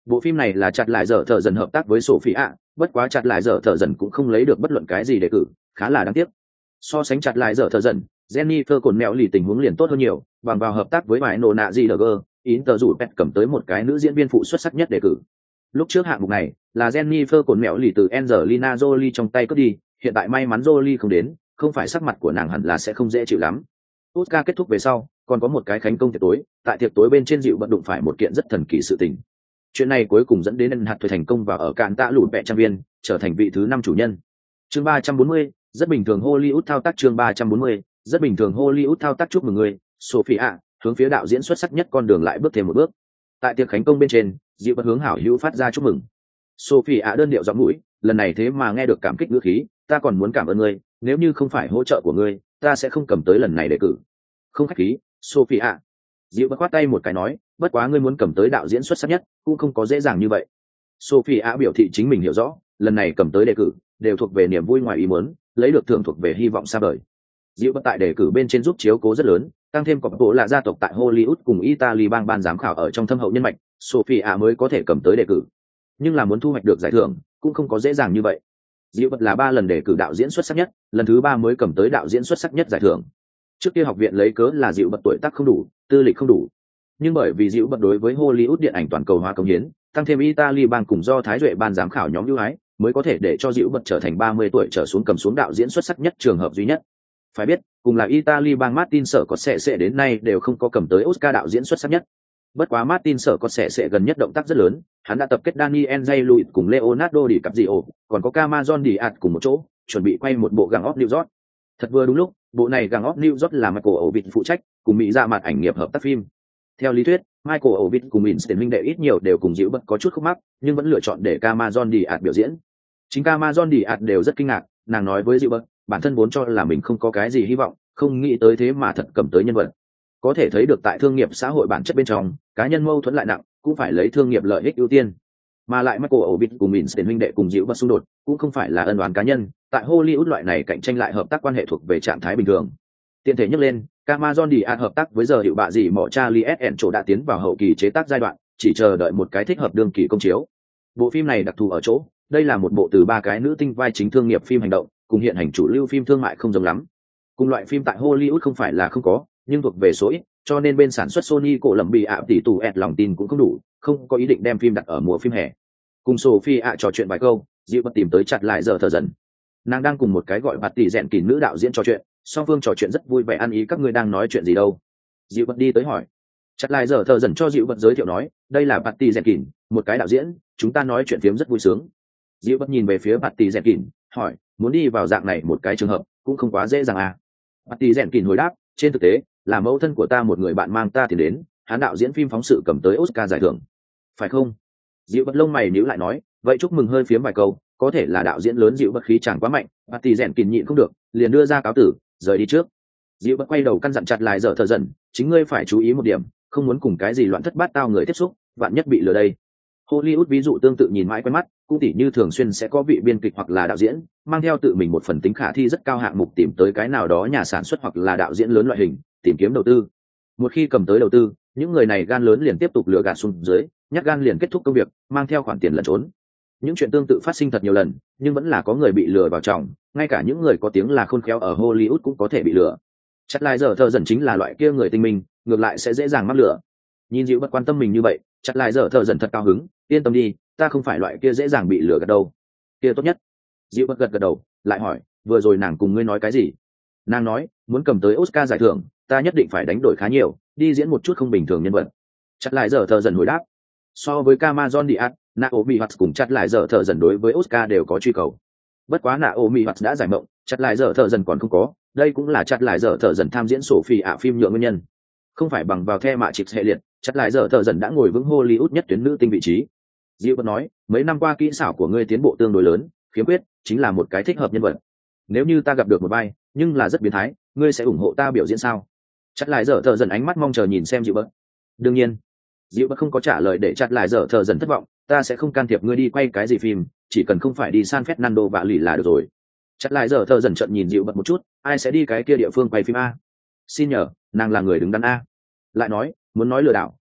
Bộ phim này là chặt lại dở thợ dần hợp tác với Sophie ạ, bất quá chặt lại dở thợ dần cũng không lấy được bất luận cái gì đề cử, khá là đáng tiếc. So sánh chặt lại dở thợ dần, Jennifer Cồn mẹo lì tình huống liền tốt hơn nhiều, bằng vào hợp tác với bài nổ nạ gì đờ Inter rủ pet cầm tới một cái nữ diễn viên phụ xuất sắc nhất đề cử. Lúc trước hạng mục này là Jennifer Cồn mẹo lì từ Angelina Jolie trong tay cướp đi, hiện tại may mắn Jolie không đến, không phải sắc mặt của nàng hẳn là sẽ không dễ chịu lắm. Oscar kết thúc về sau, còn có một cái khánh công tiệc tối, tại tiệc tối bên trên dịu bận đụng phải một kiện rất thần kỳ sự tình. Chuyện này cuối cùng dẫn đến Ân Hạt Thuệ thành công và ở cạn tạ lụt vẹ trang viên, trở thành vị thứ 5 chủ nhân. Chương 340, rất bình thường Hollywood thao tác chương 340, rất bình thường Hollywood thao tác chúc mừng người, Sophia, hướng phía đạo diễn xuất sắc nhất con đường lại bước thêm một bước. Tại tiệc khánh công bên trên, dịu bận hướng hảo hữu phát ra chúc mừng. Sophia đơn điệu giọng mũi, lần này thế mà nghe được cảm kích ngữ khí, ta còn muốn cảm ơn ngươi, nếu như không phải hỗ trợ của ngươi, ta sẽ không cầm tới lần này đề cử. Không khách khí, Sophia. Dịu bật khoát tay một cái nói, bất quá ngươi muốn cầm tới đạo diễn xuất sắc nhất, cũng không có dễ dàng như vậy. Sophia biểu thị chính mình hiểu rõ, lần này cầm tới đề cử, đều thuộc về niềm vui ngoài ý muốn, lấy được thưởng thuộc về hy vọng xa vời. Dịu bật tại đề cử bên trên giúp chiếu cố rất lớn, tăng thêm cọc bộ là gia tộc tại Hollywood cùng Italy bang ban giám khảo ở trong thâm hậu nhân mạch, Sophia mới có thể cầm tới đề cử. Nhưng là muốn thu hoạch được giải thưởng, cũng không có dễ dàng như vậy. Dịu bật là 3 lần đề cử đạo diễn xuất sắc nhất, lần thứ 3 mới cầm tới đạo diễn xuất sắc nhất giải thưởng. Trước kia học viện lấy cớ là dịu bật tuổi tác không đủ, tư lịch không đủ, nhưng bởi vì dịu bật đối với Hollywood điện ảnh toàn cầu hóa cống hiến, tăng thêm Italy bang cùng do Thái Duệ ban giám khảo nhóm ưu ái, mới có thể để cho dịu bật trở thành 30 tuổi trở xuống cầm xuống đạo diễn xuất sắc nhất trường hợp duy nhất. Phải biết, cùng là Italy bang Martin Scorsese đến nay đều không có cầm tới Oscar đạo diễn xuất sắc nhất. Bất quá Martin Scorsese gần nhất động tác rất lớn, hắn đã tập kết Daniel Day-Lewis cùng Leonardo DiCaprio, còn có Cameron Diaz cùng một chỗ, chuẩn bị quay một bộ Gang of New York. Thật vừa đúng lúc, bộ này Gang of New York là Michael Ovid phụ trách, cùng Mỹ ra mặt ảnh nghiệp hợp tác phim. Theo lý thuyết, Michael Ovid cùng Winston minh đệ ít nhiều đều cùng dịu bật có chút khúc mắc, nhưng vẫn lựa chọn để Cameron Diaz biểu diễn. Chính Cameron Diaz đều rất kinh ngạc, nàng nói với dịu bật, bản thân vốn cho là mình không có cái gì hy vọng, không nghĩ tới thế mà thật cầm tới nhân vật. Có thể thấy được tại thương nghiệp xã hội bản chất bên trong, cá nhân mâu thuẫn lại nặng, cũng phải lấy thương nghiệp lợi ích ưu tiên. Mà lại Michael Ovid cùng Winston minh đệ cùng dịu bật xung đột, cũng không phải là ân oán cá nhân, tại Hollywood loại này cạnh tranh lại hợp tác quan hệ thuộc về trạng thái bình thường. Tiện thể nhắc lên, Cameron Diaz hợp tác với giờ hiệu bạ gì mọ Charlie S. chỗ đã tiến vào hậu kỳ chế tác giai đoạn, chỉ chờ đợi một cái thích hợp đương kỳ công chiếu. Bộ phim này đặc thù ở chỗ, đây là một bộ từ 3 cái nữ tinh vai chính thương nghiệp phim hành động, cùng hiện hành chủ lưu phim thương mại không giống lắm. Cùng loại phim tại Hollywood không phải là không có, nhưng thuộc về số ít, cho nên bên sản xuất Sony cổ lầm bị ạ tỷ tù ẹt lòng tin cũng không đủ, không có ý định đem phim đặt ở mùa phim hè. Cùng Sophie ạ trò chuyện vài câu, dịu bật tìm tới chặt lại giờ thờ dần. Nàng đang cùng một cái gọi bạt tỷ rèn kỳ nữ đạo diễn trò chuyện, song phương trò chuyện rất vui vẻ ăn ý, các ngươi đang nói chuyện gì đâu? Dịu bật đi tới hỏi. Chặt lại giờ thờ dần cho dịu bật giới thiệu nói, đây là bạt tỷ rèn kỳ, một cái đạo diễn, chúng ta nói chuyện phiếm rất vui sướng. Dịu bật nhìn về phía bạt tỷ rèn kỳ, hỏi, muốn đi vào dạng này một cái trường hợp, cũng không quá dễ dàng à? Bạt tỷ rèn kỳ hồi đáp, trên thực tế, là mẫu thân của ta một người bạn mang ta tiền đến, hắn đạo diễn phim phóng sự cầm tới Oscar giải thưởng, phải không? Dịu bật lông mày nhíu lại nói, vậy chúc mừng hơi phiếm vài câu, có thể là đạo diễn lớn dịu bật khí chẳng quá mạnh, bạt tỷ rèn kỳ nhịn không được, liền đưa ra cáo tử, rời đi trước. Dịu bật quay đầu căn dặn chặt lại giờ thờ dần, chính ngươi phải chú ý một điểm, không muốn cùng cái gì loạn thất bát tao người tiếp xúc, vạn nhất bị lừa đây. Hollywood ví dụ tương tự nhìn mãi quen mắt, cũng tỉ như thường xuyên sẽ có vị biên kịch hoặc là đạo diễn mang theo tự mình một phần tính khả thi rất cao hạng mục tìm tới cái nào đó nhà sản xuất hoặc là đạo diễn lớn loại hình tìm kiếm đầu tư. Một khi cầm tới đầu tư, những người này gan lớn liền tiếp tục lừa gạt xuống dưới, nhát gan liền kết thúc công việc, mang theo khoản tiền lẩn trốn. Những chuyện tương tự phát sinh thật nhiều lần, nhưng vẫn là có người bị lừa vào trọng, ngay cả những người có tiếng là khôn khéo ở Hollywood cũng có thể bị lừa. Chặt lại giờ thợ dần chính là loại kia người tinh minh, ngược lại sẽ dễ dàng mắc lừa. Nhìn dịu bất quan tâm mình như vậy, chặt lại giờ thợ dần thật cao hứng, yên tâm đi, ta không phải loại kia dễ dàng bị lừa gạt đâu. Kia tốt nhất. Dịu bất gật đầu, lại hỏi, vừa rồi nàng cùng ngươi nói cái gì? Nàng nói, muốn cầm tới Oscar giải thưởng, ta nhất định phải đánh đổi khá nhiều, đi diễn một chút không bình thường nhân vật. Chặt lại giờ thợ dần hồi đáp, so với Cameron Diaz, Naomi Watts cùng chặt lại giờ thợ dần đối với Oscar đều có truy cầu. Bất quá Naomi Watts đã giải mộng, chặt lại giờ thợ dần còn không có, đây cũng là chặt lại giờ thợ dần tham diễn Sophie ạ phim nhượng nguyên nhân. Không phải bằng vào the mạ chịp hệ liệt, chặt lại giờ thợ dần đã ngồi vững Hollywood nhất tuyến nữ tinh vị trí. Diệu Bật nói, mấy năm qua kỹ xảo của ngươi tiến bộ tương đối lớn, khiếm khuyết chính là một cái thích hợp nhân vật. Nếu như ta gặp được một vai, nhưng là rất biến thái, ngươi sẽ ủng hộ ta biểu diễn sao? Chặt lại giờ thợ dần ánh mắt mong chờ nhìn xem Diệu Bật. Đương nhiên. Diệu Bật không có trả lời để chặt lại giờ thợ dần thất vọng, ta sẽ không can thiệp ngươi đi quay cái gì phim, chỉ cần không phải đi San Fernando và lì là được rồi. Chặt lại giờ thợ dần trợn nhìn Diệu Bật một chút, ai sẽ đi cái kia địa phương quay phim a? Xin nhờ, nàng là người đứng đắn a. Lại nói, muốn nói lừa đảo,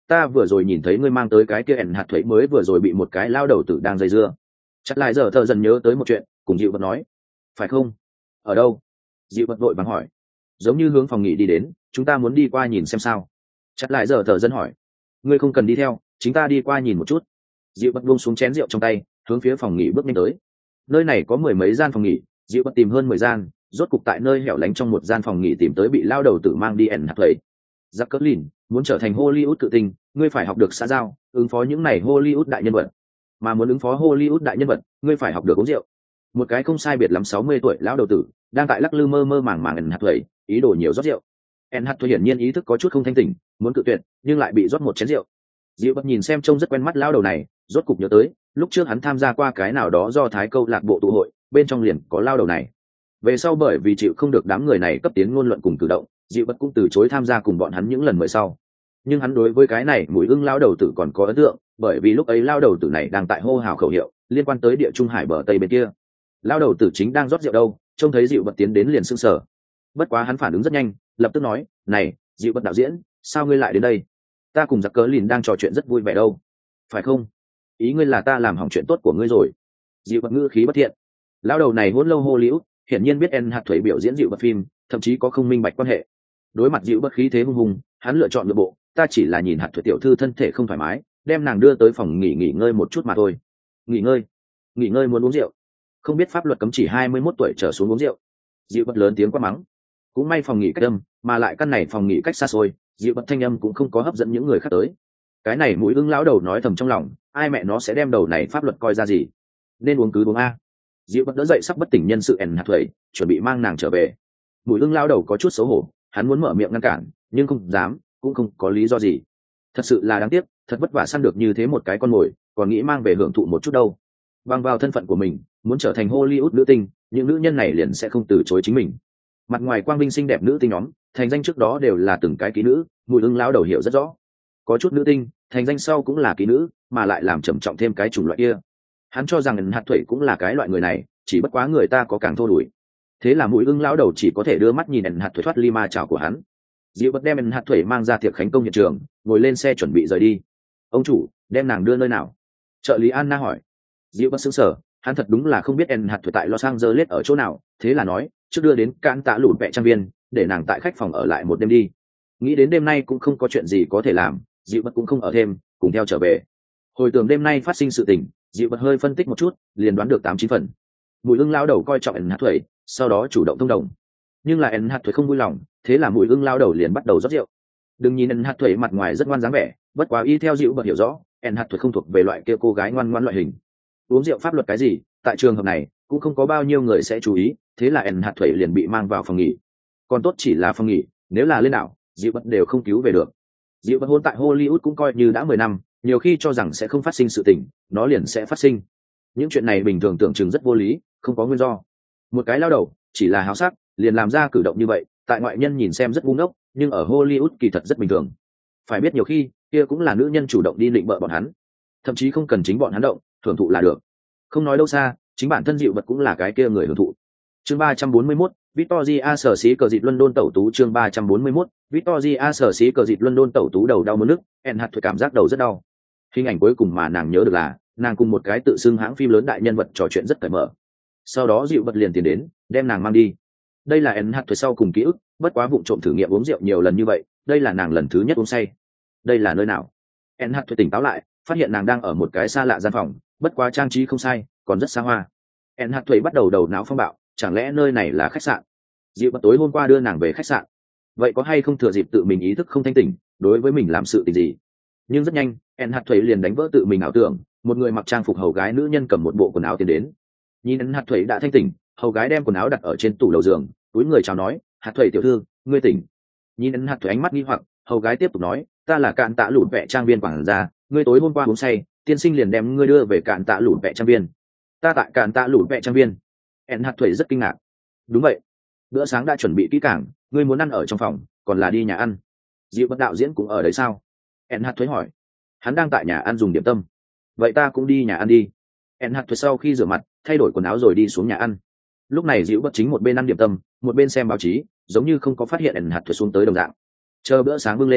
ta vừa rồi nhìn thấy ngươi mang tới cái kia ẻn hạt thuế mới vừa rồi bị một cái lao đầu tử đang dây dưa. Chặt lại giờ thợ dần nhớ tới một chuyện, cùng dịu bật nói, phải không? Ở đâu? Dịu bật vội vàng hỏi. Giống như hướng phòng nghỉ đi đến, chúng ta muốn đi qua nhìn xem sao. Chặt lại giờ thợ dần hỏi, ngươi không cần đi theo, chúng ta đi qua nhìn một chút. Dịu bật buông xuống chén rượu trong tay, hướng phía phòng nghỉ bước nhanh tới. Nơi này có mười mấy gian phòng nghỉ, dịu bật tìm hơn 10 gian, rốt cục tại nơi hẻo lánh trong một gian phòng nghỉ tìm tới bị lao đầu tử mang đi ẻn hạt thuế. Jacqueline, muốn trở thành Hollywood cự tinh, ngươi phải học được xã giao, ứng phó những này Hollywood đại nhân vật. Mà muốn ứng phó Hollywood đại nhân vật, ngươi phải học được uống rượu. Một cái không sai biệt lắm 60 tuổi lão đầu tử, đang tại lắc lư mơ mơ màng màng ẩn hạt thuẩy, ý đồ nhiều rót rượu. En hạt thuẩy hiển nhiên ý thức có chút không thanh tỉnh, muốn cự tuyệt, nhưng lại bị rót một chén rượu. Diệu Bất nhìn xem trông rất quen mắt lão đầu này, rốt cục nhớ tới, lúc trước hắn tham gia qua cái nào đó do Thái câu lạc bộ tụ hội, bên trong liền có lão đầu này. Về sau bởi vì chịu không được đám người này cấp tiến ngôn luận cùng cử động, Diệu Bất cũng từ chối tham gia cùng bọn hắn những lần mới sau. Nhưng hắn đối với cái này mùi ưng lão đầu tử còn có ấn tượng, bởi vì lúc ấy lão đầu tử này đang tại hô hào khẩu hiệu liên quan tới địa trung hải bờ tây bên kia. Lão đầu tử chính đang rót rượu đâu, trông thấy Diệu Bất tiến đến liền sững sờ. Bất quá hắn phản ứng rất nhanh, lập tức nói, này, Diệu Bất đạo diễn, sao ngươi lại đến đây? Ta cùng giặc cớ lìn đang trò chuyện rất vui vẻ đâu, phải không? Ý ngươi là ta làm hỏng chuyện tốt của ngươi rồi? Diệu Bất ngữ khí bất thiện. Lão đầu này hôn lâu hô liễu, hiển nhiên biết En hạt thuế biểu diễn Diệu Bất phim, thậm chí có không minh bạch quan hệ. Đối mặt Diệu Bất khí thế hung hùng, hắn lựa chọn nội bộ, ta chỉ là nhìn hạt thuế tiểu thư thân thể không thoải mái, đem nàng đưa tới phòng nghỉ ngơi một chút mà thôi. Nghỉ ngơi muốn uống rượu, không biết pháp luật cấm chỉ 21 tuổi trở xuống uống rượu. Diệu Bất lớn tiếng quát mắng. Cũng may phòng nghỉ cách âm, mà lại căn này phòng nghỉ cách xa xôi, Diệu Bất thanh âm cũng không có hấp dẫn những người khác tới. Cái này mũi ưng lão đầu nói thầm trong lòng, ai mẹ nó sẽ đem đầu này pháp luật coi ra gì? Nên uống cứ uống a. Diệu Bất đỡ dậy sắp bất tỉnh nhân sự ẻn hạt thuẩy, chuẩn bị mang nàng trở về. Mũi ưng lão đầu có chút xấu hổ, hắn muốn mở miệng ngăn cản, nhưng không dám, cũng không có lý do gì. Thật sự là đáng tiếc, thật vất vả săn được như thế một cái con mồi, còn nghĩ mang về hưởng thụ một chút đâu. Bằng vào thân phận của mình, muốn trở thành Hollywood nữ tinh, những nữ nhân này liền sẽ không từ chối chính mình. Mặt ngoài quang vinh xinh đẹp nữ tinh nhóm, thành danh trước đó đều là từng cái kỹ nữ, Mùi ưng lão đầu hiểu rất rõ. Có chút nữ tinh, thành danh sau cũng là kỹ nữ, mà lại làm trầm trọng thêm cái chủng loại kia. Hắn cho rằng hạt thuẩy cũng là cái loại người này, chỉ bất quá người ta có càng thô đuổi. Thế là Mùi ưng lão đầu chỉ có thể đưa mắt nhìn hạt thuẩy thoát ly ma chảo của hắn. Diệu Bất đem hạt thuẩy mang ra tiệc khánh công hiện trường, ngồi lên xe chuẩn bị rời đi. Ông chủ, đem nàng đưa nơi nào? Trợ lý Anna hỏi. Diệu Bất sững sờ, hắn thật đúng là không biết hạt thuẩy tại Los Angeles ở chỗ nào, thế là nói, trước đưa đến Cạn Tạ Lụn Vẹ trang viên, để nàng tại khách phòng ở lại một đêm đi. Nghĩ đến đêm nay cũng không có chuyện gì có thể làm, Diệu Bất cũng không ở thêm, cùng theo trở về. Hồi tưởng đêm nay phát sinh sự tình, Diệu Bất hơi phân tích một chút, liền đoán được 8-9 phần. Mùi ưng lao đầu coi trọng hạt thuẩy, sau đó chủ động thông đồng. Nhưng là hạt thuẩy không vui lòng, thế là mùi ưng lao đầu liền bắt đầu rót rượu. Đừng nhìn hạt thuẩy mặt ngoài rất ngoan dáng vẻ, bất quá y theo Diệu Bất hiểu rõ, hạt thuẩy không thuộc về loại kia cô gái ngoan ngoãn loại hình. Uống rượu pháp luật cái gì, tại trường hợp này cũng không có bao nhiêu người sẽ chú ý, thế là hạt thuẩy liền bị mang vào phòng nghỉ. Còn tốt chỉ là phòng nghỉ, nếu là lên đảo, Diệu Bất đều không cứu về được. Diệu Bất hôn tại Hollywood cũng coi như đã 10 năm, nhiều khi cho rằng sẽ không phát sinh sự tình, nó liền sẽ phát sinh. Những chuyện này bình thường tưởng chừng rất vô lý, không có nguyên do. Một cái lao đầu, chỉ là háo sắc, liền làm ra cử động như vậy, tại ngoại nhân nhìn xem rất ngu ngốc, nhưng ở Hollywood kỳ thật rất bình thường. Phải biết nhiều khi, kia cũng là nữ nhân chủ động đi định bợ bọn hắn, thậm chí không cần chính bọn hắn động, hưởng thụ là được. Không nói đâu xa, chính bản thân Diệu Bất cũng là cái kia người hưởng thụ. Chương 341, Victoria sở xí cờ dịt London tẩu tú. Chương 341, Victoria sở xí cờ dịt London tẩu tú. Đầu đau muốn nức, hạt thuẩy cảm giác đầu rất đau. Hình ảnh cuối cùng mà nàng nhớ được là nàng cùng một cái tự xưng hãng phim lớn đại nhân vật trò chuyện rất cởi mở. Sau đó Diệu Bất liền tiến đến, đem nàng mang đi. Đây là hạt thuẩy sau cùng ký ức, bất quá vụng trộm thử nghiệm uống rượu nhiều lần như vậy, đây là nàng lần thứ nhất uống say. Đây là nơi nào? hạt thuẩy tỉnh táo lại, phát hiện nàng đang ở một cái xa lạ gian phòng, bất quá trang trí không sai, còn rất xa hoa. hạt thuẩy bắt đầu đầu não phong bạo, chẳng lẽ nơi này là khách sạn? Diệu Bất tối hôm qua đưa nàng về khách sạn, vậy có hay không thừa dịp tự mình ý thức không thanh tỉnh, đối với mình làm sự tình gì? Nhưng rất nhanh, hạt thuẩy liền đánh vỡ tự mình ảo tưởng, một người mặc trang phục hầu gái nữ nhân cầm một bộ quần áo tiến đến. Nhìn hạt thuẩy đã thanh tỉnh, hầu gái đem quần áo đặt ở trên tủ đầu giường, túi người chào nói, hạt thuẩy tiểu thư, ngươi tỉnh. Nhìn hạt thuẩy ánh mắt nghi hoặc, hầu gái tiếp tục nói, ta là Cạn Tạ Lụn Vẹ trang viên quản gia, ngươi tối hôm qua uống say, tiên sinh liền đem ngươi đưa về Cạn Tạ Lụn Vẹ trang viên. Ta tại Cạn Tạ Lụn Vẹ trang viên. hạt thuẩy rất kinh ngạc. Đúng vậy, bữa sáng đã chuẩn bị kỹ càng, ngươi muốn ăn ở trong phòng, còn là đi nhà ăn? Diệu Bất đạo diễn cũng ở đấy sao? hạt thuẩy hỏi. Hắn đang tại nhà ăn dùng điểm tâm. Vậy ta cũng đi nhà ăn đi. hạt thuẩy sau khi rửa mặt, thay đổi quần áo rồi đi xuống nhà ăn. Lúc này Diệu Bất chính một bên ăn điểm tâm, một bên xem báo chí, giống như không có phát hiện hạt thuẩy xuống tới đồng dạng. Chờ bữa sáng bưng lên,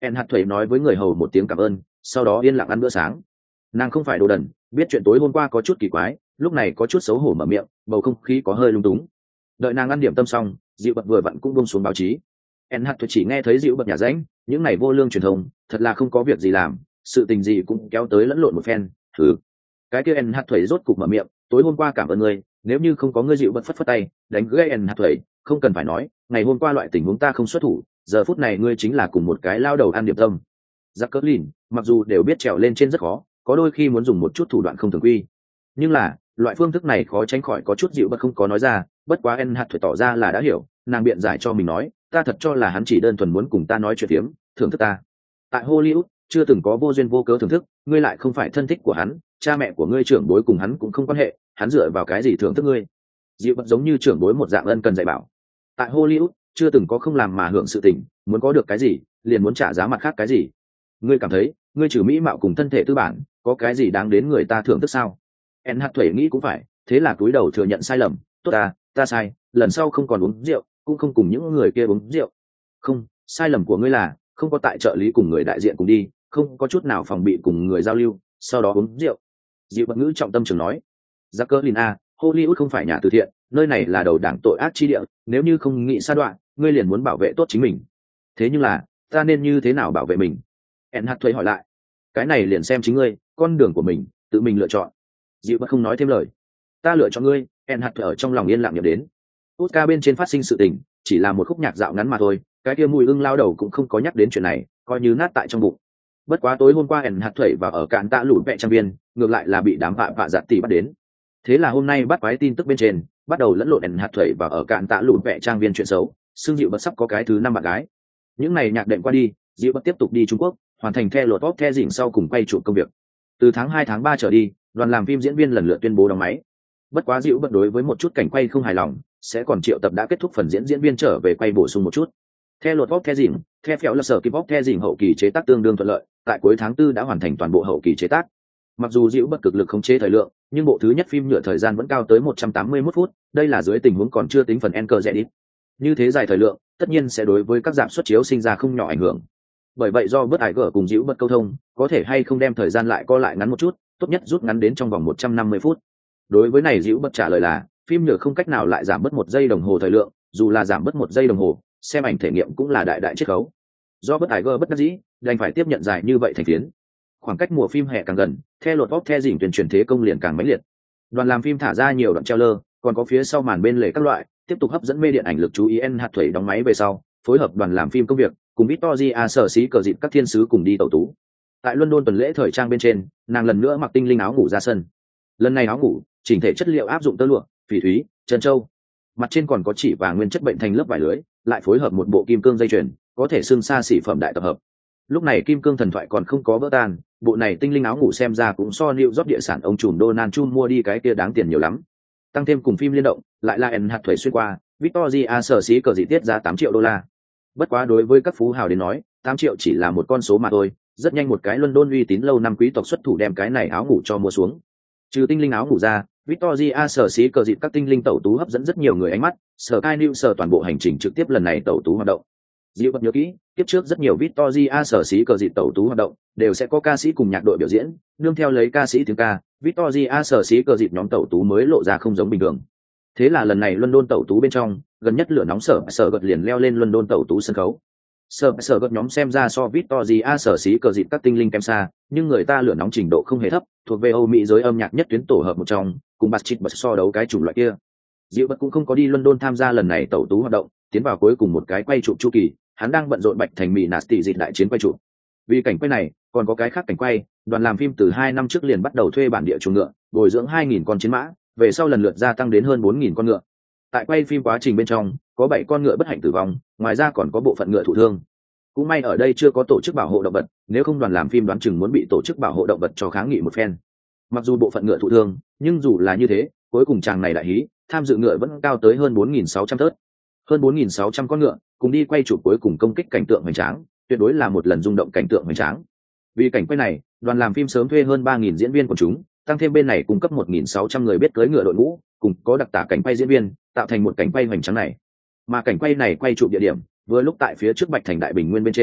En hạt thuẩy nói với người hầu một tiếng cảm ơn, sau đó yên lặng ăn bữa sáng. Nàng không phải đồ đần, biết chuyện tối hôm qua có chút kỳ quái, lúc này có chút xấu hổ mở miệng, bầu không khí có hơi lung túng. Đợi nàng ăn điểm tâm xong, dịu bật vừa vặn cũng buông xuống báo chí. En hạt thuẩy chỉ nghe thấy dịu bật nhà ránh, những này vô lương truyền thông, thật là không có việc gì làm, sự tình gì cũng kéo tới lẫn lộn một phen. Thử cái kia En hạt thuẩy rốt cục mở miệng, tối hôm qua cảm ơn ngươi, nếu như không có ngươi dịu bật phất phất tay, đánh gãy En hạt thuẩy, không cần phải nói, ngày hôm qua loại tình huống ta không xuất thủ, giờ phút này ngươi chính là cùng một cái lao đầu ăn điểm tâm. Giặc cỡ lìn, mặc dù đều biết trèo lên trên rất khó, có đôi khi muốn dùng một chút thủ đoạn không thường quy, nhưng là loại phương thức này khó tránh khỏi có chút dịu bật không có nói ra. Bất quá En hạt thuẩy tỏ ra là đã hiểu, nàng biện giải cho mình nói, ta thật cho là hắn chỉ đơn thuần muốn cùng ta nói chuyện phiếm, thưởng thức ta. Tại Hollywood chưa từng có vô duyên vô cớ thưởng thức, ngươi lại không phải thân thích của hắn, cha mẹ của ngươi trưởng bối cùng hắn cũng không quan hệ, hắn dựa vào cái gì thưởng thức ngươi? Dịu bật giống như trưởng bối một dạng ân cần dạy bảo. Tại Hollywood chưa từng có không làm mà hưởng sự tình, muốn có được cái gì liền muốn trả giá mặt khác cái gì. Ngươi cảm thấy ngươi trừ mỹ mạo cùng thân thể tư bản, có cái gì đáng đến người ta thưởng thức sao? En hạt thuẩy nghĩ cũng phải, thế là cúi đầu thừa nhận sai lầm. Tốt ta sai, lần sau không còn uống rượu, cũng không cùng những người kia uống rượu. Không, sai lầm của ngươi là không có tại trợ lý cùng người đại diện cùng đi, không có chút nào phòng bị cùng người giao lưu, sau đó uống rượu. Dịu bật ngữ trọng tâm trường nói, Jacqueline, Hollywood không phải nhà từ thiện, nơi này là đầu đảng tội ác chi địa, nếu như không nghĩ sa đoạn, ngươi liền muốn bảo vệ tốt chính mình. Thế nhưng là, ta nên như thế nào bảo vệ mình? En hạt thuế hỏi lại. Cái này liền xem chính ngươi, con đường của mình, tự mình lựa chọn. Dịu bật không nói thêm lời. Ta lựa chọn ngươi. En hạt thuế ở trong lòng yên lặng nhớ đến. Oscar bên trên phát sinh sự tình, chỉ là một khúc nhạc dạo ngắn mà thôi, cái kia mùi ưng lao đầu cũng không có nhắc đến chuyện này, coi như nát tại trong bụng. Bất quá tối hôm qua En hạt thuế và ở cạn tạ lụn vẹ trang viên, ngược lại là bị đám vạ giặt tỷ bắt đến. Thế là hôm nay bắt quái tin tức bên trên, bắt đầu lẫn lộn En hạt thuế và ở cạn tạ lụn vẹ trang viên chuyện xấu, xương dịu bật sắp có cái thứ 5 bạn gái. Những này nhạc đệm qua đi, dịu bật tiếp tục đi Trung Quốc, hoàn thành The Lord of the Rings sau cùng quay chụp công việc. Từ tháng 2 tháng 3 trở đi, đoàn làm phim diễn viên lần lượt tuyên bố đóng máy. Bất quá dịu bật đối với một chút cảnh quay không hài lòng, sẽ còn triệu tập đã kết thúc phần diễn viên trở về quay bổ sung một chút. The Lord of the Rings, The Phèo là sở kịp of the Rings hậu kỳ chế tác tương đương thuận lợi, tại cuối tháng 4 đã hoàn thành toàn bộ hậu kỳ chế tác. Mặc dù dịu bật cực lực khống chế thời lượng, nhưng bộ thứ nhất phim nhựa thời gian vẫn cao tới 181 phút, đây là dưới tình huống còn chưa tính phần end edit. Như thế dài thời lượng, tất nhiên sẽ đối với các giảm xuất chiếu sinh ra không nhỏ ảnh hưởng. Bởi vậy do bớt ải gở cùng dịu bật câu thông, có thể hay không đem thời gian lại co lại ngắn một chút, tốt nhất rút ngắn đến trong vòng 150 phút. Đối với này dịu bật trả lời là, phim nhựa không cách nào lại giảm bớt 1 giây đồng hồ thời lượng, dù là giảm bớt 1 giây đồng hồ, xem ảnh thể nghiệm cũng là đại chiết khấu. Do bớt ải gở bất đắc dĩ, đành phải tiếp nhận dài như vậy thành phiến. Khoảng cách mùa phim hè càng gần, The Lord of the Rings tuyên truyền thế công liền càng mãnh liệt. Đoàn làm phim thả ra nhiều đoạn trailer, còn có phía sau màn bên lề các loại, tiếp tục hấp dẫn mê điện ảnh lực chú ý. En hạt thuẩy đóng máy về sau, phối hợp đoàn làm phim công việc, cùng Victoria sở xí cờ dịp các thiên sứ cùng đi tẩu tú. Tại London tuần lễ thời trang bên trên, nàng lần nữa mặc tinh linh áo ngủ ra sân. Lần này áo ngủ, chỉnh thể chất liệu áp dụng tơ lụa, phỉ thúy, trân châu. Mặt trên còn có chỉ và nguyên chất bệnh thành lớp vải lưới, lại phối hợp một bộ kim cương dây chuyền, có thể xưng xa xỉ phẩm đại tập hợp. Lúc này kim cương thần thoại còn không có vỡ tan, bộ này tinh linh áo ngủ xem ra cũng so New York địa sản ông trùm Donald Trump mua đi cái kia đáng tiền nhiều lắm. Tăng thêm cùng phim liên động, lại là En hạt thuế xuyên qua, Victoria sở xí cờ dị tiết giá $8 triệu. Bất quá đối với các phú hào đến nói, 8 triệu chỉ là một con số mà thôi, rất nhanh một cái London uy tín lâu năm quý tộc xuất thủ đem cái này áo ngủ cho mua xuống. Trừ tinh linh áo ngủ ra, Victoria sở xí cờ dịp các tinh linh tẩu tú hấp dẫn rất nhiều người ánh mắt, Sky News toàn bộ hành trình trực tiếp lần này tẩu tú hoạt động. Dịu bật nhớ kỹ, tiếp trước rất nhiều Victoria sở xí cờ dịp tẩu tú hoạt động, đều sẽ có ca sĩ cùng nhạc đội biểu diễn, nương theo lấy ca sĩ tiếng ca, Victoria sở xí cờ dịp nhóm tẩu tú mới lộ ra không giống bình thường. Thế là lần này London tẩu tú bên trong, gần nhất lửa nóng sở gật liền leo lên London tẩu tú sân khấu. Sở gật nhóm xem ra so Victoria sở xí cờ dịp các tinh linh kém xa, nhưng người ta lửa nóng trình độ không hề thấp, thuộc về Âu Mỹ giới âm nhạc nhất tuyến tổ hợp một trong, cùng Backstreet Boys so đấu cái chủng loại kia. Dịu bật cũng không có đi London tham gia lần này tẩu tú hoạt động, tiến vào cuối cùng một cái quay chụp chu kỳ, hắn đang bận rộn Bạch Thành Mỹ Nasty dịch đại chiến quay chụp. Vì cảnh quay này, còn có cái khác cảnh quay, đoàn làm phim từ 2 năm trước liền bắt đầu thuê bản địa chuồng ngựa, bồi dưỡng 2.000 con chiến mã, về sau lần lượt gia tăng đến hơn 4.000 con ngựa. Tại quay phim quá trình bên trong, có 7 con ngựa bất hạnh tử vong, ngoài ra còn có bộ phận ngựa thụ thương. Cũng may ở đây chưa có tổ chức bảo hộ động vật, nếu không đoàn làm phim đoán chừng muốn bị tổ chức bảo hộ động vật cho kháng nghị một phen. Mặc dù bộ phận ngựa thụ thương, nhưng dù là như thế, cuối cùng chàng này đại hí, tham dự ngựa vẫn cao tới hơn 4.600 tớt. Hơn 4.600 con ngựa, cùng đi quay chụp cuối cùng công kích cảnh tượng hoành tráng, tuyệt đối là một lần rung động cảnh tượng hoành tráng. Vì cảnh quay này, đoàn làm phim sớm thuê hơn 3.000 diễn viên của chúng, tăng thêm bên này cung cấp 1.600 người biết cưỡi ngựa đội ngũ, cùng có đặc tả cảnh quay diễn viên, tạo thành một cảnh quay hoành tráng này. Mà cảnh quay này quay chụp địa điểm, vừa lúc tại phía trước Bạch Thành Đại Bình Nguyên bên trên,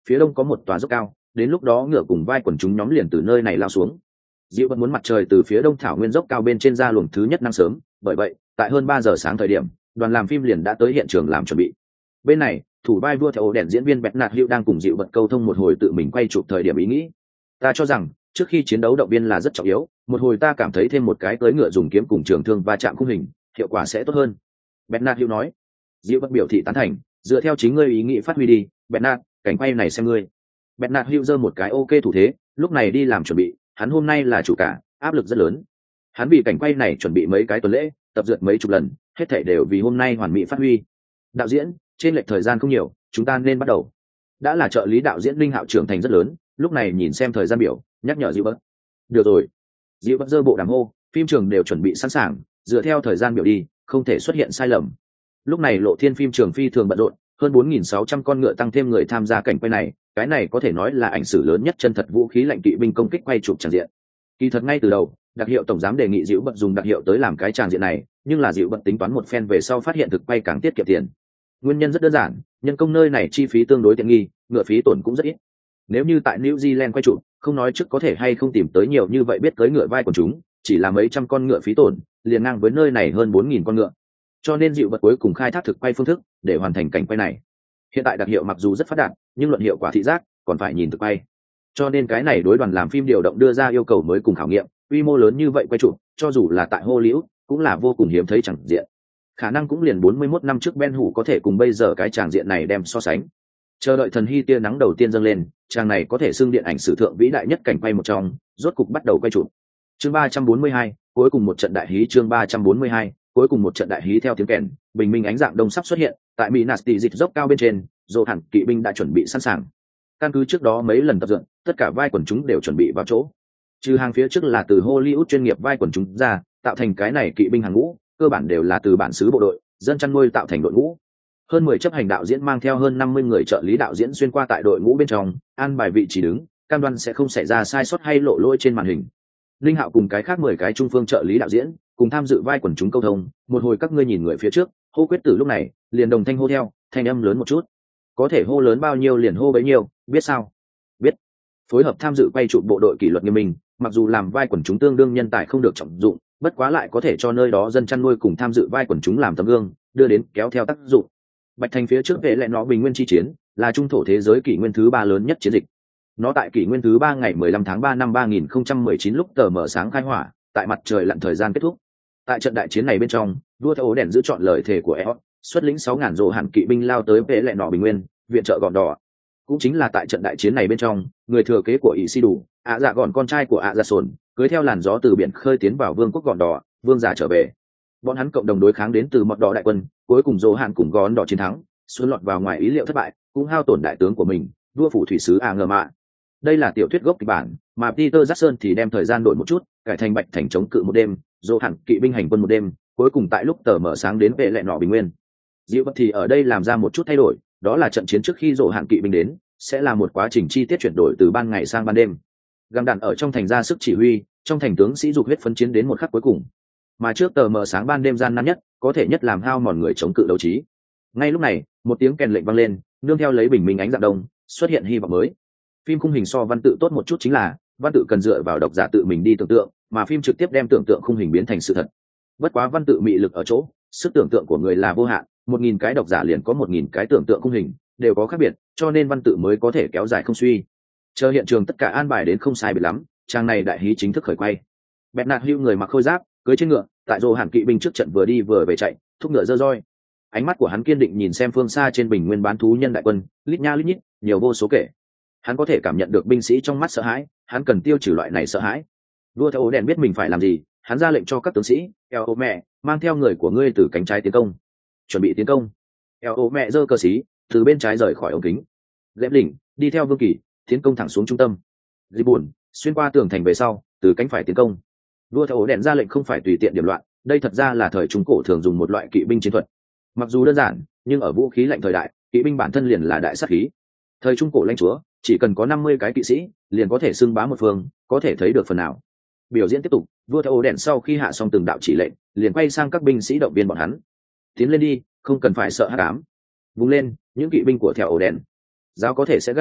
phía đông có một tòa dốc cao, đến lúc đó ngựa cùng vai quần chúng nhóm liền từ nơi này lao xuống. Dịu vẫn muốn mặt trời từ phía đông thảo nguyên dốc cao bên trên ra luồng thứ nhất năng sớm, bởi vậy tại hơn 3 giờ sáng thời điểm, đoàn làm phim liền đã tới hiện trường làm chuẩn bị. Bên này, thủ vai vua theo ổ đèn diễn viên Bernard Hughes đang cùng Dịu bật câu thông một hồi tự mình quay chụp thời điểm ý nghĩ. Ta cho rằng trước khi chiến đấu động viên là rất trọng yếu, một hồi ta cảm thấy thêm một cái tới ngựa dùng kiếm cùng trường thương va chạm khung hình, hiệu quả sẽ tốt hơn. Bernard Hughes nói. Dịu bật biểu thị tán thành, dựa theo chính ngươi ý nghĩ phát huy đi, Bernard, cảnh quay này xem ngươi. Bernard Hughes giơ một cái ok thủ thế, lúc này đi làm chuẩn bị, hắn hôm nay là chủ cả, áp lực rất lớn. Hắn vì cảnh quay này chuẩn bị mấy cái tuần lễ, tập dượt mấy chục lần, hết thảy đều vì hôm nay hoàn mỹ phát huy. Đạo diễn, trên lệch thời gian không nhiều, chúng ta nên bắt đầu. Đã là trợ lý đạo diễn Linh Hạo trưởng thành rất lớn, lúc này nhìn xem thời gian biểu, nhắc nhở Dịu bật. Được rồi. Dịu bật giơ bộ đàm hô, phim trường đều chuẩn bị sẵn sàng, dựa theo thời gian biểu đi, không thể xuất hiện sai lầm. Lúc này Lộ Thiên phim trường phi thường bận rộn, hơn 4.600 con ngựa tăng thêm người tham gia cảnh quay này, cái này có thể nói là ảnh sử lớn nhất chân thật vũ khí lạnh kỵ binh công kích quay chụp tràng diện. Kỳ thật ngay từ đầu, đặc hiệu tổng giám đề nghị Dịu bật dùng đặc hiệu tới làm cái tràng diện này, nhưng là Dịu bật tính toán một phen về sau phát hiện thực quay càng tiết kiệm tiền. Nguyên nhân rất đơn giản, nhân công nơi này chi phí tương đối tiện nghi, ngựa phí tổn cũng rất ít. Nếu như tại New Zealand quay chụp, không nói trước có thể hay không tìm tới nhiều như vậy biết tới ngựa vai của chúng, chỉ là mấy trăm con ngựa phí tổn, liền ngang với nơi này hơn 4.000 con ngựa. Cho nên Dịu bật cuối cùng khai thác thực quay phương thức để hoàn thành cảnh quay này. Hiện tại đặc hiệu mặc dù rất phát đạt, nhưng luận hiệu quả thị giác còn phải nhìn thực quay. Cho nên cái này đối đoàn làm phim điều động đưa ra yêu cầu mới cùng khảo nghiệm, quy mô lớn như vậy quay chụp, cho dù là tại Hollywood, cũng là vô cùng hiếm thấy chẳng diện. Khả năng cũng liền 41 năm trước Ben Hủ có thể cùng bây giờ cái tràng diện này đem so sánh. Chờ đợi thần hy tia nắng đầu tiên dâng lên, tràng này có thể xưng điện ảnh sử thượng vĩ đại nhất cảnh quay một trong, rốt cục bắt đầu quay chụp. Chương 342, cuối cùng một trận đại hí. Chương 342, cuối cùng một trận đại hí. Theo tiếng kèn, bình minh ánh dạng đông sắp xuất hiện, tại Mỹ Nasti dịch dốc cao bên trên, Dỗ hẳn kỵ binh đã chuẩn bị sẵn sàng. Căn cứ trước đó mấy lần tập dựng, tất cả vai quần chúng đều chuẩn bị vào chỗ. Trừ hàng phía trước là từ Hollywood chuyên nghiệp vai quần chúng ra, tạo thành cái này kỵ binh hàng ngũ, cơ bản đều là từ bản xứ bộ đội, dân chăn nuôi tạo thành đội ngũ. Hơn 10 chấp hành đạo diễn mang theo hơn 50 người trợ lý đạo diễn xuyên qua tại đội ngũ bên trong, an bài vị trí đứng, cam đoan sẽ không xảy ra sai sót hay lộ lỗi trên màn hình. Linh Hạo cùng cái khác 10 cái trung phương trợ lý đạo diễn, cùng tham dự vai quần chúng câu thông, một hồi các ngươi nhìn người phía trước, hô quyết tử lúc này, liền đồng thanh hô theo, thanh âm lớn một chút. Có thể hô lớn bao nhiêu liền hô bấy nhiêu, biết sao? Biết. Phối hợp tham dự quay chụp bộ đội kỷ luật nghiêm minh, mặc dù làm vai quần chúng tương đương nhân tài không được trọng dụng, bất quá lại có thể cho nơi đó dân chăn nuôi cùng tham dự vai quần chúng làm tấm gương, đưa đến kéo theo tác dụng. Bạch Thành phía trước vệ lệ nó bình nguyên chi chiến, là trung thổ thế giới kỷ nguyên thứ 3 lớn nhất chiến dịch. Nó tại kỷ nguyên thứ 3 ngày 15 tháng 3 năm 2019 lúc tờ mở sáng khai hỏa, tại mặt trời lặn thời gian kết thúc. Tại trận đại chiến này bên trong, vua theo ố đèn giữ chọn lời thề của Eos, xuất lĩnh 6.000 rộ hẳn kỵ binh lao tới vệ lệ nọ bình nguyên, viện trợ gọn đỏ. Cũng chính là tại trận đại chiến này bên trong, người thừa kế của ỷ si đủ, ạ dạ gọn con trai của ạ dạ sồn, cưới theo làn gió từ biển khơi tiến vào vương quốc gọn đỏ, vương giả trở về. Bọn hắn cộng đồng đối kháng đến từ mọt đỏ đại quân, cuối cùng rộ hẳn cùng gọn đỏ chiến thắng, xuân lọt vào ngoài ý liệu thất bại, cũng hao tổn đại tướng của mình, vua phủ thủy sứ ngờ mạ. Đây là tiểu thuyết gốc kịch bản, mà Peter Jackson thì đem thời gian đổi một chút, cải thành Bạch Thành chống cự một đêm, rộ hẳn kỵ binh hành quân một đêm, cuối cùng tại lúc tờ mở sáng đến vệ lệ nọ bình nguyên. Dịu bật thì ở đây làm ra một chút thay đổi, đó là trận chiến trước khi rộ hẳn kỵ binh đến, sẽ là một quá trình chi tiết chuyển đổi từ ban ngày sang ban đêm. Găng đạn ở trong thành ra sức chỉ huy, trong thành tướng sĩ dục huyết phấn chiến đến một khắc cuối cùng. Mà trước tờ mờ sáng ban đêm gian nan nhất, có thể nhất làm hao mòn người chống cự đấu trí. Ngay lúc này, một tiếng kèn lệnh vang lên, nương theo lấy bình minh ánh dạng đông, xuất hiện hy vọng mới. Phim khung hình so văn tự tốt một chút chính là, văn tự cần dựa vào độc giả tự mình đi tưởng tượng, mà phim trực tiếp đem tưởng tượng khung hình biến thành sự thật. Bất quá văn tự mị lực ở chỗ, sức tưởng tượng của người là vô hạn, 1.000 cái độc giả liền có 1.000 cái tưởng tượng khung hình, đều có khác biệt, cho nên văn tự mới có thể kéo dài không suy. Chờ hiện trường tất cả an bài đến không sai biệt lắm, trang này đại hí chính thức khởi quay. Bernard Hughes người mặc khôi giáp, cưỡi trên ngựa, tại rồ hẳn kỵ binh trước trận vừa đi vừa về chạy, thúc ngựa dơ roi. Ánh mắt của hắn kiên định nhìn xem phương xa trên bình nguyên bán thú nhân đại quân, lít nha lít nhít, nhiều vô số kể. Hắn có thể cảm nhận được binh sĩ trong mắt sợ hãi, hắn cần tiêu trừ loại này sợ hãi. Vua theo ố đèn biết mình phải làm gì, hắn ra lệnh cho các tướng sĩ, eo ô mẹ, mang theo người của ngươi từ cánh trái tiến công. Chuẩn bị tiến công. Eo ô mẹ giơ cờ xí, từ bên trái rời khỏi ống kính. Lệm đỉnh, đi theo vương kỳ, tiến công thẳng xuống trung tâm. Dì buồn, xuyên qua tường thành về sau, từ cánh phải tiến công. Vua theo ố đèn ra lệnh không phải tùy tiện điểm loạn, đây thật ra là thời trung cổ thường dùng một loại kỵ binh chiến thuật. Mặc dù đơn giản, nhưng ở vũ khí lạnh thời đại, kỵ binh bản thân liền là đại sát khí. Thời trung cổ lãnh chúa, chỉ cần có 50 cái kỵ sĩ, liền có thể xưng bá một phương, có thể thấy được phần nào. Biểu diễn tiếp tục, vua theo ố đèn sau khi hạ xong từng đạo chỉ lệnh, liền quay sang các binh sĩ động viên bọn hắn. Tiến lên đi, không cần phải sợ hắc ám. Vung lên, những kỵ binh của theo ố đèn. Giáo có thể sẽ gãy,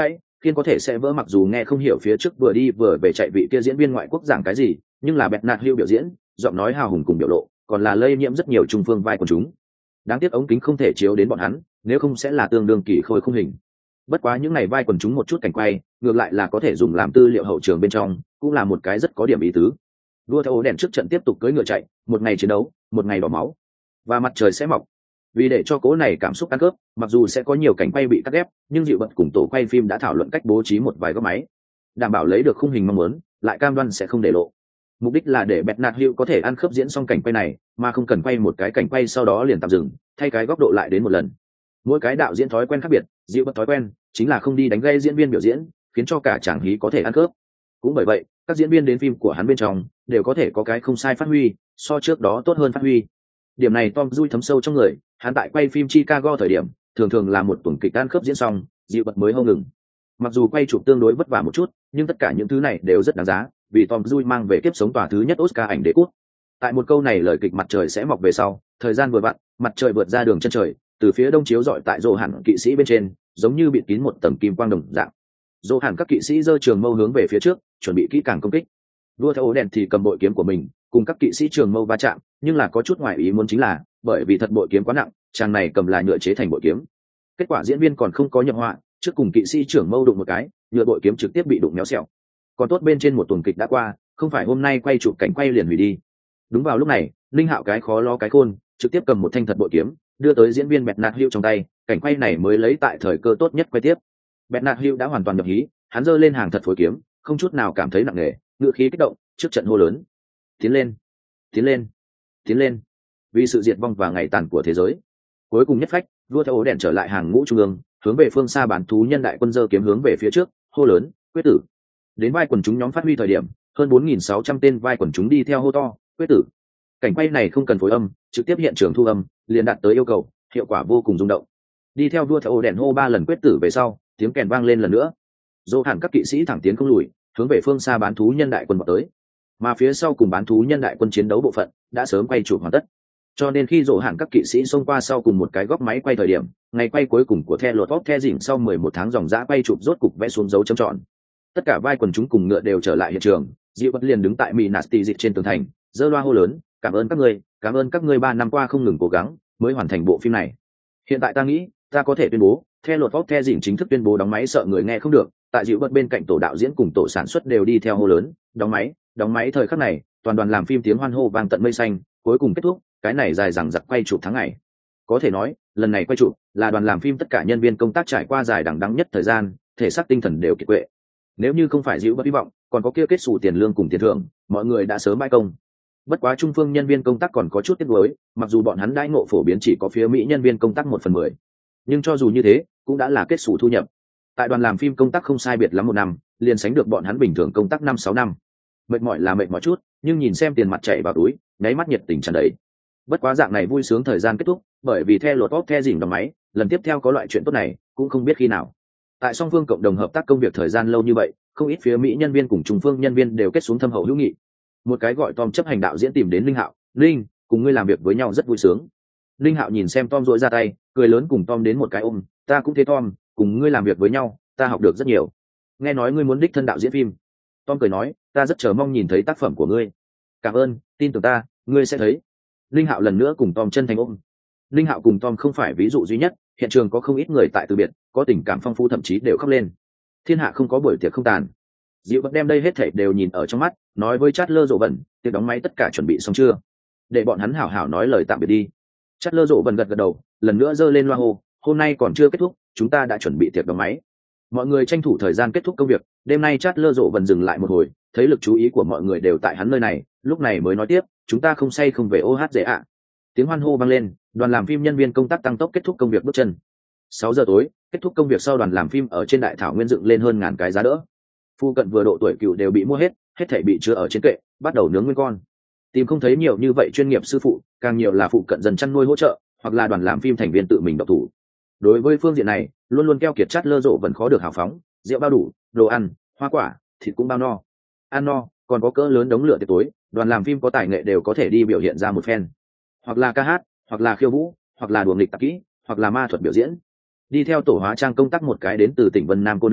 khiên có thể sẽ vỡ, mặc dù nghe không hiểu phía trước vừa đi vừa về chạy vị kia diễn viên ngoại quốc giảng cái gì, nhưng là Bernard Hughes biểu diễn, giọng nói hào hùng cùng biểu lộ còn là lây nhiễm rất nhiều trung phương vai của chúng. Đáng tiếc ống kính không thể chiếu đến bọn hắn, nếu không sẽ là tương đương kỳ khôi khung hình. Bất quá những này vai quần chúng một chút cảnh quay ngược lại là có thể dùng làm tư liệu hậu trường bên trong, cũng là một cái rất có điểm ý tứ. Đua theo ổ đèn trước trận tiếp tục cưỡi ngựa chạy, một ngày chiến đấu, một ngày đổ máu, và mặt trời sẽ mọc. Vì để cho cố này cảm xúc ăn cướp, mặc dù sẽ có nhiều cảnh quay bị cắt ghép, nhưng Dịu Bật cùng tổ quay phim đã thảo luận cách bố trí một vài góc máy, đảm bảo lấy được khung hình mong muốn, lại cam đoan sẽ không để lộ. Mục đích là để Bernard Hughes có thể ăn khớp diễn xong cảnh quay này, mà không cần quay một cái cảnh quay sau đó liền tạm dừng, thay cái góc độ lại đến một lần. Mỗi cái đạo diễn thói quen khác biệt, Dịu Bật thói quen chính là không đi đánh gây diễn viên biểu diễn, khiến cho cả chàng hí có thể ăn khớp. Cũng bởi vậy, các diễn viên đến phim của hắn bên trong đều có thể có cái không sai phát huy, so trước đó tốt hơn phát huy. Điểm này Tom Cruise thấm sâu trong người, hắn tại quay phim Chicago thời điểm thường thường là một tuần kịch ăn khớp diễn xong, Dịu Bật mới hô ngừng. Mặc dù quay chụp tương đối vất vả một chút, nhưng tất cả những thứ này đều rất đáng giá, vì Tom Cruise mang về kiếp sống tòa thứ nhất Oscar ảnh đế quốc. Tại một câu này lời kịch mặt trời sẽ mọc về sau, thời gian vừa vặn, mặt trời vượt ra đường chân trời, từ phía đông chiếu rọi tại rồ hẳn kỵ sĩ bên trên, giống như bịt kín một tầng kim quang đồng dạng. Rồ hẳn các kỵ sĩ giơ trường mâu hướng về phía trước, chuẩn bị kỹ càng công kích. Đua theo ổ đèn thì cầm bội kiếm của mình, cùng các kỵ sĩ trường mâu va chạm, nhưng là có chút ngoài ý muốn chính là, bởi vì thật bội kiếm quá nặng, chàng này cầm là nhựa chế thành bội kiếm. Kết quả diễn viên còn không có nhập họa, trước cùng kỵ sĩ trưởng mâu đụng một cái, nhựa bội kiếm trực tiếp bị đụng méo xẹo. Còn tốt bên trên một tuần kịch đã qua, không phải hôm nay quay chụp cảnh quay liền hủy đi. Đúng vào lúc này, Linh Hạo cái khó lo cái khôn, trực tiếp cầm một thanh thật bội kiếm, đưa tới diễn viên Bernard Hughes trong tay, cảnh quay này mới lấy tại thời cơ tốt nhất quay tiếp. Bernard Hughes đã hoàn toàn nhập hí, hắn giơ lên hàng thật phối kiếm, không chút nào cảm thấy nặng nề, ngựa khí kích động, trước trận hô lớn: "Tiến lên, tiến lên, tiến lên!" Vì sự diệt vong và ngày tàn của thế giới. Cuối cùng nhất phách, đua theo ổ đèn trở lại hàng ngũ trung ương, hướng về phương xa bán thú nhân đại quân giơ kiếm hướng về phía trước, hô lớn: "Quyết tử!" Đến vai quần chúng nhóm phát huy thời điểm, hơn 4.600 tên vai quần chúng đi theo hô to: "Quyết tử!" Cảnh quay này không cần phối âm, trực tiếp hiện trường thu âm, liền đạt tới yêu cầu, hiệu quả vô cùng rung động. Đi theo đua theo ổ đèn hô 3 lần quyết tử về sau, tiếng kèn vang lên lần nữa. Dỗ hẳn các kỵ sĩ thẳng tiến không lùi, hướng về phương xa bán thú nhân đại quân vào tới. Mà phía sau cùng bán thú nhân đại quân chiến đấu bộ phận đã sớm quay chụp hoàn tất. Cho nên khi Dỗ hẳn các kỵ sĩ xông qua sau cùng một cái góc máy quay thời điểm, ngày quay cuối cùng của The Lord of the Rings sau 11 tháng dòng dã quay chụp rốt cục vẽ xuống dấu chấm tròn. Tất cả vai quần chúng cùng ngựa đều trở lại hiện trường, Dịu Bật liền đứng tại Minas Tirith trên tường thành, giơ loa hô lớn: "Cảm ơn các ngươi 3 năm qua không ngừng cố gắng, mới hoàn thành bộ phim này. Hiện tại ta nghĩ, ta có thể tuyên bố, The Lord of the Rings chính thức tuyên bố đóng máy, sợ người nghe không được." Tại Dịu Bật bên cạnh tổ đạo diễn cùng tổ sản xuất đều đi theo hô lớn: đóng máy!" Thời khắc này, toàn đoàn làm phim tiếng hoan hô vang tận mây xanh, cuối cùng kết thúc, cái này dài dằng dặc quay chụp tháng ngày. Có thể nói, lần này quay chụp là đoàn làm phim tất cả nhân viên công tác trải qua dài đằng đẵng nhất thời gian, thể xác tinh thần đều kiệt quệ. Nếu như không phải Dịu Bật hy vọng, còn có kia kết xù tiền lương cùng tiền thưởng, mọi người đã sớm bãi công. Bất quá trung phương nhân viên công tác còn có chút tiếc nuối, mặc dù bọn hắn đãi ngộ phổ biến chỉ có phía Mỹ nhân viên công tác 1/10, nhưng cho dù như thế, cũng đã là kết xù thu nhập. Tại đoàn làm phim công tác không sai biệt lắm 1 năm, liền sánh được bọn hắn bình thường công tác 5-6 năm. Mệt mỏi là mệt mỏi chút, nhưng nhìn xem tiền mặt chảy vào túi, nháy mắt nhiệt tình tràn đầy. Bất quá dạng này vui sướng thời gian kết thúc, bởi vì The Lord of the Rings đóng máy, lần tiếp theo có loại chuyện tốt này, cũng không biết khi nào. Tại song phương cộng đồng hợp tác công việc thời gian lâu như vậy, không ít phía Mỹ nhân viên cùng trung phương nhân viên đều kết xuống thâm hậu hữu nghị. Một cái gọi Tom chấp hành đạo diễn tìm đến Linh Hạo: "Linh, cùng ngươi làm việc với nhau rất vui sướng." Linh Hạo nhìn xem Tom rỗi ra tay, cười lớn cùng Tom đến một cái ôm: "Ta cũng thế Tom, cùng ngươi làm việc với nhau, ta học được rất nhiều. Nghe nói ngươi muốn đích thân đạo diễn phim." Tom cười nói: "Ta rất chờ mong nhìn thấy tác phẩm của ngươi." "Cảm ơn, tin tưởng ta, ngươi sẽ thấy." Linh Hạo lần nữa cùng Tom chân thành ôm. Linh Hạo cùng Tom không phải ví dụ duy nhất, hiện trường có không ít người tại từ biệt, có tình cảm phong phú thậm chí đều khóc lên. Thiên hạ không có buổi tiệc không tàn. Dịu Bật đem đây hết thảy đều nhìn ở trong mắt, nói với Chandler Dỗ Vẩn: "Tiệc đóng máy tất cả chuẩn bị xong chưa? Để bọn hắn hảo hảo nói lời tạm biệt đi." Chandler Dỗ Vẩn gật gật đầu, lần nữa giơ lên loa hô: "Hôm nay còn chưa kết thúc, chúng ta đã chuẩn bị tiệc đóng máy." Mọi người tranh thủ thời gian kết thúc công việc. Đêm nay Chandler Dỗ Vẩn dừng lại một hồi, thấy lực chú ý của mọi người đều tại hắn nơi này, lúc này mới nói tiếp: "Chúng ta không say không về OHZ ạ." Tiếng hoan hô vang lên, đoàn làm phim nhân viên công tác tăng tốc kết thúc công việc bước chân. 6 giờ tối, kết thúc công việc sau, đoàn làm phim ở trên đại thảo nguyên dựng lên hơn ngàn cái giá đỡ. Phu cận vừa độ tuổi cựu đều bị mua hết, hết thảy bị chứa ở trên kệ, bắt đầu nướng nguyên con. Tìm không thấy nhiều như vậy chuyên nghiệp sư phụ, càng nhiều là phụ cận dần chăn nuôi hỗ trợ, hoặc là đoàn làm phim thành viên tự mình độc thủ. Đối với phương diện này, luôn luôn keo kiệt Chandler Dỗ Vẩn khó được hào phóng, rượu bao đủ, đồ ăn, hoa quả, thịt cũng bao no. Ăn no, còn có cỡ lớn đống lửa tiệc tối, đoàn làm phim có tài nghệ đều có thể đi biểu hiện ra một phen. Hoặc là ca hát, hoặc là khiêu vũ, hoặc là đùa nghịch tạp kỹ, hoặc là ma thuật biểu diễn. Đi theo tổ hóa trang công tác một cái đến từ tỉnh Vân Nam cô nương,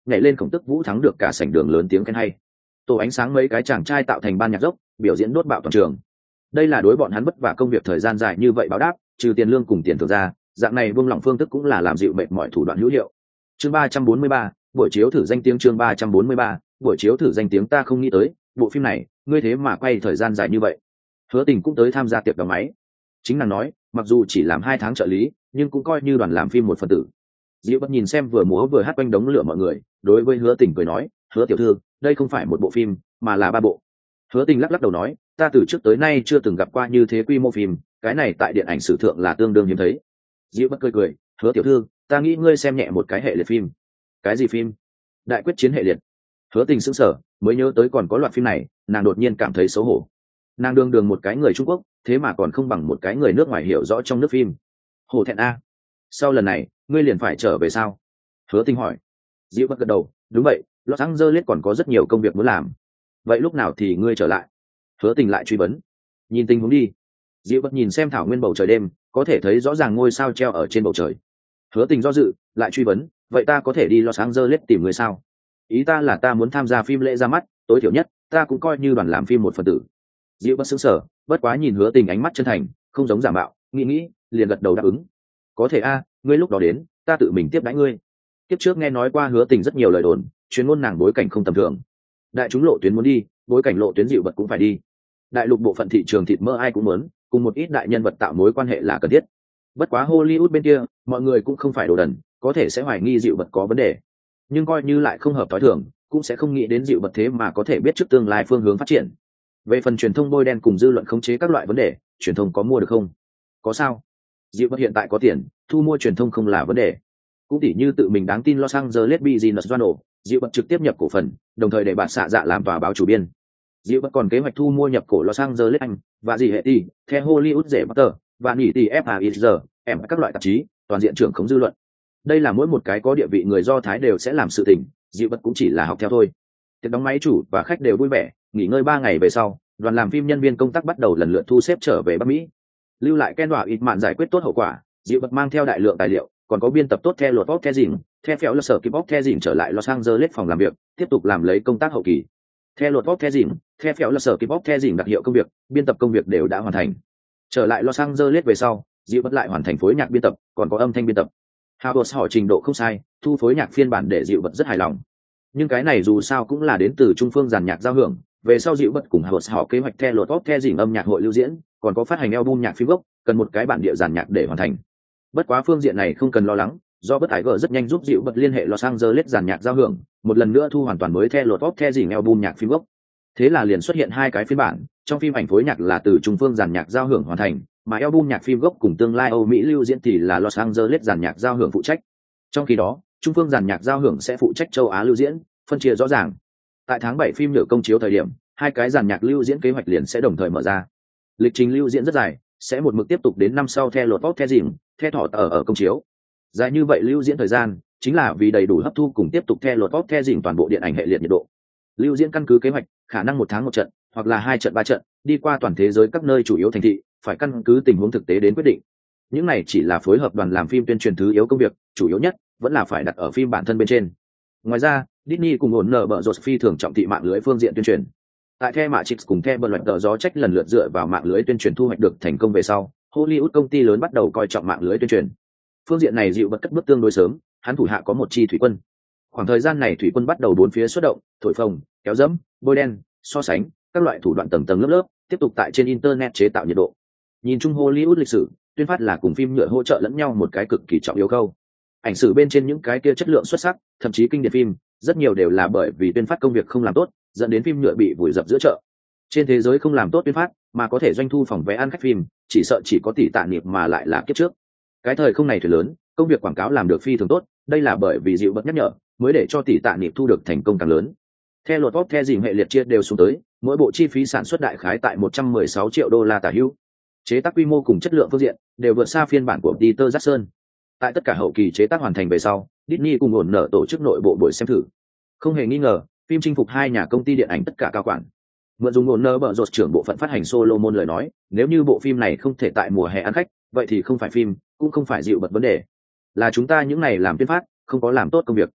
nhảy lên khổng tức vũ thắng được cả sảnh đường lớn tiếng khen hay. Tổ ánh sáng mấy cái chàng trai tạo thành ban nhạc dốc, biểu diễn đốt bạo toàn trường. Đây là đối bọn hắn vất vả công việc thời gian dài như vậy báo đáp, trừ tiền lương cùng tiền thưởng ra, dạng này buông lỏng phương thức cũng là làm dịu mệt mỏi thủ đoạn hữu hiệu. Chương 343, buổi chiếu thử danh tiếng. Chương 343, buổi chiếu thử danh tiếng. Ta không nghĩ tới bộ phim này ngươi thế mà quay thời gian dài như vậy. Hứa Tình cũng tới tham gia tiệc đóng máy. Chính nàng nói, mặc dù chỉ làm 2 tháng trợ lý, nhưng cũng coi như đoàn làm phim một phần tử. Diệu Bất nhìn xem vừa múa vừa hát quanh đống lửa mọi người, đối với Hứa Tình cười nói, Hứa tiểu thư, đây không phải một bộ phim, mà là 3 bộ. Hứa Tình lắc lắc đầu nói, ta từ trước tới nay chưa từng gặp qua như thế quy mô phim, cái này tại điện ảnh sử thượng là tương đương hiếm thấy. Diệu Bất cười cười, Hứa tiểu thư, ta nghĩ ngươi xem nhẹ một cái hệ liệt phim. Cái gì phim? Đại quyết chiến hệ liệt. Hứa Tình sững sờ, mới nhớ tới còn có loạt phim này, nàng đột nhiên cảm thấy xấu hổ. Nàng đương đường một cái người Trung Quốc, thế mà còn không bằng một cái người nước ngoài hiểu rõ trong nước phim. Hổ thẹn a. Sau lần này, ngươi liền phải trở về sao? Hứa Tình hỏi. Diệu Bất gật đầu, đúng vậy, Los Angeles còn có rất nhiều công việc muốn làm. Vậy lúc nào thì ngươi trở lại? Hứa Tình lại truy vấn. Nhìn tình huống đi. Diệu Bất nhìn xem thảo nguyên bầu trời đêm, có thể thấy rõ ràng ngôi sao treo ở trên bầu trời. Hứa Tình do dự, lại truy vấn, vậy ta có thể đi Los Angeles tìm người sao? Ý ta là ta muốn tham gia phim lễ ra mắt, tối thiểu nhất ta cũng coi như đoàn làm phim một phần tử. Diệu Bất sững sờ, bất quá nhìn Hứa Tình ánh mắt chân thành, không giống giả mạo, nghĩ liền gật đầu đáp ứng. Có thể a, ngươi lúc đó đến, ta tự mình tiếp đãi ngươi. Tiếp trước nghe nói qua Hứa Tình rất nhiều lời đồn, chuyên môn nàng bối cảnh không tầm thường. Đại chúng lộ tuyến muốn đi, bối cảnh lộ tuyến Diệu Bất cũng phải đi. Đại lục bộ phận thị trường thịt mỡ ai cũng muốn, cùng một ít đại nhân vật tạo mối quan hệ là cần thiết. Bất quá Hollywood bên kia, mọi người cũng không phải đồ đần, có thể sẽ hoài nghi Diệu Bất có vấn đề, nhưng coi như lại không hợp thói thường, cũng sẽ không nghĩ đến Diệu Bất thế mà có thể biết trước tương lai phương hướng phát triển. Về phần truyền thông bôi đen cùng dư luận khống chế các loại vấn đề, truyền thông có mua được không? Có sao? Diệu Bất hiện tại có tiền, thu mua truyền thông không là vấn đề. Cũng tỉ như tự mình đáng tin Los Angeles Business Journal, Diệu Bất trực tiếp nhập cổ phần, đồng thời để bạn xạ dạ làm tòa báo chủ biên. Diệu Bất còn kế hoạch thu mua nhập cổ Los Angeles Anh và gì hệ tỷ, theo Hollywood rẻ Butter và nghỉ tỷ FAIZ, em các loại tạp chí, toàn diện trưởng khống dư luận. Đây là mỗi một cái có địa vị người Do Thái đều sẽ làm sự tình, Diệu Bất cũng chỉ là học theo thôi. Tiệc đóng máy chủ và khách đều vui vẻ, nghỉ ngơi 3 ngày về sau, đoàn làm phim nhân viên công tác bắt đầu lần lượt thu xếp trở về Bắc Mỹ. Lưu lại Ken Đọa ít mạn giải quyết tốt hậu quả, Diệu Bất mang theo đại lượng tài liệu, còn có biên tập tốt theo luật the dình, theo phèo là sở kịp the dình trở lại Los Angeles phòng làm việc, tiếp tục làm lấy công tác hậu kỳ. Theo luật the dình, theo phèo là sở kịp the dình đặc hiệu công việc, biên tập công việc đều đã hoàn thành. Trở lại Los Angeles về sau, Diệu Bất lại hoàn thành phối nhạc biên tập, còn có âm thanh biên tập. Howard hỏi trình độ không sai, thu phối nhạc phiên bản để Diệu Bất rất hài lòng. Nhưng cái này dù sao cũng là đến từ trung phương giàn nhạc giao hưởng, về sau Diệu Bất cùng Howard họ kế hoạch theo luật the dình âm nhạc hội lưu diễn, còn có phát hành album nhạc phim gốc, cần một cái bản địa giàn nhạc để hoàn thành. Bất quá phương diện này không cần lo lắng, do Bất Hải Gở rất nhanh giúp Diệu Bất liên hệ Los Angeles giàn nhạc giao hưởng, một lần nữa thu hoàn toàn mới theo luật the dình album nhạc phim gốc. Thế là liền xuất hiện 2 cái phiên bản, trong phim ảnh phối nhạc là từ trung phương giàn nhạc giao hưởng hoàn thành, mà album nhạc phim gốc cùng tương lai Âu Mỹ lưu diễn thì là Los Angeles giàn nhạc giao hưởng phụ trách. Trong khi đó, trung phương giàn nhạc giao hưởng sẽ phụ trách châu Á lưu diễn, phân chia rõ ràng. Tại tháng 7 phim nhựa công chiếu thời điểm, 2 cái giàn nhạc lưu diễn kế hoạch liền sẽ đồng thời mở ra. Lịch trình lưu diễn rất dài, sẽ một mực tiếp tục đến năm sau theo luật the dình, theo thọ ở công chiếu. Dài như vậy lưu diễn thời gian, chính là vì đầy đủ hấp thu cùng tiếp tục theo luật the dình toàn bộ điện ảnh hệ liệt nhiệt độ. Lưu diễn căn cứ kế hoạch, khả năng 1 tháng 1 trận, hoặc là 2 trận 3 trận, đi qua toàn thế giới các nơi chủ yếu thành thị, phải căn cứ tình huống thực tế đến quyết định. Những này chỉ là phối hợp đoàn làm phim tuyên truyền thứ yếu công việc, chủ yếu nhất vẫn là phải đặt ở phim bản thân bên trên. Ngoài ra, Disney cùng ổn nở bở rột phi thường trọng thị mạng lưới phương diện tuyên truyền. Tại The Matrix cùng The Blood tờ gió trách lần lượt dựa vào mạng lưới tuyên truyền thu hoạch được thành công về sau, Hollywood công ty lớn bắt đầu coi trọng mạng lưới tuyên truyền. Phương diện này Diệu Bất cất bước tương đối sớm, hắn thủ hạ có một chi thủy quân. Khoảng thời gian này thủy quân bắt đầu bốn phía xuất động, thổi phồng, kéo dẫm, bôi đen, so sánh, các loại thủ đoạn tầng tầng lớp lớp, tiếp tục tại trên internet chế tạo nhiệt độ. Nhìn chung Hollywood lịch sử, tuyên phát là cùng phim nhựa hỗ trợ lẫn nhau một cái cực kỳ trọng yếu khâu. Ảnh sử bên trên những cái kia chất lượng xuất sắc, thậm chí kinh điển phim, rất nhiều đều là bởi vì tuyên phát công việc không làm tốt, dẫn đến phim nhựa bị vùi dập giữa chợ. Trên thế giới không làm tốt tuyên phát, mà có thể doanh thu phòng vé ăn khách phim, chỉ sợ chỉ có tỷ tạ niệm mà lại là kiếp trước. Cái thời không này thuyền lớn, công việc quảng cáo làm được phi thường tốt, đây là bởi vì Diệu Bất nhắc nhở, mới để cho tỷ tạ niệm thu được thành công càng lớn. Theo luật pop the dình hệ liệt chia đều xuống tới, mỗi bộ chi phí sản xuất đại khái tại 116 triệu đô la tả hữu. Chế tác quy mô cùng chất lượng phương diện đều vượt xa phiên bản của Peter Jackson. Tại tất cả hậu kỳ chế tác hoàn thành về sau, Disney cùng ổn nở tổ chức nội bộ buổi xem thử. Không hề nghi ngờ, phim chinh phục 2 nhà công ty điện ảnh tất cả cao quản. Mượn dùng ổn nở bở rột trưởng bộ phận phát hành Solomon lời nói, nếu như bộ phim này không thể tại mùa hè ăn khách, vậy thì không phải phim, cũng không phải Diệu Bất vấn đề. Là chúng ta những này làm tuyên phát, không có làm tốt công việc.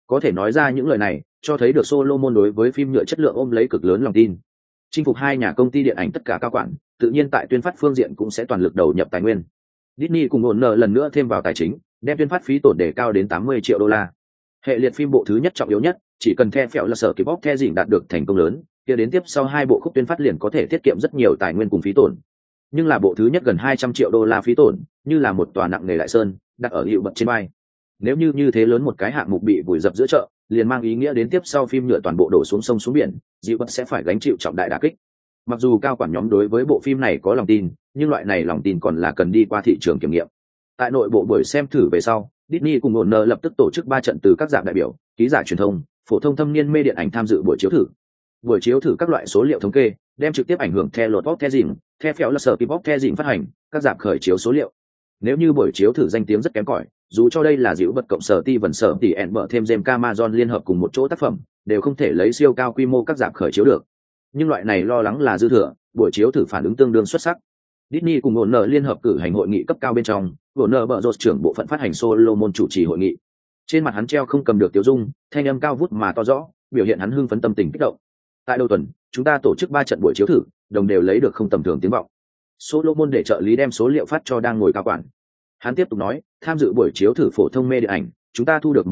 Có thể nói ra những lời này cho thấy được Solomon đối với phim nhựa chất lượng ôm lấy cực lớn lòng tin. Chinh phục hai nhà công ty điện ảnh tất cả cao quản, tự nhiên tại tuyên phát phương diện cũng sẽ toàn lực đầu nhập tài nguyên. Disney cùng Warner lần nữa thêm vào tài chính, đem tuyên phát phí tổn đề cao đến 80 triệu đô la. Hệ liệt phim bộ thứ nhất trọng yếu nhất, chỉ cần The Phèo là sở kịp bóc The Dĩnh đạt được thành công lớn, kia đến tiếp sau hai bộ khúc tuyên phát liền có thể tiết kiệm rất nhiều tài nguyên cùng phí tổn. Nhưng là bộ thứ nhất gần 200 triệu đô la phí tổn, như là một tòa nặng nề đại sơn, đặt ở hiệu bậc trên vai. Nếu như thế lớn một cái hạng mục bị vùi dập giữa chợ, liền mang ý nghĩa đến tiếp sau phim nhựa toàn bộ đổ xuống sông xuống biển, dịu bậc sẽ phải gánh chịu trọng đại đả kích. Mặc dù cao quản nhóm đối với bộ phim này có lòng tin, nhưng loại này lòng tin còn là cần đi qua thị trường kiểm nghiệm. Tại nội bộ buổi xem thử về sau, Disney cùng Warner lập tức tổ chức 3 trận từ các dạng đại biểu, ký giả truyền thông, phổ thông thâm niên mê điện ảnh tham dự buổi chiếu thử. Buổi chiếu thử các loại số liệu thống kê, đem trực tiếp ảnh hưởng theo luật The Dĩnh, theo phèo là sở kịp bóc The Dĩnh phát hành, các dạng khởi chiếu số liệu. Nếu như buổi chiếu thử danh tiếng rất kém cỏi, dù cho đây là dịu bật cộng sở ti vần sở tỷ ẹn bở thêm James Cameron liên hợp cùng một chỗ tác phẩm, đều không thể lấy siêu cao quy mô các dạng khởi chiếu được. Nhưng loại này lo lắng là dư thừa, buổi chiếu thử phản ứng tương đương xuất sắc. Disney cùng Warner liên hợp cử hành hội nghị cấp cao bên trong, Warner Bros trưởng bộ phận phát hành Solomon chủ trì hội nghị. Trên mặt hắn treo không cầm được tiêu dung, thanh âm cao vút mà to rõ, biểu hiện hắn hưng phấn tâm tình kích động. Tại đầu tuần, chúng ta tổ chức 3 trận buổi chiếu thử, đồng đều lấy được không tầm thường tiếng vọng. Solomon để trợ lý đem số liệu phát cho đang ngồi cao quản. Hắn tiếp tục nói, tham dự buổi chiếu thử phổ thông mê điện ảnh, chúng ta thu được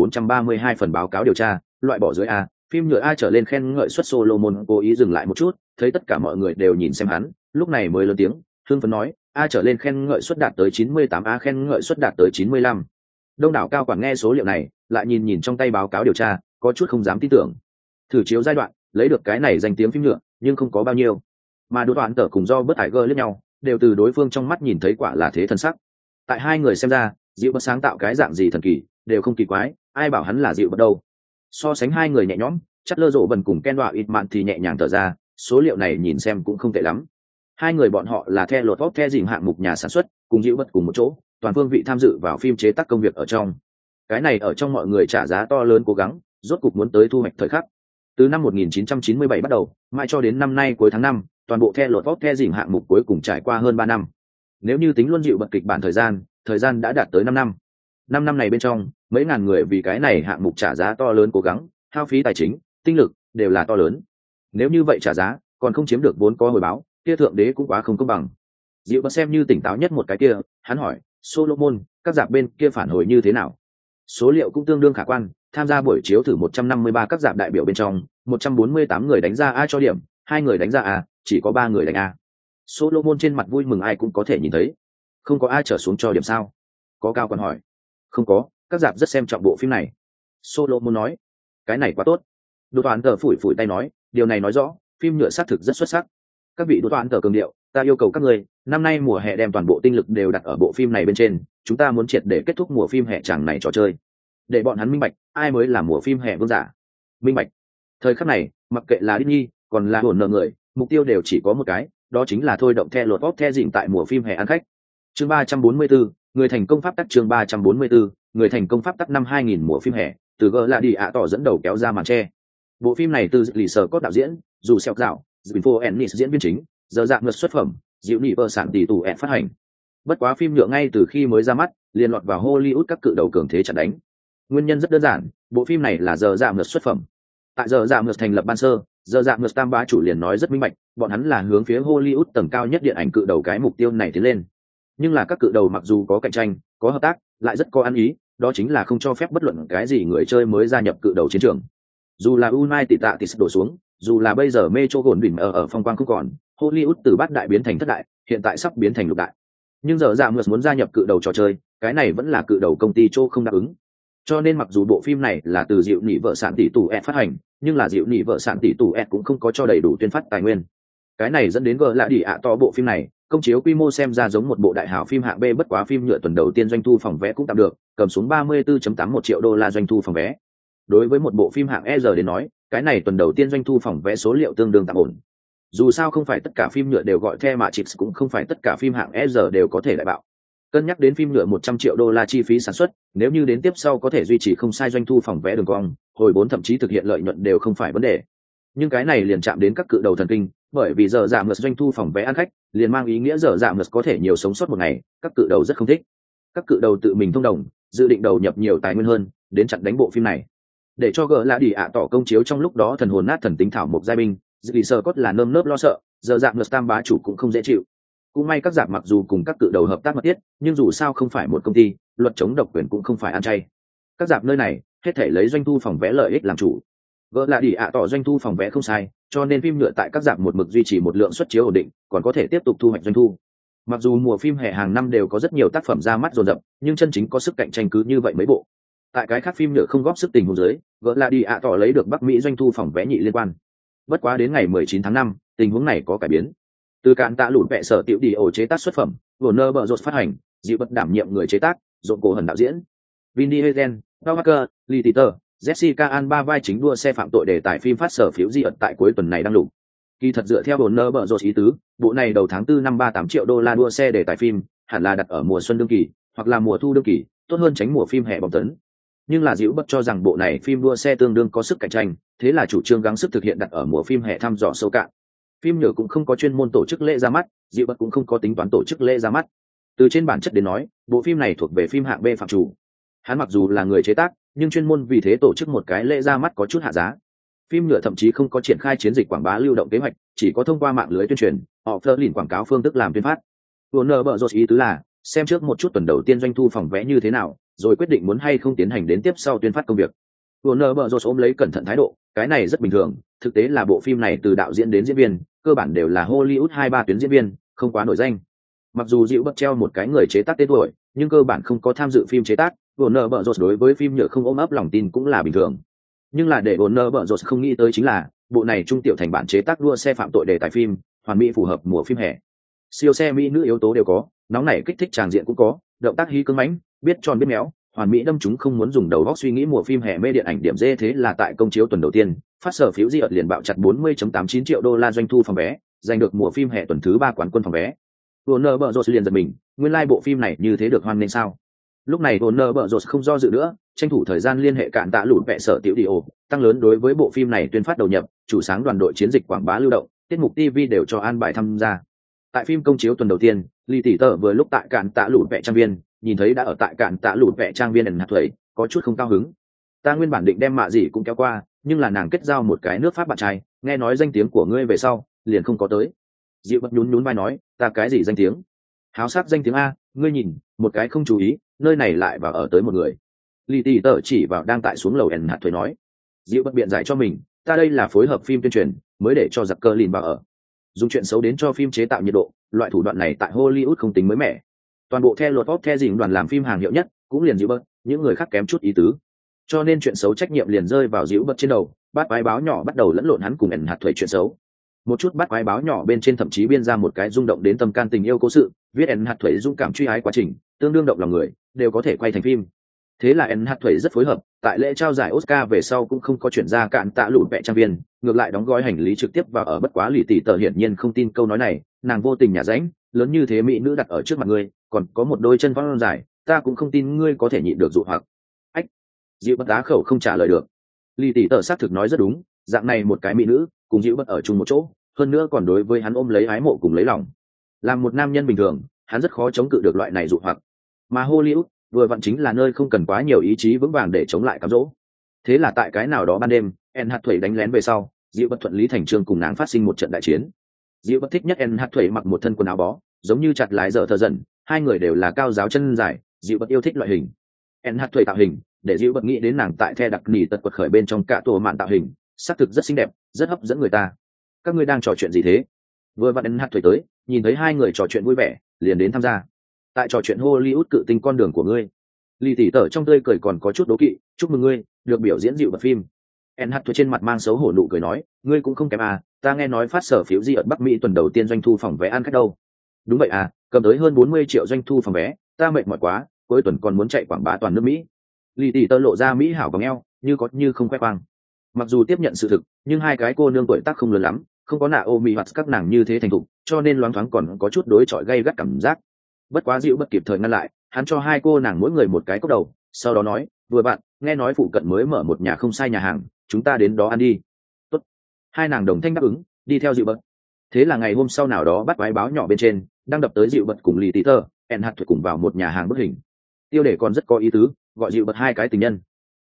1432 phần báo cáo điều tra, loại bỏ dưới A, phim nhựa A trở lên khen ngợi suất. Solomon cố ý dừng lại một chút, thấy tất cả mọi người đều nhìn xem hắn, lúc này mới lớn tiếng, hưng phấn nói, A trở lên khen ngợi suất đạt tới 98, A khen ngợi suất đạt tới 95. Đông đảo cao quản nghe số liệu này, lại nhìn nhìn trong tay báo cáo điều tra, có chút không dám tin tưởng. Thử chiếu giai đoạn, lấy được cái này danh tiếng phim nhựa, nhưng không có bao nhiêu. Mà đối toán tờ cùng do bớt ải gơ lẫn nhau, đều từ đối phương trong mắt nhìn thấy quả là thế thân sắc. Tại hai người xem ra, dịu bớt sáng tạo cái dạng gì thần kỳ, đều không kỳ quái, ai bảo hắn là dịu bớt đâu. So sánh hai người nhẹ nhõm, chắc lơ rộ bần cùng Ken Đọa ít mạn thì nhẹ nhàng thở ra, số liệu này nhìn xem cũng không tệ lắm. Hai người bọn họ là theo lột The Dĩnh hạng mục nhà sản xuất, cùng dịu bớt cùng một chỗ, toàn phương vị tham dự vào phim chế tác công việc ở trong. Cái này ở trong mọi người trả giá to lớn cố gắng, rốt cục muốn tới thu hoạch thời khắc. Từ năm 1997 bắt đầu, mãi cho đến năm nay cuối tháng 5, toàn bộ theo lột The Dĩnh hạng mục cuối cùng trải qua hơn 3 năm. Nếu như tính luôn dịu bật kịch bản thời gian đã đạt tới 5 năm. 5 năm này bên trong, mấy ngàn người vì cái này hạng mục trả giá to lớn cố gắng, hao phí tài chính, tinh lực đều là to lớn. Nếu như vậy trả giá, còn không chiếm được vốn có hồi báo, kia thượng đế cũng quá không công bằng. Dịu bật xem như tỉnh táo nhất một cái kia, hắn hỏi, Solomon, các rạp bên kia phản hồi như thế nào? Số liệu cũng tương đương khả quan, tham gia buổi chiếu thử 153 các rạp đại biểu bên trong, 148 người đánh ra A cho điểm, 2 người đánh ra A, chỉ có 3 người đánh A. Solomon trên mặt vui mừng ai cũng có thể nhìn thấy. Không có A trở xuống cho điểm sao? Có cao còn hỏi. Không có, các rạp rất xem trọng bộ phim này. Solomon nói, cái này quá tốt. Đỗ Toán Tờ phủi phủi tay nói, điều này nói rõ, phim nhựa xác thực rất xuất sắc. Các vị Đỗ Toán Tờ cường điệu, ta yêu cầu các người, năm nay mùa hè đem toàn bộ tinh lực đều đặt ở bộ phim này bên trên, chúng ta muốn triệt để kết thúc mùa phim hè chàng này trò chơi. Để bọn hắn minh bạch, ai mới là mùa phim hè vương giả. Minh bạch. Thời khắc này, mặc kệ là Disney, còn là hồn nợ người, mục tiêu đều chỉ có một cái, đó chính là thôi động theo luật The Dĩnh tại mùa phim hè ăn khách. Chương 344, người thành công pháp tắc. Chương 344, người thành công pháp tắc. Năm 2000 mùa phim hè, từ gỡ là đi ạ tỏ dẫn đầu kéo ra màn che. Bộ phim này từ lì sờ cốt đạo diễn, dù xeo dạo, Zinfo Ennis diễn viên chính, giờ dạng ngược xuất phẩm, dịu nị vợ sản tỷ tù ẹn phát hành. Bất quá phim nhựa ngay từ khi mới ra mắt, liền lọt vào Hollywood các cự đầu cường thế chặn đánh. Nguyên nhân rất đơn giản, bộ phim này là giờ dạng ngược xuất phẩm. Tại giờ dạng ngược thành lập ban sơ, giờ dạng ngược tam bá chủ liền nói rất minh bạch, bọn hắn là hướng phía Hollywood tầng cao nhất điện ảnh cự đầu cái mục tiêu này tiến lên. Nhưng là các cự đầu mặc dù có cạnh tranh, có hợp tác, lại rất có ăn ý, đó chính là không cho phép bất luận cái gì người chơi mới gia nhập cự đầu chiến trường. Dù là United States đổ xuống, dù là bây giờ Metro gồn đỉnh ở phong quang không còn, Hollywood từ bát đại biến thành thất đại, hiện tại sắp biến thành lục đại. Nhưng giờ dạng ngược muốn gia nhập cự đầu trò chơi, cái này vẫn là cự đầu công ty Châu không đáp ứng. Cho nên mặc dù bộ phim này là từ dịu nỉ vợ sản tỷ tù ed phát hành, nhưng là dịu nỉ vợ sản tỷ tù ed cũng không có cho đầy đủ tuyên phát tài nguyên. Cái này dẫn đến gỡ lại đi ạ to bộ phim này công chiếu quy mô xem ra giống một bộ đại hảo phim hạng B, bất quá phim nhựa tuần đầu tiên doanh thu phòng vé cũng tạm được, cầm xuống 34.81 triệu đô la doanh thu phòng vé. Đối với một bộ phim hạng E giờ đến nói, cái này tuần đầu tiên doanh thu phòng vé số liệu tương đương tạm ổn. Dù sao không phải tất cả phim nhựa đều gọi The Matrix, cũng không phải tất cả phim hạng E giờ đều có thể đại bạo. Cân nhắc đến phim nhựa 100 triệu đô la chi phí sản xuất, nếu như đến tiếp sau có thể duy trì không sai doanh thu phòng vé đường cong, hồi vốn thậm chí thực hiện lợi nhuận đều không phải vấn đề. Nhưng cái này liền chạm đến các cự đầu thần kinh, bởi vì giờ giảm ngược doanh thu phòng vé ăn khách, liền mang ý nghĩa giờ giảm ngược có thể nhiều sống sót một ngày, các cự đầu rất không thích. Các cự đầu tự mình thông đồng, dự định đầu nhập nhiều tài nguyên hơn, đến chặn đánh bộ phim này. để cho gỡ lạ đi ạ tỏ công chiếu trong lúc đó thần hồn nát thần tính thảo mộc giai binh, dì sơ cốt là nơm nớp lo sợ, giờ dạng ngược tam bá chủ cũng không dễ chịu. Cũng may các dạp mặc dù cùng các cự đầu hợp tác mật thiết, nhưng dù sao không phải một công ty, luật chống độc quyền cũng không phải ăn chay. Các dạp nơi này hết thể lấy doanh thu phòng vé lợi ích làm chủ. Gỡ là đi ạ tỏ doanh thu phòng vé không sai, cho nên phim nhựa tại các dạp một mực duy trì một lượng suất chiếu ổn định, còn có thể tiếp tục thu hoạch doanh thu. Mặc dù mùa phim hè hàng năm đều có rất nhiều tác phẩm ra mắt dồn dập, nhưng chân chính có sức cạnh tranh cứ như vậy mấy bộ. Tại cái khác phim nhựa không góp sức tình huống dưới, gỡ là đi ạ tỏ lấy được Bắc Mỹ doanh thu phòng vé nhị liên quan. Bất quá đến ngày 19 tháng 5, tình huống này có cải biến. Từ cạn tạ lụt vẽ sở tiểu đi ổ chế tác xuất phẩm, Warner Bros phát hành, dịu bật đảm nhiệm người chế tác, rộn cổ hần đạo diễn. Vin Diesel, Paul Walker, Lee Peter, Jessica Alba vai chính đua xe phạm tội đề tài phim phát sở phiếu di ẩn tại cuối tuần này đang lục. Kỳ thật dựa theo Warner Bros ý tứ, bộ này đầu tháng 4 năm 38 triệu đô la đua xe đề tài phim, hẳn là đặt ở mùa xuân đương kỳ, hoặc là mùa thu đương kỳ, tốt hơn tránh mùa phim hè bom tấn. Nhưng là dịu bất cho rằng bộ này phim đua xe tương đương có sức cạnh tranh, thế là chủ trương gắng sức thực hiện đặt ở mùa phim hè thăm dò sâu cạn. Phim nhựa cũng không có chuyên môn tổ chức lễ ra mắt, dịu bất cũng không có tính toán tổ chức lễ ra mắt. Từ trên bản chất đến nói, bộ phim này thuộc về phim hạng B phạm chủ. Hắn mặc dù là người chế tác, nhưng chuyên môn vì thế tổ chức một cái lễ ra mắt có chút hạ giá. Phim nhựa thậm chí không có triển khai chiến dịch quảng bá lưu động kế hoạch, chỉ có thông qua mạng lưới tuyên truyền, họ phơ lìn quảng cáo phương thức làm tuyên phát. Warner Bros ý tứ là xem trước một chút tuần đầu tiên doanh thu phòng vé như thế nào, rồi quyết định muốn hay không tiến hành đến tiếp sau tuyên phát công việc. Warner Bros ôm lấy cẩn thận thái độ, cái này rất bình thường, thực tế là bộ phim này từ đạo diễn đến diễn viên, cơ bản đều là Hollywood 2-3 tuyến diễn viên, không quá nổi danh. Mặc dù dịu bất treo một cái người chế tác tên tuổi, nhưng cơ bản không có tham dự phim chế tác, Warner Bros đối với phim nhựa không ôm ấp lòng tin cũng là bình thường. Nhưng là để Warner Bros không nghĩ tới chính là, bộ này trung tiểu thành bản chế tác đua xe phạm tội đề tài phim, hoàn mỹ phù hợp mùa phim hè. Siêu xe mỹ nữ yếu tố đều có, nóng nảy kích thích tràng diện cũng có, động tác hí cứng mãnh, biết tròn biết méo, hoàn mỹ đâm chúng không muốn dùng đầu óc suy nghĩ mùa phim hè mê điện ảnh điểm dê thế là tại công chiếu tuần đầu tiên, phát sở phiếu di ợt liền bạo chặt 40.89 triệu đô la doanh thu phòng vé, giành được mùa phim hè tuần thứ 3 quán quân phòng vé. Warner Bros liền giật mình, nguyên lai bộ phim này như thế được hoan nghênh sao? Lúc này Warner Bros không do dự nữa, tranh thủ thời gian liên hệ cạn tạ lụt vẽ sở tiểu đi ổ, tăng lớn đối với bộ phim này tuyên phát đầu nhập, chủ sáng đoàn đội chiến dịch quảng bá lưu động, tiết mục TV đều cho an bài tham gia. Tại phim công chiếu tuần đầu tiên, Lee tỷ tờ vừa lúc tại cạn tạ lụt vẽ trang viên, nhìn thấy đã ở tại cạn tạ lụt vẽ trang viên ẩn hạt thuế, có chút không cao hứng. Ta nguyên bản định đem mạ gì cũng kéo qua, nhưng là nàng kết giao một cái nước Pháp bạn trai, nghe nói danh tiếng của ngươi về sau, liền không có tới. Dịu bật nhún vai nói, ta cái gì danh tiếng? Háo sắc danh tiếng a, ngươi nhìn, một cái không chú ý, nơi này lại vào ở tới một người. Lee tỷ tờ chỉ vào đang tại xuống lầu ẩn hạt thuế nói. Dịu bật biện giải cho mình, ta đây là phối hợp phim tuyên truyền, mới để cho giặc cơ lìn vào ở. Dùng chuyện xấu đến cho phim chế tạo nhiệt độ, loại thủ đoạn này tại Hollywood không tính mới mẻ. Toàn bộ theo luật pop theo dình đoàn làm phim hàng hiệu nhất, cũng liền dịu bớt, những người khác kém chút ý tứ. Cho nên chuyện xấu trách nhiệm liền rơi vào dịu bớt trên đầu, bát quái báo nhỏ bắt đầu lẫn lộn hắn cùng ẩn hạt thuế chuyện xấu. Một chút bát quái báo nhỏ bên trên thậm chí biên ra một cái rung động đến tâm can tình yêu cố sự, viết ẩn hạt thuế dũng cảm truy ái quá trình, tương đương động lòng người, đều có thể quay thành phim. Thế là ẩn hạt thuế rất phối hợp, tại lễ trao giải Oscar về sau cũng không có chuyển ra cạn tạ lụt vẽ trang viên, ngược lại đóng gói hành lý trực tiếp vào ở. Bất quá Lì tỷ tờ hiển nhiên không tin câu nói này, nàng vô tình nhả rãnh, lớn như thế mỹ nữ đặt ở trước mặt ngươi, còn có một đôi chân vón dài, ta cũng không tin ngươi có thể nhịn được dụ hoặc. Ách, dịu bất á khẩu không trả lời được. Lì tỷ tờ xác thực nói rất đúng, dạng này một cái mỹ nữ cùng dịu bất ở chung một chỗ, hơn nữa còn đối với hắn ôm lấy ái mộ cùng lấy lòng. Làm một nam nhân bình thường, hắn rất khó chống cự được loại này dụ hoặc. Mà Hollywood vừa vặn chính là nơi không cần quá nhiều ý chí vững vàng để chống lại cám dỗ. Thế là tại cái nào đó ban đêm, En Hạt Thủy đánh lén về sau, Diệu Bất thuận lý thành trương cùng nàng phát sinh một trận đại chiến. Diệu Bất thích nhất En Hạt Thủy mặc một thân quần áo bó, giống như chặt lái dở thờ dần, hai người đều là cao giáo chân dài, Diệu Bất yêu thích loại hình. En Hạt Thủy tạo hình, để Diệu Bất nghĩ đến nàng tại The đặc nỉ tật quật khởi bên trong cả tổ mạn tạo hình, sắc thực rất xinh đẹp, rất hấp dẫn người ta. Các ngươi đang trò chuyện gì thế? Vừa vặn En Hạt Thủy tới, nhìn thấy hai người trò chuyện vui vẻ, liền đến tham gia. Tại trò chuyện Hollywood cự tinh con đường của ngươi. Lì tỷ tở trong tươi cười còn có chút đố kỵ, chúc mừng ngươi được biểu diễn dịu bật phim. En hắt trên mặt mang xấu hổ nụ cười nói, ngươi cũng không kém à, ta nghe nói phát sở phiếu di ở Bắc Mỹ tuần đầu tiên doanh thu phòng vé ăn khách đâu. Đúng vậy à, cầm tới hơn 40 triệu doanh thu phòng vé, ta mệt mỏi quá, cuối tuần còn muốn chạy quảng bá toàn nước Mỹ. Lì tỷ tở lộ ra mỹ hảo vòng eo, như có như không khoe khoang. Mặc dù tiếp nhận sự thực, nhưng hai cái cô nương tuổi tác không lớn lắm, không có Naomi hoặc các nàng như thế thành thục, cho nên loáng thoáng còn có chút đối chọi gay gắt cảm giác. Bất quá dịu bất kịp thời ngăn lại, hắn cho hai cô nàng mỗi người một cái cốc đầu, sau đó nói, vừa bạn, nghe nói phụ cận mới mở một nhà không sai nhà hàng, chúng ta đến đó ăn đi. Tốt. Hai nàng đồng thanh đáp ứng, đi theo dịu bật. Thế là ngày hôm sau nào đó bắt quái báo nhỏ bên trên, đang đập tới dịu bật cùng Lì Tí Tơ, En Hạt Thuận cùng vào một nhà hàng bức hình. Tiêu đề còn rất có ý tứ, gọi dịu bật hai cái tình nhân.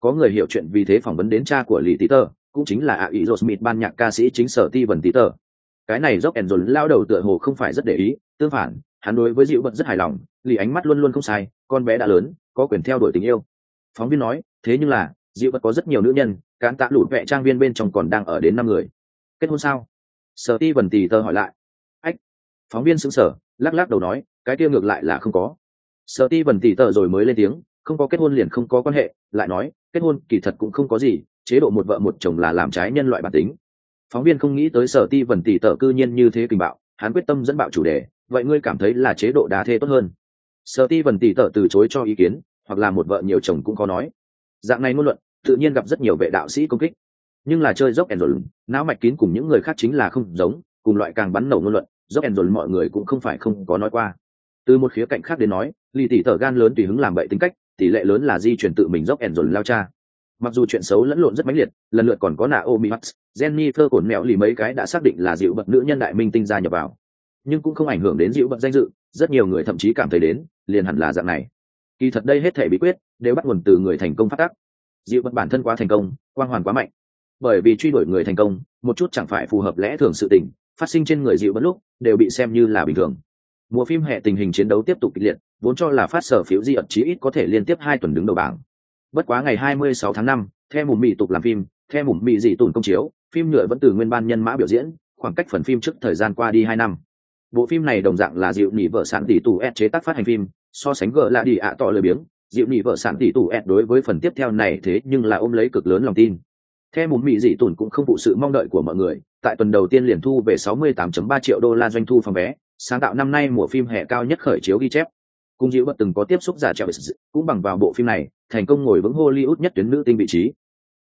Có người hiểu chuyện vì thế phỏng vấn đến cha của Lý Peter, cũng chính là Aerosmith ban nhạc ca sĩ chính sở Steven Peter. Cái này Rock and Roll lao đầu tựa hồ không phải rất để ý, tương phản, hắn đối với Dịu Bật rất hài lòng, Lý ánh mắt luôn luôn không sai, con bé đã lớn, có quyền theo đuổi tình yêu. Phóng viên nói, thế nhưng là, Dịu Bật có rất nhiều nữ nhân, cán tạ lụt vẹ trang viên bên trong còn đang ở đến 5 người. Kết hôn sao? Sở Steven Peter hỏi lại. Ách. Phóng viên sững sờ, lắc lắc đầu nói, cái kia ngược lại là không có. Sở Steven Peter rồi mới lên tiếng, không có kết hôn liền không có quan hệ, lại nói, kết hôn kỳ thật cũng không có gì, chế độ một vợ một chồng là làm trái nhân loại bản tính. Phóng viên không nghĩ tới Sở Steven Peter cư nhiên như thế kinh bạo, hắn quyết tâm dẫn bạo chủ đề, vậy ngươi cảm thấy là chế độ đá thê tốt hơn? Sở Steven Peter từ chối cho ý kiến, hoặc là một vợ nhiều chồng cũng có nói. Dạng này ngôn luận, tự nhiên gặp rất nhiều vệ đạo sĩ công kích. Nhưng là chơi Rock and Roll, não mạch kín cùng những người khác chính là không giống, cùng loại càng bắn nổ ngôn luận, Rock and Roll mọi người cũng không phải không có nói qua. Từ một khía cạnh khác đến nói, Lý tỷ tở gan lớn tùy hứng làm bậy tính cách, tỷ lệ lớn là di chuyển tự mình Rock and Roll lao cha. Mặc dù chuyện xấu lẫn lộn rất mãnh liệt, lần lượt còn có Naomi Watts, Jennifer cổn mẹo lì mấy cái đã xác định là dịu bậc nữ nhân đại minh tinh gia nhập vào, nhưng cũng không ảnh hưởng đến dịu bậc danh dự. Rất nhiều người thậm chí cảm thấy đến liền hẳn là dạng này. Kỳ thật đây hết thảy bí quyết đều bắt nguồn từ người thành công phát tác. Dịu bậc bản thân quá thành công, quang hoàn quá mạnh, bởi vì truy đuổi người thành công, một chút chẳng phải phù hợp lẽ thường sự tình phát sinh trên người dịu bậc lúc đều bị xem như là bình thường. Mùa phim hè tình hình chiến đấu tiếp tục kịch liệt, vốn cho là phát sở phiếu di ẩn chí ít có thể liên tiếp 2 tuần đứng đầu bảng. Bất quá ngày 26 tháng 5, theo mùm mì tục làm phim, theo mùm mì dị tùn công chiếu, phim nhựa vẫn từ nguyên ban nhân mã biểu diễn, khoảng cách phần phim trước thời gian qua đi 2 năm. Bộ phim này đồng dạng là dịu nỉ vợ sản tỷ tù S chế tác phát hành phim, so sánh gỡ là đi ạ tỏ lời biếng, dịu nỉ vợ sản tỷ tù S đối với phần tiếp theo này thế nhưng là ôm lấy cực lớn lòng tin. Theo mùm mì dị tùn cũng không phụ sự mong đợi của mọi người, tại tuần đầu tiên liền thu về 68.3 triệu đô la doanh thu phòng vé, sáng tạo năm nay mùa phim hè cao nhất khởi chiếu ghi chép. Cùng dịu bật từng có tiếp xúc giả trèo cũng bằng vào bộ phim này thành công ngồi vững Hollywood nhất tuyến nữ tinh vị trí.